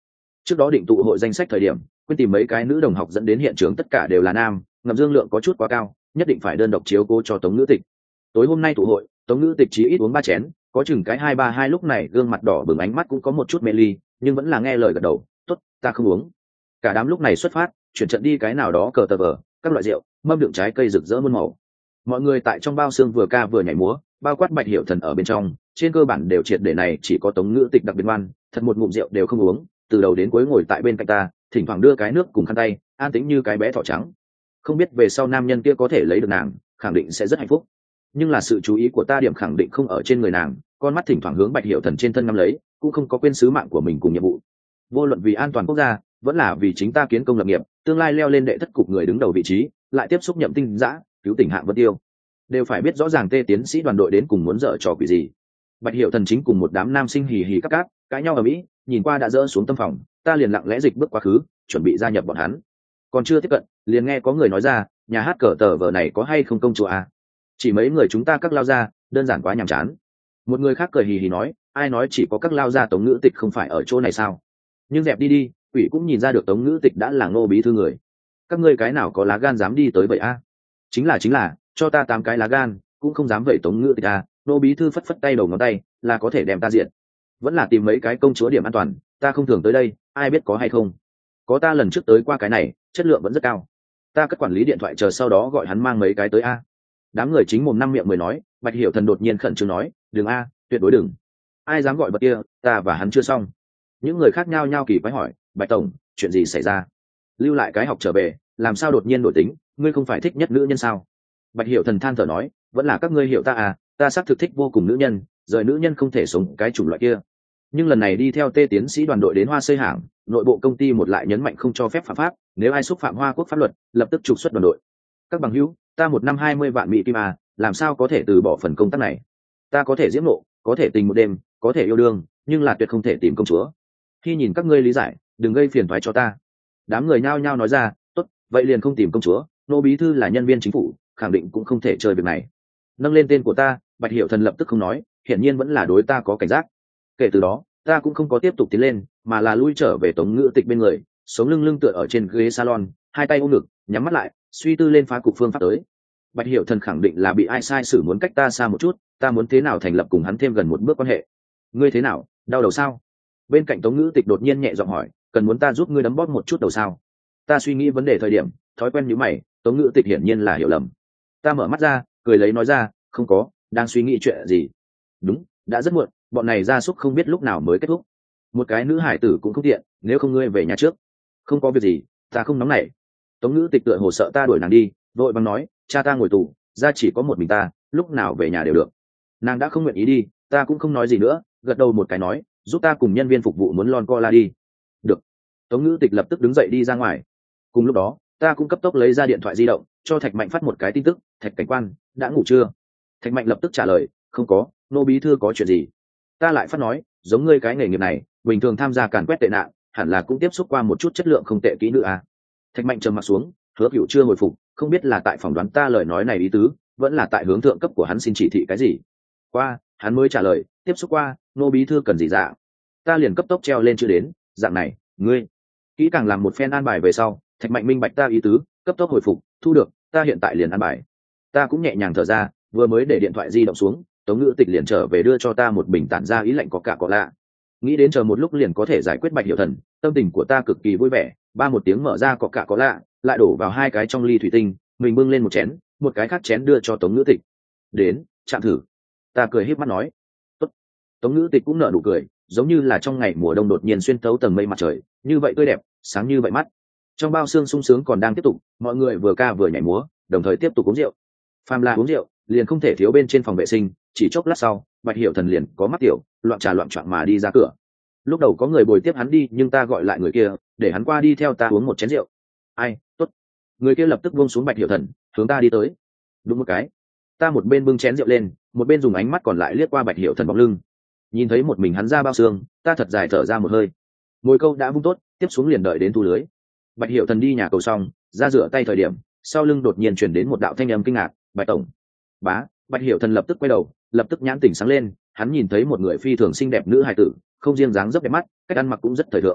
Trước đó định tụ hội danh sách thời điểm quên tìm mấy cái nữ đồng học dẫn đến hiện trường, tất cả đều là nam, ngầm dương lượng có chút quá cao, nhất định phải đơn độc chiếu cố cho Tống Ngữ Tịch. Tối hôm nay tụ hội, Tống Ngữ Tịch chỉ ít uống 3 chén, có chừng cái 2-3 lúc này gương mặt đỏ bừng, ánh mắt cũng có một chút mê ly, nhưng vẫn là nghe lời gật đầu, tốt, ta không uống. Cả đám lúc này xuất phát, chuyển trận đi cái nào đó cờ tờ vờ, các loại rượu, mâm đựng trái cây rực rỡ muôn màu. Mọi người tại trong bao xương vừa ca vừa nhảy múa, bao quát Bạch Hiểu Thần ở bên trong, trên cơ bản đều triệt để này, chỉ có Tống Ngữ Tịch đặc biệt ngoan, thật một ngụm rượu đều không uống, từ đầu đến cuối ngồi tại bên cạnh ta, thỉnh thoảng đưa cái nước cùng khăn tay, an tĩnh như cái bé thỏ trắng. Không biết về sau nam nhân kia có thể lấy được nàng, khẳng định sẽ rất hạnh phúc. Nhưng là sự chú ý của ta điểm khẳng định không ở trên người nàng, con mắt thỉnh thoảng hướng Bạch Hiểu Thần trên thân ngắm lấy, cũng không có quên sứ mạng của mình cùng nhiệm vụ. Vô luận vì an toàn quốc gia, vẫn là vì chính ta kiến công lập nghiệp, tương lai leo lên đệ thất cục người đứng đầu vị trí, lại tiếp xúc Nhậm Tinh Dã, cứu tỉnh Hạng Vân Tiêu, đều phải biết rõ ràng Tê tiến sĩ đoàn đội đến cùng muốn dở trò quỷ gì. Bạch Hiểu Thần chính cùng một đám nam sinh hì hì cắp cáp cãi nhau ở mỹ, nhìn qua đã dỡ xuống tâm phòng, ta liền lặng lẽ dịch bước quá khứ, chuẩn bị gia nhập bọn hắn. Còn chưa tiếp cận, liền nghe có người nói ra, nhà hát cờ tờ vở này có hay không công chúa à? Chỉ mấy người chúng ta các lao ra, đơn giản quá nhàm chán. Một người khác cười hì hì nói, ai nói chỉ có các lao ra Tống Ngữ Tịch không phải ở chỗ này sao? Nhưng dẹp đi đi, quỷ cũng nhìn ra được Tống Ngữ Tịch đã là Ngô bí thư người. Các ngươi cái nào có lá gan dám đi tới vậy a? Chính là, cho ta 8 cái lá gan, cũng không dám vậy Tống Ngữ Tịch a. Ngô bí thư phất phất tay đầu ngón tay, là có thể đem ta diện. Vẫn là tìm mấy cái công chúa điểm an toàn, ta không thường tới đây, ai biết có hay không. Có ta lần trước tới qua cái này, chất lượng vẫn rất cao. Ta cất quản lý điện thoại chờ sau đó gọi hắn mang mấy cái tới a. Đám người chính mồm năm miệng mười nói. Bạch Hiểu Thần đột nhiên khẩn trương nói, đừng a, tuyệt đối đừng. Ai dám gọi bậc kia, ta và hắn chưa xong. Những người khác nhao nhao kỳ quái hỏi, Bạch tổng, chuyện gì xảy ra? Lưu lại cái học trở về, làm sao đột nhiên đổi tính, ngươi không phải thích nhất nữ nhân sao? Bạch Hiểu Thần than thở nói, vẫn là các ngươi hiểu ta à, ta xác thực thích vô cùng nữ nhân, rời nữ nhân không thể sống cái chủng loại kia. Nhưng lần này đi theo Tê tiến sĩ đoàn đội đến Hoa Xây Hảng, nội bộ công ty một lại nhấn mạnh không cho phép phạm pháp, nếu ai xúc phạm Hoa Quốc pháp luật, lập tức trục xuất đoàn đội. Các bằng hữu, ta một năm 20 vạn mỹ kim à, làm sao có thể từ bỏ phần công tác này? Ta có thể diễm nộ, có thể tình một đêm, có thể yêu đương, nhưng là tuyệt không thể tìm công chúa. Khi nhìn các ngươi lý giải, đừng gây phiền toái cho ta. Đám người nhao nhao nói ra, tốt, vậy liền không tìm công chúa, Nô bí thư là nhân viên chính phủ, khẳng định cũng không thể chơi việc này. Nâng lên tên của ta, Bạch Hiểu Thần lập tức không nói, hiển nhiên vẫn là đối ta có cảnh giác. Kể từ đó, ta cũng không có tiếp tục tiến lên, mà là lui trở về Tống Ngữ Tịch bên người, sống lưng lưng tựa ở trên ghế salon, hai tay ôm ngực, nhắm mắt lại, suy tư lên phá cục phương pháp tới. Bạch Hiểu Thần khẳng định là bị ai sai xử muốn cách ta xa một chút, ta muốn thế nào thành lập cùng hắn thêm gần một bước quan hệ. Ngươi thế nào, đau đầu sao? Bên cạnh Tống Ngữ Tịch đột nhiên nhẹ giọng hỏi, cần muốn ta giúp ngươi đấm bóp một chút đầu sao? Ta suy nghĩ vấn đề thời điểm, thói quen như mày, Tống Ngữ Tịch hiển nhiên là hiểu lầm. Ta mở mắt ra, cười lấy nói ra, không có, đang suy nghĩ chuyện gì? Đúng, đã rất muộn, bọn này gia súc không biết lúc nào mới kết thúc. Một cái nữ hải tử cũng không tiện, nếu không ngươi về nhà trước. Không có việc gì, ta không nóng nảy. Tống Ngữ Tịch tựa hồ sợ ta đuổi nàng đi, vội vàng nói, cha ta ngồi tù, ra chỉ có một mình ta, lúc nào về nhà đều được. Nàng đã không nguyện ý đi, ta cũng không nói gì nữa, gật đầu một cái nói, giúp ta cùng nhân viên phục vụ muốn lon cola đi. Được. Tống Ngữ Tịch lập tức đứng dậy đi ra ngoài. Cùng lúc đó, ta cũng cấp tốc lấy ra điện thoại di động, cho Thạch Mạnh phát một cái tin tức, Thạch cảnh quan, đã ngủ chưa? Thạch Mạnh lập tức trả lời, không có, Nô bí thư có chuyện gì? Ta lại phát nói, giống ngươi cái nghề nghiệp này, bình thường tham gia càn quét tệ nạn, hẳn là cũng tiếp xúc qua một chút chất lượng không tệ kỹ nữ à? Thạch Mạnh trầm mặt xuống, Hứa Cửu chưa hồi phục, không biết là tại phỏng đoán ta lời nói này ý tứ, vẫn là tại hướng thượng cấp của hắn xin chỉ thị cái gì. Qua, hắn mới trả lời, tiếp xúc qua, Nô bí thư cần gì dạ? Ta liền cấp tốc treo lên chưa đến, dạng này, ngươi kỹ càng làm một phen an bài về sau, Thạch Mạnh minh bạch ta ý tứ, cấp tốc hồi phục, thu được, ta hiện tại liền an bài. Ta cũng nhẹ nhàng thở ra, vừa mới để điện thoại di động xuống, Tống Ngữ Tịch liền trở về đưa cho ta một bình tản ra ý lạnh có cả có lạ. Nghĩ đến chờ một lúc liền có thể giải quyết Bạch Hiểu Thần, tâm tình của ta cực kỳ vui vẻ, ba một tiếng mở ra có cả có lạ, lại đổ vào 2 cái trong ly thủy tinh, mình bưng lên một chén, một cái khác chén đưa cho Tống Ngữ Tịch. Đến, chạm thử. Ta cười híp mắt nói. Tốt. Tống Ngữ Tịch cũng nở nụ cười, giống như là trong ngày mùa đông đột nhiên xuyên thấu tầng mây mặt trời, như vậy tươi đẹp, sáng như vậy mắt. Trong bao xương sung sướng còn đang tiếp tục, mọi người vừa ca vừa nhảy múa, đồng thời tiếp tục uống rượu. Phàm là uống rượu, liền không thể thiếu bên trên phòng vệ sinh, chỉ chốc lát sau, Bạch Hiểu Thần liền có mắt tiểu, loạn trà loạn choạng mà đi ra cửa. Lúc đầu có người bồi tiếp hắn đi, nhưng ta gọi lại người kia, để hắn qua đi theo ta uống một chén rượu. Ai, tốt. Người kia lập tức buông xuống Bạch Hiểu Thần, hướng ta đi tới. Đúng một cái. Ta một bên bưng chén rượu lên, một bên dùng ánh mắt còn lại liếc qua Bạch Hiểu Thần bóng lưng. Nhìn thấy một mình hắn ra bao xương, ta thật dài thở ra một hơi. Mồi câu đã vung tốt, tiếp xuống liền đợi đến thu lưới. Bạch Hiểu Thần đi nhà cầu xong, ra rửa tay thời điểm, sau lưng đột nhiên truyền đến một đạo thanh âm kinh ngạc, Bạch tổng. Bá, Bạch Hiểu Thần lập tức quay đầu, lập tức nhãn tỉnh sáng lên, hắn nhìn thấy một người phi thường xinh đẹp nữ hài tử, không riêng dáng dấp đẹp mắt, cách ăn mặc cũng rất thời thượng.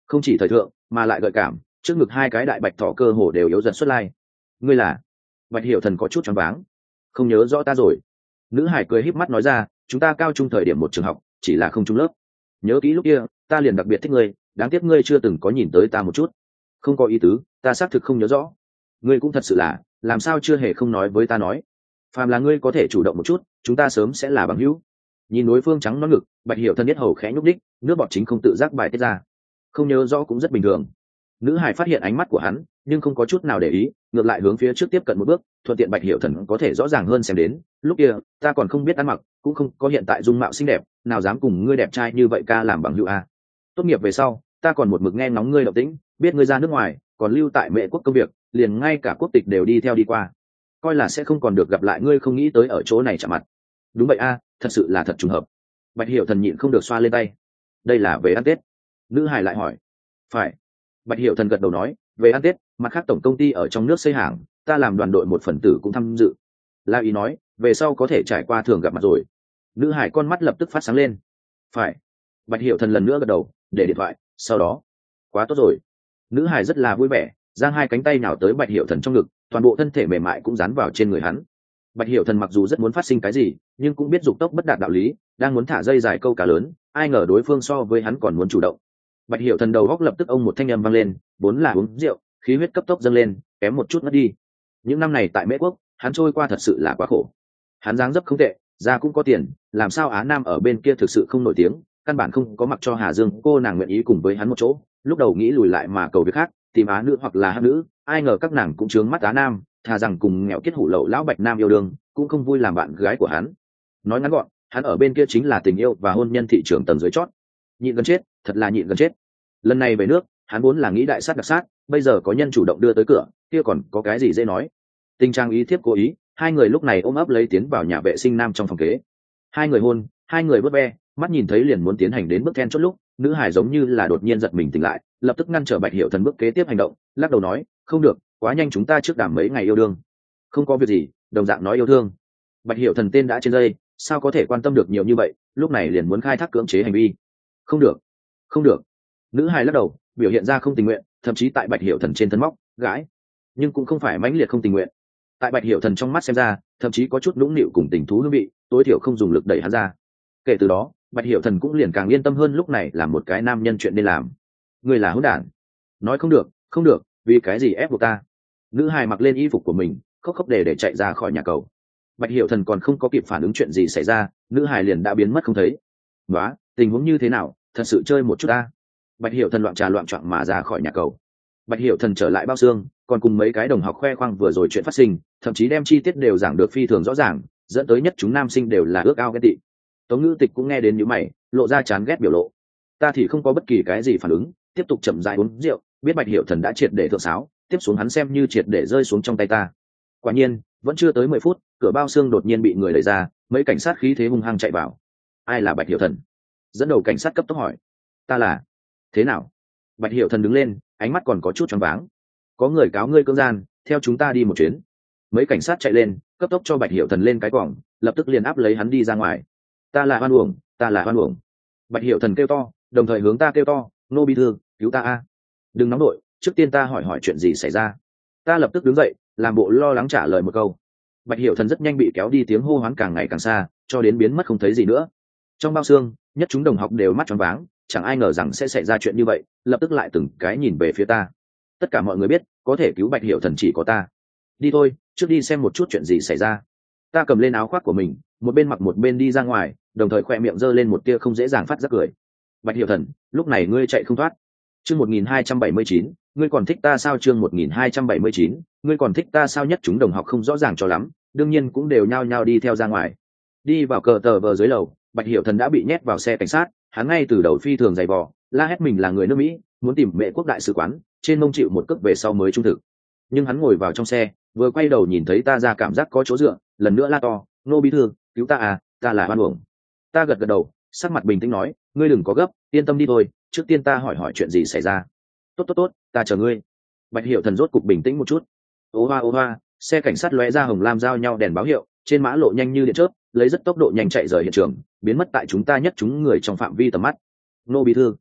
không chỉ thời thượng mà lại gợi cảm, trước ngực hai cái đại bạch thỏ cơ hồ đều yếu dần xuất lai. Ngươi là? Bạch Hiểu Thần có chút choáng váng, không nhớ rõ ta rồi. Nữ hải cười híp mắt nói ra, chúng ta cao trung thời điểm một trường học, chỉ là không chung lớp. Nhớ kỹ lúc kia ta liền đặc biệt thích ngươi, đáng tiếc ngươi chưa từng có nhìn tới ta một chút. Không có ý tứ, ta xác thực không nhớ rõ. Ngươi cũng thật sự là, làm sao chưa hề không nói với ta nói. Phàm là ngươi có thể chủ động một chút, chúng ta sớm sẽ là bằng hữu. Nhìn đối phương trắng nõn ngực, Bạch Hiểu Thần biết hầu khẽ nhúc đích, nước bọt chính không tự giác bài tiết ra. Không nhớ rõ cũng rất bình thường. Nữ hải phát hiện ánh mắt của hắn, nhưng không có chút nào để ý, ngược lại hướng phía trước tiếp cận một bước, thuận tiện Bạch Hiểu Thần có thể rõ ràng hơn xem đến. Lúc kia ta còn không biết ăn mặc, cũng không có hiện tại dung mạo xinh đẹp, nào dám cùng ngươi đẹp trai như vậy ca làm bằng hữu a. Tốt nghiệp về sau, ta còn một mực nghe ngóng ngươi động tĩnh, biết ngươi ra nước ngoài, còn lưu tại Mễ quốc công việc, liền ngay cả quốc tịch đều đi theo đi qua, coi là sẽ không còn được gặp lại ngươi, không nghĩ tới ở chỗ này chạm mặt. Đúng vậy a, thật sự là thật trùng hợp. Bạch Hiểu Thần nhịn không được xoa lên tay. Đây là về ăn Tết? Nữ hải lại hỏi. Phải. Bạch Hiểu Thần gật đầu nói, về ăn Tết, mặt khác tổng công ty ở trong nước xây hàng, ta làm đoàn đội một phần tử cũng tham dự. La Ý nói, về sau có thể trải qua thường gặp mặt rồi. Nữ hải con mắt lập tức phát sáng lên. Phải. Bạch Hiểu Thần lần nữa gật đầu, để điện thoại, sau đó. Quá tốt rồi. Nữ hải rất là vui vẻ, giang hai cánh tay nào tới Bạch Hiểu Thần trong ngực, toàn bộ thân thể mềm mại cũng dán vào trên người hắn. Bạch Hiểu Thần mặc dù rất muốn phát sinh cái gì, nhưng cũng biết dục tốc bất đạt đạo lý, đang muốn thả dây dài câu cá lớn, ai ngờ đối phương so với hắn còn muốn chủ động. Bạch Hiểu Thần đầu góc lập tức ông một thanh âm vang lên, vốn là uống rượu, khí huyết cấp tốc dâng lên, kém một chút mất đi. Những năm này tại Mễ quốc, hắn trôi qua thật sự là quá khổ. Hắn dáng dấp không tệ, ra cũng có tiền, làm sao Á Nam ở bên kia thực sự không nổi tiếng, căn bản không có mặc cho Hà Dương cô nàng nguyện ý cùng với hắn một chỗ. Lúc đầu nghĩ lùi lại mà cầu việc khác, tìm Á nữ hoặc là Hắc nữ, ai ngờ các nàng cũng chướng mắt Á Nam, thà rằng cùng nghèo kiết hủ lậu lão Bạch Nam yêu đương, cũng không vui làm bạn gái của hắn. Nói ngắn gọn, hắn ở bên kia chính là tình yêu và hôn nhân thị trường tầng dưới chót. Nhịn gần chết, thật là nhịn gần chết. Lần này về nước, hắn vốn là nghĩ đại sát đặc sát, bây giờ có nhân chủ động đưa tới cửa, kia còn có cái gì dễ nói. Tình trạng ý thiếp cố ý, hai người lúc này ôm ấp lấy tiến vào nhà vệ sinh nam trong phòng kế. Hai người hôn, hai người bớt ve, mắt nhìn thấy liền muốn tiến hành đến bước then chốt lúc, nữ hải giống như là đột nhiên giật mình tỉnh lại, lập tức ngăn trở Bạch Hiểu Thần bước kế tiếp hành động, lắc đầu nói, không được, quá nhanh, chúng ta trước đàm mấy ngày yêu đương. Không có việc gì, đồng dạng nói yêu thương. Bạch Hiểu Thần tên đã trên dây, sao có thể quan tâm được nhiều như vậy, lúc này liền muốn khai thác cưỡng chế hành vi. Không được, không được. Nữ hài lắc đầu, biểu hiện ra không tình nguyện, thậm chí tại Bạch Hiểu Thần trên thân móc gãi, nhưng cũng không phải mãnh liệt không tình nguyện. Tại Bạch Hiểu Thần trong mắt xem ra, thậm chí có chút nũng nịu cùng tình thú hương vị, tối thiểu không dùng lực đẩy hắn ra. Kể từ đó, Bạch Hiểu Thần cũng liền càng yên tâm hơn, lúc này làm một cái nam nhân chuyện nên làm. Người là hỗn đản. Nói không được, không được, vì cái gì ép buộc ta? Nữ hài mặc lên y phục của mình, khóc khóc để chạy ra khỏi nhà cầu. Bạch Hiểu Thần còn không có kịp phản ứng chuyện gì xảy ra, nữ hài liền đã biến mất không thấy. Nóa, tình huống như thế nào, thật sự chơi một chút ta. Bạch Hiểu Thần loạn trà loạn choạng mà ra khỏi nhà cầu. Bạch Hiểu Thần trở lại bao xương, còn cùng mấy cái đồng học khoe khoang vừa rồi chuyện phát sinh, thậm chí đem chi tiết đều giảng được phi thường rõ ràng, dẫn tới nhất chúng nam sinh đều là ước ao ghen tị. Tống Ngữ Tịch cũng nghe đến nhíu mày, lộ ra chán ghét biểu lộ. Ta thì không có bất kỳ cái gì phản ứng, tiếp tục chậm rãi uống rượu, biết Bạch Hiểu Thần đã triệt để thượng sáo, tiếp xuống hắn xem như triệt để rơi xuống trong tay ta. Quả nhiên, vẫn chưa tới 10 phút, cửa bao xương đột nhiên bị người đẩy ra, mấy cảnh sát khí thế hung hăng chạy vào. Ai là Bạch Hiểu Thần? Dẫn đầu cảnh sát cấp tốc hỏi. Ta là. Thế nào? Bạch Hiểu Thần đứng lên, ánh mắt còn có chút choáng váng. Có người cáo ngươi cưỡng gian, theo chúng ta đi một chuyến. Mấy cảnh sát chạy lên, cấp tốc cho Bạch Hiểu Thần lên cái quòng, lập tức liền áp lấy hắn đi ra ngoài. Ta là oan uổng, ta là oan uổng. Bạch Hiểu Thần kêu to, đồng thời hướng ta kêu to, nô bi thư, cứu ta a. Đừng nóng đội, trước tiên ta hỏi chuyện gì xảy ra. Ta lập tức đứng dậy, làm bộ lo lắng trả lời một câu. Bạch Hiểu Thần rất nhanh bị kéo đi, tiếng hô hoán càng ngày càng xa, cho đến biến mất không thấy gì nữa. Trong bao xương, nhất chúng đồng học đều mắt tròn váng, chẳng ai ngờ rằng sẽ xảy ra chuyện như vậy, lập tức lại từng cái nhìn về phía ta. Tất cả mọi người biết, có thể cứu Bạch Hiểu Thần chỉ có ta. Đi thôi, trước đi xem một chút chuyện gì xảy ra. Ta cầm lên áo khoác của mình, một bên mặc một bên đi ra ngoài, đồng thời khoe miệng giơ lên một tia không dễ dàng phát giác cười. Bạch Hiểu Thần, lúc này ngươi chạy không thoát. Chương 1279, ngươi còn thích ta sao? Chương 1279, ngươi còn thích ta sao? Nhất chúng đồng học không rõ ràng cho lắm, đương nhiên cũng đều nhao nhao đi theo ra ngoài. Đi vào cờ tờ vờ dưới lầu, Bạch Hiểu Thần đã bị nhét vào xe cảnh sát, hắn ngay từ đầu phi thường dày vò, la hét mình là người nước Mỹ, muốn tìm Mễ quốc đại sứ quán, trên mông chịu một cước về sau mới trung thực. Nhưng hắn ngồi vào trong xe, vừa quay đầu nhìn thấy ta ra cảm giác có chỗ dựa, lần nữa la to, nô bí thư, cứu ta à, ta là oan uổng. Ta gật gật đầu, sắc mặt bình tĩnh nói, ngươi đừng có gấp, yên tâm đi thôi, trước tiên ta hỏi chuyện gì xảy ra. Tốt, ta chờ ngươi. Bạch Hiểu Thần rốt cục bình tĩnh một chút. Ô hoa, xe cảnh sát lóe ra hồng lam giao nhau đèn báo hiệu, trên mã lộ nhanh như điện chớp, lấy rất tốc độ nhanh chạy rời hiện trường, biến mất tại chúng ta nhất chúng người trong phạm vi tầm mắt. Nô bí thư,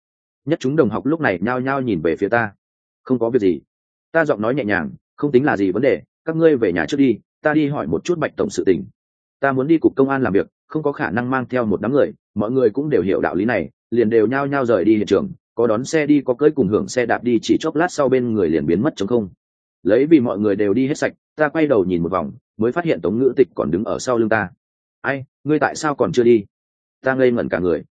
Nhất chúng đồng học lúc này nhao nhao nhìn về phía ta. Không có việc gì. Ta giọng nói nhẹ nhàng, không tính là gì vấn đề, các ngươi về nhà trước đi, ta đi hỏi một chút Bạch tổng sự tình. Ta muốn đi cục công an làm việc, không có khả năng mang theo một đám người, mọi người cũng đều hiểu đạo lý này, liền đều nhao nhao rời đi hiện trường, có đón xe đi có cưỡi cùng hưởng xe đạp đi, chỉ chốc lát sau bên người liền biến mất trống không. Lấy vì mọi người đều đi hết sạch, ta quay đầu nhìn một vòng, mới phát hiện Tống Ngữ Tịch còn đứng ở sau lưng ta. Ai, ngươi tại sao còn chưa đi? Ta ngây ngẩn cả người.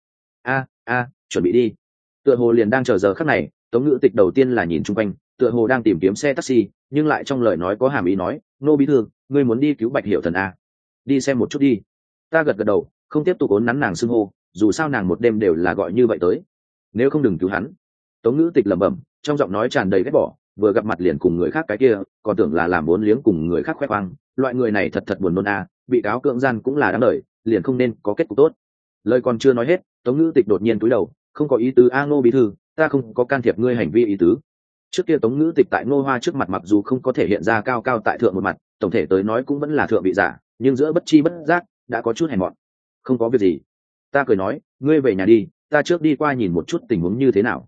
Chuẩn bị đi. Tựa hồ liền đang chờ giờ khắc này. Tống Ngữ Tịch đầu tiên là nhìn chung quanh, tựa hồ đang tìm kiếm xe taxi, nhưng lại trong lời nói có hàm ý nói, nô bí thư, ngươi muốn đi cứu Bạch Hiểu Thần à? Đi xem một chút đi. Ta gật gật đầu, không tiếp tục ốn nắn nàng xưng hô, dù sao nàng một đêm đều là gọi như vậy tới. Nếu không đừng cứu hắn. Tống Ngữ Tịch lẩm bẩm, trong giọng nói tràn đầy ghét bỏ, vừa gặp mặt liền cùng người khác cái kia, còn tưởng là làm vốn liếng cùng người khác khoe khoang, loại người này thật buồn nôn à, bị cáo cưỡng gian cũng là đáng đời, liền không nên có kết cục tốt. Lời còn chưa nói hết, Tống Ngữ Tịch đột nhiên cúi đầu, không có ý tứ a Ngô bí thư, ta không có can thiệp ngươi hành vi ý tứ. Trước kia Tống Ngữ Tịch tại Ngô Hoa trước mặt mặc dù không có thể hiện ra cao cao tại thượng một mặt, tổng thể tới nói cũng vẫn là thượng vị giả, nhưng giữa bất chi bất giác đã có chút hèn mọn. Không có việc gì. Ta cười nói, ngươi về nhà đi, ta trước đi qua nhìn một chút tình huống như thế nào.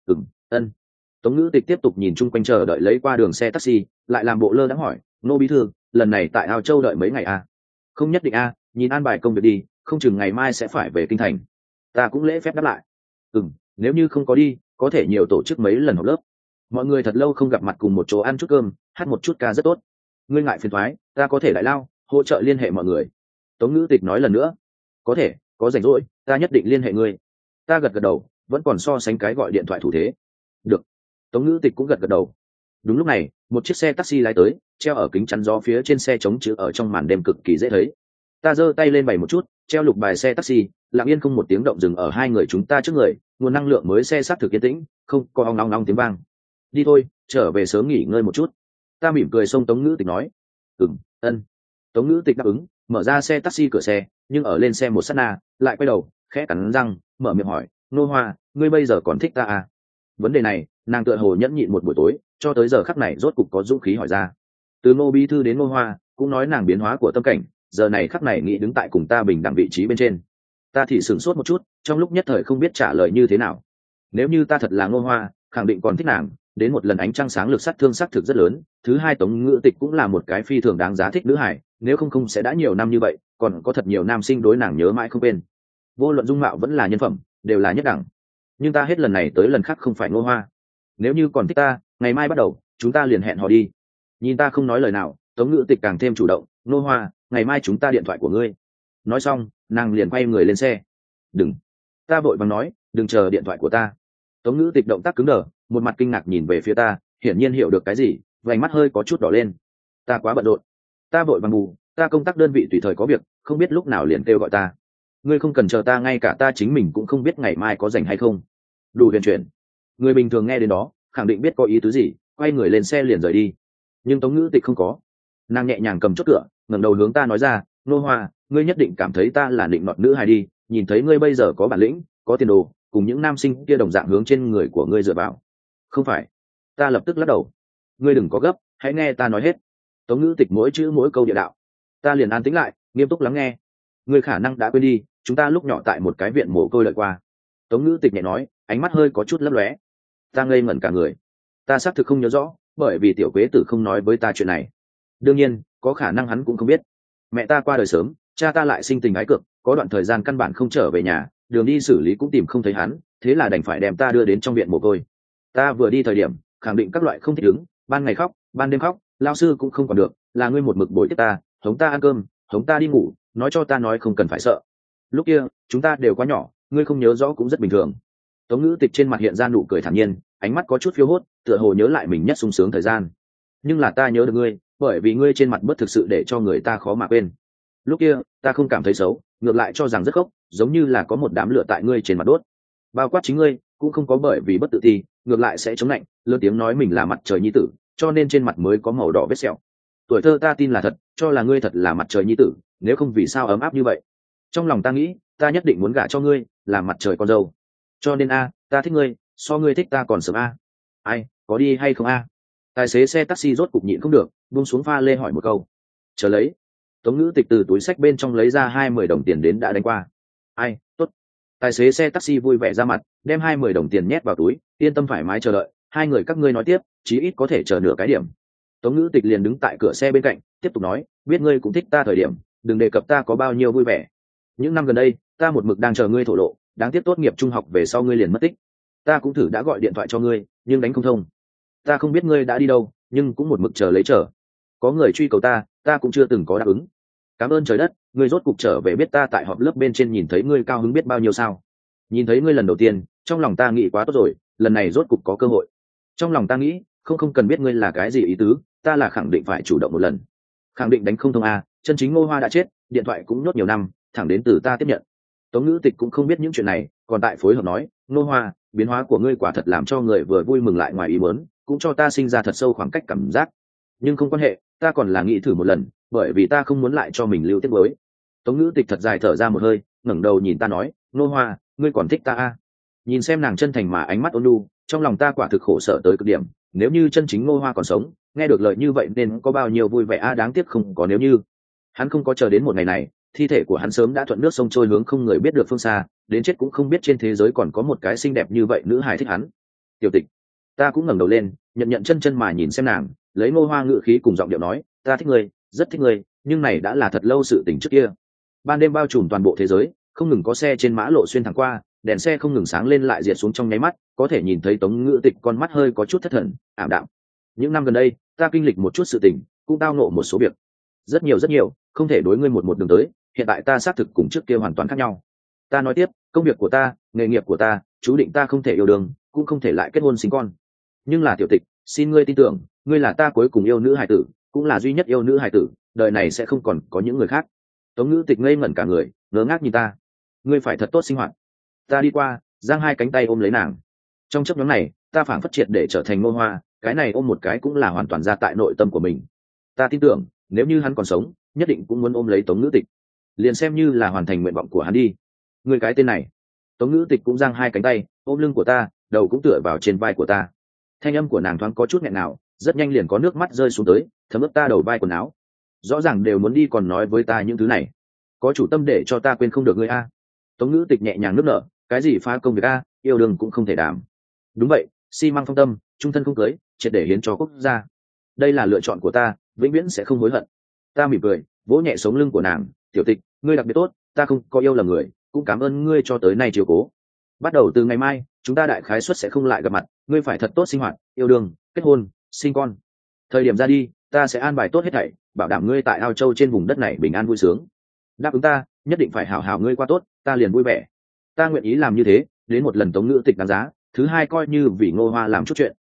Ân. Tống Ngữ Tịch tiếp tục nhìn chung quanh chờ đợi lấy qua đường xe taxi, lại làm bộ lơ đãng hỏi, Ngô bí thư, lần này tại Ao Châu đợi mấy ngày a? Không nhất định a, nhìn an bài công việc đi, không chừng ngày mai sẽ phải về kinh thành. Ta cũng lễ phép đáp lại. Nếu như không có đi, có thể nhiều tổ chức mấy lần học lớp. Mọi người thật lâu không gặp mặt cùng một chỗ ăn chút cơm, hát một chút ca rất tốt. Ngươi ngại phiền thoái, ta có thể đại lao, hỗ trợ liên hệ mọi người. Tống Ngữ Tịch nói lần nữa. Có thể, có rảnh rỗi, ta nhất định liên hệ ngươi. Ta gật gật đầu, vẫn còn so sánh cái gọi điện thoại thủ thế. Được. Tống Ngữ Tịch cũng gật gật đầu. Đúng lúc này, một chiếc xe taxi lái tới, treo ở kính chắn gió phía trên xe chống chữ ở trong màn đêm cực kỳ dễ thấy. Ta giơ tay lên bày một chút, treo lục bài xe taxi, lặng yên không một tiếng động dừng ở hai người chúng ta trước người, nguồn năng lượng mới xe sát thực yên tĩnh, không có ong ong ong tiếng vang. Đi thôi, trở về sớm nghỉ ngơi một chút. Ta mỉm cười xông Tống Ngữ Tịch nói. Ân. Tống Ngữ Tịch đáp ứng, mở ra xe taxi cửa xe, nhưng ở lên xe một sát na, lại quay đầu, khẽ cắn răng, mở miệng hỏi, Nô Hoa, ngươi bây giờ còn thích ta à? Vấn đề này, nàng tựa hồ nhẫn nhịn một buổi tối, cho tới giờ khắc này rốt cục có dũng khí hỏi ra. Từ Ngô bí thư đến Nô Hoa, cũng nói nàng biến hóa của tâm cảnh, giờ này khắc này nghĩ đứng tại cùng ta bình đẳng vị trí bên trên. Ta thì sửng sốt một chút, trong lúc nhất thời không biết trả lời như thế nào. Nếu như ta thật là Ngô Hoa, khẳng định còn thích nàng, đến một lần ánh trăng sáng lực sát thương sắc thực rất lớn. Thứ hai, Tống Ngữ Tịch cũng là một cái phi thường đáng giá thích nữ hải, nếu không sẽ đã nhiều năm như vậy, còn có thật nhiều nam sinh đối nàng nhớ mãi không quên. Vô luận dung mạo vẫn là nhân phẩm, đều là nhất đẳng. Nhưng ta hết lần này tới lần khác không phải Ngô Hoa. Nếu như còn thích ta, ngày mai bắt đầu, chúng ta liền hẹn hò đi. Nhìn ta không nói lời nào, Tống Ngữ Tịch càng thêm chủ động, Ngô Hoa, ngày mai chúng ta điện thoại của ngươi. Nói xong, nàng liền quay người lên xe. Đừng. Ta vội vàng nói, đừng chờ điện thoại của ta. Tống Ngữ Tịch động tác cứng đờ, một mặt kinh ngạc nhìn về phía ta, hiển nhiên hiểu được cái gì, vành mắt hơi có chút đỏ lên. Ta quá bận rộn. Ta vội vàng bù, ta công tác đơn vị tùy thời có việc, không biết lúc nào liền kêu gọi ta. Ngươi không cần chờ ta, ngay cả ta chính mình cũng không biết ngày mai có rảnh hay không. Đủ huyền chuyển. Người bình thường nghe đến đó, khẳng định biết có ý tứ gì, quay người lên xe liền rời đi. Nhưng Tống Ngữ Tịch không có. Nàng nhẹ nhàng cầm chốt cửa, ngẩng đầu hướng ta nói ra, Nô Hoa, ngươi nhất định cảm thấy ta là định nọt nữ hài đi, nhìn thấy ngươi bây giờ có bản lĩnh, có tiền đồ, cùng những nam sinh kia đồng dạng hướng trên người của ngươi dựa vào. Không phải. Ta lập tức lắc đầu. Ngươi đừng có gấp, hãy nghe ta nói hết. Tống Ngữ Tịch mỗi chữ mỗi câu địa đạo. Ta liền an tĩnh lại, nghiêm túc lắng nghe. Ngươi khả năng đã quên đi, chúng ta lúc nhỏ tại một cái viện mồ côi đợi qua. Tống Ngữ Tịch nhẹ nói, ánh mắt hơi có chút lấp lóe. Ta ngây ngẩn cả người. Ta xác thực không nhớ rõ, bởi vì tiểu quế tử không nói với ta chuyện này. Đương nhiên, có khả năng hắn cũng không biết. Mẹ ta qua đời sớm, cha ta lại sinh tình ái cực, có đoạn thời gian căn bản không trở về nhà, đường đi xử lý cũng tìm không thấy hắn, thế là đành phải đem ta đưa đến trong viện mồ côi. Ta vừa đi thời điểm, khẳng định các loại không thích ứng, ban ngày khóc, ban đêm khóc, lao sư cũng không còn được, là ngươi một mực bồi tiếp ta, hống ta ăn cơm, hống ta đi ngủ, nói cho ta nói không cần phải sợ. Lúc kia, chúng ta đều quá nhỏ, ngươi không nhớ rõ cũng rất bình thường. Tống Ngữ Tịch trên mặt hiện ra nụ cười thản nhiên, ánh mắt có chút phiêu hốt, tựa hồ nhớ lại mình nhất sung sướng thời gian. Nhưng là ta nhớ được ngươi, bởi vì ngươi trên mặt bớt thực sự để cho người ta khó mà quên. Lúc kia, ta không cảm thấy xấu, ngược lại cho rằng rất khóc, giống như là có một đám lửa tại ngươi trên mặt đốt. Bao quát chính ngươi, cũng không có bởi vì bất tự ti, ngược lại sẽ chống lạnh, lớn tiếng nói mình là mặt trời nhi tử, cho nên trên mặt mới có màu đỏ vết sẹo. Tuổi thơ ta tin là thật, cho là ngươi thật là mặt trời nhi tử, nếu không vì sao ấm áp như vậy. Trong lòng ta nghĩ, ta nhất định muốn gả cho ngươi, làm mặt trời con dâu. Cho nên ta thích ngươi, so ngươi thích ta còn sớm Ai, có đi hay không Tài xế xe taxi rốt cục nhịn không được, buông xuống pha lê hỏi một câu. Chờ lấy. Tống Ngữ Tịch từ túi xách bên trong lấy ra 20 đồng tiền đến đã đánh qua. Ai, tốt. Tài xế xe taxi vui vẻ ra mặt, đem 20 đồng tiền nhét vào túi, yên tâm thoải mái chờ đợi, hai người các ngươi nói tiếp, chí ít có thể chờ nửa cái điểm. Tống Ngữ Tịch liền đứng tại cửa xe bên cạnh, tiếp tục nói, biết ngươi cũng thích ta thời điểm, đừng đề cập ta có bao nhiêu vui vẻ. Những năm gần đây, ta một mực đang chờ ngươi thổ lộ, đáng tiếc tốt nghiệp trung học về sau ngươi liền mất tích. Ta cũng thử đã gọi điện thoại cho ngươi, nhưng đánh không thông. Ta không biết ngươi đã đi đâu, nhưng cũng một mực chờ lấy chờ. Có người truy cầu ta, ta cũng chưa từng có đáp ứng. Cảm ơn trời đất, ngươi rốt cục trở về, biết ta tại họp lớp bên trên nhìn thấy ngươi cao hứng biết bao nhiêu sao. Nhìn thấy ngươi lần đầu tiên, trong lòng ta nghĩ quá tốt rồi, lần này rốt cục có cơ hội. Trong lòng ta nghĩ, không cần biết ngươi là cái gì ý tứ, ta là khẳng định phải chủ động một lần. Khẳng định đánh không thông à, chân chính Ngô Hoa đã chết, điện thoại cũng nhốt nhiều năm, thẳng đến từ ta tiếp nhận. Tống Ngữ Tịch cũng không biết những chuyện này, còn tại phối hợp nói, Ngô Hoa, biến hóa của ngươi quả thật làm cho người vừa vui mừng lại ngoài ý muốn, cũng cho ta sinh ra thật sâu khoảng cách cảm giác. Nhưng không quan hệ, ta còn là nghĩ thử một lần, bởi vì ta không muốn lại cho mình lưu tiếc nuối. Tống Ngữ Tịch thật dài thở ra một hơi, ngẩng đầu nhìn ta nói, Ngô Hoa, ngươi còn thích ta à? Nhìn xem nàng chân thành mà ánh mắt ôn nhu, trong lòng ta quả thực khổ sở tới cực điểm. Nếu như chân chính Ngô Hoa còn sống, nghe được lời như vậy nên có bao nhiêu vui vẻ à, đáng tiếc không có nếu như. Hắn không có chờ đến một ngày này, thi thể của hắn sớm đã thuận nước sông trôi hướng không người biết được phương xa, đến chết cũng không biết trên thế giới còn có một cái xinh đẹp như vậy nữ hài thích hắn. Tiểu Tịch, ta cũng ngẩng đầu lên, nhận chân mà nhìn xem nàng, lấy Ngô Hoa ngữ khí cùng giọng điệu nói, ta thích ngươi, rất thích ngươi, nhưng này đã là thật lâu sự tình trước kia. Ban đêm bao trùm toàn bộ thế giới, không ngừng có xe trên mã lộ xuyên thẳng qua, đèn xe không ngừng sáng lên lại diệt xuống trong nháy mắt, có thể nhìn thấy Tống Ngữ Tịch con mắt hơi có chút thất thần, ảm đạm. Những năm gần đây, ta kinh lịch một chút sự tình, cũng tao ngộ một số việc, rất nhiều, không thể đối ngươi một đường tới. Hiện tại ta xác thực cùng trước kia hoàn toàn khác nhau. Ta nói tiếp, công việc của ta, nghề nghiệp của ta, chú định ta không thể yêu đương, cũng không thể lại kết hôn sinh con. Nhưng là Tiểu Tịch, xin ngươi tin tưởng, ngươi là ta cuối cùng yêu nữ hài tử, cũng là duy nhất yêu nữ hài tử, đời này sẽ không còn có những người khác. Tống Ngữ Tịch ngây ngẩn cả người, ngớ ngác nhìn ta. Ngươi phải thật tốt sinh hoạt. Ta đi qua, giang hai cánh tay ôm lấy nàng. Trong chốc nhóm này, ta phảng phất triệt để trở thành Ngô Hoa, cái này ôm một cái cũng là hoàn toàn ra tại nội tâm của mình. Ta tin tưởng, nếu như hắn còn sống, nhất định cũng muốn ôm lấy Tống Ngữ Tịch, liền xem như là hoàn thành nguyện vọng của hắn đi. Người cái tên này. Tống Ngữ Tịch cũng giang hai cánh tay ôm lưng của ta, đầu cũng tựa vào trên vai của ta. Thanh âm của nàng thoáng có chút nghẹn ngào, rất nhanh liền có nước mắt rơi xuống tới, thấm ướt ta đầu vai quần áo. Rõ ràng đều muốn đi còn nói với ta những thứ này, có chủ tâm để cho ta quên không được ngươi a. Tống Ngữ Tịch nhẹ nhàng nước nở, cái gì phá công việc a, yêu đương cũng không thể đảm. Đúng vậy, xi măng phong tâm, trung thân không cưới, triệt để hiến cho quốc gia. Đây là lựa chọn của ta, vĩnh viễn sẽ không hối hận. Ta mỉm cười, vỗ nhẹ sống lưng của nàng, Tiểu Tịch, ngươi đặc biệt tốt, ta không có yêu lầm người, cũng cảm ơn ngươi cho tới nay chiều cố. Bắt đầu từ ngày mai, chúng ta đại khái suất sẽ không lại gặp mặt, ngươi phải thật tốt sinh hoạt, yêu đương, kết hôn, sinh con. Thời điểm ra đi, ta sẽ an bài tốt hết thảy, bảo đảm ngươi tại Ao Châu trên vùng đất này bình an vui sướng. Đáp ứng ta, nhất định phải hảo hảo ngươi qua tốt, ta liền vui vẻ. Ta nguyện ý làm như thế, đến một lần Tống Ngữ Tịch đáng giá, thứ hai coi như vì Ngô Hoa làm chút chuyện.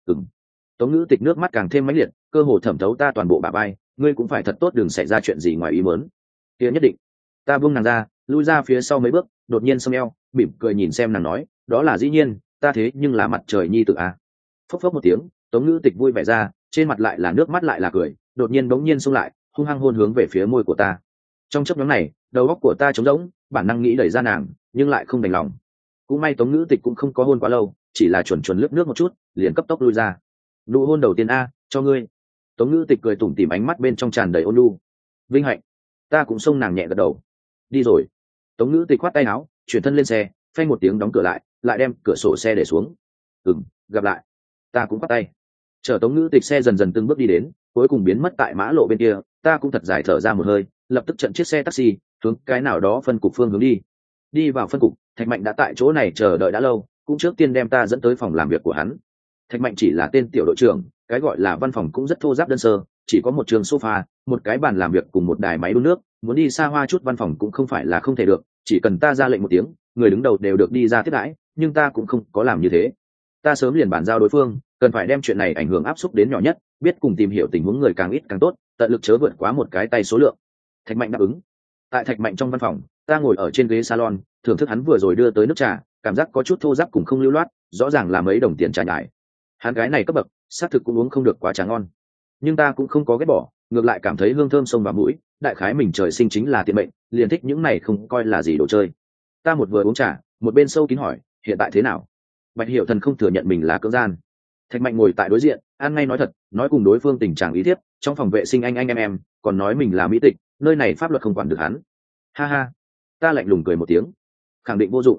Tống Ngữ Tịch nước mắt càng thêm mãnh liệt, cơ hồ thẩm thấu ta toàn bộ bả vai, ngươi cũng phải thật tốt, đừng xảy ra chuyện gì ngoài ý muốn. Kia nhất định. Ta buông nàng ra, lui ra phía sau mấy bước, đột nhiên xông eo, mỉm cười nhìn xem nàng nói, đó là dĩ nhiên, ta thế nhưng là mặt trời nhi tự a. Phốc phốc một tiếng, Tống Ngữ Tịch vui vẻ ra, trên mặt lại là nước mắt lại là cười, đột nhiên bỗng nhiên xông lại, hung hăng hôn hướng về phía môi của ta. Trong chốc ngắn này, đầu óc của ta trống rỗng, bản năng nghĩ đẩy ra nàng, nhưng lại không đành lòng. Cũng may Tống Ngữ Tịch cũng không có hôn quá lâu, chỉ là chuẩn lướt nước một chút, liền cấp tốc lui ra. Nụ hôn đầu tiên a, cho ngươi. Tống Ngữ Tịch cười tủm tỉm, ánh mắt bên trong tràn đầy ôn nhu. Vinh hạnh. Ta cũng xông nàng nhẹ gật đầu. Đi rồi. Tống Ngữ Tịch khoát tay áo, chuyển thân lên xe, phanh một tiếng đóng cửa lại đem cửa sổ xe để xuống. Gặp lại. Ta cũng khoát tay. Chở Tống Ngữ Tịch xe dần dần từng bước đi đến, cuối cùng biến mất tại mã lộ bên kia. Ta cũng thật dài thở ra một hơi, lập tức chặn chiếc xe taxi, hướng cái nào đó phân cục phương hướng đi. Đi vào phân cục, Thạch Mạnh đã tại chỗ này chờ đợi đã lâu, cũng trước tiên đem ta dẫn tới phòng làm việc của hắn. Thạch Mạnh chỉ là tên tiểu đội trưởng, cái gọi là văn phòng cũng rất thô ráp đơn sơ, chỉ có một trường sofa, một cái bàn làm việc cùng một đài máy đun nước, muốn đi xa hoa chút văn phòng cũng không phải là không thể được, chỉ cần ta ra lệnh một tiếng, người đứng đầu đều được đi ra tiếp đãi, nhưng ta cũng không có làm như thế. Ta sớm liền bàn giao đối phương, cần phải đem chuyện này ảnh hưởng áp suất đến nhỏ nhất, biết cùng tìm hiểu tình huống người càng ít càng tốt, tận lực chớ vượt quá một cái tay số lượng. Thạch Mạnh đáp ứng. Tại Thạch Mạnh trong văn phòng, ta ngồi ở trên ghế salon, thưởng thức hắn vừa rồi đưa tới nước trà, cảm giác có chút thô ráp cùng không lưu loát, rõ ràng là mấy đồng tiền trà nhài. Hắn gái này cấp bậc, xác thực cũng uống không được quá trà ngon, nhưng ta cũng không có ghét bỏ, ngược lại cảm thấy hương thơm xông vào mũi, đại khái mình trời sinh chính là tiện mệnh, liền thích những này không coi là gì đồ chơi. Ta một vừa uống trà, một bên sâu kín hỏi, hiện tại thế nào? Bạch Hiểu Thần không thừa nhận mình là cưỡng gian. Thạch Mạnh ngồi tại đối diện, ăn ngay nói thật, nói cùng đối phương tình trạng ý thiếp, trong phòng vệ sinh anh em, còn nói mình là mỹ tịch, nơi này pháp luật không quản được hắn. Ha ha. Ta lạnh lùng cười một tiếng. Khẳng định vô dụng.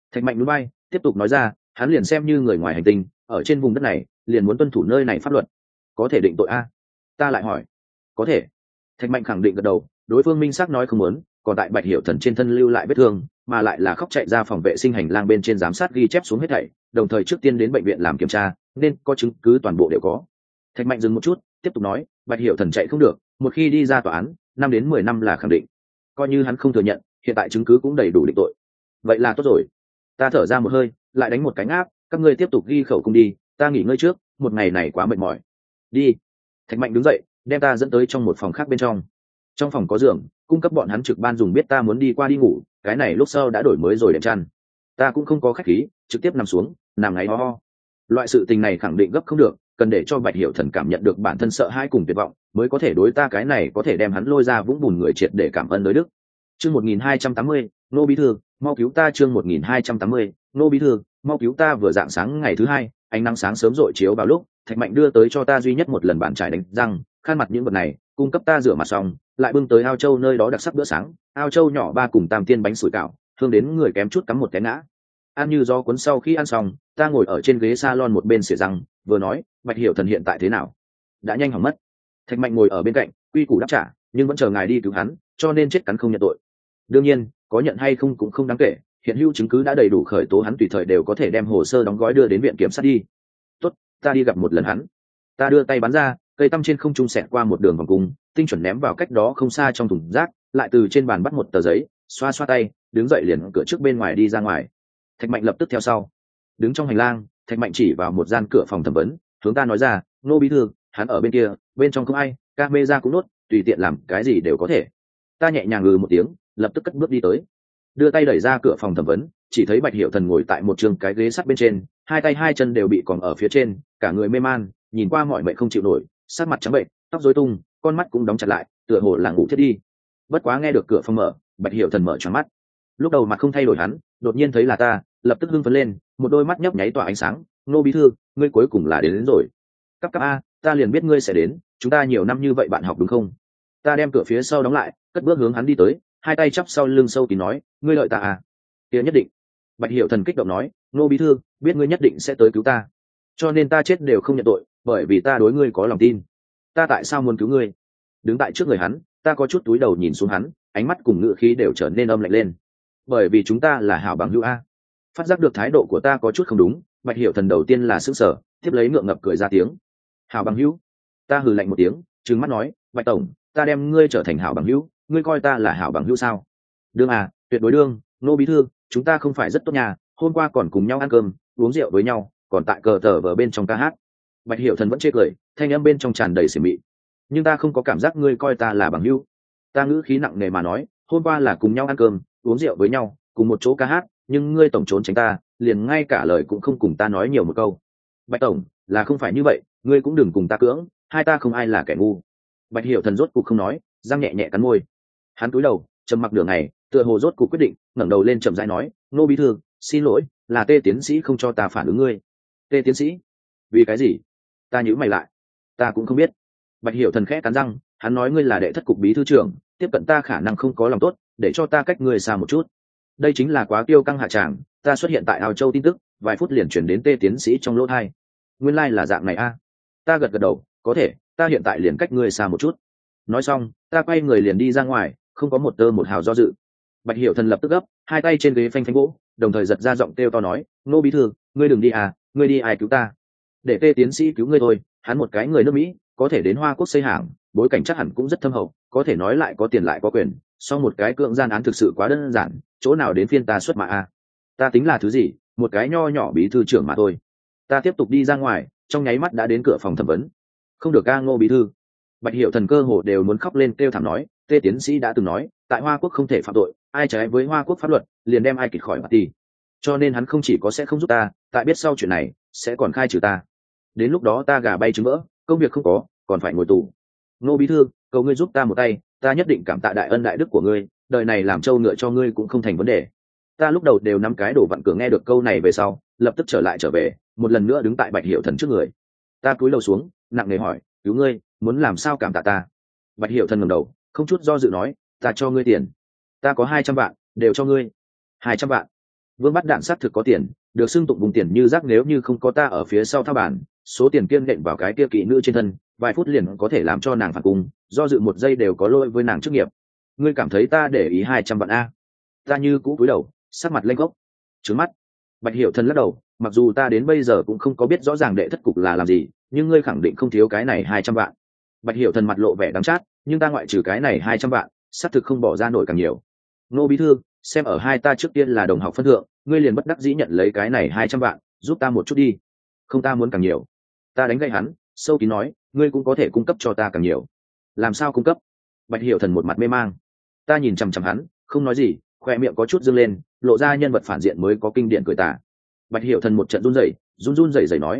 Thạch Mạnh núi bay tiếp tục nói ra, hắn liền xem như người ngoài hành tinh, ở trên vùng đất này liền muốn tuân thủ nơi này pháp luật. Có thể định tội a? Ta lại hỏi. Có thể. Thạch Mạnh khẳng định gật đầu. Đối phương minh xác nói không muốn, còn tại Bạch Hiểu Thần trên thân lưu lại vết thương, mà lại là khóc chạy ra phòng vệ sinh hành lang bên trên giám sát ghi chép xuống hết thảy, đồng thời trước tiên đến bệnh viện làm kiểm tra, nên có chứng cứ toàn bộ đều có. Thạch Mạnh dừng một chút, tiếp tục nói, Bạch Hiểu Thần chạy không được, một khi đi ra tòa án, 5 đến 10 năm là khẳng định. Coi như hắn không thừa nhận, hiện tại chứng cứ cũng đầy đủ định tội. Vậy là tốt rồi. Ta thở ra một hơi, lại đánh một cái áp, các ngươi tiếp tục ghi khẩu cung đi, ta nghỉ ngơi trước, một ngày này quá mệt mỏi. Đi. Thạch Mạnh đứng dậy, đem ta dẫn tới trong một phòng khác bên trong. Trong phòng có giường, cung cấp bọn hắn trực ban dùng, biết ta muốn đi qua đi ngủ, cái này lúc sau đã đổi mới rồi đệm chăn. Ta cũng không có khách khí, trực tiếp nằm xuống, nằm ngáy ho ho. Loại sự tình này khẳng định gấp không được, cần để cho Bạch Hiểu Thần cảm nhận được bản thân sợ hãi cùng tuyệt vọng, mới có thể đối ta cái này có thể đem hắn lôi ra vũng bùn người triệt để cảm ơn đối đức. Chương 1280, nô bí thư, mau cứu ta. Chương 1280, nô bí thư, mau cứu ta. Vừa dạng sáng ngày thứ hai, ánh nắng sáng sớm rọi chiếu vào lúc, Thạch Mạnh đưa tới cho ta duy nhất một lần bàn chải đánh răng, khăn mặt những vật này, cung cấp ta rửa mặt xong, lại bưng tới ao châu nơi đó đặc sắc bữa sáng, ao châu nhỏ 3 cùng tam tiên bánh sủi cảo, thương đến người kém chút cắm một cái ngã. Ăn như do cuốn. Sau khi ăn xong, ta ngồi ở trên ghế salon một bên xỉa răng, vừa nói, Bạch Hiểu Thần hiện tại thế nào? Đã nhanh hỏng mất. Thạch Mạnh ngồi ở bên cạnh, quy củ đáp trả, nhưng vẫn chờ ngài đi cứu hắn, cho nên chết cắn không nhận tội. Đương nhiên, có nhận hay không cũng không đáng kể, hiện hữu chứng cứ đã đầy đủ khởi tố hắn, tùy thời đều có thể đem hồ sơ đóng gói đưa đến viện kiểm sát đi. Tốt, ta đi gặp một lần hắn. Ta đưa tay bắn ra, cây tăm trên không trung xẹt qua một đường vòng cung, tinh chuẩn ném vào cách đó không xa trong thùng rác, lại từ trên bàn bắt một tờ giấy, xoa xoa tay, đứng dậy liền cửa trước bên ngoài đi ra ngoài. Thạch Mạnh lập tức theo sau. Đứng trong hành lang, Thạch Mạnh chỉ vào một gian cửa phòng thẩm vấn, hướng ta nói ra, nô bí thư, hắn ở bên kia, bên trong không ai, camera cũng nốt, tùy tiện làm cái gì đều có thể. Ta nhẹ nhàng một tiếng, lập tức cất bước đi tới, đưa tay đẩy ra cửa phòng thẩm vấn, chỉ thấy Bạch Hiểu Thần ngồi tại một trường cái ghế sắt bên trên, hai tay hai chân đều bị còng ở phía trên, cả người mê man, nhìn qua mọi mệnh không chịu nổi, sắc mặt trắng bệnh, tóc rối tung, con mắt cũng đóng chặt lại, tựa hồ là ngủ thiết đi. Bất quá nghe được cửa phòng mở, Bạch Hiểu Thần mở tròn mắt. Lúc đầu mặt không thay đổi hắn, đột nhiên thấy là ta, lập tức hưng phấn lên, một đôi mắt nhấp nháy tỏa ánh sáng. Nô bí thư, ngươi cuối cùng là đến rồi. Cấp a, ta liền biết ngươi sẽ đến, chúng ta nhiều năm như vậy bạn học đúng không? Ta đem cửa phía sau đóng lại, cất bước hướng hắn đi tới, hai tay chắp sau lưng sâu kín nói, ngươi lợi ta à? Kia nhất định. Bạch Hiểu Thần kích động nói, nô bí thư, biết ngươi nhất định sẽ tới cứu ta, cho nên ta chết đều không nhận tội, bởi vì ta đối ngươi có lòng tin. Ta tại sao muốn cứu ngươi? Đứng tại trước người hắn, ta có chút túi đầu nhìn xuống hắn, ánh mắt cùng ngữ khí đều trở nên âm lạnh lên. Bởi vì chúng ta là hảo bằng hữu a. Phát giác được thái độ của ta có chút không đúng, Bạch Hiểu Thần đầu tiên là sững sờ, tiếp lấy ngượng ngập cười ra tiếng. Hảo bằng hữu? Ta hừ lạnh một tiếng, trừng mắt nói, Bạch tổng, ta đem ngươi trở thành hảo bằng hữu, ngươi coi ta là hảo bằng hữu sao? Đương à, tuyệt đối đương, nô bí thư, chúng ta không phải rất tốt nhà, hôm qua còn cùng nhau ăn cơm, uống rượu với nhau, còn tại cờ tờ vờ bên trong ca hát. Bạch Hiểu Thần vẫn chê cười, thanh âm bên trong tràn đầy xỉ mị. Nhưng ta không có cảm giác ngươi coi ta là bằng hữu. Ta ngữ khí nặng nề mà nói, hôm qua là cùng nhau ăn cơm, uống rượu với nhau, cùng một chỗ ca hát, nhưng ngươi tổng trốn tránh ta, liền ngay cả lời cũng không cùng ta nói nhiều một câu. Bạch tổng, là không phải như vậy, ngươi cũng đừng cùng ta cưỡng, hai ta không ai là kẻ ngu. Bạch Hiểu Thần rốt cục không nói, răng nhẹ nhẹ cắn môi. Hắn cúi đầu, trầm mặc đường này, tựa hồ rốt cục quyết định, ngẩng đầu lên chậm rãi nói, nô bí thư, xin lỗi, là Tê tiến sĩ không cho ta phản ứng ngươi. Tê tiến sĩ? Vì cái gì? Ta nhíu mày lại. Ta cũng không biết. Bạch Hiểu Thần khẽ cắn răng, hắn nói ngươi là đệ thất cục bí thư trưởng, tiếp cận ta khả năng không có lòng tốt, để cho ta cách ngươi xa một chút. Đây chính là quá kiêu căng hạ tràng, ta xuất hiện tại Ao Châu tin tức, vài phút liền chuyển đến Tê tiến sĩ trong lỗ tai. Nguyên lai là dạng này a. Ta gật gật đầu, có thể, ta hiện tại liền cách ngươi xa một chút. Nói xong, ta quay người liền đi ra ngoài, không có một tơ một hào do dự. Bạch Hiểu Thần lập tức gấp, hai tay trên ghế phanh phanh vỗ, đồng thời giật ra giọng kêu to nói, nô bí thư, ngươi đừng đi à, ngươi đi ai cứu ta? Để Tê tiến sĩ cứu ngươi thôi, hắn một cái người nước Mỹ, có thể đến Hoa Quốc xây hàng, bối cảnh chắc hẳn cũng rất thâm hậu, có thể nói lại có tiền lại có quyền, song một cái cưỡng gian án thực sự quá đơn giản, chỗ nào đến phiên ta xuất mã à? Ta tính là thứ gì, một cái nho nhỏ bí thư trưởng mà thôi. Ta tiếp tục đi ra ngoài, trong nháy mắt đã đến cửa phòng thẩm vấn. Không được ca ngô bí thư. Bạch Hiểu Thần cơ hồ đều muốn khóc lên kêu thảm nói, Tê tiến sĩ đã từng nói, tại Hoa Quốc không thể phạm tội, ai trái với Hoa Quốc pháp luật, liền đem ai kịt khỏi mặt tì. Cho nên hắn không chỉ có sẽ không giúp ta, tại biết sau chuyện này, sẽ còn khai trừ ta. Đến lúc đó ta gà bay trứng vỡ, công việc không có, còn phải ngồi tù. Ngô bí thư, cầu ngươi giúp ta một tay, ta nhất định cảm tạ đại ân đại đức của ngươi, đời này làm trâu ngựa cho ngươi cũng không thành vấn đề. Ta lúc đầu đều nắm cái đổ vặn cửa, nghe được câu này về sau, lập tức trở về, một lần nữa đứng tại Bạch Hiểu Thần trước người. Ta cúi đầu xuống, nặng nề hỏi, cứu ngươi, muốn làm sao cảm tạ ta? Bạch Hiểu Thần ngẩng đầu, không chút do dự nói, ta cho ngươi tiền. Ta có 200 vạn, đều cho ngươi. 200 vạn. Vương Bắt Đạn xác thực có tiền, được xưng tụng vùng tiền như rác, nếu như không có ta ở phía sau thao bản, số tiền kiên nện vào cái kia kỵ nữ trên thân, vài phút liền có thể làm cho nàng phản cung, do dự một giây đều có lỗi với nàng chức nghiệp. Ngươi cảm thấy ta để ý 200 vạn a? Ta như cũ cúi đầu, sắc mặt lênh gốc, trướng mắt. Bạch Hiểu Thần lắc đầu, mặc dù ta đến bây giờ cũng không có biết rõ ràng đệ thất cục là làm gì, nhưng ngươi khẳng định không thiếu cái này 200 vạn. Bạch Hiểu Thần mặt lộ vẻ đắng chát, nhưng ta ngoại trừ cái này 200 vạn, xác thực không bỏ ra nổi càng nhiều. Nô bí thư, xem ở hai ta trước tiên là đồng học phân thượng, ngươi liền bất đắc dĩ nhận lấy cái này 200 vạn, giúp ta một chút đi. Không, ta muốn càng nhiều. Ta đánh gậy hắn, sâu kín nói, ngươi cũng có thể cung cấp cho ta càng nhiều. Làm sao cung cấp? Bạch Hiểu Thần một mặt mê mang. Ta nhìn chằm chằm hắn, không nói gì, khoe miệng có chút dương lên, lộ ra nhân vật phản diện mới có kinh điển cười tà. Bạch Hiểu Thần một trận run rẩy nói,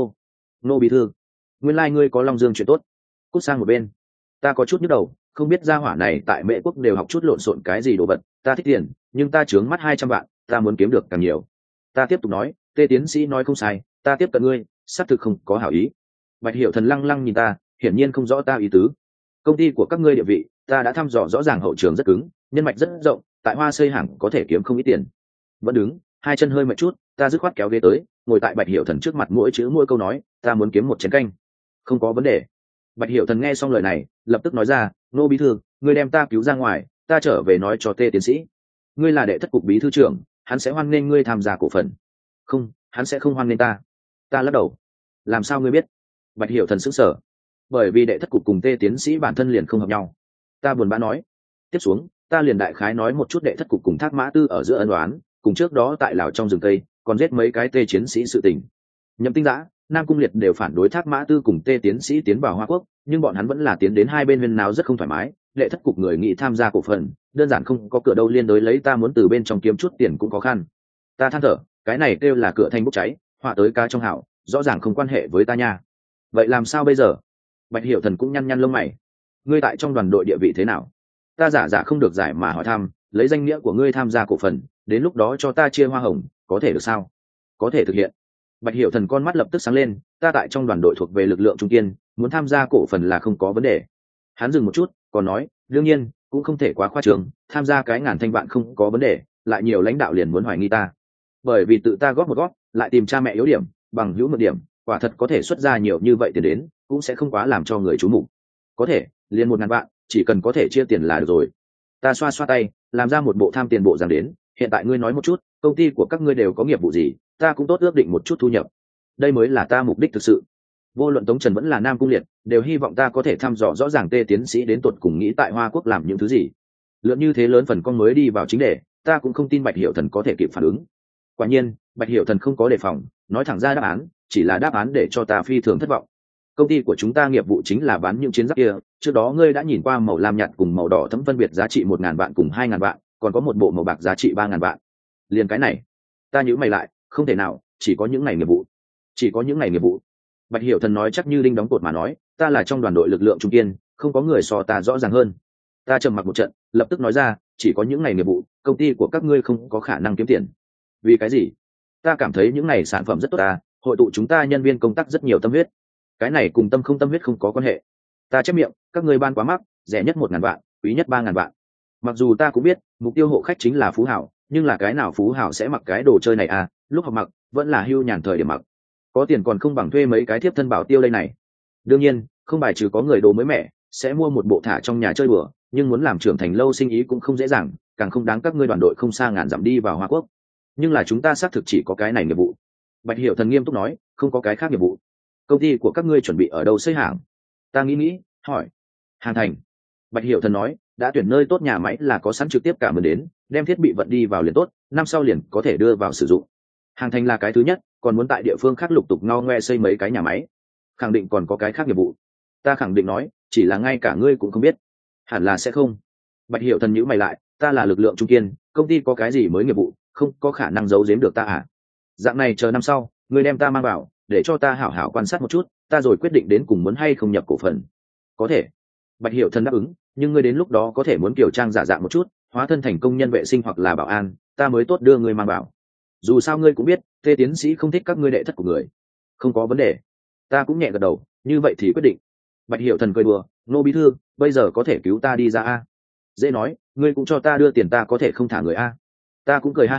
nô bí thư, nguyên lai ngươi có Long Dương chuyện tốt. Cút sang một bên. Ta có chút nhức đầu, không biết gia hỏa này tại Mễ Quốc đều học chút lộn xộn cái gì đồ vật. Ta thích tiền, nhưng ta chướng mắt 200 vạn, ta muốn kiếm được càng nhiều. Ta tiếp tục nói, Tê tiến sĩ nói không sai, ta tiếp cận ngươi, xác thực không có hảo ý. Bạch Hiểu Thần lăng lăng nhìn ta, hiển nhiên không rõ ta ý tứ. Công ty của các ngươi địa vị, ta đã thăm dò rõ ràng, hậu trường rất cứng, nhân mạch rất rộng, tại Hoa Xây hàng có thể kiếm không ít tiền. Vẫn đứng, hai chân hơi mệt chút, ta dứt khoát kéo ghế tới, ngồi tại Bạch Hiểu Thần trước mặt, mỗi chữ mỗi câu nói, ta muốn kiếm một chén canh. Không có vấn đề. Bạch Hiểu Thần nghe xong lời này, lập tức nói ra, nô bí thư, ngươi đem ta cứu ra ngoài, ta trở về nói cho Tê tiến sĩ, ngươi là đệ thất cục bí thư trưởng, hắn sẽ hoan nghênh ngươi tham gia cổ phần. Không, hắn sẽ không hoan nghênh ta. Ta lắc đầu. Làm sao ngươi biết? Bạch Hiểu Thần sững sờ. Bởi vì đệ thất cục cùng Tê tiến sĩ bản thân liền không hợp nhau. Ta buồn bã nói. Tiếp xuống, ta liền đại khái nói một chút đệ thất cục cùng Thác Mã Tư ở giữa ân oán, cùng trước đó tại Lào trong rừng Tây, còn giết mấy cái Tê chiến sĩ sự tình. Nhậm Tinh Dã, Nam Cung Liệt đều phản đối Thác Mã Tư cùng Tê tiến sĩ tiến vào Hoa Quốc, nhưng bọn hắn vẫn là tiến đến hai bên huyên náo rất không thoải mái. Đệ thất cục người nghĩ tham gia cổ phần, đơn giản không có cửa đâu, liên đối lấy ta muốn từ bên trong kiếm chút tiền cũng khó khăn. Ta than thở, cái này kêu là cửa thanh bốc cháy, họa tới cá trong hảo, rõ ràng không quan hệ với ta nha. Vậy làm sao bây giờ? Bạch Hiểu Thần cũng nhăn nhăn lông mày. Ngươi tại trong đoàn đội địa vị thế nào? Ta giả không được giải mà hỏi thăm, lấy danh nghĩa của ngươi tham gia cổ phần, đến lúc đó cho ta chia hoa hồng, có thể được sao? Có thể thực hiện. Bạch Hiểu Thần con mắt lập tức sáng lên, ta tại trong đoàn đội thuộc về lực lượng trung kiên, muốn tham gia cổ phần là không có vấn đề. Hắn dừng một chút, còn nói, đương nhiên, cũng không thể quá khoa trương, tham gia cái ngàn thanh vạn không có vấn đề, lại nhiều lãnh đạo liền muốn hoài nghi ta. Bởi vì tự ta góp một góp, lại tìm cha mẹ yếu điểm, bằng hữu một điểm, quả thật có thể xuất ra nhiều như vậy tiền đến, cũng sẽ không quá làm cho người chú mục. Có thể, liền 1.000 vạn, chỉ cần có thể chia tiền là được rồi. Ta xoa xoa tay, làm ra một bộ tham tiền bộ dáng đến, hiện tại ngươi nói một chút, công ty của các ngươi đều có nghiệp vụ gì, ta cũng tốt ước định một chút thu nhập. Đây mới là ta mục đích thực sự. Vô luận Tống Trần vẫn là Nam Cung Liệt, đều hy vọng ta có thể thăm dò rõ ràng Tê tiến sĩ đến tuột cùng nghĩ tại Hoa Quốc làm những thứ gì. Lượng như thế lớn phần con mới đi vào chính đề, ta cũng không tin Bạch Hiểu Thần có thể kịp phản ứng. Quả nhiên, Bạch Hiểu Thần không có đề phòng, nói thẳng ra đáp án, chỉ là đáp án để cho ta phi thường thất vọng. Công ty của chúng ta nghiệp vụ chính là bán những chiến giáp kia, trước đó ngươi đã nhìn qua màu lam nhạt cùng màu đỏ thẫm phân biệt giá trị 1.000 vạn cùng 2.000 vạn, còn có một bộ màu bạc giá trị 3.000 vạn. Liền cái này, ta nhíu mày lại, không thể nào, chỉ có những ngày nghiệp vụ. Chỉ có những ngày nghiệp vụ. Bạch Hiểu Thần nói chắc như đinh đóng cột mà nói, ta là trong đoàn đội lực lượng trung kiên, không có người so ta rõ ràng hơn. Ta trầm mặc một trận, lập tức nói ra, chỉ có những ngày nghiệp vụ, công ty của các ngươi không có khả năng kiếm tiền. Vì cái gì? Ta cảm thấy những ngày sản phẩm rất tốt ta, hội tụ chúng ta nhân viên công tác rất nhiều tâm huyết. Cái này cùng tâm không tâm huyết không có quan hệ. Ta chép miệng, các ngươi ban quá mắc, rẻ nhất 1.000 vạn, quý nhất 3.000 vạn. Mặc dù ta cũng biết, mục tiêu hộ khách chính là phú hảo, nhưng là cái nào phú hảo sẽ mặc cái đồ chơi này à, lúc học mặc, vẫn là hưu nhàn thời điểm mặc. Có tiền còn không bằng thuê mấy cái thiếp thân bảo tiêu đây này. Đương nhiên, không bài trừ có người đồ mới mẻ, sẽ mua một bộ thả trong nhà chơi bừa, nhưng muốn làm trưởng thành lâu sinh ý cũng không dễ dàng, càng không đáng các ngươi đoàn đội không xa ngàn dặm đi vào Hoa Quốc. Nhưng là chúng ta xác thực chỉ có cái này nghiệp vụ. Bạch Hiểu Thần nghiêm túc nói, không có cái khác nghiệp vụ. Công ty của các ngươi chuẩn bị ở đâu xây hàng? Ta nghĩ, hỏi. Hàng Thành. Bạch Hiểu Thần nói, đã tuyển nơi tốt, nhà máy là có sẵn, trực tiếp cả mướn đến, đem thiết bị vận đi vào liền tốt, năm sau liền có thể đưa vào sử dụng. Hàng Thành là cái thứ nhất, còn muốn tại địa phương khác lục tục ngao ngoe xây mấy cái nhà máy. Khẳng định còn có cái khác nghiệp vụ. Ta khẳng định nói, chỉ là ngay cả ngươi cũng không biết. Hẳn là sẽ không. Bạch Hiểu Thần nhíu mày lại, ta là lực lượng trung kiên, công ty có cái gì mới nghiệp vụ, không có khả năng giấu giếm được ta à? Dạng này chờ năm sau, ngươi đem ta mang vào, để cho ta hảo hảo quan sát một chút, ta rồi quyết định đến cùng muốn hay không nhập cổ phần. Có thể. Bạch Hiểu Thần đáp ứng, nhưng ngươi đến lúc đó có thể muốn kiểu trang giả dạng một chút, hóa thân thành công nhân vệ sinh hoặc là bảo an, ta mới tốt đưa ngươi mang vào. Dù sao ngươi cũng biết, Tê tiến sĩ không thích các ngươi đệ thất của người. Không có vấn đề. Ta cũng nhẹ gật đầu, như vậy thì quyết định. Bạch Hiểu Thần cười đùa, nô bí thư, bây giờ có thể cứu ta đi ra a? Dễ nói, ngươi cũng cho ta đưa tiền, ta có thể không thả người a? Ta cũng cười ha hả,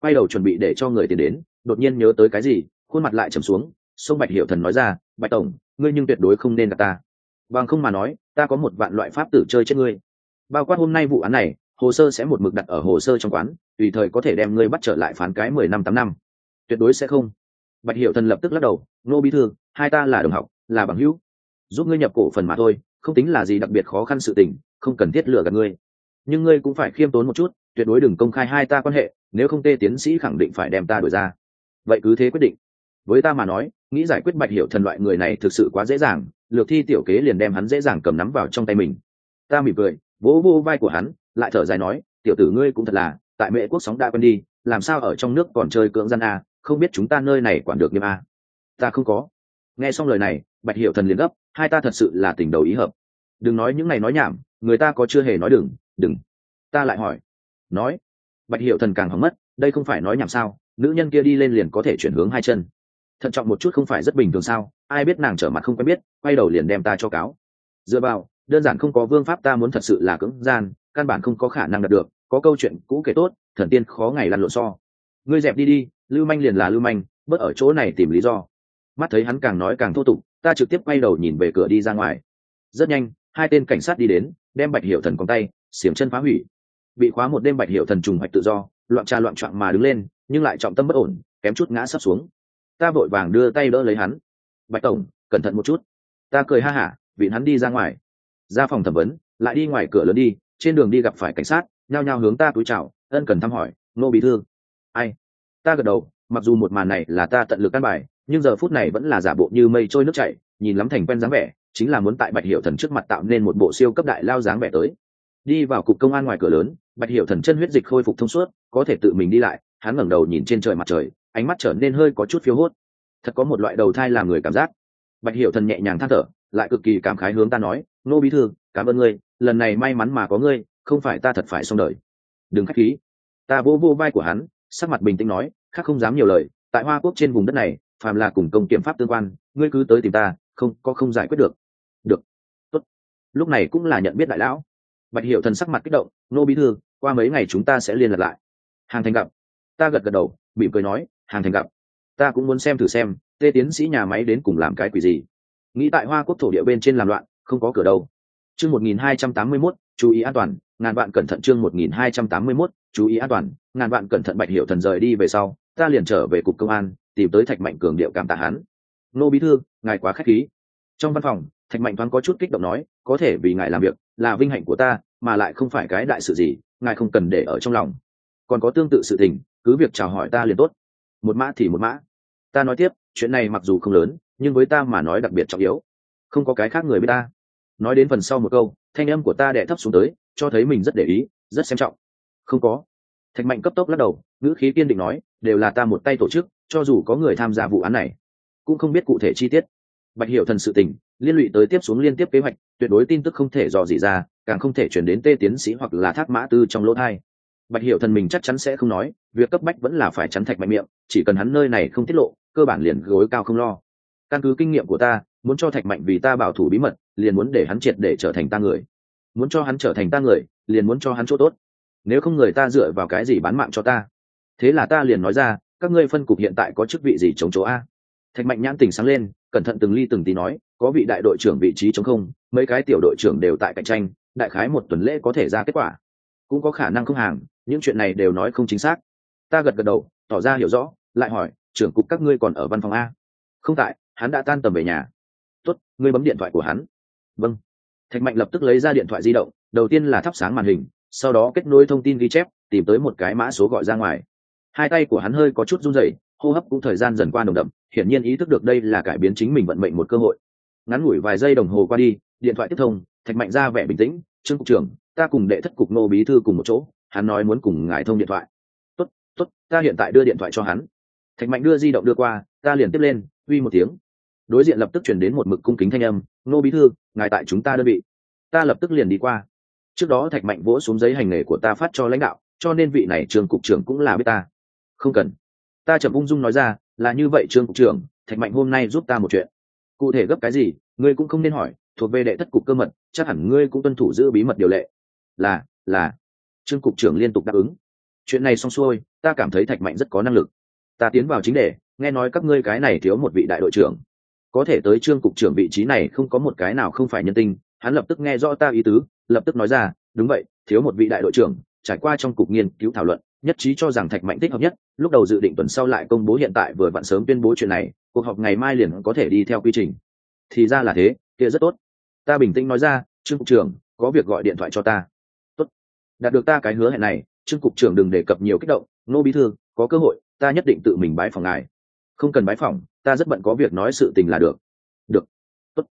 quay đầu chuẩn bị để cho người tiền đến, đột nhiên nhớ tới cái gì, khuôn mặt lại trầm xuống. Sông Bạch Hiểu Thần nói ra, Bạch tổng, ngươi nhưng tuyệt đối không nên gặp ta, bằng không mà nói ta có một vạn loại pháp tử chơi chết ngươi, bao quát hôm nay vụ án này, hồ sơ sẽ một mực đặt ở hồ sơ trong quán, tùy thời có thể đem ngươi bắt trở lại phán cái 10 năm 8 năm. Tuyệt đối sẽ không. Bạch Hiểu Thần lập tức lắc đầu, Ngô bí thư, hai ta là đồng học, là bằng hữu, giúp ngươi nhập cổ phần mà thôi, không tính là gì đặc biệt khó khăn sự tình, không cần thiết lừa gạt ngươi. Nhưng ngươi cũng phải khiêm tốn một chút, tuyệt đối đừng công khai hai ta quan hệ, nếu không Tê tiến sĩ khẳng định phải đem ta đuổi ra. Vậy cứ thế quyết định. Với ta mà nói, nghĩ giải quyết Bạch Hiểu Thần loại người này thực sự quá dễ dàng, lược thi tiểu kế liền đem hắn dễ dàng cầm nắm vào trong tay mình. Ta mỉm cười, vỗ vỗ vai của hắn, lại thở dài nói, tiểu tử ngươi cũng thật là, tại Mễ Quốc sóng đã quen đi, làm sao ở trong nước còn chơi cưỡng gian a, không biết chúng ta nơi này quản được nghiêm a. Ta không có. Nghe xong lời này, Bạch Hiểu Thần liền gấp, hai ta thật sự là tình đầu ý hợp. Đừng nói những này nói nhảm, người ta có chưa hề nói đừng. Ta lại hỏi. Nói. Bạch Hiểu Thần càng hỏng mất, đây không phải nói nhảm sao, nữ nhân kia đi lên liền có thể chuyển hướng hai chân. Thận trọng một chút không phải rất bình thường sao, ai biết nàng trở mặt không quen biết, quay đầu liền đem ta cho cáo. Dựa vào, đơn giản không có vương pháp, ta muốn thật sự là cưỡng gian, căn bản không có khả năng đạt được, có câu chuyện cũ kể tốt, thần tiên khó ngày lăn lộn so. Ngươi dẹp đi, lưu manh liền là lưu manh, bớt ở chỗ này tìm lý do. Mắt thấy hắn càng nói càng thô tục, ta trực tiếp quay đầu nhìn về cửa đi ra ngoài. Rất nhanh, hai tên cảnh sát đi đến, đem Bạch Hiểu Thần còng tay, xiềng chân phá hủy. Bị khóa một đêm Bạch Hiểu Thần trùng hoạch tự do, loạn trà loạn choạng mà đứng lên, nhưng lại trọng tâm bất ổn, kém chút ngã sấp xuống. Ta vội vàng đưa tay đỡ lấy hắn. Bạch tổng, cẩn thận một chút. Ta cười ha hả, vịn hắn đi ra ngoài. Ra phòng thẩm vấn, lại đi ngoài cửa lớn đi, trên đường đi gặp phải cảnh sát, nhao nhao hướng ta cúi chào, ân cần thăm hỏi, Ngô bí thư. Ai? Ta gật đầu, mặc dù một màn này là ta tận lực căn bài, nhưng giờ phút này vẫn là giả bộ như mây trôi nước chảy, nhìn lắm thành quen dáng vẻ, chính là muốn tại Bạch Hiểu Thần trước mặt tạo nên một bộ siêu cấp đại lao dáng vẻ tới. Đi vào cục công an ngoài cửa lớn, Bạch Hiểu Thần chân huyết dịch khôi phục thông suốt, có thể tự mình đi lại, hắn ngẩng đầu nhìn trên trời mặt trời, ánh mắt trở nên hơi có chút phiêu hốt. Thật có một loại đầu thai làm người cảm giác. Bạch Hiểu Thần nhẹ nhàng than thở, lại cực kỳ cảm khái hướng ta nói, Ngô bí thư, cảm ơn ngươi, lần này may mắn mà có ngươi, không phải ta thật phải xong đời. Đừng khách khí. Ta vô vô vai của hắn, sắc mặt bình tĩnh nói, khác không dám nhiều lời, tại Hoa Quốc trên vùng đất này, phàm là cùng công kiểm pháp tương quan, ngươi cứ tới tìm ta, không giải quyết được. Được. Tốt. Lúc này cũng là nhận biết đại lão. Bạch Hiểu Thần sắc mặt kích động, Ngô bí thư, qua mấy ngày chúng ta sẽ liên lạc lại. Hàng thành gặp. Ta gật gật đầu, mỉm cười nói, hàng thành gặp. Ta cũng muốn xem thử xem, Tê tiến sĩ nhà máy đến cùng làm cái quỷ gì. Nghĩ tại Hoa Quốc thổ địa bên trên làm loạn, không có cửa đâu. Chương 1281, chú ý an toàn, ngàn vạn cẩn thận. Chương 1281, chú ý an toàn, ngàn vạn cẩn thận. Bạch Hiểu Thần rời đi về sau, ta liền trở về cục công an, tìm tới Thạch Mạnh cường điệu cảm tạ hắn. Nô bí thư, ngài quá khách khí. Trong văn phòng, Thạch Mạnh thoáng có chút kích động nói, có thể vì ngài làm việc là vinh hạnh của ta, mà lại không phải cái đại sự gì, ngài không cần để ở trong lòng. Còn có tương tự sự tình, cứ việc chào hỏi ta liền tốt. Một mã thì một mã. Ta nói tiếp, chuyện này mặc dù không lớn, nhưng với ta mà nói đặc biệt trọng yếu. Không có cái khác người biết ta. Nói đến phần sau một câu, thanh âm của ta đè thấp xuống tới, cho thấy mình rất để ý, rất xem trọng. Không có. Thạch Mạnh cấp tốc lắc đầu, ngữ khí kiên định nói, đều là ta một tay tổ chức, cho dù có người tham gia vụ án này, cũng không biết cụ thể chi tiết. Bạch Hiểu Thần sự tình, liên lụy tới tiếp xuống liên tiếp kế hoạch, tuyệt đối tin tức không thể dò dỉ ra, càng không thể chuyển đến Tê tiến sĩ hoặc là Thác Mã Tư trong lỗ thai. Bạch Hiểu Thần mình chắc chắn sẽ không nói, việc cấp bách vẫn là phải chắn Thạch Mạnh miệng, chỉ cần hắn nơi này không tiết lộ, cơ bản liền gối cao không lo. Căn cứ kinh nghiệm của ta, muốn cho Thạch Mạnh vì ta bảo thủ bí mật, liền muốn để hắn triệt để trở thành ta người. Muốn cho hắn trở thành ta người, liền muốn cho hắn chỗ tốt. Nếu không người ta dựa vào cái gì bán mạng cho ta? Thế là ta liền nói ra, các ngươi phân cục hiện tại có chức vị gì chống chỗ a? Thạch Mạnh nhãn tỉnh sáng lên, cẩn thận từng ly từng tí nói, có vị đại đội trưởng vị trí chống không, mấy cái tiểu đội trưởng đều tại cạnh tranh, đại khái một tuần lễ có thể ra kết quả. Cũng có khả năng không hàng, những chuyện này đều nói không chính xác. Ta gật gật đầu, tỏ ra hiểu rõ, lại hỏi, trưởng cục các ngươi còn ở văn phòng a? Không tại, hắn đã tan tầm về nhà. Tốt, ngươi bấm điện thoại của hắn. Vâng. Thạch Mạnh lập tức lấy ra điện thoại di động, đầu tiên là thắp sáng màn hình, sau đó kết nối thông tin ghi chép, tìm tới một cái mã số gọi ra ngoài. Hai tay của hắn hơi có chút run rẩy, hô hấp cũng thời gian dần qua nồng đậm, hiển nhiên ý thức được đây là cải biến chính mình vận mệnh một cơ hội. Ngắn ngủi vài giây đồng hồ qua đi, điện thoại tiếp thông, Thạch Mạnh ra vẻ bình tĩnh, Trương cục trưởng, ta cùng đệ thất cục Ngô bí thư cùng một chỗ, hắn nói muốn cùng ngài thông điện thoại. Tốt, tốt, ta hiện tại đưa điện thoại cho hắn. Thạch Mạnh đưa di động đưa qua, ta liền tiếp lên, uy một tiếng. Đối diện lập tức truyền đến một mực cung kính thanh âm, Ngô bí thư, ngài tại chúng ta đơn vị. Ta lập tức liền đi qua. Trước đó Thạch Mạnh vỗ xuống giấy hành nghề của ta phát cho lãnh đạo, cho nên vị này Trương cục trưởng cũng là biết ta. Không cần. Ta chậm ung dung nói ra, là như vậy Trương cục trưởng, Thạch Mạnh hôm nay giúp ta một chuyện. Cụ thể gấp cái gì, ngươi cũng không nên hỏi, thuộc về đệ thất cục cơ mật, chắc hẳn ngươi cũng tuân thủ giữ bí mật điều lệ. Là. Trương cục trưởng liên tục đáp ứng. Chuyện này xong xuôi, ta cảm thấy Thạch Mạnh rất có năng lực. Ta tiến vào chính đề, nghe nói các ngươi cái này thiếu một vị đại đội trưởng, có thể tới Trương cục trưởng vị trí này không có một cái nào không phải nhân tinh. Hắn lập tức nghe rõ ta ý tứ, lập tức nói ra, đúng vậy, thiếu một vị đại đội trưởng. Trải qua trong cục nghiên cứu thảo luận, nhất trí cho rằng Thạch Mạnh thích hợp nhất. Lúc đầu dự định tuần sau lại công bố, hiện tại vừa vặn sớm tuyên bố chuyện này, cuộc họp ngày mai liền có thể đi theo quy trình. Thì ra là thế, kia rất tốt. Ta bình tĩnh nói ra, Trương cục trưởng, có việc gọi điện thoại cho ta. Tốt. Đạt được ta cái hứa hẹn này, Trương cục trưởng đừng đề cập nhiều kích động. Ngô bí thư, có cơ hội ta nhất định tự mình bái phòng ngài. Không cần bái phòng, ta rất bận có việc nói sự tình là được. Được. Tốt.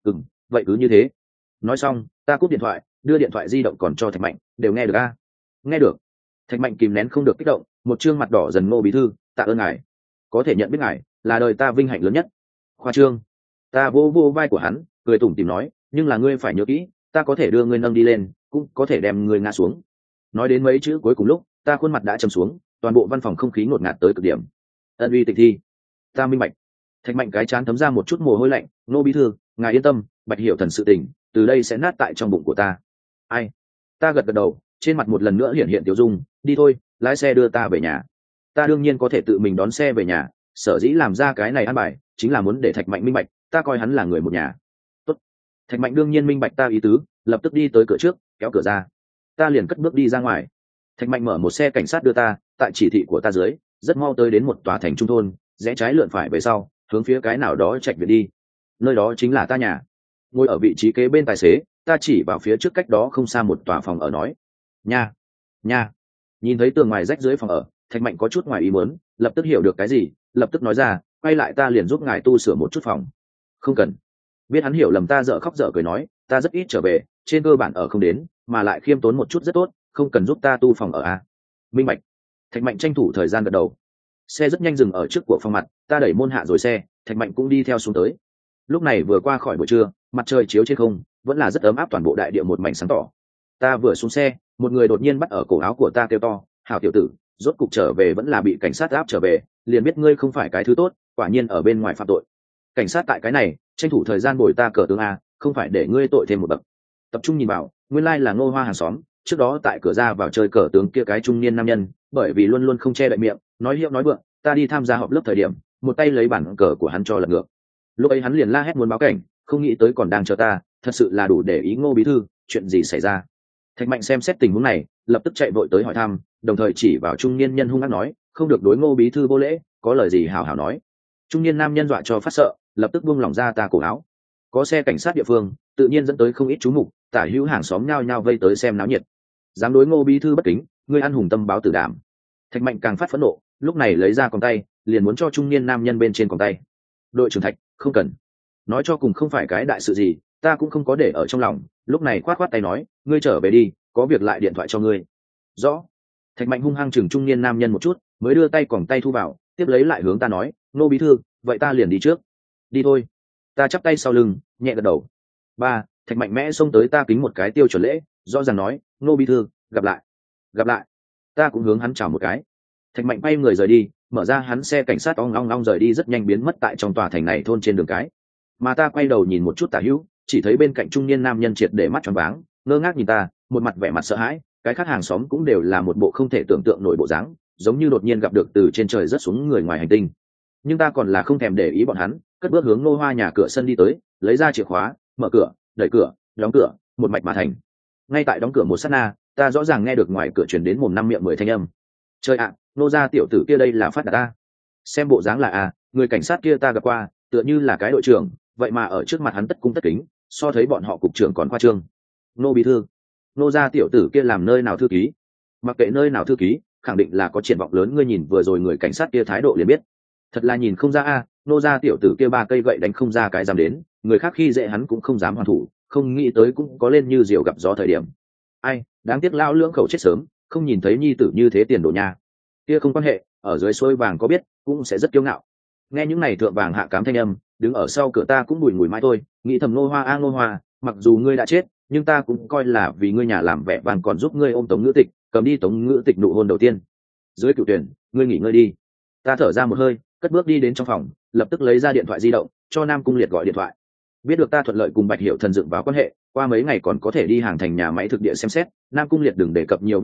Vậy cứ như thế. Nói xong ta cúp điện thoại, đưa điện thoại di động còn cho Thạch Mạnh. Đều nghe được a? Nghe được. Thạch Mạnh kìm nén không được kích động, một trương mặt đỏ dần. Ngô bí thư, tạ ơn ngài, có thể nhận biết ngài là đời ta vinh hạnh lớn nhất. Khoa trương. Ta vô vô vai của hắn, cười tủm tỉm nói, nhưng là ngươi phải nhớ kỹ, ta có thể đưa ngươi nâng đi lên, cũng có thể đem ngươi ngã xuống. Nói đến mấy chữ cuối cùng lúc, ta khuôn mặt đã trầm xuống, toàn bộ văn phòng không khí ngột ngạt tới cực điểm. Ân uy tịch thi. Ta minh bạch. Thạch Mạnh cái chán thấm ra một chút mồ hôi lạnh. Ngô bí thư, ngài yên tâm, Bạch Hiểu Thần sự tình từ đây sẽ nát tại trong bụng của ta. Ai? Ta gật gật đầu, trên mặt một lần nữa hiện hiện tiểu dung. Đi thôi, lái xe đưa ta về nhà. Ta đương nhiên có thể tự mình đón xe về nhà, sở dĩ làm ra cái này ăn bài chính là muốn để Thạch Mạnh minh bạch ta coi hắn là người một nhà. Tốt. Thạch Mạnh đương nhiên minh bạch ta ý tứ, lập tức đi tới cửa trước, kéo cửa ra. Ta liền cất bước đi ra ngoài. Thạch Mạnh mở một xe cảnh sát đưa ta, tại chỉ thị của ta dưới, rất mau tới đến một tòa thành trung thôn, rẽ trái lượn phải về sau, hướng phía cái nào đó chạy về đi. Nơi đó chính là ta nhà. Ngồi ở vị trí kế bên tài xế, ta chỉ vào phía trước cách đó không xa một tòa phòng ở nói, nhà, nhà. Nhìn thấy tường ngoài rách dưới phòng ở, Thạch Mạnh có chút ngoài ý muốn, lập tức hiểu được cái gì, lập tức nói ra, quay lại ta liền giúp ngài tu sửa một chút phòng. Không cần. Biết hắn hiểu lầm, ta dở khóc dở cười nói, ta rất ít trở về, trên cơ bản ở không đến, mà lại khiêm tốn một chút rất tốt, không cần giúp ta tu phòng ở à. Minh bạch. Thạch Mạnh tranh thủ thời gian gật đầu. Xe rất nhanh dừng ở trước của phòng mặt, ta đẩy môn hạ rồi xe, Thạch Mạnh cũng đi theo xuống tới. Lúc này vừa qua khỏi buổi trưa, mặt trời chiếu trên không, vẫn là rất ấm áp, toàn bộ đại địa một mảnh sáng tỏ. Ta vừa xuống xe, một người đột nhiên bắt ở cổ áo của ta kêu to, hảo tiểu tử, rốt cục trở về, vẫn là bị cảnh sát áp trở về, liền biết ngươi không phải cái thứ tốt, quả nhiên ở bên ngoài phạm tội. Cảnh sát tại cái này, tranh thủ thời gian bồi ta cờ tướng a, không phải để ngươi tội thêm một bậc. Tập trung nhìn vào, nguyên lai là Ngô Hoa hàng xóm, trước đó tại cửa ra vào chơi cờ tướng kia cái trung niên nam nhân, bởi vì luôn luôn không che đậy miệng, nói hiệu nói vượng, ta đi tham gia họp lớp thời điểm, một tay lấy bản cờ của hắn cho lật ngược. Lúc ấy hắn liền la hét muốn báo cảnh, không nghĩ tới còn đang chờ ta, thật sự là đủ để ý. Ngô bí thư, chuyện gì xảy ra? Thạch Mạnh xem xét tình huống này, lập tức chạy vội tới hỏi thăm, đồng thời chỉ vào trung niên nhân hung hăng nói, không được đối Ngô bí thư vô lễ, có lời gì hào hào nói. Trung niên nam nhân dọa cho phát sợ, lập tức buông lỏng ra ta cổ áo. Có xe cảnh sát địa phương, tự nhiên dẫn tới không ít chú mục, tả hữu hàng xóm nhao nhao vây tới xem náo nhiệt. Dám đối Ngô bí thư bất kính, ngươi ăn hùng tâm báo tử đảm. Thạch Mạnh càng phát phẫn nộ, lúc này lấy ra còng tay, liền muốn cho trung niên nam nhân bên trên còng tay. Đội trưởng Thạch, không cần. Nói cho cùng không phải cái đại sự gì, ta cũng không có để ở trong lòng. Lúc này khoát khoát tay nói, ngươi trở về đi, có việc lại điện thoại cho ngươi. Rõ. Thạch Mạnh hung hăng chừng trung niên nam nhân một chút, mới đưa tay còng tay thu vào, tiếp lấy lại hướng ta nói, Ngô bí thư, vậy ta liền đi trước. Đi thôi. Ta chắp tay sau lưng, nhẹ gật đầu. Ba. Thạch Mạnh mẽ xông tới, ta kính một cái tiêu chuẩn lễ, rõ ràng nói, Ngô bí thư, gặp lại. Gặp lại. Ta cũng hướng hắn chào một cái. Thạch Mạnh bay người rời đi, mở ra hắn xe cảnh sát ong ong ong rời đi, rất nhanh biến mất tại trong tòa thành này thôn trên đường cái. Mà ta quay đầu nhìn một chút tả hữu, chỉ thấy bên cạnh trung niên nam nhân triệt để mắt tròn váng, ngơ ngác nhìn ta, một mặt vẻ mặt sợ hãi. Cái khác hàng xóm cũng đều là một bộ không thể tưởng tượng nổi bộ dáng, giống như đột nhiên gặp được từ trên trời rớt xuống người ngoài hành tinh. Nhưng ta còn là không thèm để ý bọn hắn, cất bước hướng Ngô Hoa nhà cửa sân đi tới, lấy ra chìa khóa, mở cửa, đẩy cửa, đóng cửa, một mạch mà thành. Ngay tại đóng cửa một sát na, ta rõ ràng nghe được ngoài cửa truyền đến mồm năm miệng mười thanh âm. Trời ạ, Nô gia tiểu tử kia đây là phát đạt ta. Xem bộ dáng là người cảnh sát kia ta gặp qua, tựa như là cái đội trưởng, vậy mà ở trước mặt hắn tất cung tất kính, so thấy bọn họ cục trưởng còn khoa trương. Nô bí thư, Nô gia tiểu tử kia làm nơi nào thư ký? Mặc kệ nơi nào thư ký, khẳng định là có triển vọng lớn, ngươi nhìn vừa rồi người cảnh sát kia thái độ liền biết. Thật là nhìn không ra Nô gia tiểu tử kia ba cây gậy đánh không ra cái dám đến, người khác khi dễ hắn cũng không dám hoàn thủ, không nghĩ tới cũng có lên như diều gặp gió thời điểm. Ai, đáng tiếc lão lưỡng khẩu chết sớm, không nhìn thấy nhi tử như thế tiền đồ nha. Kia không quan hệ, ở dưới suối vàng có biết, cũng sẽ rất kiêu ngạo. Nghe những này thượng vàng hạ cám thanh âm, đứng ở sau cửa ta cũng bùi ngùi mãi thôi, nghĩ thầm Ngô Hoa Ngô Hoa, mặc dù ngươi đã chết, nhưng ta cũng coi là vì ngươi nhà làm vẻ vang, còn giúp ngươi ôm Tống Ngữ Tịch, cầm đi Tống Ngữ Tịch nụ hôn đầu tiên. Dưới cựu tuyển, ngươi nghỉ ngơi đi. Ta thở ra một hơi, cất bước đi đến trong phòng, lập tức lấy ra điện thoại di động, cho Nam Cung Liệt gọi điện thoại. Biết được ta thuận lợi cùng Bạch Hiểu Thần dựng vào quan hệ, qua mấy ngày còn có thể đi hàng thành nhà máy thực địa xem xét, Nam Cung Liệt đừng đề cập nhiều vui vẻ,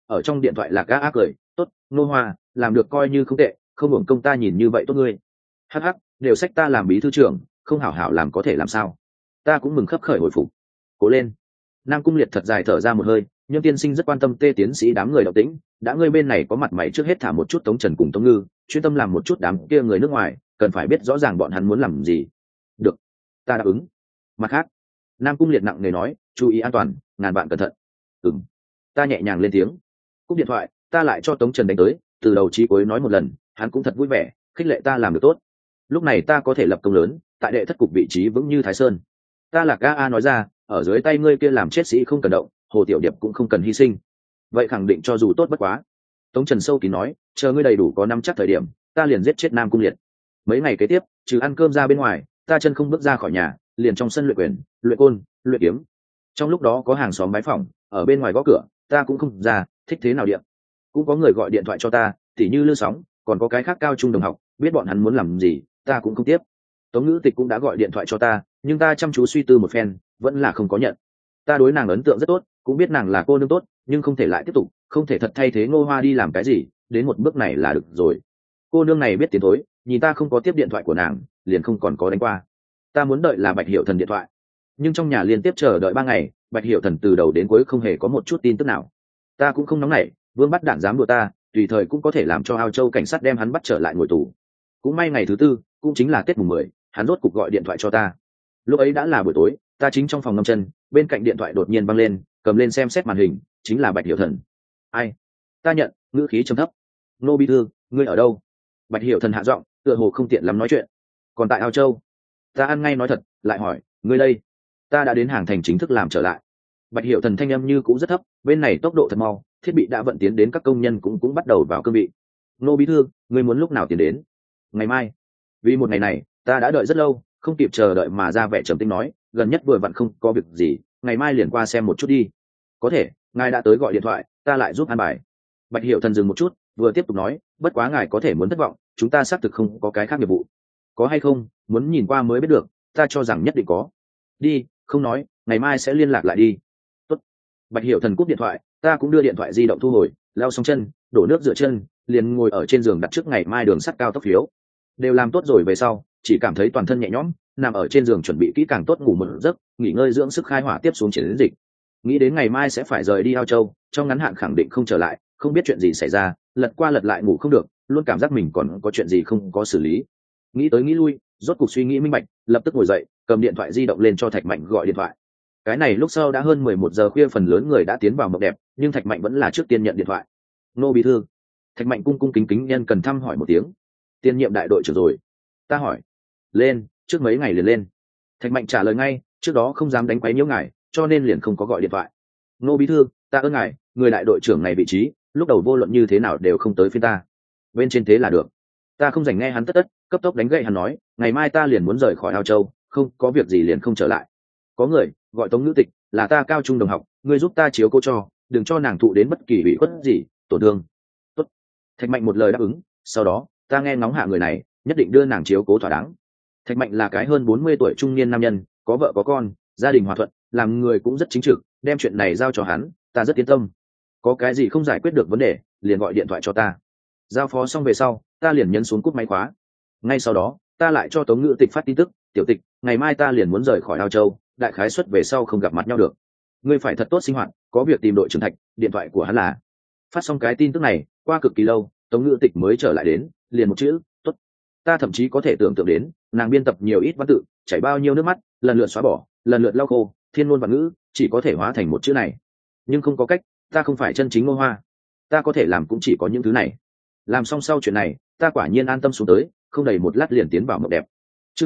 ở trong điện thoại là ca ác cười, tốt, Ngô Hoa, làm được coi như không tệ, không hưởng công ta nhìn như vậy tốt ngươi. Hắc hắc, đều sách ta làm bí thư trưởng, không hảo hảo làm có thể làm sao? Ta cũng mừng khấp khởi hồi phục. Cố lên. Nam Cung Liệt thật dài thở ra một hơi, nhưng tiên sinh rất quan tâm Tê tiến sĩ đám người động tĩnh, đã ngươi bên này có mặt mày trước hết thả một chút Tống Trần cùng Tống Ngư, chuyên tâm làm một chút đám kia người nước ngoài, cần phải biết rõ ràng bọn hắn muốn làm gì. Được, ta đáp ứng. Mặt khác, Nam Cung Liệt nặng nề nói, chú ý an toàn, ngàn vạn cẩn thận. Ừm. Ta nhẹ nhàng lên tiếng. Cúp điện thoại, ta lại cho Tống Trần đánh tới, từ đầu chí cuối nói một lần, hắn cũng thật vui vẻ, khích lệ ta làm được tốt. Lúc này ta có thể lập công lớn, tại đệ thất cục vị trí vững như Thái Sơn. Ta là Ga A nói ra, ở dưới tay ngươi kia làm chết sĩ không cần động, Hồ Tiểu Điệp cũng không cần hy sinh. Vậy khẳng định cho dù tốt bất quá. Tống Trần sâu kín nói, chờ ngươi đầy đủ có năm chắc thời điểm, ta liền giết chết Nam Cung Liệt. Mấy ngày kế tiếp, trừ ăn cơm ra bên ngoài, ta chân không bước ra khỏi nhà, liền trong sân luyện quyền, luyện côn, luyện kiếm. Trong lúc đó có hàng xóm bái phỏng, ở bên ngoài gõ cửa, ta cũng không ra, thích thế nào điện. Cũng có người gọi điện thoại cho ta, tỉ như Lư Sóng, còn có cái khác cao trung đồng học, biết bọn hắn muốn làm gì, ta cũng không tiếp. Tống Ngữ Tịch cũng đã gọi điện thoại cho ta, nhưng ta chăm chú suy tư một phen, vẫn là không có nhận. Ta đối nàng ấn tượng rất tốt, cũng biết nàng là cô nương tốt, nhưng không thể lại tiếp tục, không thể thật thay thế Ngô Hoa đi làm cái gì, đến một bước này là được rồi. Cô nương này biết tiến thối, nhìn ta không có tiếp điện thoại của nàng, liền không còn có đánh qua. Ta muốn đợi là Bạch Hiểu Thần điện thoại, nhưng trong nhà liên tiếp chờ đợi 3 ngày, Bạch Hiểu Thần từ đầu đến cuối không hề có một chút tin tức nào. Ta cũng không nóng nảy, Vương Bắt Đản dám đùa ta, tùy thời cũng có thể làm cho Ao Châu cảnh sát đem hắn bắt trở lại ngồi tù. Cũng may ngày thứ tư, cũng chính là Tết mùng 10, hắn rốt cục gọi điện thoại cho ta. Lúc ấy đã là buổi tối, ta chính trong phòng ngâm chân, bên cạnh điện thoại đột nhiên văng lên, cầm lên xem xét màn hình, chính là Bạch Hiểu Thần. Ai? Ta nhận, ngữ khí trầm thấp. Nô bí thư, ngươi ở đâu? Bạch Hiểu Thần hạ giọng, tựa hồ không tiện lắm nói chuyện. Còn tại Ao Châu. Ta ăn ngay nói thật, lại hỏi, ngươi đây? Ta đã đến hàng thành chính thức làm trở lại. Bạch Hiểu Thần thanh âm như cũng rất thấp, bên này tốc độ thật mau, thiết bị đã vận tiến đến, các công nhân cũng bắt đầu vào cương vị. Nô bí thư, ngươi muốn lúc nào tiến đến? Ngày mai. Vì một ngày này, ta đã đợi rất lâu, không kịp chờ đợi mà ra vẻ trầm tĩnh nói, gần nhất vừa vặn không có việc gì, ngày mai liền qua xem một chút đi. Có thể, ngài đã tới gọi điện thoại, ta lại giúp an bài. Bạch Hiểu Thần dừng một chút, vừa tiếp tục nói, bất quá ngài có thể muốn thất vọng, chúng ta xác thực không có cái khác nghiệp vụ. Có hay không, muốn nhìn qua mới biết được, ta cho rằng nhất định có. Đi, không nói, ngày mai sẽ liên lạc lại đi. Tốt. Bạch Hiểu Thần cúp điện thoại, ta cũng đưa điện thoại di động thu hồi, lau xong chân, đổ nước rửa chân, liền ngồi ở trên giường đặt trước ngày mai đường sắt cao tốc phiếu. Đều làm tốt rồi về sau, chỉ cảm thấy toàn thân nhẹ nhõm, nằm ở trên giường chuẩn bị kỹ càng tốt ngủ một giấc, nghỉ ngơi dưỡng sức khai hỏa tiếp xuống chiến dịch. Nghĩ đến ngày mai sẽ phải rời đi Ao Châu, trong ngắn hạn khẳng định không trở lại, không biết chuyện gì xảy ra, lật qua lật lại ngủ không được, luôn cảm giác mình còn có chuyện gì không có xử lý. Nghĩ tới nghĩ lui, rốt cuộc suy nghĩ minh bạch, lập tức ngồi dậy, cầm điện thoại di động lên cho Thạch Mạnh gọi điện thoại. Cái này lúc sau đã hơn 11 giờ khuya, phần lớn người đã tiến vào mộng đẹp, nhưng Thạch Mạnh vẫn là trước tiên nhận điện thoại. Nô bí thư. Thạch Mạnh cung cung kính kính nhân cần thăm hỏi một tiếng. Tiên nhiệm đại đội trưởng rồi. Ta hỏi. Lên, trước mấy ngày liền lên. Thạch Mạnh trả lời ngay, trước đó không dám đánh quấy nhiễu ngài, cho nên liền không có gọi điện thoại. Nô bí thư, ta ơn ngài, người đại đội trưởng này vị trí, lúc đầu vô luận như thế nào đều không tới phiên ta. Bên trên thế là được. Ta không dành nghe hắn tất tất, cấp tốc đánh gậy hắn nói, ngày mai ta liền muốn rời khỏi Ao Châu, không có việc gì liền không trở lại. Có người gọi Tống Ngữ Tịch, là ta cao trung đồng học, ngươi giúp ta chiếu cố cho, đừng cho nàng thụ đến bất kỳ bị khuất gì, tổn thương. Tốt. Thạch Mạnh một lời đáp ứng, sau đó ta nghe ngóng hạ người này, nhất định đưa nàng chiếu cố thỏa đáng. Thạch Mạnh là cái hơn 40 tuổi trung niên nam nhân, có vợ có con, gia đình hòa thuận, làm người cũng rất chính trực, đem chuyện này giao cho hắn, ta rất yên tâm. Có cái gì không giải quyết được vấn đề, liền gọi điện thoại cho ta. Giao phó xong về sau, ta liền nhấn xuống cúp máy khóa. Ngay sau đó, ta lại cho Tống Ngữ Tịch phát tin tức, tiểu Tịch, ngày mai ta liền muốn rời khỏi Ao Châu, đại khái suất về sau không gặp mặt nhau được. Ngươi phải thật tốt sinh hoạt, có việc tìm đội trưởng Thạch, điện thoại của hắn là. Phát xong cái tin tức này, qua cực kỳ lâu, Tống Ngữ Tịch mới trở lại đến, liền một chữ, tốt. Ta thậm chí có thể tưởng tượng đến, nàng biên tập nhiều ít văn tự, chảy bao nhiêu nước mắt, lần lượt xóa bỏ, lần lượt lau khô, thiên ngôn và ngữ, chỉ có thể hóa thành một chữ này. Nhưng không có cách, ta không phải chân chính Ngô Hoa, ta có thể làm cũng chỉ có những thứ này. Làm xong sau chuyện này, ta quả nhiên an tâm xuống tới, không đầy một lát liền tiến vào mộng đẹp. Chương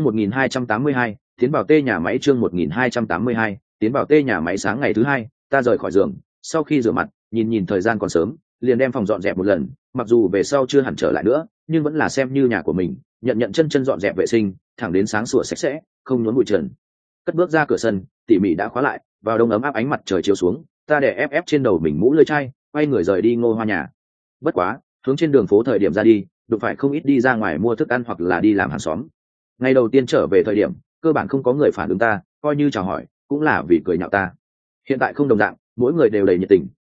1282, tiến vào tê nhà máy. Chương 1282, tiến vào tê nhà máy. Sáng ngày thứ hai, ta rời khỏi giường, sau khi rửa mặt, nhìn thời gian còn sớm, liền đem phòng dọn dẹp một lần, mặc dù về sau chưa hẳn trở lại nữa, nhưng vẫn là xem như nhà của mình, nhận chân dọn dẹp vệ sinh, thẳng đến sáng sủa sạch sẽ, không nhốn bụi trần. Cất bước ra cửa sân, tỉ mỉ đã khóa lại, vào đông ấm áp ánh mặt trời chiếu xuống, ta đè ép trên đầu mình mũ lưỡi chai, quay người rời đi Ngô Hoa nhà. Bất quá, hướng trên đường phố thời điểm ra đi, đụng phải không ít đi ra ngoài mua thức ăn hoặc là đi làm hàng xóm. Ngày đầu tiên trở về thời điểm, cơ bản không có người phản ứng ta, coi như chào hỏi, cũng là vì cười nhạo ta. Hiện tại không đồng dạng, mỗi người đều đầy nhiệt tình,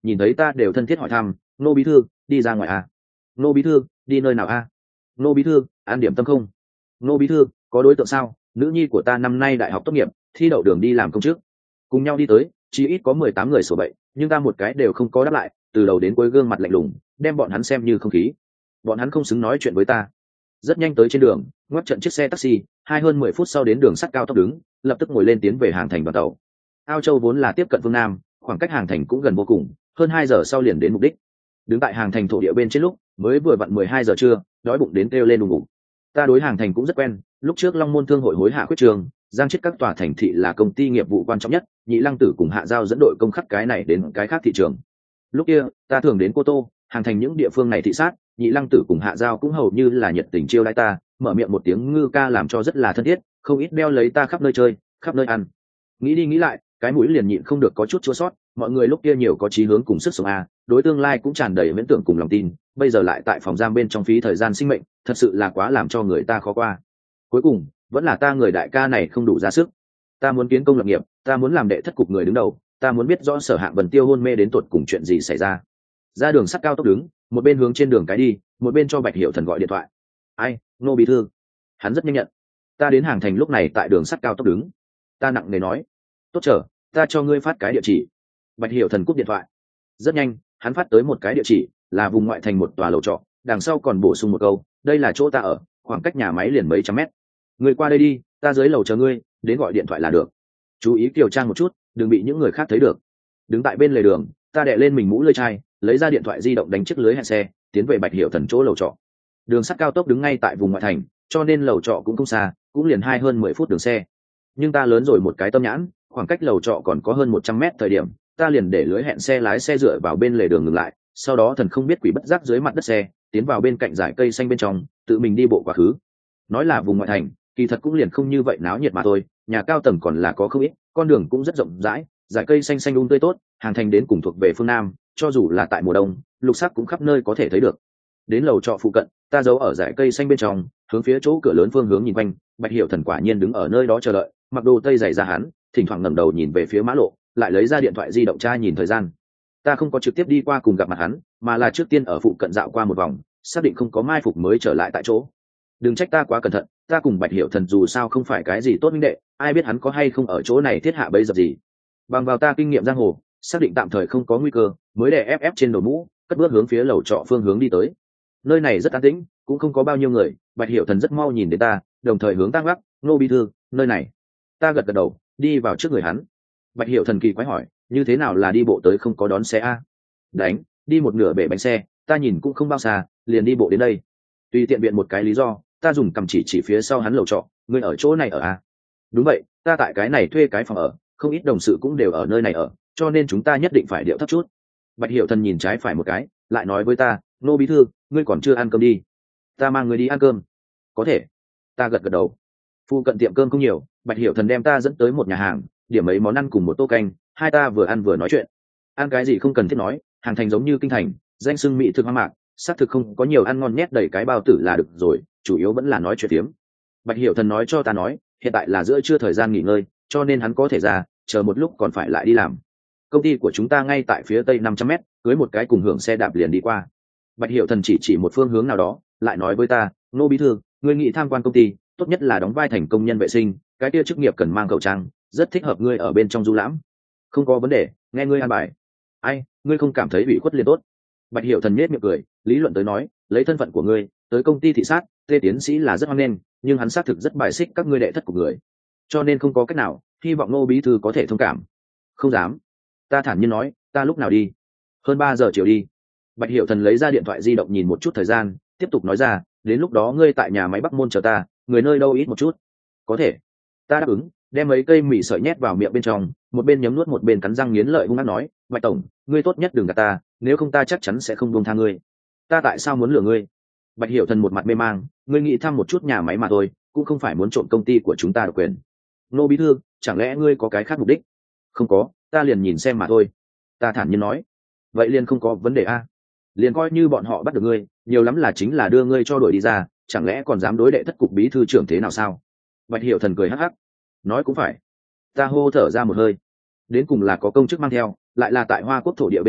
nhìn thấy ta đều thân thiết hỏi thăm, Ngô bí thư đi ra ngoài à? Ngô bí thư đi nơi nào à? Ngô bí thư ăn điểm tâm không? Ngô bí thư có đối tượng sao? Nữ nhi của ta năm nay đại học tốt nghiệp, thi đậu đường đi làm công chức. Cùng nhau đi tới, chỉ ít có 18 người sổ bậy, nhưng ta một cái đều không có đáp lại, từ đầu đến cuối gương mặt lạnh lùng, đem bọn hắn xem như không khí. Bọn hắn không xứng nói chuyện với ta. Rất nhanh tới trên đường, ngoắc trận chiếc xe taxi, hơn 10 phút sau đến đường sắt cao tốc đứng, lập tức ngồi lên tiến về Hàng Thành đoàn tàu. Ao Châu vốn là tiếp cận phương Nam, khoảng cách Hàng Thành cũng gần vô cùng, hơn 2 giờ sau liền đến mục đích. Đứng tại Hàng Thành thổ địa bên trên lúc, mới vừa vặn 12 giờ trưa, đói bụng đến kêu lên đùng bụng. Ta đối Hàng Thành cũng rất quen, lúc trước Long Môn Thương hội hối hạ quyết trường, giang chết các tòa thành thị là công ty nghiệp vụ quan trọng nhất, Nhị Lăng Tử cùng Hạ Giao dẫn đội công khắc cái này đến cái khác thị trường. Lúc kia, ta thường đến Cô Tô, Hàng Thành những địa phương này thị sát, Nhị Lăng Tử cùng Hạ Giao cũng hầu như là nhiệt tình chiêu đãi ta, mở miệng một tiếng ngư ca làm cho rất là thân thiết, không ít đeo lấy ta khắp nơi chơi, khắp nơi ăn. Nghĩ đi nghĩ lại, cái mũi liền nhịn không được có chút chua sót, mọi người lúc kia nhiều có chí hướng cùng sức sống a, đối tương lai cũng tràn đầy viễn tưởng cùng lòng tin, bây giờ lại tại phòng giam bên trong phí thời gian sinh mệnh, thật sự là quá làm cho người ta khó qua. Cuối cùng, vẫn là ta người đại ca này không đủ ra sức. Ta muốn kiến công lập nghiệp, ta muốn làm đệ thất cục người đứng đầu, ta muốn biết rõ Sở Hạng Vân Tiêu hôn mê đến tột cùng chuyện gì xảy ra. Ra đường sắt cao tốc đứng, một bên hướng trên đường cái đi, một bên cho Bạch Hiểu Thần gọi điện thoại. Ai, Ngô bí thư. Hắn rất nhanh nhận. Ta đến Hàng Thành lúc này tại đường sắt cao tốc đứng. Ta nặng nề nói, tốt chờ, ta cho ngươi phát cái địa chỉ. Bạch Hiểu Thần cúp điện thoại. Rất nhanh, hắn phát tới một cái địa chỉ, là vùng ngoại thành một tòa lầu trọ, đằng sau còn bổ sung một câu, đây là chỗ ta ở, khoảng cách nhà máy liền mấy trăm mét. Ngươi qua đây đi, ta dưới lầu chờ ngươi, đến gọi điện thoại là được. Chú ý kiều trang một chút, đừng bị những người khác thấy được. Đứng tại bên lề đường, ta đè lên mình mũ lưỡi chai, lấy ra điện thoại di động đánh chiếc lưới hẹn xe, tiến về Bạch Hiểu Thần chỗ lầu trọ. Đường sắt cao tốc đứng ngay tại vùng ngoại thành, cho nên lầu trọ cũng không xa, cũng liền hơn 10 phút đường xe. Nhưng ta lớn rồi một cái tâm nhãn, khoảng cách lầu trọ còn có hơn 100 mét thời điểm, ta liền để lưới hẹn xe lái xe dựa vào bên lề đường ngừng lại, sau đó thần không biết quỷ bất giác dưới mặt đất xe, tiến vào bên cạnh dải cây xanh bên trong, tự mình đi bộ quá khứ. Nói là vùng ngoại thành, kỳ thật cũng liền không như vậy náo nhiệt mà thôi, nhà cao tầng còn là có không ít, con đường cũng rất rộng rãi, dải cây xanh xanh tươi tốt, Hàng Thành đến cùng thuộc về phương Nam, cho dù là tại mùa đông, lục sắc cũng khắp nơi có thể thấy được. Đến lầu trọ phụ cận, ta giấu ở dải cây xanh bên trong, hướng phía chỗ cửa lớn phương hướng nhìn quanh, Bạch Hiểu Thần quả nhiên đứng ở nơi đó chờ đợi, mặc đồ tây dày ra hắn, thỉnh thoảng ngẩng đầu nhìn về phía mã lộ, lại lấy ra điện thoại di động tra nhìn thời gian. Ta không có trực tiếp đi qua cùng gặp mặt hắn, mà là trước tiên ở phụ cận dạo qua một vòng, xác định không có mai phục mới trở lại tại chỗ. Đừng trách ta quá cẩn thận, ta cùng Bạch Hiểu Thần dù sao không phải cái gì tốt minh đệ, ai biết hắn có hay không ở chỗ này thiết hạ bẫy dập gì. Bằng vào ta kinh nghiệm giang hồ, xác định tạm thời không có nguy cơ, mới đè ép trên đầu mũ, cất bước hướng phía lầu trọ phương hướng đi tới. Nơi này rất an tĩnh, cũng không có bao nhiêu người, Bạch Hiểu Thần rất mau nhìn đến ta, đồng thời hướng ta gác, Ngô bí thư, nơi này. Ta gật gật đầu, đi vào trước người hắn. Bạch Hiểu Thần kỳ quái hỏi, như thế nào là đi bộ tới không có đón xe a? Đánh, đi một nửa bể bánh xe, ta nhìn cũng không bao xa, liền đi bộ đến đây. Tùy tiện biện một cái lý do, ta dùng cầm chỉ phía sau hắn lầu trọ, ngươi ở chỗ này ở a? Đúng vậy, ta tại cái này thuê cái phòng ở, không ít đồng sự cũng đều ở nơi này ở, cho nên chúng ta nhất định phải điệu thấp chút. Bạch Hiểu Thần nhìn trái phải một cái, lại nói với ta, Ngô bí thư, ngươi còn chưa ăn cơm đi, ta mang ngươi đi ăn cơm. Có thể. Ta gật gật đầu. Phu cận tiệm cơm không nhiều, Bạch Hiểu Thần đem ta dẫn tới một nhà hàng, điểm mấy món ăn cùng một tô canh, hai ta vừa ăn vừa nói chuyện. Ăn cái gì không cần thiết nói, Hàng Thành giống như kinh thành, danh xưng mỹ thực hoang mạc, xác thực không có nhiều ăn ngon nhét đầy cái bao tử là được rồi, chủ yếu vẫn là nói chuyện tiếm. Bạch Hiểu Thần nói cho ta nói, hiện tại là giữa trưa thời gian nghỉ ngơi, cho nên hắn có thể ra, chờ một lúc còn phải lại đi làm. Công ty của chúng ta ngay tại phía tây 500 mét, cưới một cái cùng hưởng xe đạp liền đi qua. Bạch Hiểu Thần chỉ một phương hướng nào đó, lại nói với ta, Ngô bí thư, ngươi nghĩ tham quan công ty, tốt nhất là đóng vai thành công nhân vệ sinh, cái kia chức nghiệp cần mang khẩu trang, rất thích hợp ngươi ở bên trong du lãm. Không có vấn đề, nghe ngươi an bài. Ai, ngươi không cảm thấy bị khuất liền tốt. Bạch Hiểu Thần nhếch miệng cười, lý luận tới nói, lấy thân phận của ngươi, tới công ty thị sát, Tê tiến sĩ là rất hoan nghênh, nhưng hắn xác thực rất bài xích các ngươi đệ thất của người, cho nên không có cách nào, hy vọng Ngô bí thư có thể thông cảm. Không dám. Ta thản nhiên nói, ta lúc nào đi? Hơn 3 giờ chiều đi. Bạch Hiểu Thần lấy ra điện thoại di động nhìn một chút thời gian, tiếp tục nói ra, đến lúc đó ngươi tại nhà máy Bắc Môn chờ ta, người nơi đâu ít một chút. Có thể. Ta đáp ứng, đem mấy cây mì sợi nhét vào miệng bên trong, một bên nhấm nuốt một bên cắn răng nghiến lợi hung hăng nói, Bạch tổng, ngươi tốt nhất đừng gạt ta, nếu không ta chắc chắn sẽ không buông tha ngươi. Ta tại sao muốn lừa ngươi? Bạch Hiểu Thần một mặt mê mang, ngươi nghĩ thăm một chút nhà máy mà thôi, cũng không phải muốn trộm công ty của chúng ta độc quyền. Ngô bí thư, chẳng lẽ ngươi có cái khác mục đích? Không có, ta liền nhìn xem mà thôi. Ta thản nhiên nói. Vậy liền không có vấn đề a. Liền coi như bọn họ bắt được ngươi, nhiều lắm là chính là đưa ngươi cho đuổi đi ra, chẳng lẽ còn dám đối đệ thất cục bí thư trưởng thế nào sao? Bạch Hiểu Thần cười hắc hắc. Nói cũng phải. Ta hô thở ra một hơi. Đến cùng là có công chức mang theo, lại là tại Hoa Quốc thổ địa bên trên,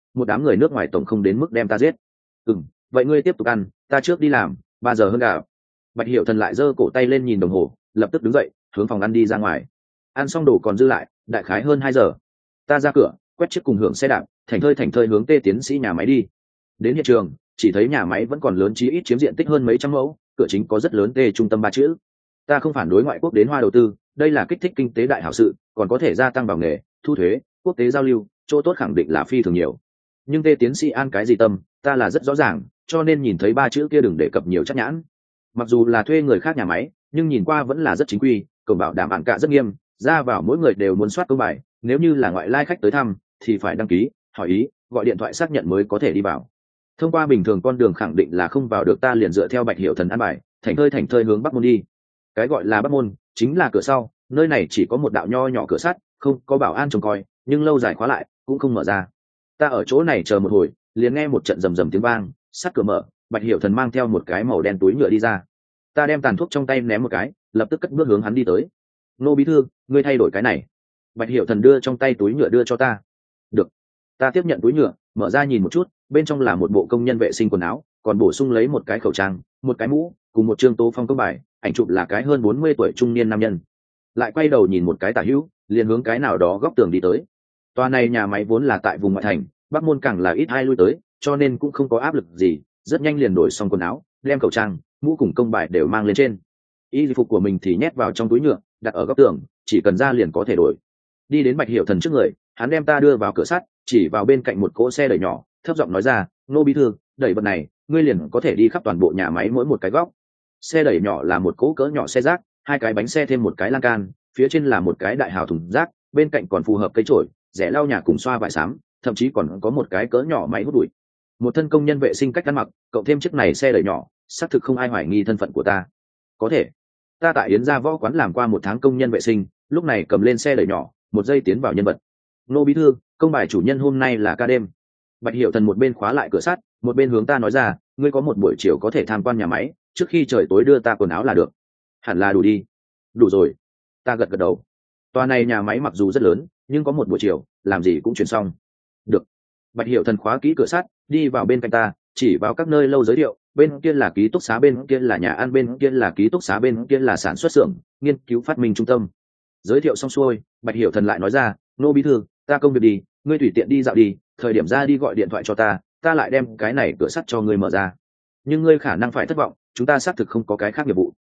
một đám người nước ngoài tổng không đến mức đem ta giết. Vậy ngươi tiếp tục ăn, ta trước đi làm, 3 giờ hơn cả. Bạch Hiểu Thần lại giơ cổ tay lên nhìn đồng hồ, lập tức đứng dậy hướng phòng ăn đi ra ngoài. Ăn xong đồ còn dư lại, đại khái hơn 2 giờ. Ta ra cửa quét chiếc cùng hưởng xe đạp, thành thơi hướng Tê tiến sĩ nhà máy đi. Đến hiện trường chỉ thấy nhà máy vẫn còn lớn, chí ít chiếm diện tích hơn mấy trăm mẫu, cửa chính có rất lớn Tê trung tâm 3 chữ. Ta không phản đối ngoại quốc đến Hoa đầu tư, đây là kích thích kinh tế đại hảo sự, còn có thể gia tăng vào nghề, thu thuế, quốc tế giao lưu, chỗ tốt khẳng định là phi thường nhiều. Nhưng Tê tiến sĩ an cái gì tâm, ta là rất rõ ràng, cho nên nhìn thấy 3 chữ kia đừng đề cập nhiều chắc nhãn. Mặc dù là thuê người khác nhà máy, nhưng nhìn qua vẫn là rất chính quy, cổng bảo đảm án cả rất nghiêm, ra vào mỗi người đều muốn soát công bài, nếu như là ngoại lai khách tới thăm thì phải đăng ký, hỏi ý, gọi điện thoại xác nhận mới có thể đi vào. Thông qua bình thường con đường khẳng định là không vào được, ta liền dựa theo Bạch Hiểu Thần an bài, thành thơi hướng bắc môn đi. Cái gọi là bắc môn chính là cửa sau, nơi này chỉ có một đạo nho nhỏ cửa sắt, không có bảo an trông coi, nhưng lâu dài khóa lại cũng không mở ra. Ta ở chỗ này chờ một hồi, liền nghe một trận rầm rầm tiếng vang, sắt cửa mở, Bạch Hiểu Thần mang theo một cái màu đen túi nhựa đi ra. Ta đem tàn thuốc trong tay ném một cái, lập tức cất bước hướng hắn đi tới. Nô bí thư, ngươi thay đổi cái này. Bạch Hiểu Thần đưa trong tay túi nhựa đưa cho ta. Được. Ta tiếp nhận túi nhựa, mở ra nhìn một chút, bên trong là một bộ công nhân vệ sinh quần áo, còn bổ sung lấy một cái khẩu trang, một cái mũ, cùng một trương tố phong công bài, ảnh chụp là cái hơn 40 tuổi trung niên nam nhân. Lại quay đầu nhìn một cái tả hữu, liền hướng cái nào đó góc tường đi tới. Tòa này nhà máy vốn là tại vùng ngoại thành, Bắc môn càng là ít ai lui tới, cho nên cũng không có áp lực gì, rất nhanh liền đổi xong quần áo, đem khẩu trang, mũ cùng công bài đều mang lên trên. Y phục của mình thì nhét vào trong túi nhựa, đặt ở góc tường, chỉ cần ra liền có thể đổi. Đi đến Bạch Hiểu Thần trước người, hắn đem ta đưa vào cửa sắt, chỉ vào bên cạnh một cỗ xe đẩy nhỏ, thấp giọng nói ra, nô bí thư, đẩy vật này, ngươi liền có thể đi khắp toàn bộ nhà máy mỗi một cái góc. Xe đẩy nhỏ là một cỗ cỡ nhỏ xe rác, 2 cái bánh xe thêm một cái lan can, phía trên là một cái đại hào thùng rác, bên cạnh còn phù hợp cây chổi, rẻ lau nhà cùng xoa vải xám, thậm chí còn có một cái cỡ nhỏ máy hút bụi. Một thân công nhân vệ sinh cách ăn mặc, cộng thêm chiếc này xe đẩy nhỏ, xác thực không ai hoài nghi thân phận của ta. Có thể, ta tại Yến Gia Võ quán làm qua 1 tháng công nhân vệ sinh, lúc này cầm lên xe đẩy nhỏ, một giây tiến vào nhân vật. Nô bí thư, công bài chủ nhân hôm nay là ca đêm. Bạch Hiểu Thần một bên khóa lại cửa sắt, một bên hướng ta nói ra, ngươi có một buổi chiều có thể tham quan nhà máy, trước khi trời tối đưa ta quần áo là được. Hẳn là đủ đi. Đủ rồi. Ta gật đầu. Tòa này nhà máy mặc dù rất lớn, nhưng có một buổi chiều, làm gì cũng chuyển xong. Được. Bạch Hiểu Thần khóa kỹ cửa sắt, đi vào bên cạnh ta, chỉ vào các nơi lâu giới thiệu, bên kia là ký túc xá, bên kia là nhà ăn, bên kia là ký túc xá, bên kia là sản xuất xưởng, nghiên cứu phát minh trung tâm. Giới thiệu xong xuôi, Bạch Hiểu Thần lại nói ra, nô bí thư, ta công việc đi, ngươi tùy tiện đi dạo đi, thời điểm ra đi gọi điện thoại cho ta, ta lại đem cái này cửa sắt cho ngươi mở ra. Nhưng ngươi khả năng phải thất vọng, chúng ta xác thực không có cái khác nghiệp vụ.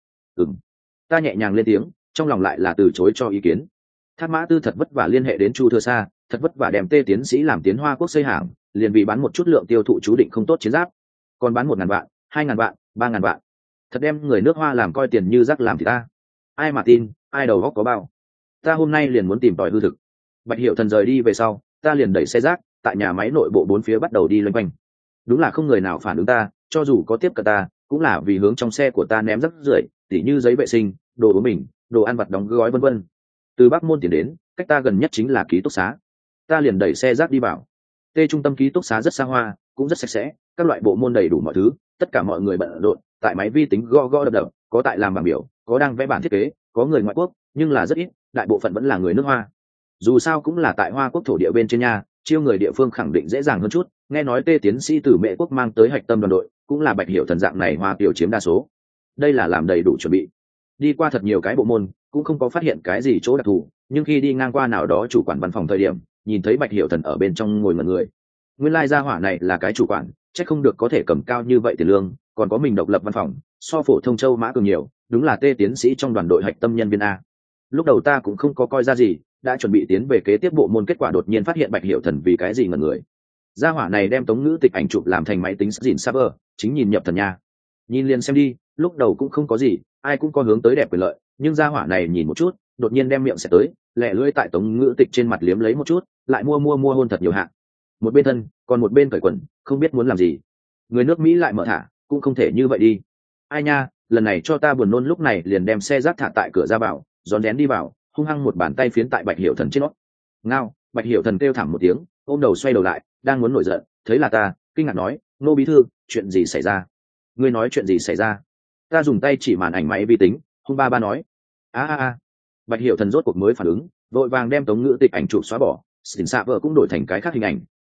Ta nhẹ nhàng lên tiếng, trong lòng lại là từ chối cho ý kiến. Thác Mã Tư thật vất vả liên hệ đến Chu Thừa Sa, thật vất vả đem Tê tiến sĩ làm tiến Hoa Quốc xây hàng, liền vì bán một chút lượng tiêu thụ chú định không tốt chiến giáp, còn bán 1.000 vạn, 2.000 vạn, 3.000 vạn, thật đem người nước Hoa làm coi tiền như rác làm thì ta. Ai mà tin, ai đầu óc có bao. Ta hôm nay liền muốn tìm tòi hư thực. Bạch Hiểu Thần rời đi về sau, ta liền đẩy xe rác, tại nhà máy nội bộ 4 phía bắt đầu đi loanh quanh. Đúng là không người nào phản ứng ta, cho dù có tiếp cận ta, cũng là vì hướng trong xe của ta ném rác rưởi, tỉ như giấy vệ sinh, đồ uống bình, đồ ăn vặt đóng gói vân vân. Từ Bắc môn tiến đến, cách ta gần nhất chính là ký túc xá. Ta liền đẩy xe rác đi vào. Tê trung tâm ký túc xá rất xa hoa, cũng rất sạch sẽ, các loại bộ môn đầy đủ mọi thứ, tất cả mọi người bận rộn, tại máy vi tính gõ đập đập, có tại làm bảng biểu, có đang vẽ bản thiết kế, có người ngoại quốc, nhưng là rất ít, đại bộ phận vẫn là người nước Hoa. Dù sao cũng là tại Hoa Quốc thổ địa bên trên nhà, chiêu người địa phương khẳng định dễ dàng hơn chút. Nghe nói Tê tiến sĩ từ Mễ Quốc mang tới hạch tâm đoàn đội, cũng là Bạch Hiểu Thần dạng này Hoa tiểu chiếm đa số. Đây là làm đầy đủ chuẩn bị. Đi qua thật nhiều cái bộ môn, cũng không có phát hiện cái gì chỗ đặc thù, nhưng khi đi ngang qua nào đó chủ quản văn phòng thời điểm, nhìn thấy Bạch Hiểu Thần ở bên trong ngồi ngẩn người. Nguyên lai gia hỏa này là cái chủ quản, chắc không được có thể cầm cao như vậy tiền lương, còn có mình độc lập văn phòng, so phổ thông châu Mã cường nhiều, đúng là Tê tiến sĩ trong đoàn đội hạch tâm nhân viên a. Lúc đầu ta cũng không có coi ra gì, đã chuẩn bị tiến về kế tiếp bộ môn, kết quả đột nhiên phát hiện Bạch Hiểu Thần vì cái gì ngẩn người. Gia hỏa này đem tống ngữ tịch ảnh chụp làm thành máy tính dìn server, chính nhìn nhập thần nha. Nhìn liền xem đi, lúc đầu cũng không có gì, ai cũng có hướng tới đẹp quyền lợi, nhưng gia hỏa này nhìn một chút, đột nhiên đem miệng sẽ tới, lẹ lưỡi tại tống ngữ tịch trên mặt liếm lấy một chút, lại mua hôn thật nhiều hạng. Một bên thân, còn một bên cởi quần, không biết muốn làm gì. Người nước Mỹ lại mở thả, cũng không thể như vậy đi. Ai nha, lần này cho ta buồn nôn, lúc này liền đem xe rác thả tại cửa ra vào, rón rén đi vào, hung hăng một bàn tay phiến tại Bạch Hiểu Thần trên nót. Ngao. Bạch Hiểu Thần kêu thảm một tiếng, ôm đầu xoay đầu lại, đang muốn nổi giận, thấy là ta, kinh ngạc nói, nô bí thư, chuyện gì xảy ra? Ngươi nói chuyện gì xảy ra? Ta dùng tay chỉ màn ảnh máy vi tính, hung ba nói, a. Bạch Hiểu Thần rốt cuộc mới phản ứng, vội vàng đem tống ngữ tịch ảnh chụp xóa bỏ, xỉn xạ vợ cũng đổi thành cái khác hình ảnh,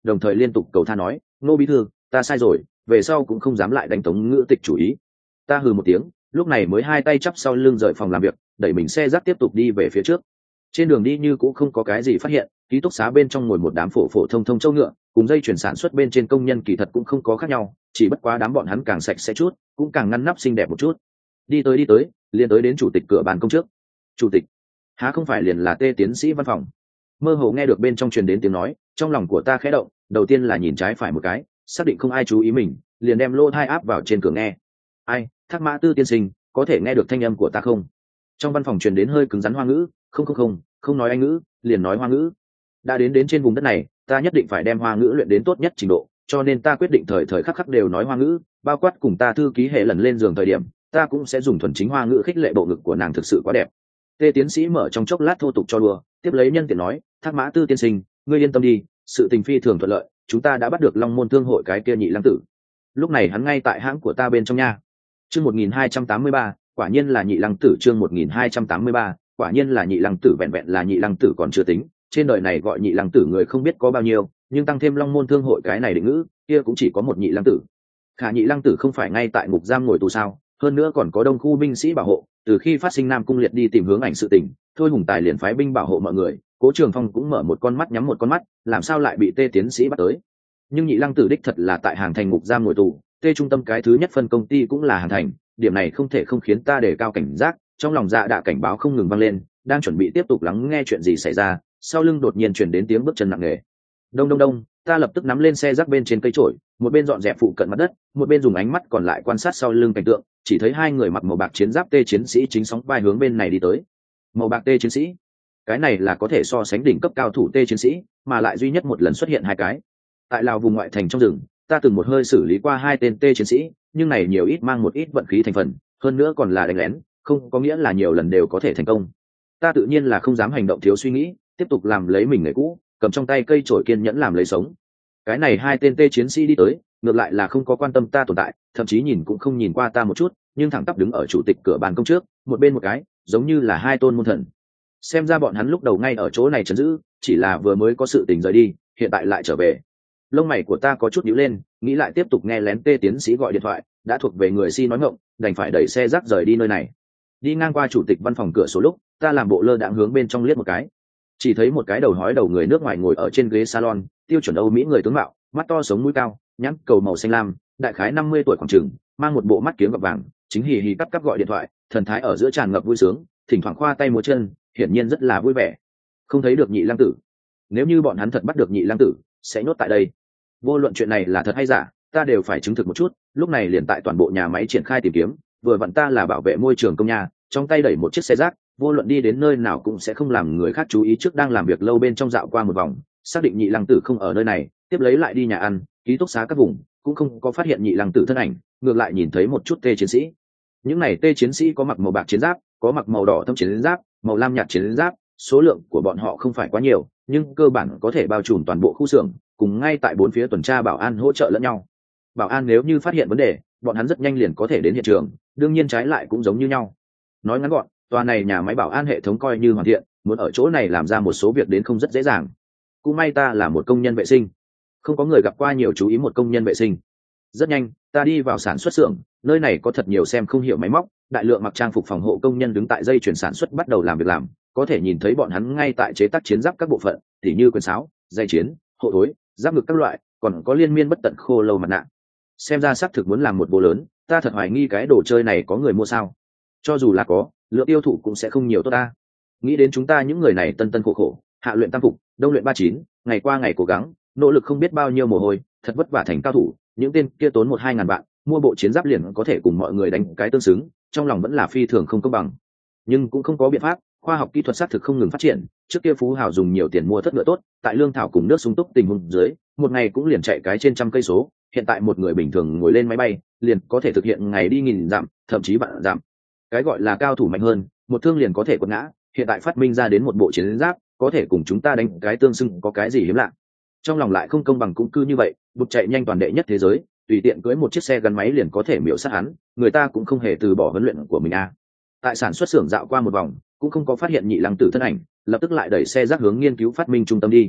đồng thời liên tục cầu tha nói: Ngô bí thư, ta sai rồi, về sau cũng không dám lại đánh Tống Ngữ Tịch chủ ý. Ta hừ một tiếng, lúc này mới hai tay chắp sau lưng rời phòng làm việc, đẩy mình xe dắt tiếp tục đi về phía trước. Trên đường đi như cũng không có cái gì phát hiện, ký túc xá bên trong ngồi một đám phổ phổ thông thông châu ngựa, cùng dây chuyển sản xuất bên trên công nhân kỳ thật cũng không có khác nhau, chỉ bất quá đám bọn hắn càng sạch sẽ chút, cũng càng ngăn nắp xinh đẹp một chút. Đi tới liền tới đến chủ tịch cửa bàn công trước. Chủ tịch, há không phải liền là Tê tiến sĩ văn phòng? Mơ hồ nghe được bên trong truyền đến tiếng nói, trong lòng của ta khẽ động, đầu tiên là nhìn trái phải một cái, xác định không ai chú ý mình, liền đem lô thai áp vào trên cửa nghe. Ai, Thác Mã Tư tiên sinh, có thể nghe được thanh âm của ta không? Trong văn phòng truyền đến hơi cứng rắn hoa ngữ. Không nói Anh ngữ, liền nói hoa ngữ. Đã đến trên vùng đất này, ta nhất định phải đem hoa ngữ luyện đến tốt nhất trình độ, cho nên ta quyết định thời thời khắc khắc đều nói hoa ngữ, bao quát cùng ta thư ký hệ lần lên giường thời điểm, ta cũng sẽ dùng thuần chính hoa ngữ khích lệ bộ ngực của nàng thực sự quá đẹp. Tê tiến sĩ mở trong chốc lát thô tục cho đùa, tiếp lấy nhân tiện nói: Thác Mã Tư tiên sinh, ngươi yên tâm đi, sự tình phi thường thuận lợi, chúng ta đã bắt được Long Môn Thương hội cái kia nhị lăng tử. Lúc này hắn ngay tại hãng của ta bên trong nha. Chương 1283, quả nhiên là nhị lăng tử. Chương 1283, quả nhiên là nhị lăng tử. Vẹn vẹn là nhị lăng tử còn chưa tính, trên đời này gọi nhị lăng tử người không biết có bao nhiêu, nhưng tăng thêm Long Môn Thương hội cái này định ngữ, kia cũng chỉ có một nhị lăng tử. Khả nhị lăng tử không phải ngay tại ngục giam ngồi tù sao? Hơn nữa còn có đông khu binh sĩ bảo hộ, từ khi phát sinh Nam Cung Liệt đi tìm Hướng Ảnh sự tình, Thôi Hùng Tài liền phái binh bảo hộ mọi người, Cố Trường Phong cũng mở một con mắt nhắm một con mắt, làm sao lại bị Tê tiến sĩ bắt tới? Nhưng nhị lăng tử đích thật là tại Hàng Thành ngục giam ngồi tù, Tê trung tâm cái thứ nhất phân công ty cũng là Hàng Thành, điểm này không thể không khiến ta đề cao cảnh giác, trong lòng dạ đạ cảnh báo không ngừng vang lên, đang chuẩn bị tiếp tục lắng nghe chuyện gì xảy ra, sau lưng đột nhiên truyền đến tiếng bước chân nặng nề. Đông đông đông, ta lập tức nắm lên xe rác bên trên cây trổi, một bên dọn dẹp phụ cận mặt đất, một bên dùng ánh mắt còn lại quan sát sau lưng cảnh tượng, chỉ thấy hai người mặc màu bạc chiến giáp Tê chiến sĩ chính sóng vai hướng bên này đi tới. Màu bạc Tê chiến sĩ, cái này là có thể so sánh đỉnh cấp cao thủ Tê chiến sĩ, mà lại duy nhất một lần xuất hiện hai cái. Tại Lào vùng ngoại thành trong rừng, ta từng một hơi xử lý qua hai tên Tê chiến sĩ, nhưng này nhiều ít mang một ít vận khí thành phần, hơn nữa còn là đánh lén, không có nghĩa là nhiều lần đều có thể thành công. Ta tự nhiên là không dám hành động thiếu suy nghĩ, tiếp tục làm lấy mình người cũ, cầm trong tay cây chổi kiên nhẫn làm lấy sống. Cái này hai tên Tê chiến sĩ đi tới, ngược lại là không có quan tâm ta tồn tại, thậm chí nhìn cũng không nhìn qua ta một chút, nhưng thẳng tắp đứng ở chủ tịch cửa bàn công trước, một bên một cái, giống như là hai tôn môn thần. Xem ra bọn hắn lúc đầu ngay ở chỗ này trấn giữ, chỉ là vừa mới có sự tình rời đi, hiện tại lại trở về. Lông mày của ta có chút nhíu lên, nghĩ lại tiếp tục nghe lén Tê tiến sĩ gọi điện thoại, đã thuộc về người si nói ngọng, đành phải đẩy xe rác rời đi nơi này. Đi ngang qua chủ tịch văn phòng cửa số lúc, ta làm bộ lơ đãng hướng bên trong liếc một cái, chỉ thấy một cái đầu hói đầu người nước ngoài ngồi ở trên ghế salon, tiêu chuẩn Âu Mỹ người tướng mạo, mắt to sống mũi cao, nhãn cầu màu xanh lam, đại khái 50 tuổi khoảng chừng, mang một bộ mắt kiếng gọng vàng, chính hì hì cắp gọi điện thoại, thần thái ở giữa tràn ngập vui sướng, thỉnh thoảng khoa tay múa chân, hiển nhiên rất là vui vẻ. Không thấy được nhị lăng tử. Nếu như bọn hắn thật bắt được nhị lăng tử, sẽ nhốt tại đây. Vô luận chuyện này là thật hay giả, ta đều phải chứng thực một chút, lúc này liền tại toàn bộ nhà máy triển khai tìm kiếm, vừa vặn ta là bảo vệ môi trường công nhà, trong tay đẩy một chiếc xe rác, vô luận đi đến nơi nào cũng sẽ không làm người khác chú ý, trước đang làm việc lâu bên trong dạo qua một vòng, xác định nhị lăng tử không ở nơi này, tiếp lấy lại đi nhà ăn, ký túc xá các vùng, cũng không có phát hiện nhị lăng tử thân ảnh, ngược lại nhìn thấy một chút Tê chiến sĩ. Những này Tê chiến sĩ có mặc màu bạc chiến giáp, có mặc màu đỏ thâm chiến giáp, màu lam nhạt chiến giáp, số lượng của bọn họ không phải quá nhiều, nhưng cơ bản có thể bao trùm toàn bộ khu xưởng, cùng ngay tại bốn phía tuần tra bảo an hỗ trợ lẫn nhau. Bảo an nếu như phát hiện vấn đề, bọn hắn rất nhanh liền có thể đến hiện trường, đương nhiên trái lại cũng giống như nhau. Nói ngắn gọn, tòa này nhà máy bảo an hệ thống coi như hoàn thiện, muốn ở chỗ này làm ra một số việc đến không rất dễ dàng. Cũng may ta là một công nhân vệ sinh, không có người gặp qua nhiều chú ý một công nhân vệ sinh. Rất nhanh, ta đi vào sản xuất xưởng, nơi này có thật nhiều xem không hiểu máy móc, đại lượng mặc trang phục phòng hộ công nhân đứng tại dây chuyển sản xuất bắt đầu làm việc làm, có thể nhìn thấy bọn hắn ngay tại chế tác chiến giáp các bộ phận, tỉ như quyền sáo, dây chiến, hộ thối, giáp ngực các loại, còn có liên miên bất tận khô lâu mặt nạ. Xem ra xác thực muốn làm một bộ lớn, ta thật hoài nghi cái đồ chơi này có người mua sao? Cho dù là có, lượng tiêu thụ cũng sẽ không nhiều tốt ta. Nghĩ đến chúng ta những người này tân tân khổ khổ, hạ luyện tam phục, đông luyện 39, ngày qua ngày cố gắng, nỗ lực không biết bao nhiêu mồ hôi, thật vất vả thành cao thủ, những tên kia tốn 1-2 ngàn vạn, mua bộ chiến giáp liền có thể cùng mọi người đánh cái tương xứng, trong lòng vẫn là phi thường không công bằng. Nhưng cũng không có biện pháp, khoa học kỹ thuật xác thực không ngừng phát triển, trước kia phú hào dùng nhiều tiền mua thất ngựa tốt, tại lương thảo cùng nước sung túc tình huống dưới, một ngày cũng liền chạy cái trên trăm cây số, hiện tại một người bình thường ngồi lên máy bay, liền có thể thực hiện ngày đi nghìn dặm, thậm chí vạn dặm. Cái gọi là cao thủ mạnh hơn, một thương liền có thể quật ngã, hiện tại phát minh ra đến một bộ chiến giáp, có thể cùng chúng ta đánh cái tương xứng, có cái gì hiếm lạ. Trong lòng lại không công bằng cũng cứ như vậy, bụt chạy nhanh toàn đệ nhất thế giới, tùy tiện cưỡi một chiếc xe gắn máy liền có thể miểu sát hắn, người ta cũng không hề từ bỏ huấn luyện của mình à. Tại sản xuất xưởng dạo qua một vòng, cũng không có phát hiện nhị lăng tử thân ảnh, lập tức lại đẩy xe rác hướng nghiên cứu phát minh trung tâm đi.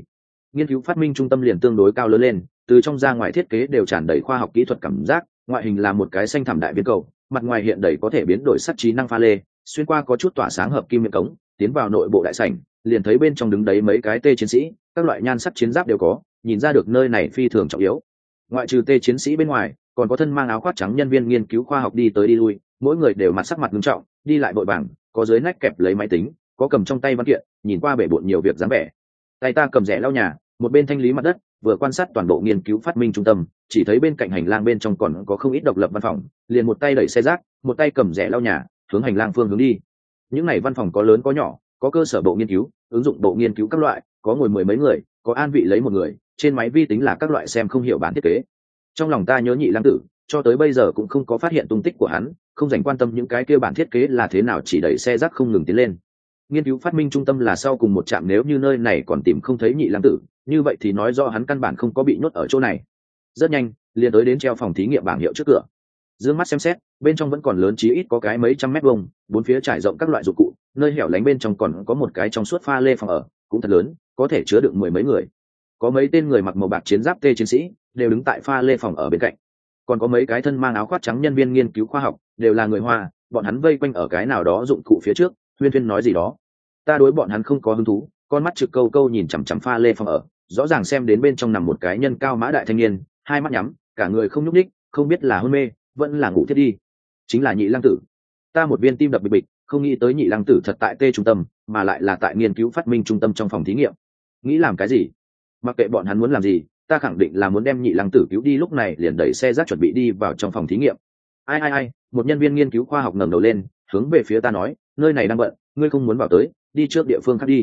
nghiên cứu phát minh trung tâm liền tương đối cao lớn lên, từ trong ra ngoài thiết kế đều tràn đầy khoa học kỹ thuật cảm giác. Ngoại hình là một cái xanh thẳm đại viên cầu, mặt ngoài hiện đầy có thể biến đổi sắc trí năng pha lê, xuyên qua có chút tỏa sáng hợp kim miệng cống, tiến vào nội bộ đại sảnh liền thấy bên trong đứng đấy mấy cái tê chiến sĩ, các loại nhan sắc chiến giáp đều có, nhìn ra được nơi này phi thường trọng yếu. Ngoại trừ tê chiến sĩ bên ngoài, còn có thân mang áo khoác trắng nhân viên nghiên cứu khoa học đi tới đi lui, mỗi người đều mặt sắc mặt nghiêm trọng, đi lại vội vàng, có dưới nách kẹp lấy máy tính, có cầm trong tay văn kiện, nhìn qua bể bộn nhiều việc dáng vẻ. Tay ta cầm rẻ lau nhà, một bên thanh lý mặt đất, vừa quan sát toàn bộ nghiên cứu phát minh trung tâm, chỉ thấy bên cạnh hành lang bên trong còn có không ít độc lập văn phòng, liền một tay đẩy xe rác, một tay cầm rẻ lau nhà, hướng hành lang phương hướng đi. Những này văn phòng có lớn có nhỏ, có cơ sở bộ nghiên cứu, ứng dụng bộ nghiên cứu các loại, có ngồi mười mấy người, có an vị lấy một người, trên máy vi tính là các loại xem không hiểu bản thiết kế. Trong lòng ta nhớ Nhị Lăng Tử, cho tới bây giờ cũng không có phát hiện tung tích của hắn, không dành quan tâm những cái kia bản thiết kế là thế nào, chỉ đẩy xe rác không ngừng tiến lên. Nghiên cứu phát minh trung tâm là sau cùng một trạm, nếu như nơi này còn tìm không thấy Nhị Lăng Tử, như vậy thì nói rõ hắn căn bản không có bị nhốt ở chỗ này. Rất nhanh, liền tới đến treo phòng thí nghiệm bảng hiệu trước cửa. Dương mắt xem xét, bên trong vẫn còn lớn, chí ít có cái mấy trăm mét vuông, bốn phía trải rộng các loại dụng cụ, nơi hẻo lánh bên trong còn có một cái trong suốt pha lê phòng ở, cũng thật lớn, có thể chứa được mười mấy người. Có mấy tên người mặc màu bạc chiến giáp tê chiến sĩ đều đứng tại pha lê phòng ở bên cạnh, còn có mấy cái thân mang áo khoác trắng nhân viên nghiên cứu khoa học, đều là người Hoa, bọn hắn vây quanh ở cái nào đó dụng cụ phía trước, huyên thuyên nói gì đó. Ta đối bọn hắn không có hứng thú, con mắt trực câu câu nhìn chằm chằm pha lê phòng ở, rõ ràng xem đến bên trong nằm một cái nhân cao mã đại thanh niên, hai mắt nhắm, cả người không nhúc nhích, không biết là hôn mê vẫn là ngủ thiết đi. Chính là Nhị Lăng Tử. Ta một viên tim đập bịch bịch, không nghĩ tới Nhị Lăng Tử thật tại tê trung tâm, mà lại là tại nghiên cứu phát minh trung tâm trong phòng thí nghiệm. Nghĩ làm cái gì? Mặc kệ bọn hắn muốn làm gì, ta khẳng định là muốn đem Nhị Lăng Tử cứu đi. Lúc này liền đẩy xe rác chuẩn bị đi vào trong phòng thí nghiệm. Ai, một nhân viên nghiên cứu khoa học ngẩng đầu lên, hướng về phía ta nói, nơi này đang bận, ngươi không muốn vào tới, đi trước địa phương khác đi.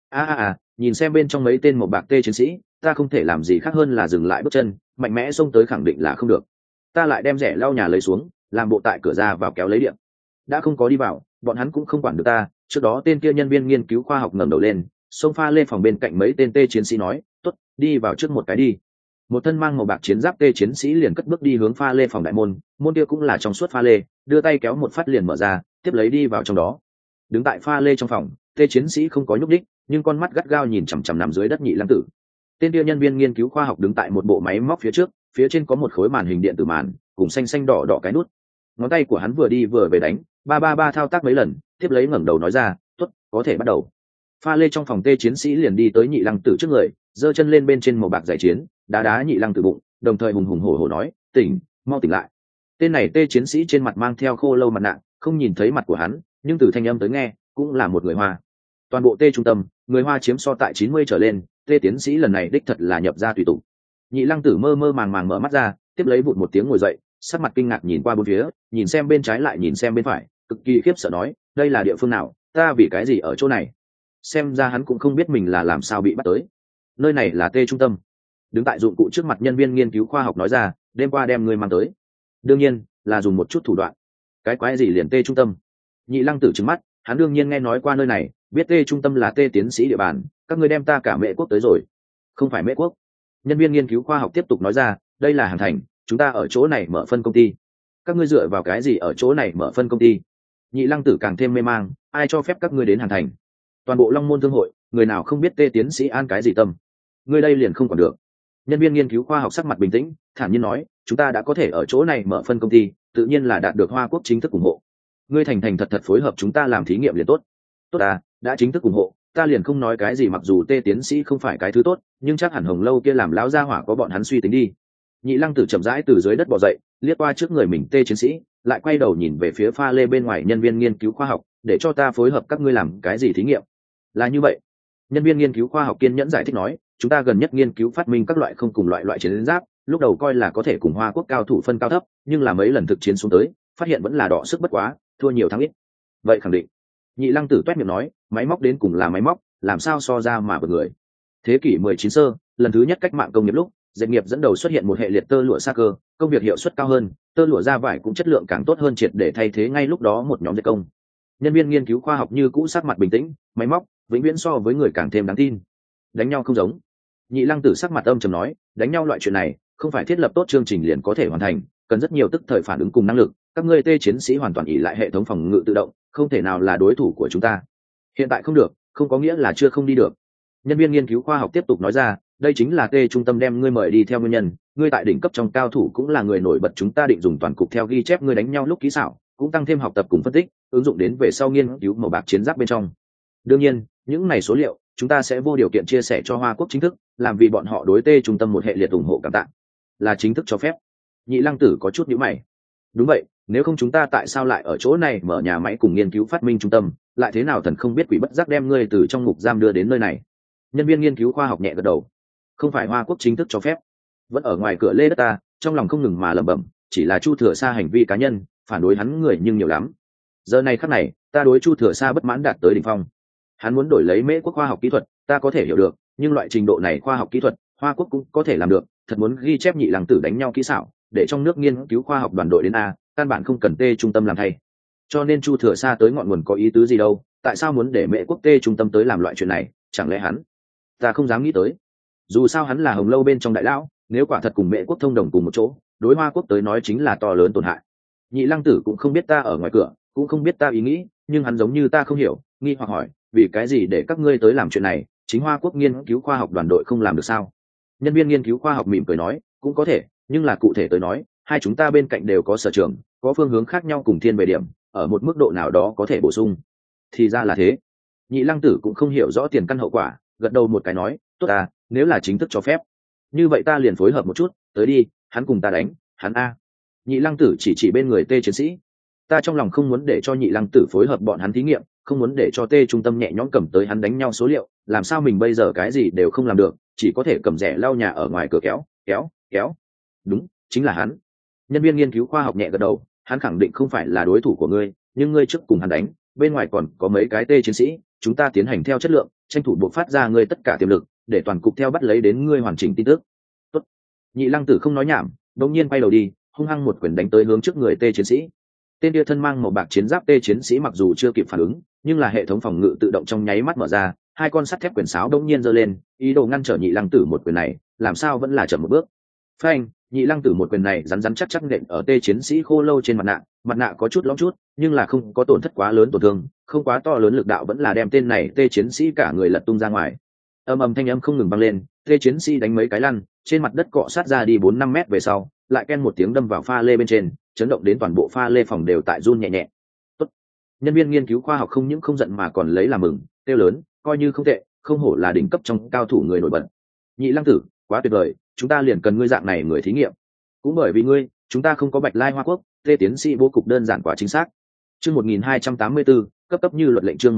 Nhìn xem bên trong mấy tên một bạc tê chiến sĩ, ta không thể làm gì khác hơn là dừng lại bước chân, mạnh mẽ xông tới khẳng định là không được. Ta lại đem rẻ lau nhà lấy xuống, làm bộ tại cửa ra vào kéo lấy điện. Đã không có đi vào, bọn hắn cũng không quản được ta. Trước đó tên kia nhân viên nghiên cứu khoa học ngẩng đầu lên, xông pha lên phòng bên cạnh mấy tên tê chiến sĩ nói, tốt, đi vào trước một cái đi. Một thân mang màu bạc chiến giáp tê chiến sĩ liền cất bước đi hướng pha lê phòng đại môn, môn kia cũng là trong suốt pha lê, đưa tay kéo một phát liền mở ra, tiếp lấy đi vào trong đó. Đứng tại pha lê trong phòng, tê chiến sĩ không có nhúc đích, nhưng con mắt gắt gao nhìn chằm chằm nằm dưới đất Nhị Lăng Tử. Tên kia nhân viên nghiên cứu khoa học đứng tại một bộ máy móc phía trước, phía trên có một khối màn hình điện tử màn cùng xanh xanh đỏ đỏ cái nút. Ngón tay của hắn vừa đi vừa về đánh, ba thao tác mấy lần, tiếp lấy ngẩng đầu nói ra, tốt, có thể bắt đầu. Pha lê trong phòng tê chiến sĩ liền đi tới Nhị Lăng Tử trước người, giơ chân lên bên trên màu bạc giải chiến, đá Nhị Lăng Tử bụng, đồng thời hùng hùng hổ hổ nói, tỉnh, mau tỉnh lại. Tên này tê chiến sĩ trên mặt mang theo khô lâu mặt nạ, không nhìn thấy mặt của hắn, nhưng từ thanh âm tới nghe cũng là một người Hoa. Toàn bộ tê trung tâm, người Hoa chiếm so tại 90 trở lên, tê tiến sĩ lần này đích thật là nhập ra tùy tụ. Nhị Lăng Tử mơ mơ màng màng mở mắt ra, tiếp lấy vụt một tiếng ngồi dậy, sắc mặt kinh ngạc nhìn qua bốn phía, nhìn xem bên trái lại nhìn xem bên phải, cực kỳ khiếp sợ nói, đây là địa phương nào, ta vì cái gì ở chỗ này? Xem ra hắn cũng không biết mình là làm sao bị bắt tới. Nơi này là tê trung tâm. Đứng tại dụng cụ trước mặt nhân viên nghiên cứu khoa học nói ra, đêm qua đem người mang tới, đương nhiên là dùng một chút thủ đoạn. Cái quái gì liền tê trung tâm? Nhị Lăng Tử trừng mắt, hắn đương nhiên nghe nói qua nơi này, biết tê trung tâm là tê tiến sĩ địa bàn, các ngươi đem ta cả Mễ Quốc tới rồi. Không phải Mễ Quốc. Nhân viên nghiên cứu khoa học tiếp tục nói ra, đây là Hàn Thành, chúng ta ở chỗ này mở phân công ty. Các ngươi dựa vào cái gì ở chỗ này mở phân công ty? Nhị Lăng Tử càng thêm mê mang, ai cho phép các ngươi đến Hàn Thành? Toàn bộ Long Môn thương hội, người nào không biết tê tiến sĩ an cái gì tâm? Ngươi đây liền không còn được. Nhân viên nghiên cứu khoa học sắc mặt bình tĩnh, thản nhiên nói, chúng ta đã có thể ở chỗ này mở phân công ty, tự nhiên là đạt được Hoa Quốc chính thức ủng hộ. Ngươi thành thành thật thật phối hợp chúng ta làm thí nghiệm liền tốt. Tốt à, đã chính thức ủng hộ, ta liền không nói cái gì, mặc dù tê tiến sĩ không phải cái thứ tốt, nhưng chắc hẳn Hồng Lâu kia làm lão gia hỏa có bọn hắn suy tính đi. Nhị Lăng Tử chậm rãi từ dưới đất bò dậy, liếc qua trước người mình tê chiến sĩ, lại quay đầu nhìn về phía pha lê bên ngoài nhân viên nghiên cứu khoa học, để cho ta phối hợp các ngươi làm cái gì thí nghiệm? Là như vậy. Nhân viên nghiên cứu khoa học kiên nhẫn giải thích nói, chúng ta gần nhất nghiên cứu phát minh các loại không cùng loại chiến giáp, lúc đầu coi là có thể cùng Hoa Quốc cao thủ phân cao thấp, nhưng là mấy lần thực chiến xuống tới, phát hiện vẫn là đọ sức bất quá, thua nhiều thắng ít. Vậy khẳng định. Nhị Lăng Tử toét miệng nói, máy móc đến cùng là máy móc, làm sao so ra mà bật người. Thế kỷ 19 sơ, lần thứ nhất cách mạng công nghiệp lúc, dệt nghiệp dẫn đầu xuất hiện một hệ liệt tơ lụa sa cơ, công việc hiệu suất cao hơn, tơ lụa da vải cũng chất lượng càng tốt hơn, triệt để thay thế ngay lúc đó một nhóm dệt công. Nhân viên nghiên cứu khoa học như cũ sắc mặt bình tĩnh, máy móc vĩnh viễn so với người càng thêm đáng tin. Đánh nhau không giống. Nhị Lăng Tử sắc mặt âm trầm nói, đánh nhau loại chuyện này không phải thiết lập tốt chương trình liền có thể hoàn thành, cần rất nhiều tức thời phản ứng cùng năng lực, các ngươi tê chiến sĩ hoàn toàn ỷ lại hệ thống phòng ngự tự động, không thể nào là đối thủ của chúng ta. Hiện tại không được, không có nghĩa là chưa không đi được. Nhân viên nghiên cứu khoa học tiếp tục nói ra, đây chính là tê trung tâm đem ngươi mời đi theo nguyên nhân. Ngươi tại đỉnh cấp trong cao thủ cũng là người nổi bật, chúng ta định dùng toàn cục theo ghi chép ngươi đánh nhau lúc kỹ xảo, cũng tăng thêm học tập cùng phân tích, ứng dụng đến về sau nghiên cứu màu bạc chiến giáp bên trong. Đương nhiên những này số liệu chúng ta sẽ vô điều kiện chia sẻ cho Hoa Quốc chính thức, làm vì bọn họ đối tê trung tâm một hệ liệt ủng hộ cảm tạ. Là chính thức cho phép. Nhị Lăng Tử có chút nhíu mày. Đúng vậy, nếu không chúng ta tại sao lại ở chỗ này mở nhà máy cùng nghiên cứu phát minh trung tâm, lại thế nào thần không biết quỷ bất giác đem ngươi từ trong ngục giam đưa đến nơi này. Nhân viên nghiên cứu khoa học nhẹ gật đầu. Không phải Hoa Quốc chính thức cho phép, vẫn ở ngoài cửa lê đất ta, trong lòng không ngừng mà lẩm bẩm, chỉ là Chu Thừa Sa hành vi cá nhân, phản đối hắn người nhưng nhiều lắm. Giờ này khắc này, ta đối Chu Thừa Sa bất mãn đạt tới đỉnh phong. Hắn muốn đổi lấy Mễ quốc khoa học kỹ thuật, ta có thể hiểu được, nhưng loại trình độ này khoa học kỹ thuật, Hoa Quốc cũng có thể làm được. Thật muốn ghi chép Nhị Lăng Tử đánh nhau kỹ xảo, để trong nước nghiên cứu khoa học đoàn đội đến a, căn bản không cần tê trung tâm làm thay. Cho nên Chu Thừa Sa tới ngọn nguồn có ý tứ gì đâu? Tại sao muốn để Mễ quốc tê trung tâm tới làm loại chuyện này? Chẳng lẽ hắn? Ta không dám nghĩ tới. Dù sao hắn là Hồng Lâu bên trong đại lão, nếu quả thật cùng Mễ quốc thông đồng cùng một chỗ, đối Hoa Quốc tới nói chính là to lớn tổn hại. Nhị Lăng Tử cũng không biết ta ở ngoài cửa, cũng không biết ta ý nghĩ, nhưng hắn giống như ta không hiểu, nghi hoặc hỏi, vì cái gì để các ngươi tới làm chuyện này, chính Hoa Quốc nghiên cứu khoa học đoàn đội không làm được sao? Nhân viên nghiên cứu khoa học mỉm cười nói, cũng có thể, nhưng là cụ thể tới nói, hai chúng ta bên cạnh đều có sở trường, có phương hướng khác nhau cùng thiên về điểm, ở một mức độ nào đó có thể bổ sung. Thì ra là thế. Nhị Lăng Tử cũng không hiểu rõ tiền căn hậu quả, gật đầu một cái nói, tốt à, nếu là chính thức cho phép, như vậy ta liền phối hợp một chút, tới đi, hắn cùng ta đánh, hắn a. Nhị Lăng Tử chỉ bên người tê chiến sĩ. Ta trong lòng không muốn để cho Nhị Lăng Tử phối hợp bọn hắn thí nghiệm, không muốn để cho tê trung tâm nhẹ nhõm cầm tới hắn đánh nhau số liệu, làm sao mình bây giờ cái gì đều không làm được, chỉ có thể cầm rẻ lau nhà ở ngoài cửa kéo. Đúng, chính là hắn. Nhân viên nghiên cứu khoa học nhẹ gật đầu, hắn khẳng định không phải là đối thủ của ngươi, nhưng ngươi trước cùng hắn đánh, bên ngoài còn có mấy cái tê chiến sĩ, chúng ta tiến hành theo chất lượng, tranh thủ buộc phát ra ngươi tất cả tiềm lực, để toàn cục theo bắt lấy đến ngươi hoàn chỉnh tin tức. Tốt. Nhị Lăng Tử không nói nhảm, đột nhiên bay đầu đi, hung hăng một quyền đánh tới hướng trước người tê chiến sĩ. Tên kia thân mang màu bạc chiến giáp tê chiến sĩ mặc dù chưa kịp phản ứng, nhưng là hệ thống phòng ngự tự động trong nháy mắt mở ra, hai con sắt thép quyền sáo đột nhiên giơ lên, ý đồ ngăn trở Nhị Lăng Tử một quyền này, làm sao vẫn là chậm một bước. Phanh, Nhị Lăng Tử một quyền này rắn rắn chắc chắc nện ở tê chiến sĩ khô lâu trên mặt nạ có chút lõm chút, nhưng là không có tổn thất quá lớn tổn thương, không quá to lớn lực đạo vẫn là đem tên này tê chiến sĩ cả người lật tung ra ngoài. Ầm ầm thanh âm không ngừng vang lên, tê chiến sĩ đánh mấy cái lăn, trên mặt đất cọ sát ra đi 4-5 mét về sau, lại ken một tiếng đâm vào pha lê bên trên, chấn động đến toàn bộ pha lê phòng đều tại run nhẹ nhẹ. Tốt. Nhân viên nghiên cứu khoa học không những không giận mà còn lấy làm mừng, tiêu lớn, coi như không tệ, không hổ là đỉnh cấp trong cao thủ người nổi bật. Nhị Lăng Tử, quá tuyệt vời, chúng ta liền cần ngươi dạng này người thí nghiệm. Cũng bởi vì ngươi, chúng ta không có Bạch Lai Hoa Quốc, tê tiến sĩ bố cục đơn giản quá chính xác. Chương 1284, cấp như luật lệnh chương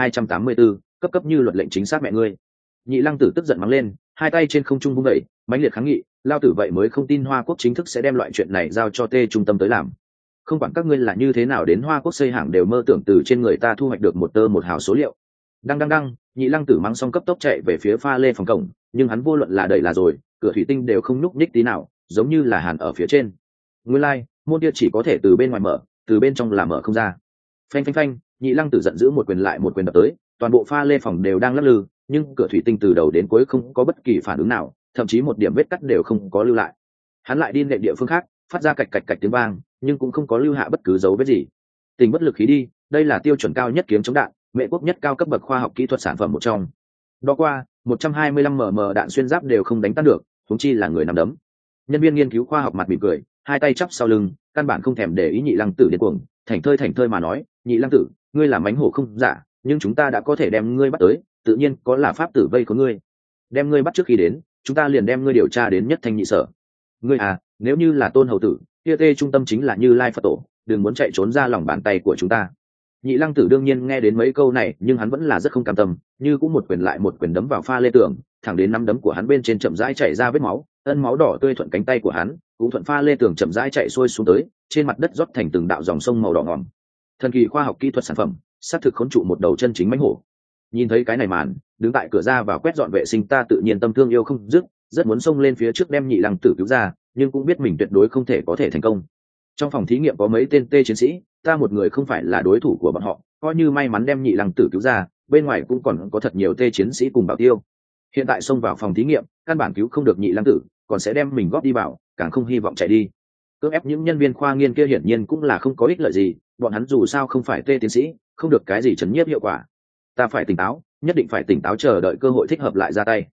1284, cấp như luật lệnh chính xác mẹ ngươi. Nhị Lăng Tử tức giận mắng lên, hai tay trên không trung vung đẩy, mãnh liệt kháng nghị, lao tử vậy mới không tin Hoa Quốc chính thức sẽ đem loại chuyện này giao cho tê trung tâm tới làm. Không quản các ngươi là như thế nào đến Hoa Quốc xây hàng đều mơ tưởng từ trên người ta thu hoạch được một tơ một hào số liệu. Đăng, Nhị Lăng Tử mắng xong cấp tốc chạy về phía pha lê phòng cổng, nhưng hắn vô luận là đẩy là rồi, cửa thủy tinh đều không nhúc nhích tí nào, giống như là hàn ở phía trên. Nguyên lai, môn kia chỉ có thể từ bên ngoài mở, từ bên trong là mở không ra. Phanh, Nhị Lăng Tử giận dữ một quyền lại một quyền đập tới, toàn bộ pha lê phòng đều đang lắc lư, nhưng cửa thủy tinh từ đầu đến cuối không có bất kỳ phản ứng nào, thậm chí một điểm vết cắt đều không có lưu lại. Hắn lại đi nện địa phương khác, phát ra cạch tiếng vang, nhưng cũng không có lưu hạ bất cứ dấu vết gì. Tình bất lực khí đi, đây là tiêu chuẩn cao nhất kiếm chống đạn, Mễ quốc nhất cao cấp bậc khoa học kỹ thuật sản phẩm một trong. Đó qua, 125 mm đạn xuyên giáp đều không đánh tan được, huống chi là người nằm đấm. Nhân viên nghiên cứu khoa học mặt mỉm cười, hai tay chắp sau lưng, căn bản không thèm để ý Nhị Lăng Tử điên cuồng, thảnh thơi mà nói, Nhị Lăng Tử, ngươi là mánh hổ không giả, nhưng chúng ta đã có thể đem ngươi bắt tới, tự nhiên có là pháp tử vây của ngươi. Đem ngươi bắt trước khi đến, chúng ta liền đem ngươi điều tra đến nhất thanh nhị sở. Ngươi à, nếu như là Tôn hầu tử, kia tê trung tâm chính là Như Lai Phật tổ, đừng muốn chạy trốn ra lòng bàn tay của chúng ta. Nhị Lăng Tử đương nhiên nghe đến mấy câu này, nhưng hắn vẫn là rất không cam tâm, như cũng một quyền lại một quyền đấm vào pha lê tường, thẳng đến nắm đấm của hắn bên trên chậm rãi chảy ra vết máu, ân máu đỏ tươi thuận cánh tay của hắn, cũng thuận pha lê tường chậm rãi chạy xuôi xuống tới, trên mặt đất rót thành từng đạo dòng sông màu đỏ ngòm. Thần kỳ khoa học kỹ thuật sản phẩm, xác thực khốn trụ một đầu chân chính mãnh hổ. Nhìn thấy cái này màn, đứng tại cửa ra vào quét dọn vệ sinh ta tự nhiên tâm thương yêu không dứt, rất muốn xông lên phía trước đem Nhị Lăng Tử cứu ra, nhưng cũng biết mình tuyệt đối không thể có thể thành công. Trong phòng thí nghiệm có mấy tên tê chiến sĩ, ta một người không phải là đối thủ của bọn họ, coi như may mắn đem Nhị Lăng Tử cứu ra, bên ngoài cũng còn có thật nhiều tê chiến sĩ cùng bảo tiêu. Hiện tại xông vào phòng thí nghiệm, căn bản cứu không được Nhị Lăng Tử, còn sẽ đem mình góp đi vào, càng không hy vọng chạy đi. Cưỡng ép những nhân viên khoa nghiên kia hiển nhiên cũng là không có ích lợi gì, bọn hắn dù sao không phải tê tiến sĩ, không được cái gì chấn nhiếp hiệu quả. Ta phải tỉnh táo, nhất định phải tỉnh táo chờ đợi cơ hội thích hợp lại ra tay.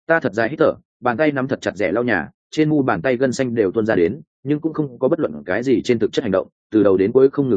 Ta thật dài hít thở, bàn tay nắm thật chặt rẻ lau nhà, trên mu bàn tay gân xanh đều tuôn ra đến, nhưng cũng không có bất luận cái gì trên thực chất hành động, từ đầu đến cuối không ngừng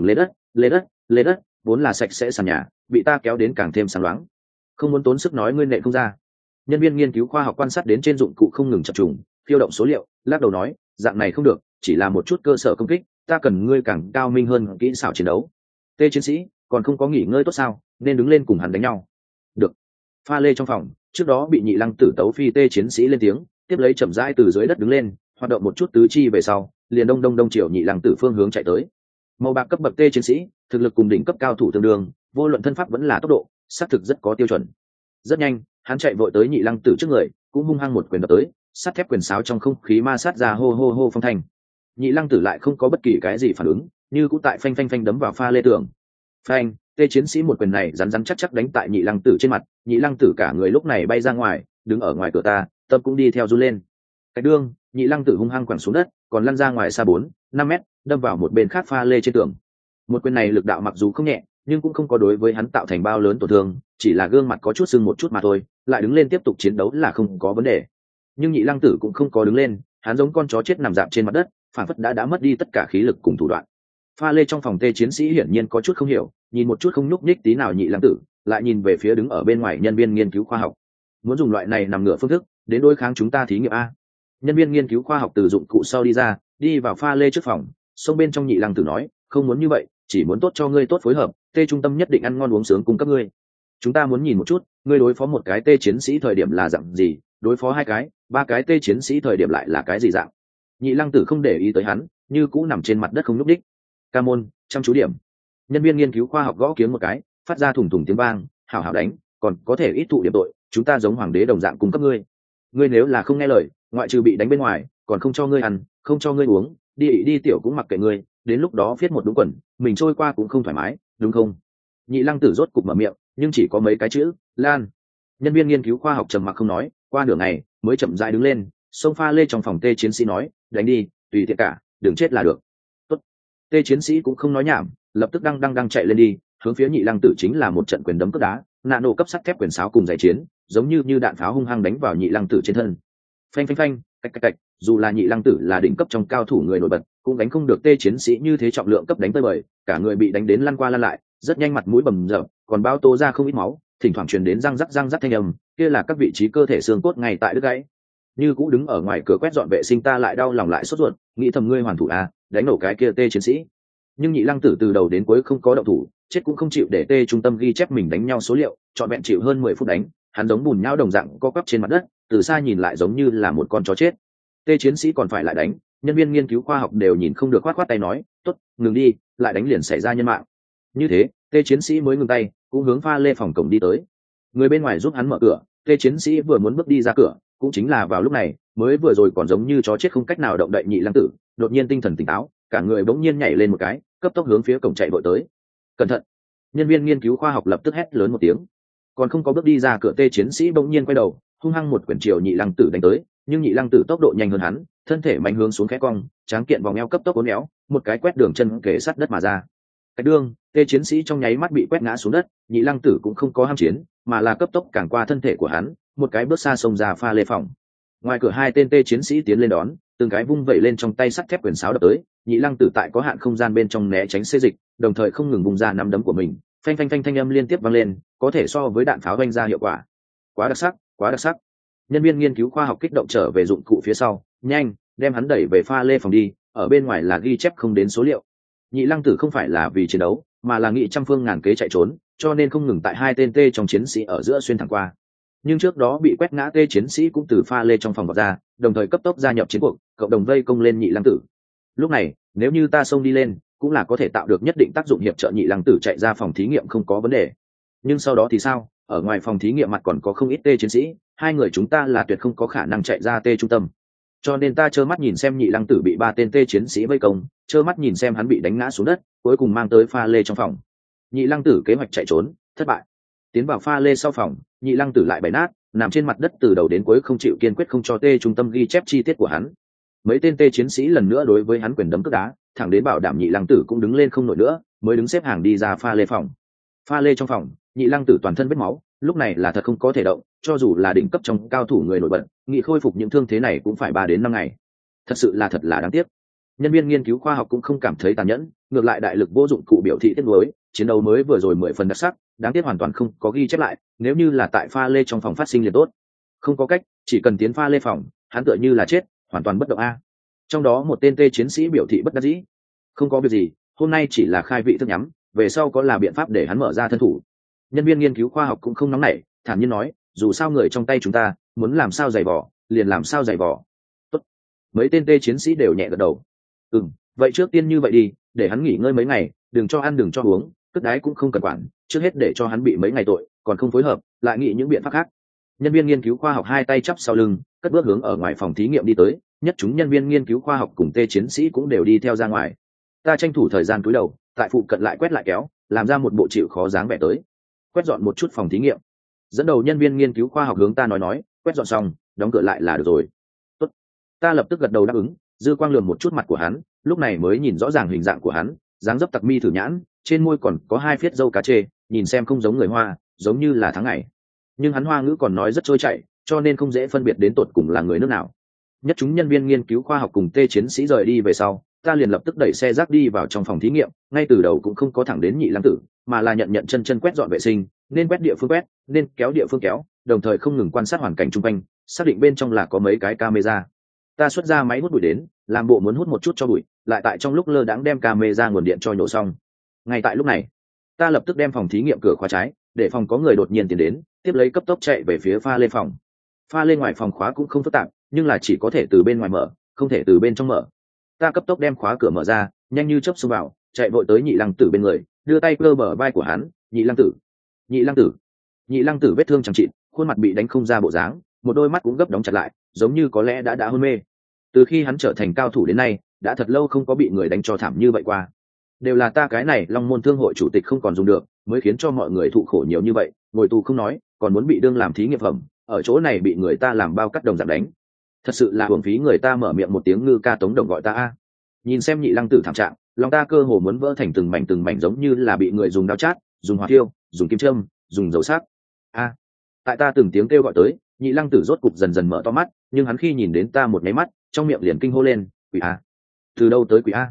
lấy đất, vốn là sạch sẽ sàn nhà, bị ta kéo đến càng thêm sáng loáng. Không muốn tốn sức nói ngươi nệ không ra. Nhân viên nghiên cứu khoa học quan sát đến trên dụng cụ không ngừng chập trùng, phiêu động số liệu, lắc đầu nói, dạng này không được, chỉ là một chút cơ sở công kích, ta cần ngươi càng cao minh hơn kỹ xảo chiến đấu. Tê chiến sĩ, còn không có nghỉ ngơi tốt sao, nên đứng lên cùng hắn đánh nhau. Được. Pha lê trong phòng, trước đó bị nhị lăng tử tấu phi tê chiến sĩ lên tiếng, tiếp lấy chậm rãi từ dưới đất đứng lên, hoạt động một chút tứ chi về sau, liền đông chiều nhị lăng tử phương hướng chạy tới. Màu bạc cấp bậc tê chiến sĩ, thực lực cùng đỉnh cấp cao thủ tương đương, vô luận thân pháp vẫn là tốc độ, xác thực rất có tiêu chuẩn. Rất nhanh, hắn chạy vội tới nhị lăng tử trước người, cũng hung hăng một quyền đập tới, sắt thép quyền sáo trong không khí ma sát ra hô hô hô phong thanh. Nhị lăng tử lại không có bất kỳ cái gì phản ứng, như cũng tại phanh phanh phanh đấm vào pha lê tường. Phanh, tê chiến sĩ một quyền này rắn rắn chắc chắc đánh tại nhị lăng tử trên mặt, nhị lăng tử cả người lúc này bay ra ngoài, đứng ở ngoài cửa ta, tâm cũng đi theo run lên. Cái đương, nhị lăng tử hung hăng quẳng xuống đất, còn lăn ra ngoài xa 4-5 mét, đâm vào một bên khác pha lê trên tường. Một quyền này lực đạo mặc dù không nhẹ, nhưng cũng không có đối với hắn tạo thành bao lớn tổn thương, chỉ là gương mặt có chút sưng một chút mà thôi, lại đứng lên tiếp tục chiến đấu là không có vấn đề. Nhưng nhị lăng tử cũng không có đứng lên, hắn giống con chó chết nằm dạp trên mặt đất, phản phất đã mất đi tất cả khí lực cùng thủ đoạn. Pha lê trong phòng tê chiến sĩ hiển nhiên có chút không hiểu, nhìn một chút không nhúc nhích tí nào nhị lăng tử, lại nhìn về phía đứng ở bên ngoài nhân viên nghiên cứu khoa học. Muốn dùng loại này nằm ngửa phương thức đến đối kháng chúng ta thí nghiệm a? Nhân viên nghiên cứu khoa học từ dụng cụ sau đi ra, đi vào pha lê trước phòng, xông bên trong nhị lăng tử nói, không muốn như vậy, chỉ muốn tốt cho ngươi tốt phối hợp, tê trung tâm nhất định ăn ngon uống sướng cung cấp ngươi. Chúng ta muốn nhìn một chút, ngươi đối phó một cái tê chiến sĩ thời điểm là dạng gì, đối phó 2 cái, 3 cái tê chiến sĩ thời điểm lại là cái gì dạng. Nhị lăng tử không để ý tới hắn, như cũ nằm trên mặt đất không nhúc đích. Ca môn, chăm chú điểm. Nhân viên nghiên cứu khoa học gõ kiếm một cái, phát ra thủng thủng tiếng vang, hảo hảo đánh, còn có thể ít thụ điểm tội, chúng ta giống hoàng đế đồng dạng cung cấp ngươi. Ngươi nếu là không nghe lời, ngoại trừ bị đánh bên ngoài, còn không cho ngươi ăn, không cho ngươi uống, đi tiểu cũng mặc kệ ngươi, đến lúc đó viết một đúng quần, mình trôi qua cũng không thoải mái, đúng không? Nhị lăng tử rốt cục mở miệng, nhưng chỉ có mấy cái chữ, lan. Nhân viên nghiên cứu khoa học trầm mặc không nói, qua nửa ngày mới chậm rãi đứng lên, xông pha lê trong phòng tê chiến sĩ nói, đánh đi, tùy tiện cả, đừng chết là được. Tốt. Tê chiến sĩ cũng không nói nhảm, lập tức đang chạy lên đi, hướng phía nhị lăng tử chính là một trận quyền đấm cướp đá, nano cấp sắt thép quyền sáo cùng giải chiến, giống như đạn pháo hung hăng đánh vào nhị lăng tử trên thân. Phanh phanh phanh, cạch, dù là nhị lăng tử là đỉnh cấp trong cao thủ người nổi bật, cũng đánh không được tê chiến sĩ như thế trọng lượng cấp đánh tới bời, cả người bị đánh đến lăn qua lăn lại, rất nhanh mặt mũi bầm dập, còn bao tô ra không ít máu, thỉnh thoảng truyền đến răng rắc thanh âm, kia là các vị trí cơ thể xương cốt ngay tại đứt gãy. Như cũ đứng ở ngoài cửa quét dọn vệ sinh ta lại đau lòng lại sốt ruột, nghĩ thầm ngươi hoàn thủ à, đánh nổ cái kia tê chiến sĩ. Nhưng nhị lăng tử từ đầu đến cuối không có động thủ, chết cũng không chịu để tê trung tâm ghi chép mình đánh nhau số liệu, trọn vẹn chịu hơn 10 phút đánh, hắn giống bùn nhão đồng dạng co quắp trên mặt đất, từ xa nhìn lại giống như là một con chó chết. Tê chiến sĩ còn phải lại đánh, nhân viên nghiên cứu khoa học đều nhìn không được khoát tay nói, tốt, ngừng đi, lại đánh liền xảy ra nhân mạng. Như thế, tê chiến sĩ mới ngừng tay, cũng hướng pha lê phòng cổng đi tới. Người bên ngoài giúp hắn mở cửa, tê chiến sĩ vừa muốn bước đi ra cửa, cũng chính là vào lúc này, mới vừa rồi còn giống như chó chết không cách nào động đậy nhị lăng tử, đột nhiên tinh thần tỉnh táo, cả người bỗng nhiên nhảy lên một cái, cấp tốc hướng phía cổng chạy vội tới. Cẩn thận! Nhân viên nghiên cứu khoa học lập tức hét lớn một tiếng. Còn không có bước đi ra cửa tê chiến sĩ bỗng nhiên quay đầu, hung hăng một quyển chiều nhị lăng tử đánh tới, nhưng nhị lăng tử tốc độ nhanh hơn hắn, thân thể mạnh hướng xuống khẽ cong, tráng kiện vòng eo cấp tốc uốn éo, một cái quét đường chân kề sát đất mà ra. Cái đương, tê chiến sĩ trong nháy mắt bị quét ngã xuống đất, nhị lăng tử cũng không có ham chiến, mà là cấp tốc cản qua thân thể của hắn, một cái bước xa xông ra pha lê phòng. Ngoài cửa 2 tên tê chiến sĩ tiến lên đón, từng cái vung vẩy lên trong tay sắt thép quyền sáo đập tới, nhị lăng tử tại có hạn không gian bên trong né tránh xê dịch, đồng thời không ngừng vung ra nắm đấm của mình, phanh phanh phanh thanh âm liên tiếp vang lên, có thể so với đạn pháo vang ra hiệu quả. Quá đặc sắc, quá đặc sắc. Nhân viên nghiên cứu khoa học kích động trở về dụng cụ phía sau, nhanh, đem hắn đẩy về pha lê phòng đi, ở bên ngoài là ghi chép không đến số liệu. Nhị lăng tử không phải là vì chiến đấu, mà là nghị trăm phương ngàn kế chạy trốn, cho nên không ngừng tại 2 tên tê trong chiến sĩ ở giữa xuyên thẳng qua. Nhưng trước đó bị quét ngã tê chiến sĩ cũng từ pha lê trong phòng vào ra, đồng thời cấp tốc gia nhập chiến cuộc, cộng đồng vây công lên nhị lăng tử. Lúc này, nếu như ta xông đi lên, cũng là có thể tạo được nhất định tác dụng hiệp trợ nhị lăng tử chạy ra phòng thí nghiệm không có vấn đề. Nhưng sau đó thì sao? Ở ngoài phòng thí nghiệm mặt còn có không ít tê chiến sĩ, 2 người chúng ta là tuyệt không có khả năng chạy ra tê trung tâm. Cho nên ta trơ mắt nhìn xem nhị lăng tử bị 3 tên tê chiến sĩ vây công, trơ mắt nhìn xem hắn bị đánh ngã xuống đất, cuối cùng mang tới pha lê trong phòng. Nhị lăng tử kế hoạch chạy trốn thất bại. Tiến vào pha lê sau phòng, nhị lăng tử lại bày nát, nằm trên mặt đất từ đầu đến cuối không chịu kiên quyết không cho tê trung tâm ghi chép chi tiết của hắn. Mấy tên tê chiến sĩ lần nữa đối với hắn quyền đấm cước đá, thẳng đến bảo đảm nhị lăng tử cũng đứng lên không nổi nữa, mới đứng xếp hàng đi ra pha lê phòng. Pha lê trong phòng, Nhị Lăng Tử toàn thân vết máu, lúc này là thật không có thể động, cho dù là đỉnh cấp trong cao thủ người nổi bật, nghị khôi phục những thương thế này cũng phải 3 đến 5 ngày. Thật sự là thật là đáng tiếc. Nhân viên nghiên cứu khoa học cũng không cảm thấy tàn nhẫn, ngược lại đại lực vô dụng cụ biểu thị tiếc nuối, chiến đấu mới vừa rồi 10 phần đặc sắc, đáng tiếc hoàn toàn không có ghi chép lại, nếu như là tại pha lê trong phòng phát sinh liền tốt. Không có cách, chỉ cần tiến pha lê phòng, hắn tựa như là chết, hoàn toàn bất động a. Trong đó một tên tê chiến sĩ biểu thị bất đắc dĩ. Không có việc gì, hôm nay chỉ là khai vị thức nhắm, về sau có là biện pháp để hắn mở ra thân thủ. Nhân viên nghiên cứu khoa học cũng không nóng nảy, thản nhiên nói, dù sao người trong tay chúng ta, muốn làm sao giày vò, liền làm sao giày vò. Tốt. Mấy tên tê chiến sĩ đều nhẹ gật đầu. Vậy trước tiên như vậy đi, để hắn nghỉ ngơi mấy ngày, đừng cho ăn đừng cho uống, cất đái cũng không cần quản, trước hết để cho hắn bị mấy ngày tội, còn không phối hợp, lại nghĩ những biện pháp khác. Nhân viên nghiên cứu khoa học hai tay chắp sau lưng, cất bước hướng ở ngoài phòng thí nghiệm đi tới, nhất chúng nhân viên nghiên cứu khoa học cùng tê chiến sĩ cũng đều đi theo ra ngoài. Ta tranh thủ thời gian cúi đầu, tại phụ cận lại quét lại kéo, làm ra một bộ chịu khó dáng vẻ tới. Quét dọn một chút phòng thí nghiệm. Dẫn đầu nhân viên nghiên cứu khoa học hướng ta nói, quét dọn xong, đóng cửa lại là được rồi. Tốt. Ta lập tức gật đầu đáp ứng, dư quang lườm một chút mặt của hắn, lúc này mới nhìn rõ ràng hình dạng của hắn, dáng dấp tặc mi thử nhãn, trên môi còn có 2 phiết râu cá chê, nhìn xem không giống người Hoa, giống như là tháng ngày. Nhưng hắn Hoa ngữ còn nói rất trôi chảy, cho nên không dễ phân biệt đến tột cùng là người nước nào. Nhất chúng nhân viên nghiên cứu khoa học cùng tê chiến sĩ rời đi về sau, ta liền lập tức đẩy xe rác đi vào trong phòng thí nghiệm, ngay từ đầu cũng không có thẳng đến Nhị Lăng Tử, mà là nhận chân quét dọn vệ sinh, nên quét địa phương quét, nên kéo địa phương kéo, đồng thời không ngừng quan sát hoàn cảnh xung quanh, xác định bên trong là có mấy cái camera. Ta xuất ra máy hút bụi đến, làm bộ muốn hút một chút cho bụi, lại tại trong lúc lơ đãng đem camera nguồn điện cho nhổ xong. Ngay tại lúc này, ta lập tức đem phòng thí nghiệm cửa khóa trái, để phòng có người đột nhiên tiến đến, tiếp lấy cấp tốc chạy về phía pha lê phòng. Pha lê ngoài phòng khóa cũng không phức tạp, nhưng là chỉ có thể từ bên ngoài mở, không thể từ bên trong mở. Ta cấp tốc đem khóa cửa mở ra, nhanh như chớp xông vào, chạy vội tới Nhị Lăng Tử bên người, đưa tay cơ bờ vai của hắn. Nhị Lăng Tử, Nhị Lăng Tử. Nhị Lăng Tử vết thương chẳng chịt, khuôn mặt bị đánh không ra bộ dáng, một đôi mắt cũng gấp đóng chặt lại, giống như có lẽ đã hôn mê. Từ khi hắn trở thành cao thủ đến nay, đã thật lâu không có bị người đánh cho thảm như vậy qua. Đều là ta cái này Long Môn Thương hội chủ tịch không còn dùng được, mới khiến cho mọi người thụ khổ nhiều như vậy, ngồi tù không nói, còn muốn bị đương làm thí nghiệm phẩm, ở chỗ này bị người ta làm bao cắt đồng dạng đánh. Thật sự là hưởng phí người ta mở miệng một tiếng ngư ca tống đồng gọi ta a. Nhìn xem Nhị Lăng Tử thảm trạng, lòng ta cơ hồ muốn vỡ thành từng mảnh giống như là bị người dùng đao chát, dùng hỏa tiêu, dùng kim châm, dùng dầu sắc. A. Tại ta từng tiếng kêu gọi tới, Nhị Lăng Tử rốt cục dần dần mở to mắt, nhưng hắn khi nhìn đến ta một cái mắt, trong miệng liền kinh hô lên, quỷ a. Từ đâu tới quỷ a?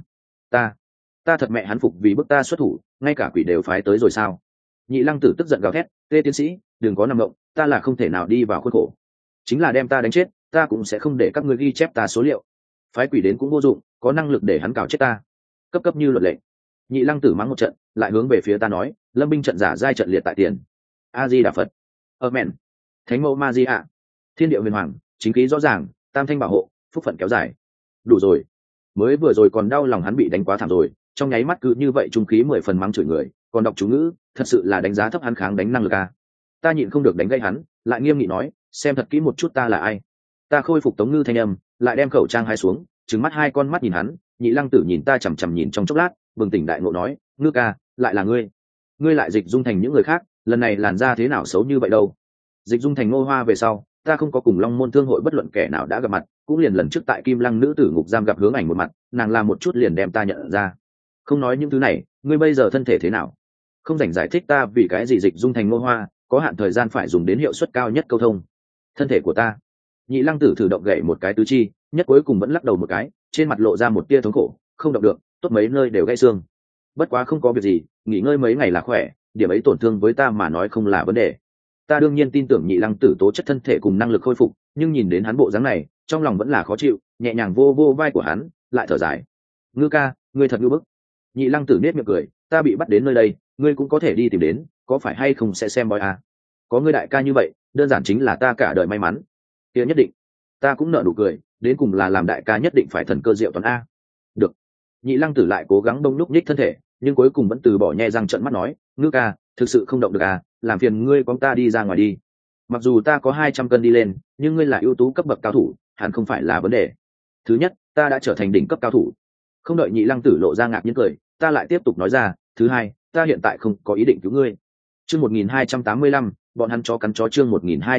Ta thật mẹ hắn phục vì bức ta xuất thủ, ngay cả quỷ đều phái tới rồi sao? Nhị Lăng Tử tức giận gào thét, tê tiến sĩ, đừng có nằm mộng, ta là không thể nào đi vào khuôn khổ, chính là đem ta đánh chết, ta cũng sẽ không để các ngươi ghi chép ta số liệu, phái quỷ đến cũng vô dụng, có năng lực để hắn cào chết ta, cấp như luật lệ. Nhị Lăng Tử mắng một trận, lại hướng về phía ta nói, lâm binh trận giả giai trận liệt tại tiền. A Di Đà Phật. Amen. Thánh mẫu Ma Di ạ. Thiên địa huyền hoàng, chính khí rõ ràng, tam thanh bảo hộ, phúc phận kéo dài. Đủ rồi. Mới vừa rồi còn đau lòng hắn bị đánh quá thảm rồi, trong nháy mắt cứ như vậy trung khí 10 phần mắng chửi người, còn đọc chú ngữ, thật sự là đánh giá thấp hắn kháng đánh năng lực a. Ta nhịn không được đánh gây hắn, lại nghiêm nghị nói, xem thật kỹ một chút ta là ai. Ta khôi phục Tống Ngư thanh âm, lại đem khẩu trang hai xuống, trừng mắt 2 con mắt nhìn hắn. Nhị Lăng Tử nhìn ta chằm chằm nhìn trong chốc lát, bừng tỉnh đại ngộ nói, Ngư ca, lại là ngươi lại dịch dung thành những người khác, lần này làn da thế nào xấu như vậy đâu? Dịch dung thành Ngô Hoa về sau, ta không có cùng Long Môn Thương hội bất luận kẻ nào đã gặp mặt, cũng liền lần trước tại Kim Lăng nữ tử ngục giam gặp Hướng Ảnh một mặt, nàng làm một chút liền đem ta nhận ra. Không nói những thứ này, ngươi bây giờ thân thể thế nào? Không rảnh giải thích ta vì cái gì dịch dung thành Ngô Hoa, có hạn thời gian phải dùng đến hiệu suất cao nhất câu thông. Thân thể của ta. Nhị Lăng Tử thử động gậy một cái tứ chi, nhất cuối cùng vẫn lắc đầu một cái, trên mặt lộ ra một tia thống khổ, không động được, tốt mấy nơi đều gãy xương. Bất quá không có việc gì, nghỉ ngơi mấy ngày là khỏe, điểm ấy tổn thương với ta mà nói không là vấn đề. Ta đương nhiên tin tưởng Nhị Lăng Tử tố chất thân thể cùng năng lực khôi phục, nhưng nhìn đến hắn bộ dáng này, trong lòng vẫn là khó chịu, nhẹ nhàng vô vai của hắn, lại thở dài. Ngư ca, ngươi thật ngư bức. Nhị Lăng Tử nết miệng cười, ta bị bắt đến nơi đây, ngươi cũng có thể đi tìm đến, có phải hay không sẽ xem boy à? Có ngươi đại ca như vậy, đơn giản chính là ta cả đời may mắn. Kia nhất định. Ta cũng nở nụ cười, đến cùng là làm đại ca nhất định phải thần cơ diệu toán a. Được. Nhị Lăng Tử lại cố gắng đông nhúc nhích thân thể, nhưng cuối cùng vẫn từ bỏ nhe răng trợn mắt nói, Ngư ca, thực sự không động được à, làm phiền ngươi con ta đi ra ngoài đi. Mặc dù ta có 200 cân đi lên, nhưng ngươi là ưu tú cấp bậc cao thủ, hẳn không phải là vấn đề. Thứ nhất, ta đã trở thành đỉnh cấp cao thủ. Không đợi Nhị Lăng Tử lộ ra ngạc nhiên cười, ta lại tiếp tục nói ra, thứ hai, ta hiện tại không có ý định cứu ngươi. Chương 1285, bọn hắn chó cắn chó. Chương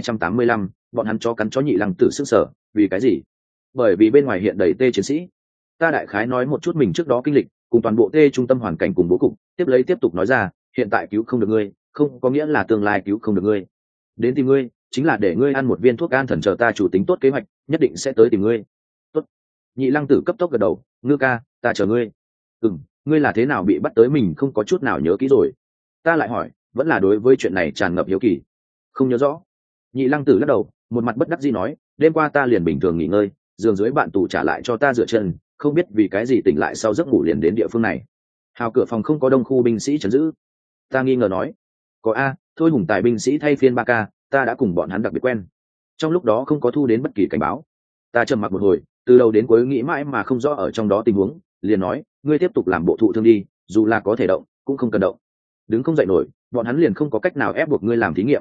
1285, bọn hắn chó cắn chó. Nhị Lăng Tử sững sờ, vì cái gì? Bởi vì bên ngoài hiện đầy tê chiến sĩ. Ta đại khái nói một chút mình trước đó kinh lịch, cùng toàn bộ tê trung tâm hoàn cảnh cùng bố cục, tiếp tục nói ra, hiện tại cứu không được ngươi không có nghĩa là tương lai cứu không được ngươi. Đến tìm ngươi chính là để ngươi ăn một viên thuốc an thần, chờ ta chủ tính tốt kế hoạch nhất định sẽ tới tìm ngươi. Tốt. Nhị lăng tử cấp tốc gật đầu, Ngư ca, ta chờ ngươi. Ngươi là thế nào bị bắt tới mình không có chút nào nhớ kỹ rồi? Ta lại hỏi, vẫn là đối với chuyện này tràn ngập hiếu kỳ. Không nhớ rõ. Nhị lăng tử lắc đầu, một mặt bất đắc dĩ nói, đêm qua ta liền bình thường nghỉ ngơi, giường dưới bạn tù trả lại cho ta dựa chân, không biết vì cái gì tỉnh lại sau giấc ngủ liền đến địa phương này. Hào cửa phòng không có đông khu binh sĩ trấn giữ. Ta nghi ngờ nói, có a, thôi hùng tài binh sĩ thay phiên 3K, ta đã cùng bọn hắn đặc biệt quen, trong lúc đó không có thu đến bất kỳ cảnh báo. Ta trầm mặc một hồi, từ đầu đến cuối nghĩ mãi mà không rõ ở trong đó tình huống, liền nói, ngươi tiếp tục làm bộ thụ thương đi, dù là có thể động cũng không cần động. Đứng không dậy nổi, bọn hắn liền không có cách nào ép buộc ngươi làm thí nghiệm.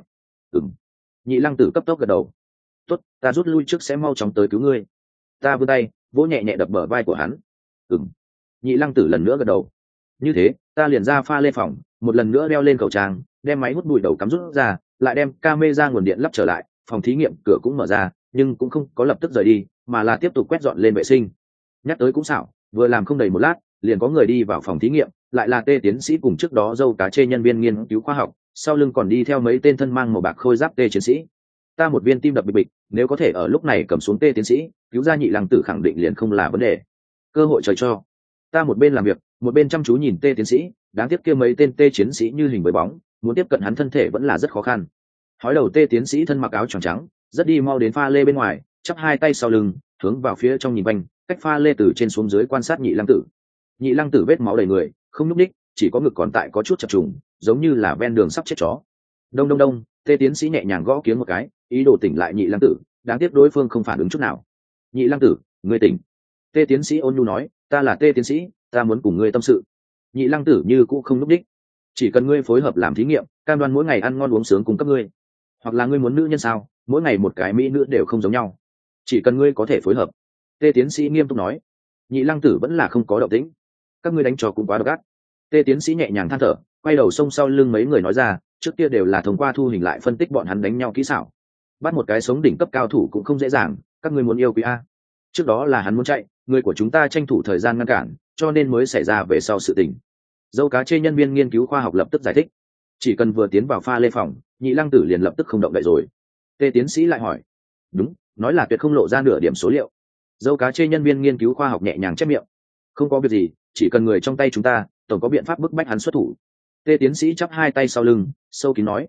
Nhị lăng tử cấp tốc gật đầu. Tốt, ta rút lui trước sẽ mau chóng tới cứu ngươi. Ta vươn tay vỗ nhẹ nhẹ đập bờ vai của hắn. Nhị lăng tử lần nữa gật đầu. Như thế ta liền ra pha lê phòng, một lần nữa đeo lên khẩu trang, đem máy hút bụi đầu cắm rút ra, lại đem camera nguồn điện lắp trở lại, phòng thí nghiệm cửa cũng mở ra, nhưng cũng không có lập tức rời đi, mà là tiếp tục quét dọn lên vệ sinh. Nhắc tới cũng xảo, vừa làm không đầy một lát liền có người đi vào phòng thí nghiệm, lại là Tê tiến sĩ cùng trước đó dâu cá chê nhân viên nghiên cứu khoa học, sau lưng còn đi theo mấy tên thân mang màu bạc khôi giáp Tê chiến sĩ. Ta một viên tim đập bịch bịch, nếu có thể ở lúc này cầm xuống Tê tiến sĩ cứu ra nhị lăng tử khẳng định liền không là vấn đề. Cơ hội trời cho. Ta một bên làm việc một bên chăm chú nhìn Tê tiến sĩ, đáng tiếc kia mấy tên Tê chiến sĩ như hình với bóng, muốn tiếp cận hắn thân thể vẫn là rất khó khăn. Hói đầu Tê tiến sĩ thân mặc áo tròn trắng, rất đi mau đến pha lê bên ngoài, chắp hai tay sau lưng hướng vào phía trong nhìn quanh, cách pha lê từ trên xuống dưới quan sát nhị lăng tử. Nhị lăng tử vết máu đầy người, không nhúc ních, chỉ có ngực còn tại có chút chập trùng, giống như là ven đường sắp chết chó. Đông đông đông, Tê tiến sĩ nhẹ nhàng gõ kiếng một cái, ý đồ tỉnh lại nhị lăng tử, đáng tiếc đối phương không phản ứng chút nào. Nhị lăng tử, ngươi tỉnh. Tê tiến sĩ ôn nhu nói, ta là Tê tiến sĩ, ta muốn cùng ngươi tâm sự. Nhị lăng tử như cũ không nhúc ních. Chỉ cần ngươi phối hợp làm thí nghiệm, cam đoan mỗi ngày ăn ngon uống sướng cung cấp ngươi. Hoặc là ngươi muốn nữ nhân sao, mỗi ngày một cái mỹ nữ đều không giống nhau, chỉ cần ngươi có thể phối hợp. Tê tiến sĩ nghiêm túc nói. Nhị lăng tử vẫn là không có động tĩnh. Các ngươi đánh trò cũng quá độc ác. Tê tiến sĩ nhẹ nhàng than thở, quay đầu xông sau lưng mấy người nói ra, trước kia đều là thông qua thu hình lại phân tích bọn hắn đánh nhau kỹ xảo, bắt một cái sống đỉnh cấp cao thủ cũng không dễ dàng, các ngươi muốn yêu quý a. Trước đó là hắn muốn chạy, người của chúng ta tranh thủ thời gian ngăn cản, cho nên mới xảy ra về sau sự tình. Dâu cá chê nhân viên nghiên cứu khoa học lập tức giải thích. Chỉ cần vừa tiến vào pha lê phòng, nhị lăng tử liền lập tức không động đậy rồi. Tê tiến sĩ lại hỏi. Đúng, nói là tuyệt không lộ ra nửa điểm số liệu. Dâu cá chê nhân viên nghiên cứu khoa học nhẹ nhàng chép miệng. Không có việc gì, chỉ cần người trong tay chúng ta tổng có biện pháp bức bách hắn xuất thủ. Tê tiến sĩ chắp hai tay sau lưng, sâu kín nói.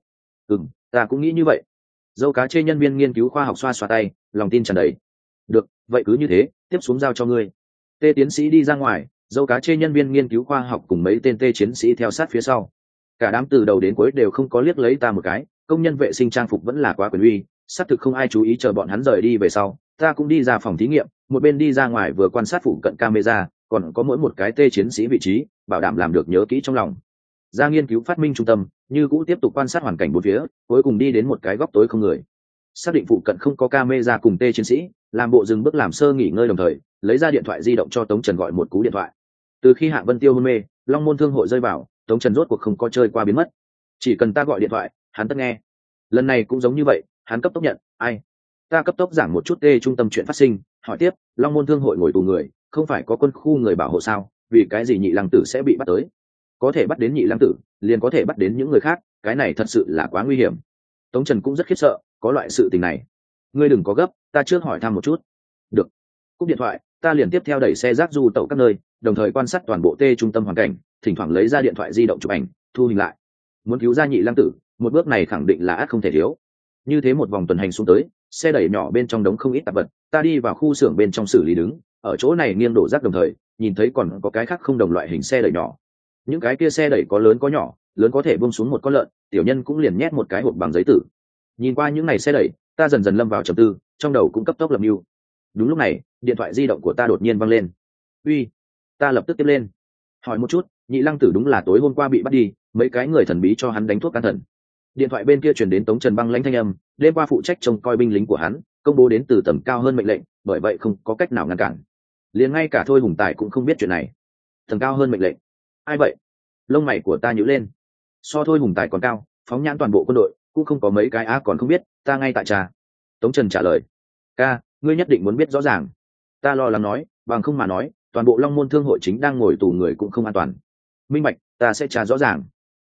Ta cũng nghĩ như vậy. Dâu cá chê nhân viên nghiên cứu khoa học xoa xoa tay, lòng tin tràn đầy. Được, vậy cứ như thế, tiếp xuống giao cho ngươi. Tê tiến sĩ đi ra ngoài, dâu cá chê nhân viên nghiên cứu khoa học cùng mấy tên Tê chiến sĩ theo sát phía sau. Cả đám từ đầu đến cuối đều không có liếc lấy ta một cái, công nhân vệ sinh trang phục vẫn là quá quyền uy, xác thực không ai chú ý. Chờ bọn hắn rời đi về sau, ta cũng đi ra phòng thí nghiệm, một bên đi ra ngoài vừa quan sát phụ cận camera, còn có mỗi một cái Tê chiến sĩ vị trí, bảo đảm làm được nhớ kỹ trong lòng. Ra nghiên cứu phát minh trung tâm, như cũ tiếp tục quan sát hoàn cảnh bốn phía, cuối cùng đi đến một cái góc tối không người, xác định phụ cận không có camera cùng Tê chiến sĩ, làm bộ dừng bước làm sơ nghỉ ngơi, đồng thời lấy ra điện thoại di động cho Tống Trần gọi một cú điện thoại. Từ khi Hạ Vân Tiêu hôn mê, Long Môn Thương hội rơi vào, Tống Trần rốt cuộc không có chơi qua biến mất, chỉ cần ta gọi điện thoại hắn tất nghe. Lần này cũng giống như vậy, hắn cấp tốc nhận. Ai? Ta cấp tốc giảng một chút Tê trung tâm chuyện phát sinh, hỏi tiếp, Long Môn Thương hội ngồi tù người, không phải có quân khu người bảo hộ sao, vì cái gì nhị lăng tử sẽ bị bắt tới? Có thể bắt đến nhị lăng tử, liền có thể bắt đến những người khác, cái này thật sự là quá nguy hiểm. Tống Trần cũng rất khiếp sợ, có loại sự tình này. Ngươi đừng có gấp, ta trước hỏi thăm một chút. Được. Cúp điện thoại, ta liền tiếp theo đẩy xe rác du tẩu các nơi, đồng thời quan sát toàn bộ Tê trung tâm hoàn cảnh, thỉnh thoảng lấy ra điện thoại di động chụp ảnh, thu hình lại. Muốn cứu ra nhị lăng tử, một bước này khẳng định là ắt không thể thiếu. Như thế một vòng tuần hành xuống tới, xe đẩy nhỏ bên trong đống không ít tạp vật, ta đi vào khu xưởng bên trong xử lý đứng, ở chỗ này nghiêng đổ rác đồng thời, nhìn thấy còn có cái khác không đồng loại hình xe đẩy nhỏ. Những cái kia xe đẩy có lớn có nhỏ, lớn có thể buông xuống một con lợn, tiểu nhân cũng liền nhét một cái hộp bằng giấy tử. Nhìn qua những này xe đẩy, ta dần dần lâm vào trầm tư, trong đầu cũng cấp tốc lập mưu. Đúng lúc này, điện thoại di động của ta đột nhiên vang lên. Uy. Ta lập tức tiếp lên, hỏi một chút, nhị lăng tử đúng là tối hôm qua bị bắt đi, mấy cái người thần bí cho hắn đánh thuốc can thần. Điện thoại bên kia truyền đến Tống Trần băng lãnh thanh âm, đêm qua phụ trách trông coi binh lính của hắn công bố đến từ tầm cao hơn mệnh lệnh, bởi vậy không có cách nào ngăn cản. Liền ngay cả Thôi Hùng Tài cũng không biết chuyện này. Tầm cao hơn mệnh lệnh? Ai vậy? Lông mày của ta nhíu lên. So Thôi Hùng Tài còn cao, phóng nhãn toàn bộ quân đội cũng không có mấy cái còn không biết, ta ngay tại trà. Tống Trần trả lời. Ca, ngươi nhất định muốn biết rõ ràng. Ta lo lắng nói, bằng không mà nói, toàn bộ Long Môn Thương hội chính đang ngồi tù người cũng không an toàn. Minh bạch, ta sẽ tra rõ ràng.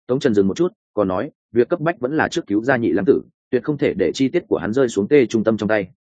Tống Trần dừng một chút còn nói việc cấp bách vẫn là trước cứu ra Nhị Lăng Tử, tuyệt không thể để chi tiết của hắn rơi xuống Tê Trung Tâm trong tay.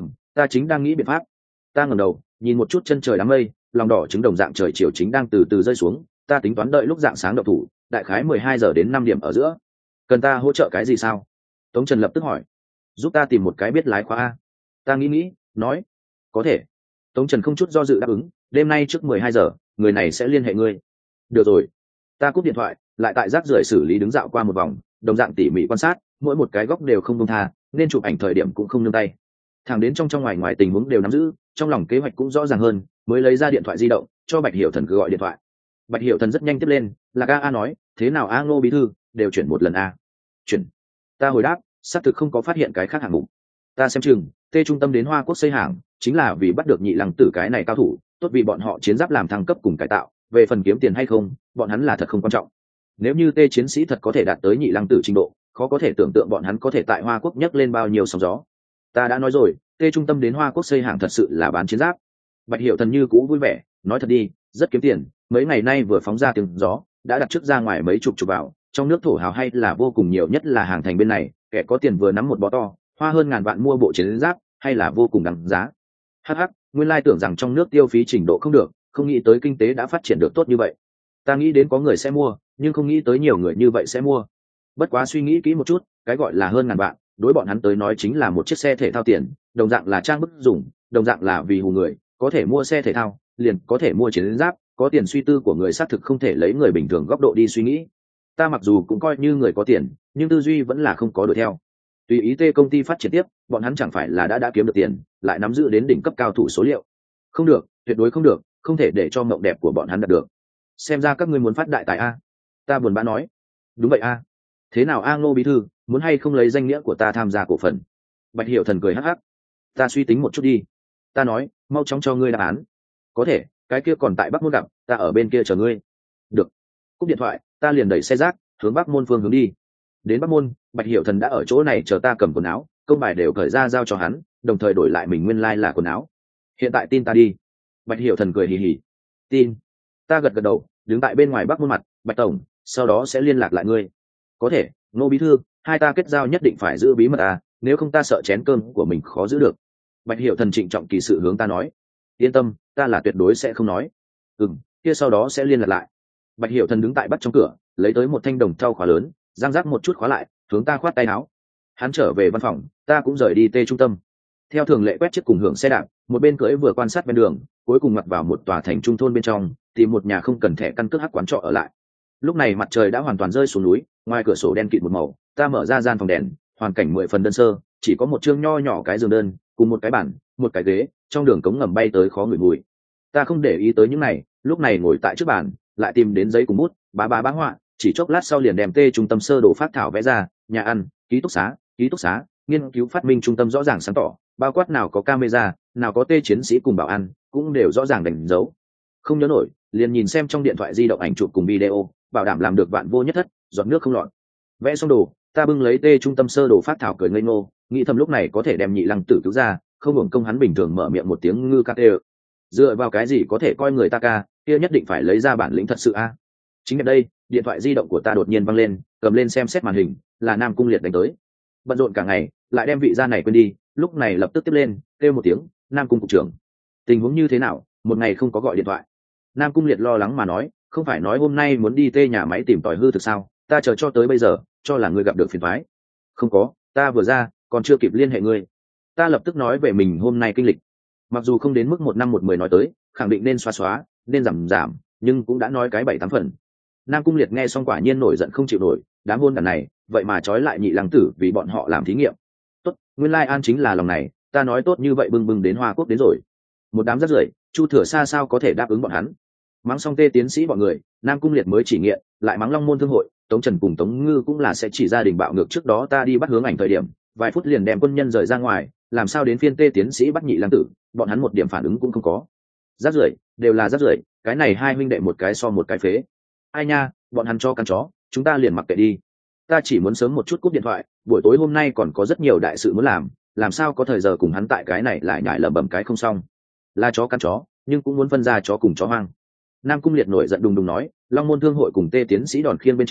Ta chính đang nghĩ biện pháp. Ta ngẩng đầu nhìn một chút chân trời đám mây, lòng đỏ trứng đồng dạng trời chiều chính đang từ từ rơi xuống. Ta tính toán đợi lúc dạng sáng động thủ, đại khái 12 giờ đến 5 điểm ở giữa. Cần ta hỗ trợ cái gì sao? Tống Trần lập tức hỏi. Giúp ta tìm một cái biết lái khóa a. Ta nghĩ nói có thể. Tống Trần không chút do dự đáp ứng, đêm nay trước 12 giờ người này sẽ liên hệ ngươi. Được rồi. Ta cúp điện thoại, lại tại rác rưởi xử lý đứng dạo qua một vòng, đồng dạng tỉ mỉ quan sát, mỗi một cái góc đều không buông tha, nên chụp ảnh thời điểm cũng không nương tay. Thẳng đến trong ngoài ngoài tình huống đều nắm giữ, trong lòng kế hoạch cũng rõ ràng hơn, mới lấy ra điện thoại di động cho Bạch Hiểu Thần cứ gọi điện thoại. Bạch Hiểu Thần rất nhanh tiếp lên, là A nói, thế nào A Ngô bí thư, đều chuyển một lần a. Chuyển. Ta hồi đáp, xác thực không có phát hiện cái khác hạng mục. Ta xem chừng Tê Trung Tâm đến Hoa Quốc xây hàng chính là vì bắt được Nhị Lăng Tử cái này cao thủ, tốt vì bọn họ chiến giáp làm thăng cấp cùng cải tạo, về phần kiếm tiền hay không bọn hắn là thật không quan trọng. Nếu như Tê chiến sĩ thật có thể đạt tới Nhị Lăng Tử trình độ, khó có thể tưởng tượng bọn hắn có thể tại Hoa Quốc nhấc lên bao nhiêu sóng gió. Ta đã nói rồi, Tê Trung Tâm đến Hoa Quốc xây hàng thật sự là bán chiến giáp. Bạch Hiểu Thần như cũ vui vẻ, nói thật đi, rất kiếm tiền, mấy ngày nay vừa phóng ra tiếng gió, đã đặt trước ra ngoài mấy chục vào, trong nước thổ hào hay là vô cùng nhiều, nhất là hàng thành bên này, kẻ có tiền vừa nắm một bó to, hoa hơn ngàn vạn mua bộ chiến giáp, hay là vô cùng đáng giá. Hắc, nguyên lai tưởng rằng trong nước tiêu phí trình độ không được, không nghĩ tới kinh tế đã phát triển được tốt như vậy. Ta nghĩ đến có người sẽ mua, nhưng không nghĩ tới nhiều người như vậy sẽ mua. Bất quá suy nghĩ kỹ một chút, cái gọi là hơn ngàn vạn, đối bọn hắn tới nói chính là một chiếc xe thể thao tiền, đồng dạng là trang bức dùng, đồng dạng là vì hù người, có thể mua xe thể thao, liền có thể mua chiến giáp, có tiền suy tư của người xác thực không thể lấy người bình thường góc độ đi suy nghĩ. Ta mặc dù cũng coi như người có tiền, nhưng tư duy vẫn là không có đuổi theo. Tùy ý Tê công ty phát triển tiếp, bọn hắn chẳng phải là đã kiếm được tiền, lại nắm giữ đến đỉnh cấp cao thủ số liệu. Không được, tuyệt đối không được, không thể để cho mộng đẹp của bọn hắn đạt được. Xem ra các ngươi muốn phát đại tài a. Ta buồn bã nói. Đúng vậy a. Thế nào A Ngô bí thư, muốn hay không lấy danh nghĩa của ta tham gia cổ phần? Bạch Hiểu Thần cười hắc hắc. Ta suy tính một chút đi. Ta nói, mau chóng cho ngươi đáp án. Có thể, cái kia còn tại Bắc Môn gặp, ta ở bên kia chờ ngươi. Được. Cúp điện thoại, ta liền đẩy xe rác hướng Bắc Môn phương hướng đi. Đến Bắc Môn, Bạch Hiểu Thần đã ở chỗ này chờ ta cầm quần áo, công bài đều cởi ra giao cho hắn, đồng thời đổi lại mình nguyên lai là quần áo. Hiện tại tin ta đi. Bạch Hiểu Thần cười hì hì. Tin. Ta gật gật đầu, đứng tại bên ngoài Bắc Môn mặt, Bạch tổng, sau đó sẽ liên lạc lại ngươi. Có thể, Ngô bí thư, hai ta kết giao nhất định phải giữ bí mật à, nếu không ta sợ chén cơm của mình khó giữ được. Bạch Hiểu Thần trịnh trọng kỳ sự hướng ta nói. Yên tâm, ta là tuyệt đối sẽ không nói. Kia sau đó sẽ liên lạc lại. Bạch Hiểu Thần đứng tại bắt trong cửa, lấy tới một thanh đồng thau khóa lớn, giang rác một chút khóa lại, hướng ta khoát tay áo. Hắn trở về văn phòng, ta cũng rời đi Tê Trung Tâm. Theo thường lệ quét chiếc cùng hưởng xe đạp, một bên cưỡi vừa quan sát bên đường, cuối cùng mặc vào một tòa thành trung thôn bên trong, tìm một nhà không cần thẻ căn cước hắc quán trọ ở lại. Lúc này mặt trời đã hoàn toàn rơi xuống núi, ngoài cửa sổ đen kịt một màu, ta mở ra gian phòng đèn, hoàn cảnh 10 phần đơn sơ, chỉ có một chương nho nhỏ cái giường đơn, cùng một cái bàn, một cái ghế, trong đường cống ngầm bay tới khó ngửi mùi. Ta không để ý tới những này, lúc này ngồi tại trước bàn, lại tìm đến giấy cùng bút, bá họa, chỉ chốc lát sau liền đem Tê Trung Tâm sơ đồ phát thảo vẽ ra, nhà ăn, ký túc xá, nghiên cứu phát minh trung tâm rõ ràng sáng tỏ, bao quát nào có camera, nào có Tê chiến sĩ cùng bảo an, cũng đều rõ ràng đánh dấu. Không nhớ nổi, liền nhìn xem trong điện thoại di động ảnh chụp cùng video, bảo đảm làm được vạn vô nhất thất, giọt nước không lọt. Vẽ xong đồ, ta bưng lấy Tê Trung Tâm sơ đồ phát thảo cười ngây ngô, nghĩ thầm lúc này có thể đem Nhị Lăng Tử cứu ra, không hưởng công hắn bình thường mở miệng một tiếng ngư ca tê. Dựa vào cái gì có thể coi người ta ca, kia nhất định phải lấy ra bản lĩnh thật sự a. Chính ở đây, điện thoại di động của ta đột nhiên văng lên, cầm lên xem xét màn hình, là Nam Cung Liệt đánh tới. Bận rộn cả ngày, lại đem vị gia này quên đi, lúc này lập tức tiếp lên, kêu một tiếng, Nam Cung cục trưởng. Tình huống như thế nào, một ngày không có gọi điện thoại. Nam Cung Liệt lo lắng mà nói, không phải nói hôm nay muốn đi Tê nhà máy tìm tòi hư thực sao, ta chờ cho tới bây giờ, cho là ngươi gặp được phiền toái. Không có, ta vừa ra, còn chưa kịp liên hệ ngươi. Ta lập tức nói về mình hôm nay kinh lịch. Mặc dù không đến mức 1 năm 1 10 nói tới, khẳng định nên xóa, nên giảm, nhưng cũng đã nói cái 7-8 phần. Nam Cung Liệt nghe xong quả nhiên nổi giận không chịu nổi, đám hôn đàn này, vậy mà trói lại Nhị Lăng Tử vì bọn họ làm thí nghiệm. Tốt, nguyên lai an chính là lòng này, ta nói tốt như vậy bưng đến Hoa Quốc đến rồi. Một đám rác rưởi, Chu Thừa Sa sao có thể đáp ứng bọn hắn. Mắng xong Tê tiến sĩ bọn người, Nam Cung Liệt mới chỉ nghiện, lại mắng Long Môn Thương hội, Tống Trần cùng Tống Ngư cũng là sẽ chỉ gia đình bạo ngược trước đó ta đi bắt hướng ảnh thời điểm, vài phút liền đem quân nhân rời ra ngoài, làm sao đến phiên Tê tiến sĩ bắt Nhị Lăng Tử, bọn hắn một điểm phản ứng cũng không có. Rác rưởi, đều là rác rưởi, cái này hai huynh đệ một cái so một cái phế. Ai nha, bọn hắn cho căn chó, chúng ta liền mặc kệ đi. Ta chỉ muốn sớm một chút cúp điện thoại, buổi tối hôm nay còn có rất nhiều đại sự muốn làm sao có thời giờ cùng hắn tại cái này lại nhại lẩm bẩm cái không xong. Là chó căn chó, nhưng cũng muốn phân ra chó cùng chó hoang. Nam Cung Liệt nổi giận đùng đùng nói, Long Môn Thương hội cùng Tê tiến sĩ đòn khiêng bên trên,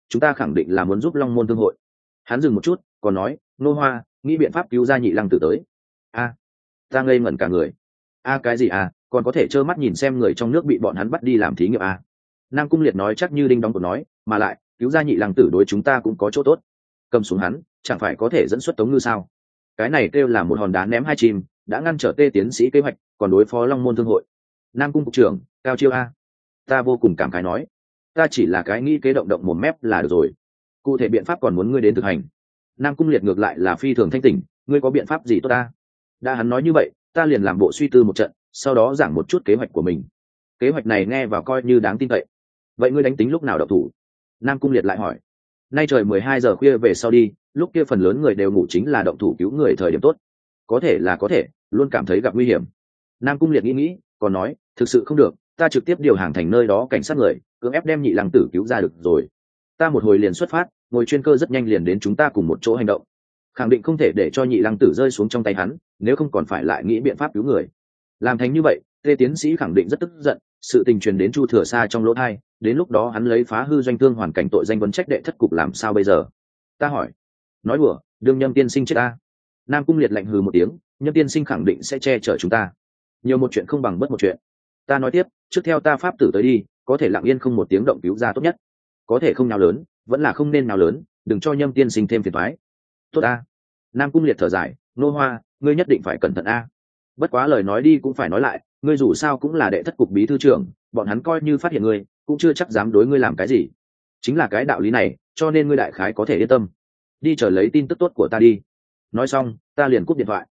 chúng ta khẳng định là muốn giúp long môn thương hội. Hắn dừng một chút còn nói, nô hoa nghĩ biện pháp cứu ra nhị lăng tử tới. A, ta ngây ngẩn cả người. A cái gì à, còn có thể trơ mắt nhìn xem người trong nước bị bọn hắn bắt đi làm thí nghiệm à? Nam Cung Liệt nói chắc như đinh đóng cột nói, mà lại cứu ra nhị lăng tử đối chúng ta cũng có chỗ tốt. Cầm xuống hắn chẳng phải có thể dẫn xuất Tống Ngư sao? Cái này kêu là một hòn đá ném hai chim, đã ngăn trở Tê tiến sĩ kế hoạch, còn đối phó Long môn thương hội. Nam Cung cục trưởng cao chiêu a. Ta vô cùng cảm khái nói, ta chỉ là cái nghĩ kế động động một mép là được rồi, cụ thể biện pháp còn muốn ngươi đến thực hành. Nam Cung Liệt ngược lại là phi thường thanh tỉnh, ngươi có biện pháp gì tốt ta? Đã hắn nói như vậy, ta liền làm bộ suy tư một trận, sau đó giảng một chút kế hoạch của mình. Kế hoạch này nghe vào coi như đáng tin cậy. Vậy ngươi đánh tính lúc nào động thủ? Nam Cung Liệt lại hỏi. Nay trời 12 giờ khuya về sau đi, lúc kia phần lớn người đều ngủ, chính là động thủ cứu người thời điểm tốt. Có thể là có thể, luôn cảm thấy gặp nguy hiểm. Nam Cung Liệt nghĩ, còn nói, thực sự không được, ta trực tiếp điều hàng thành nơi đó cảnh sát người, cưỡng ép đem nhị lăng tử cứu ra được rồi. Ta một hồi liền xuất phát, ngồi chuyên cơ rất nhanh liền đến chúng ta cùng một chỗ hành động. Khẳng định không thể để cho nhị lăng tử rơi xuống trong tay hắn, nếu không còn phải lại nghĩ biện pháp cứu người. Làm thành như vậy, Tê tiến sĩ khẳng định rất tức giận, sự tình truyền đến Chu Thừa Sa trong lỗ tai, đến lúc đó hắn lấy phá hư doanh thương hoàn cảnh tội danh vấn trách đệ thất cục làm sao bây giờ? Ta hỏi. Nói đùa, đương Nhâm tiên sinh chết ta. Nam Cung Liệt lạnh hừ một tiếng, Nhâm tiên sinh khẳng định sẽ che chở chúng ta. Nhiều một chuyện không bằng bất một chuyện. Ta nói tiếp, trước theo ta pháp tử tới đi, có thể lặng yên không một tiếng động cứu ra tốt nhất. Có thể không nào lớn, vẫn là không nên nào lớn, đừng cho Nhâm tiên sinh thêm phiền toái. Tốt a. Nam Cung Liệt thở dài, nô hoa, ngươi nhất định phải cẩn thận a. Bất quá lời nói đi cũng phải nói lại, ngươi dù sao cũng là đệ thất cục bí thư trưởng, bọn hắn coi như phát hiện ngươi cũng chưa chắc dám đối ngươi làm cái gì. Chính là cái đạo lý này, cho nên ngươi đại khái có thể yên tâm. Đi chờ lấy tin tức tốt của ta đi. Nói xong ta liền cúp điện thoại.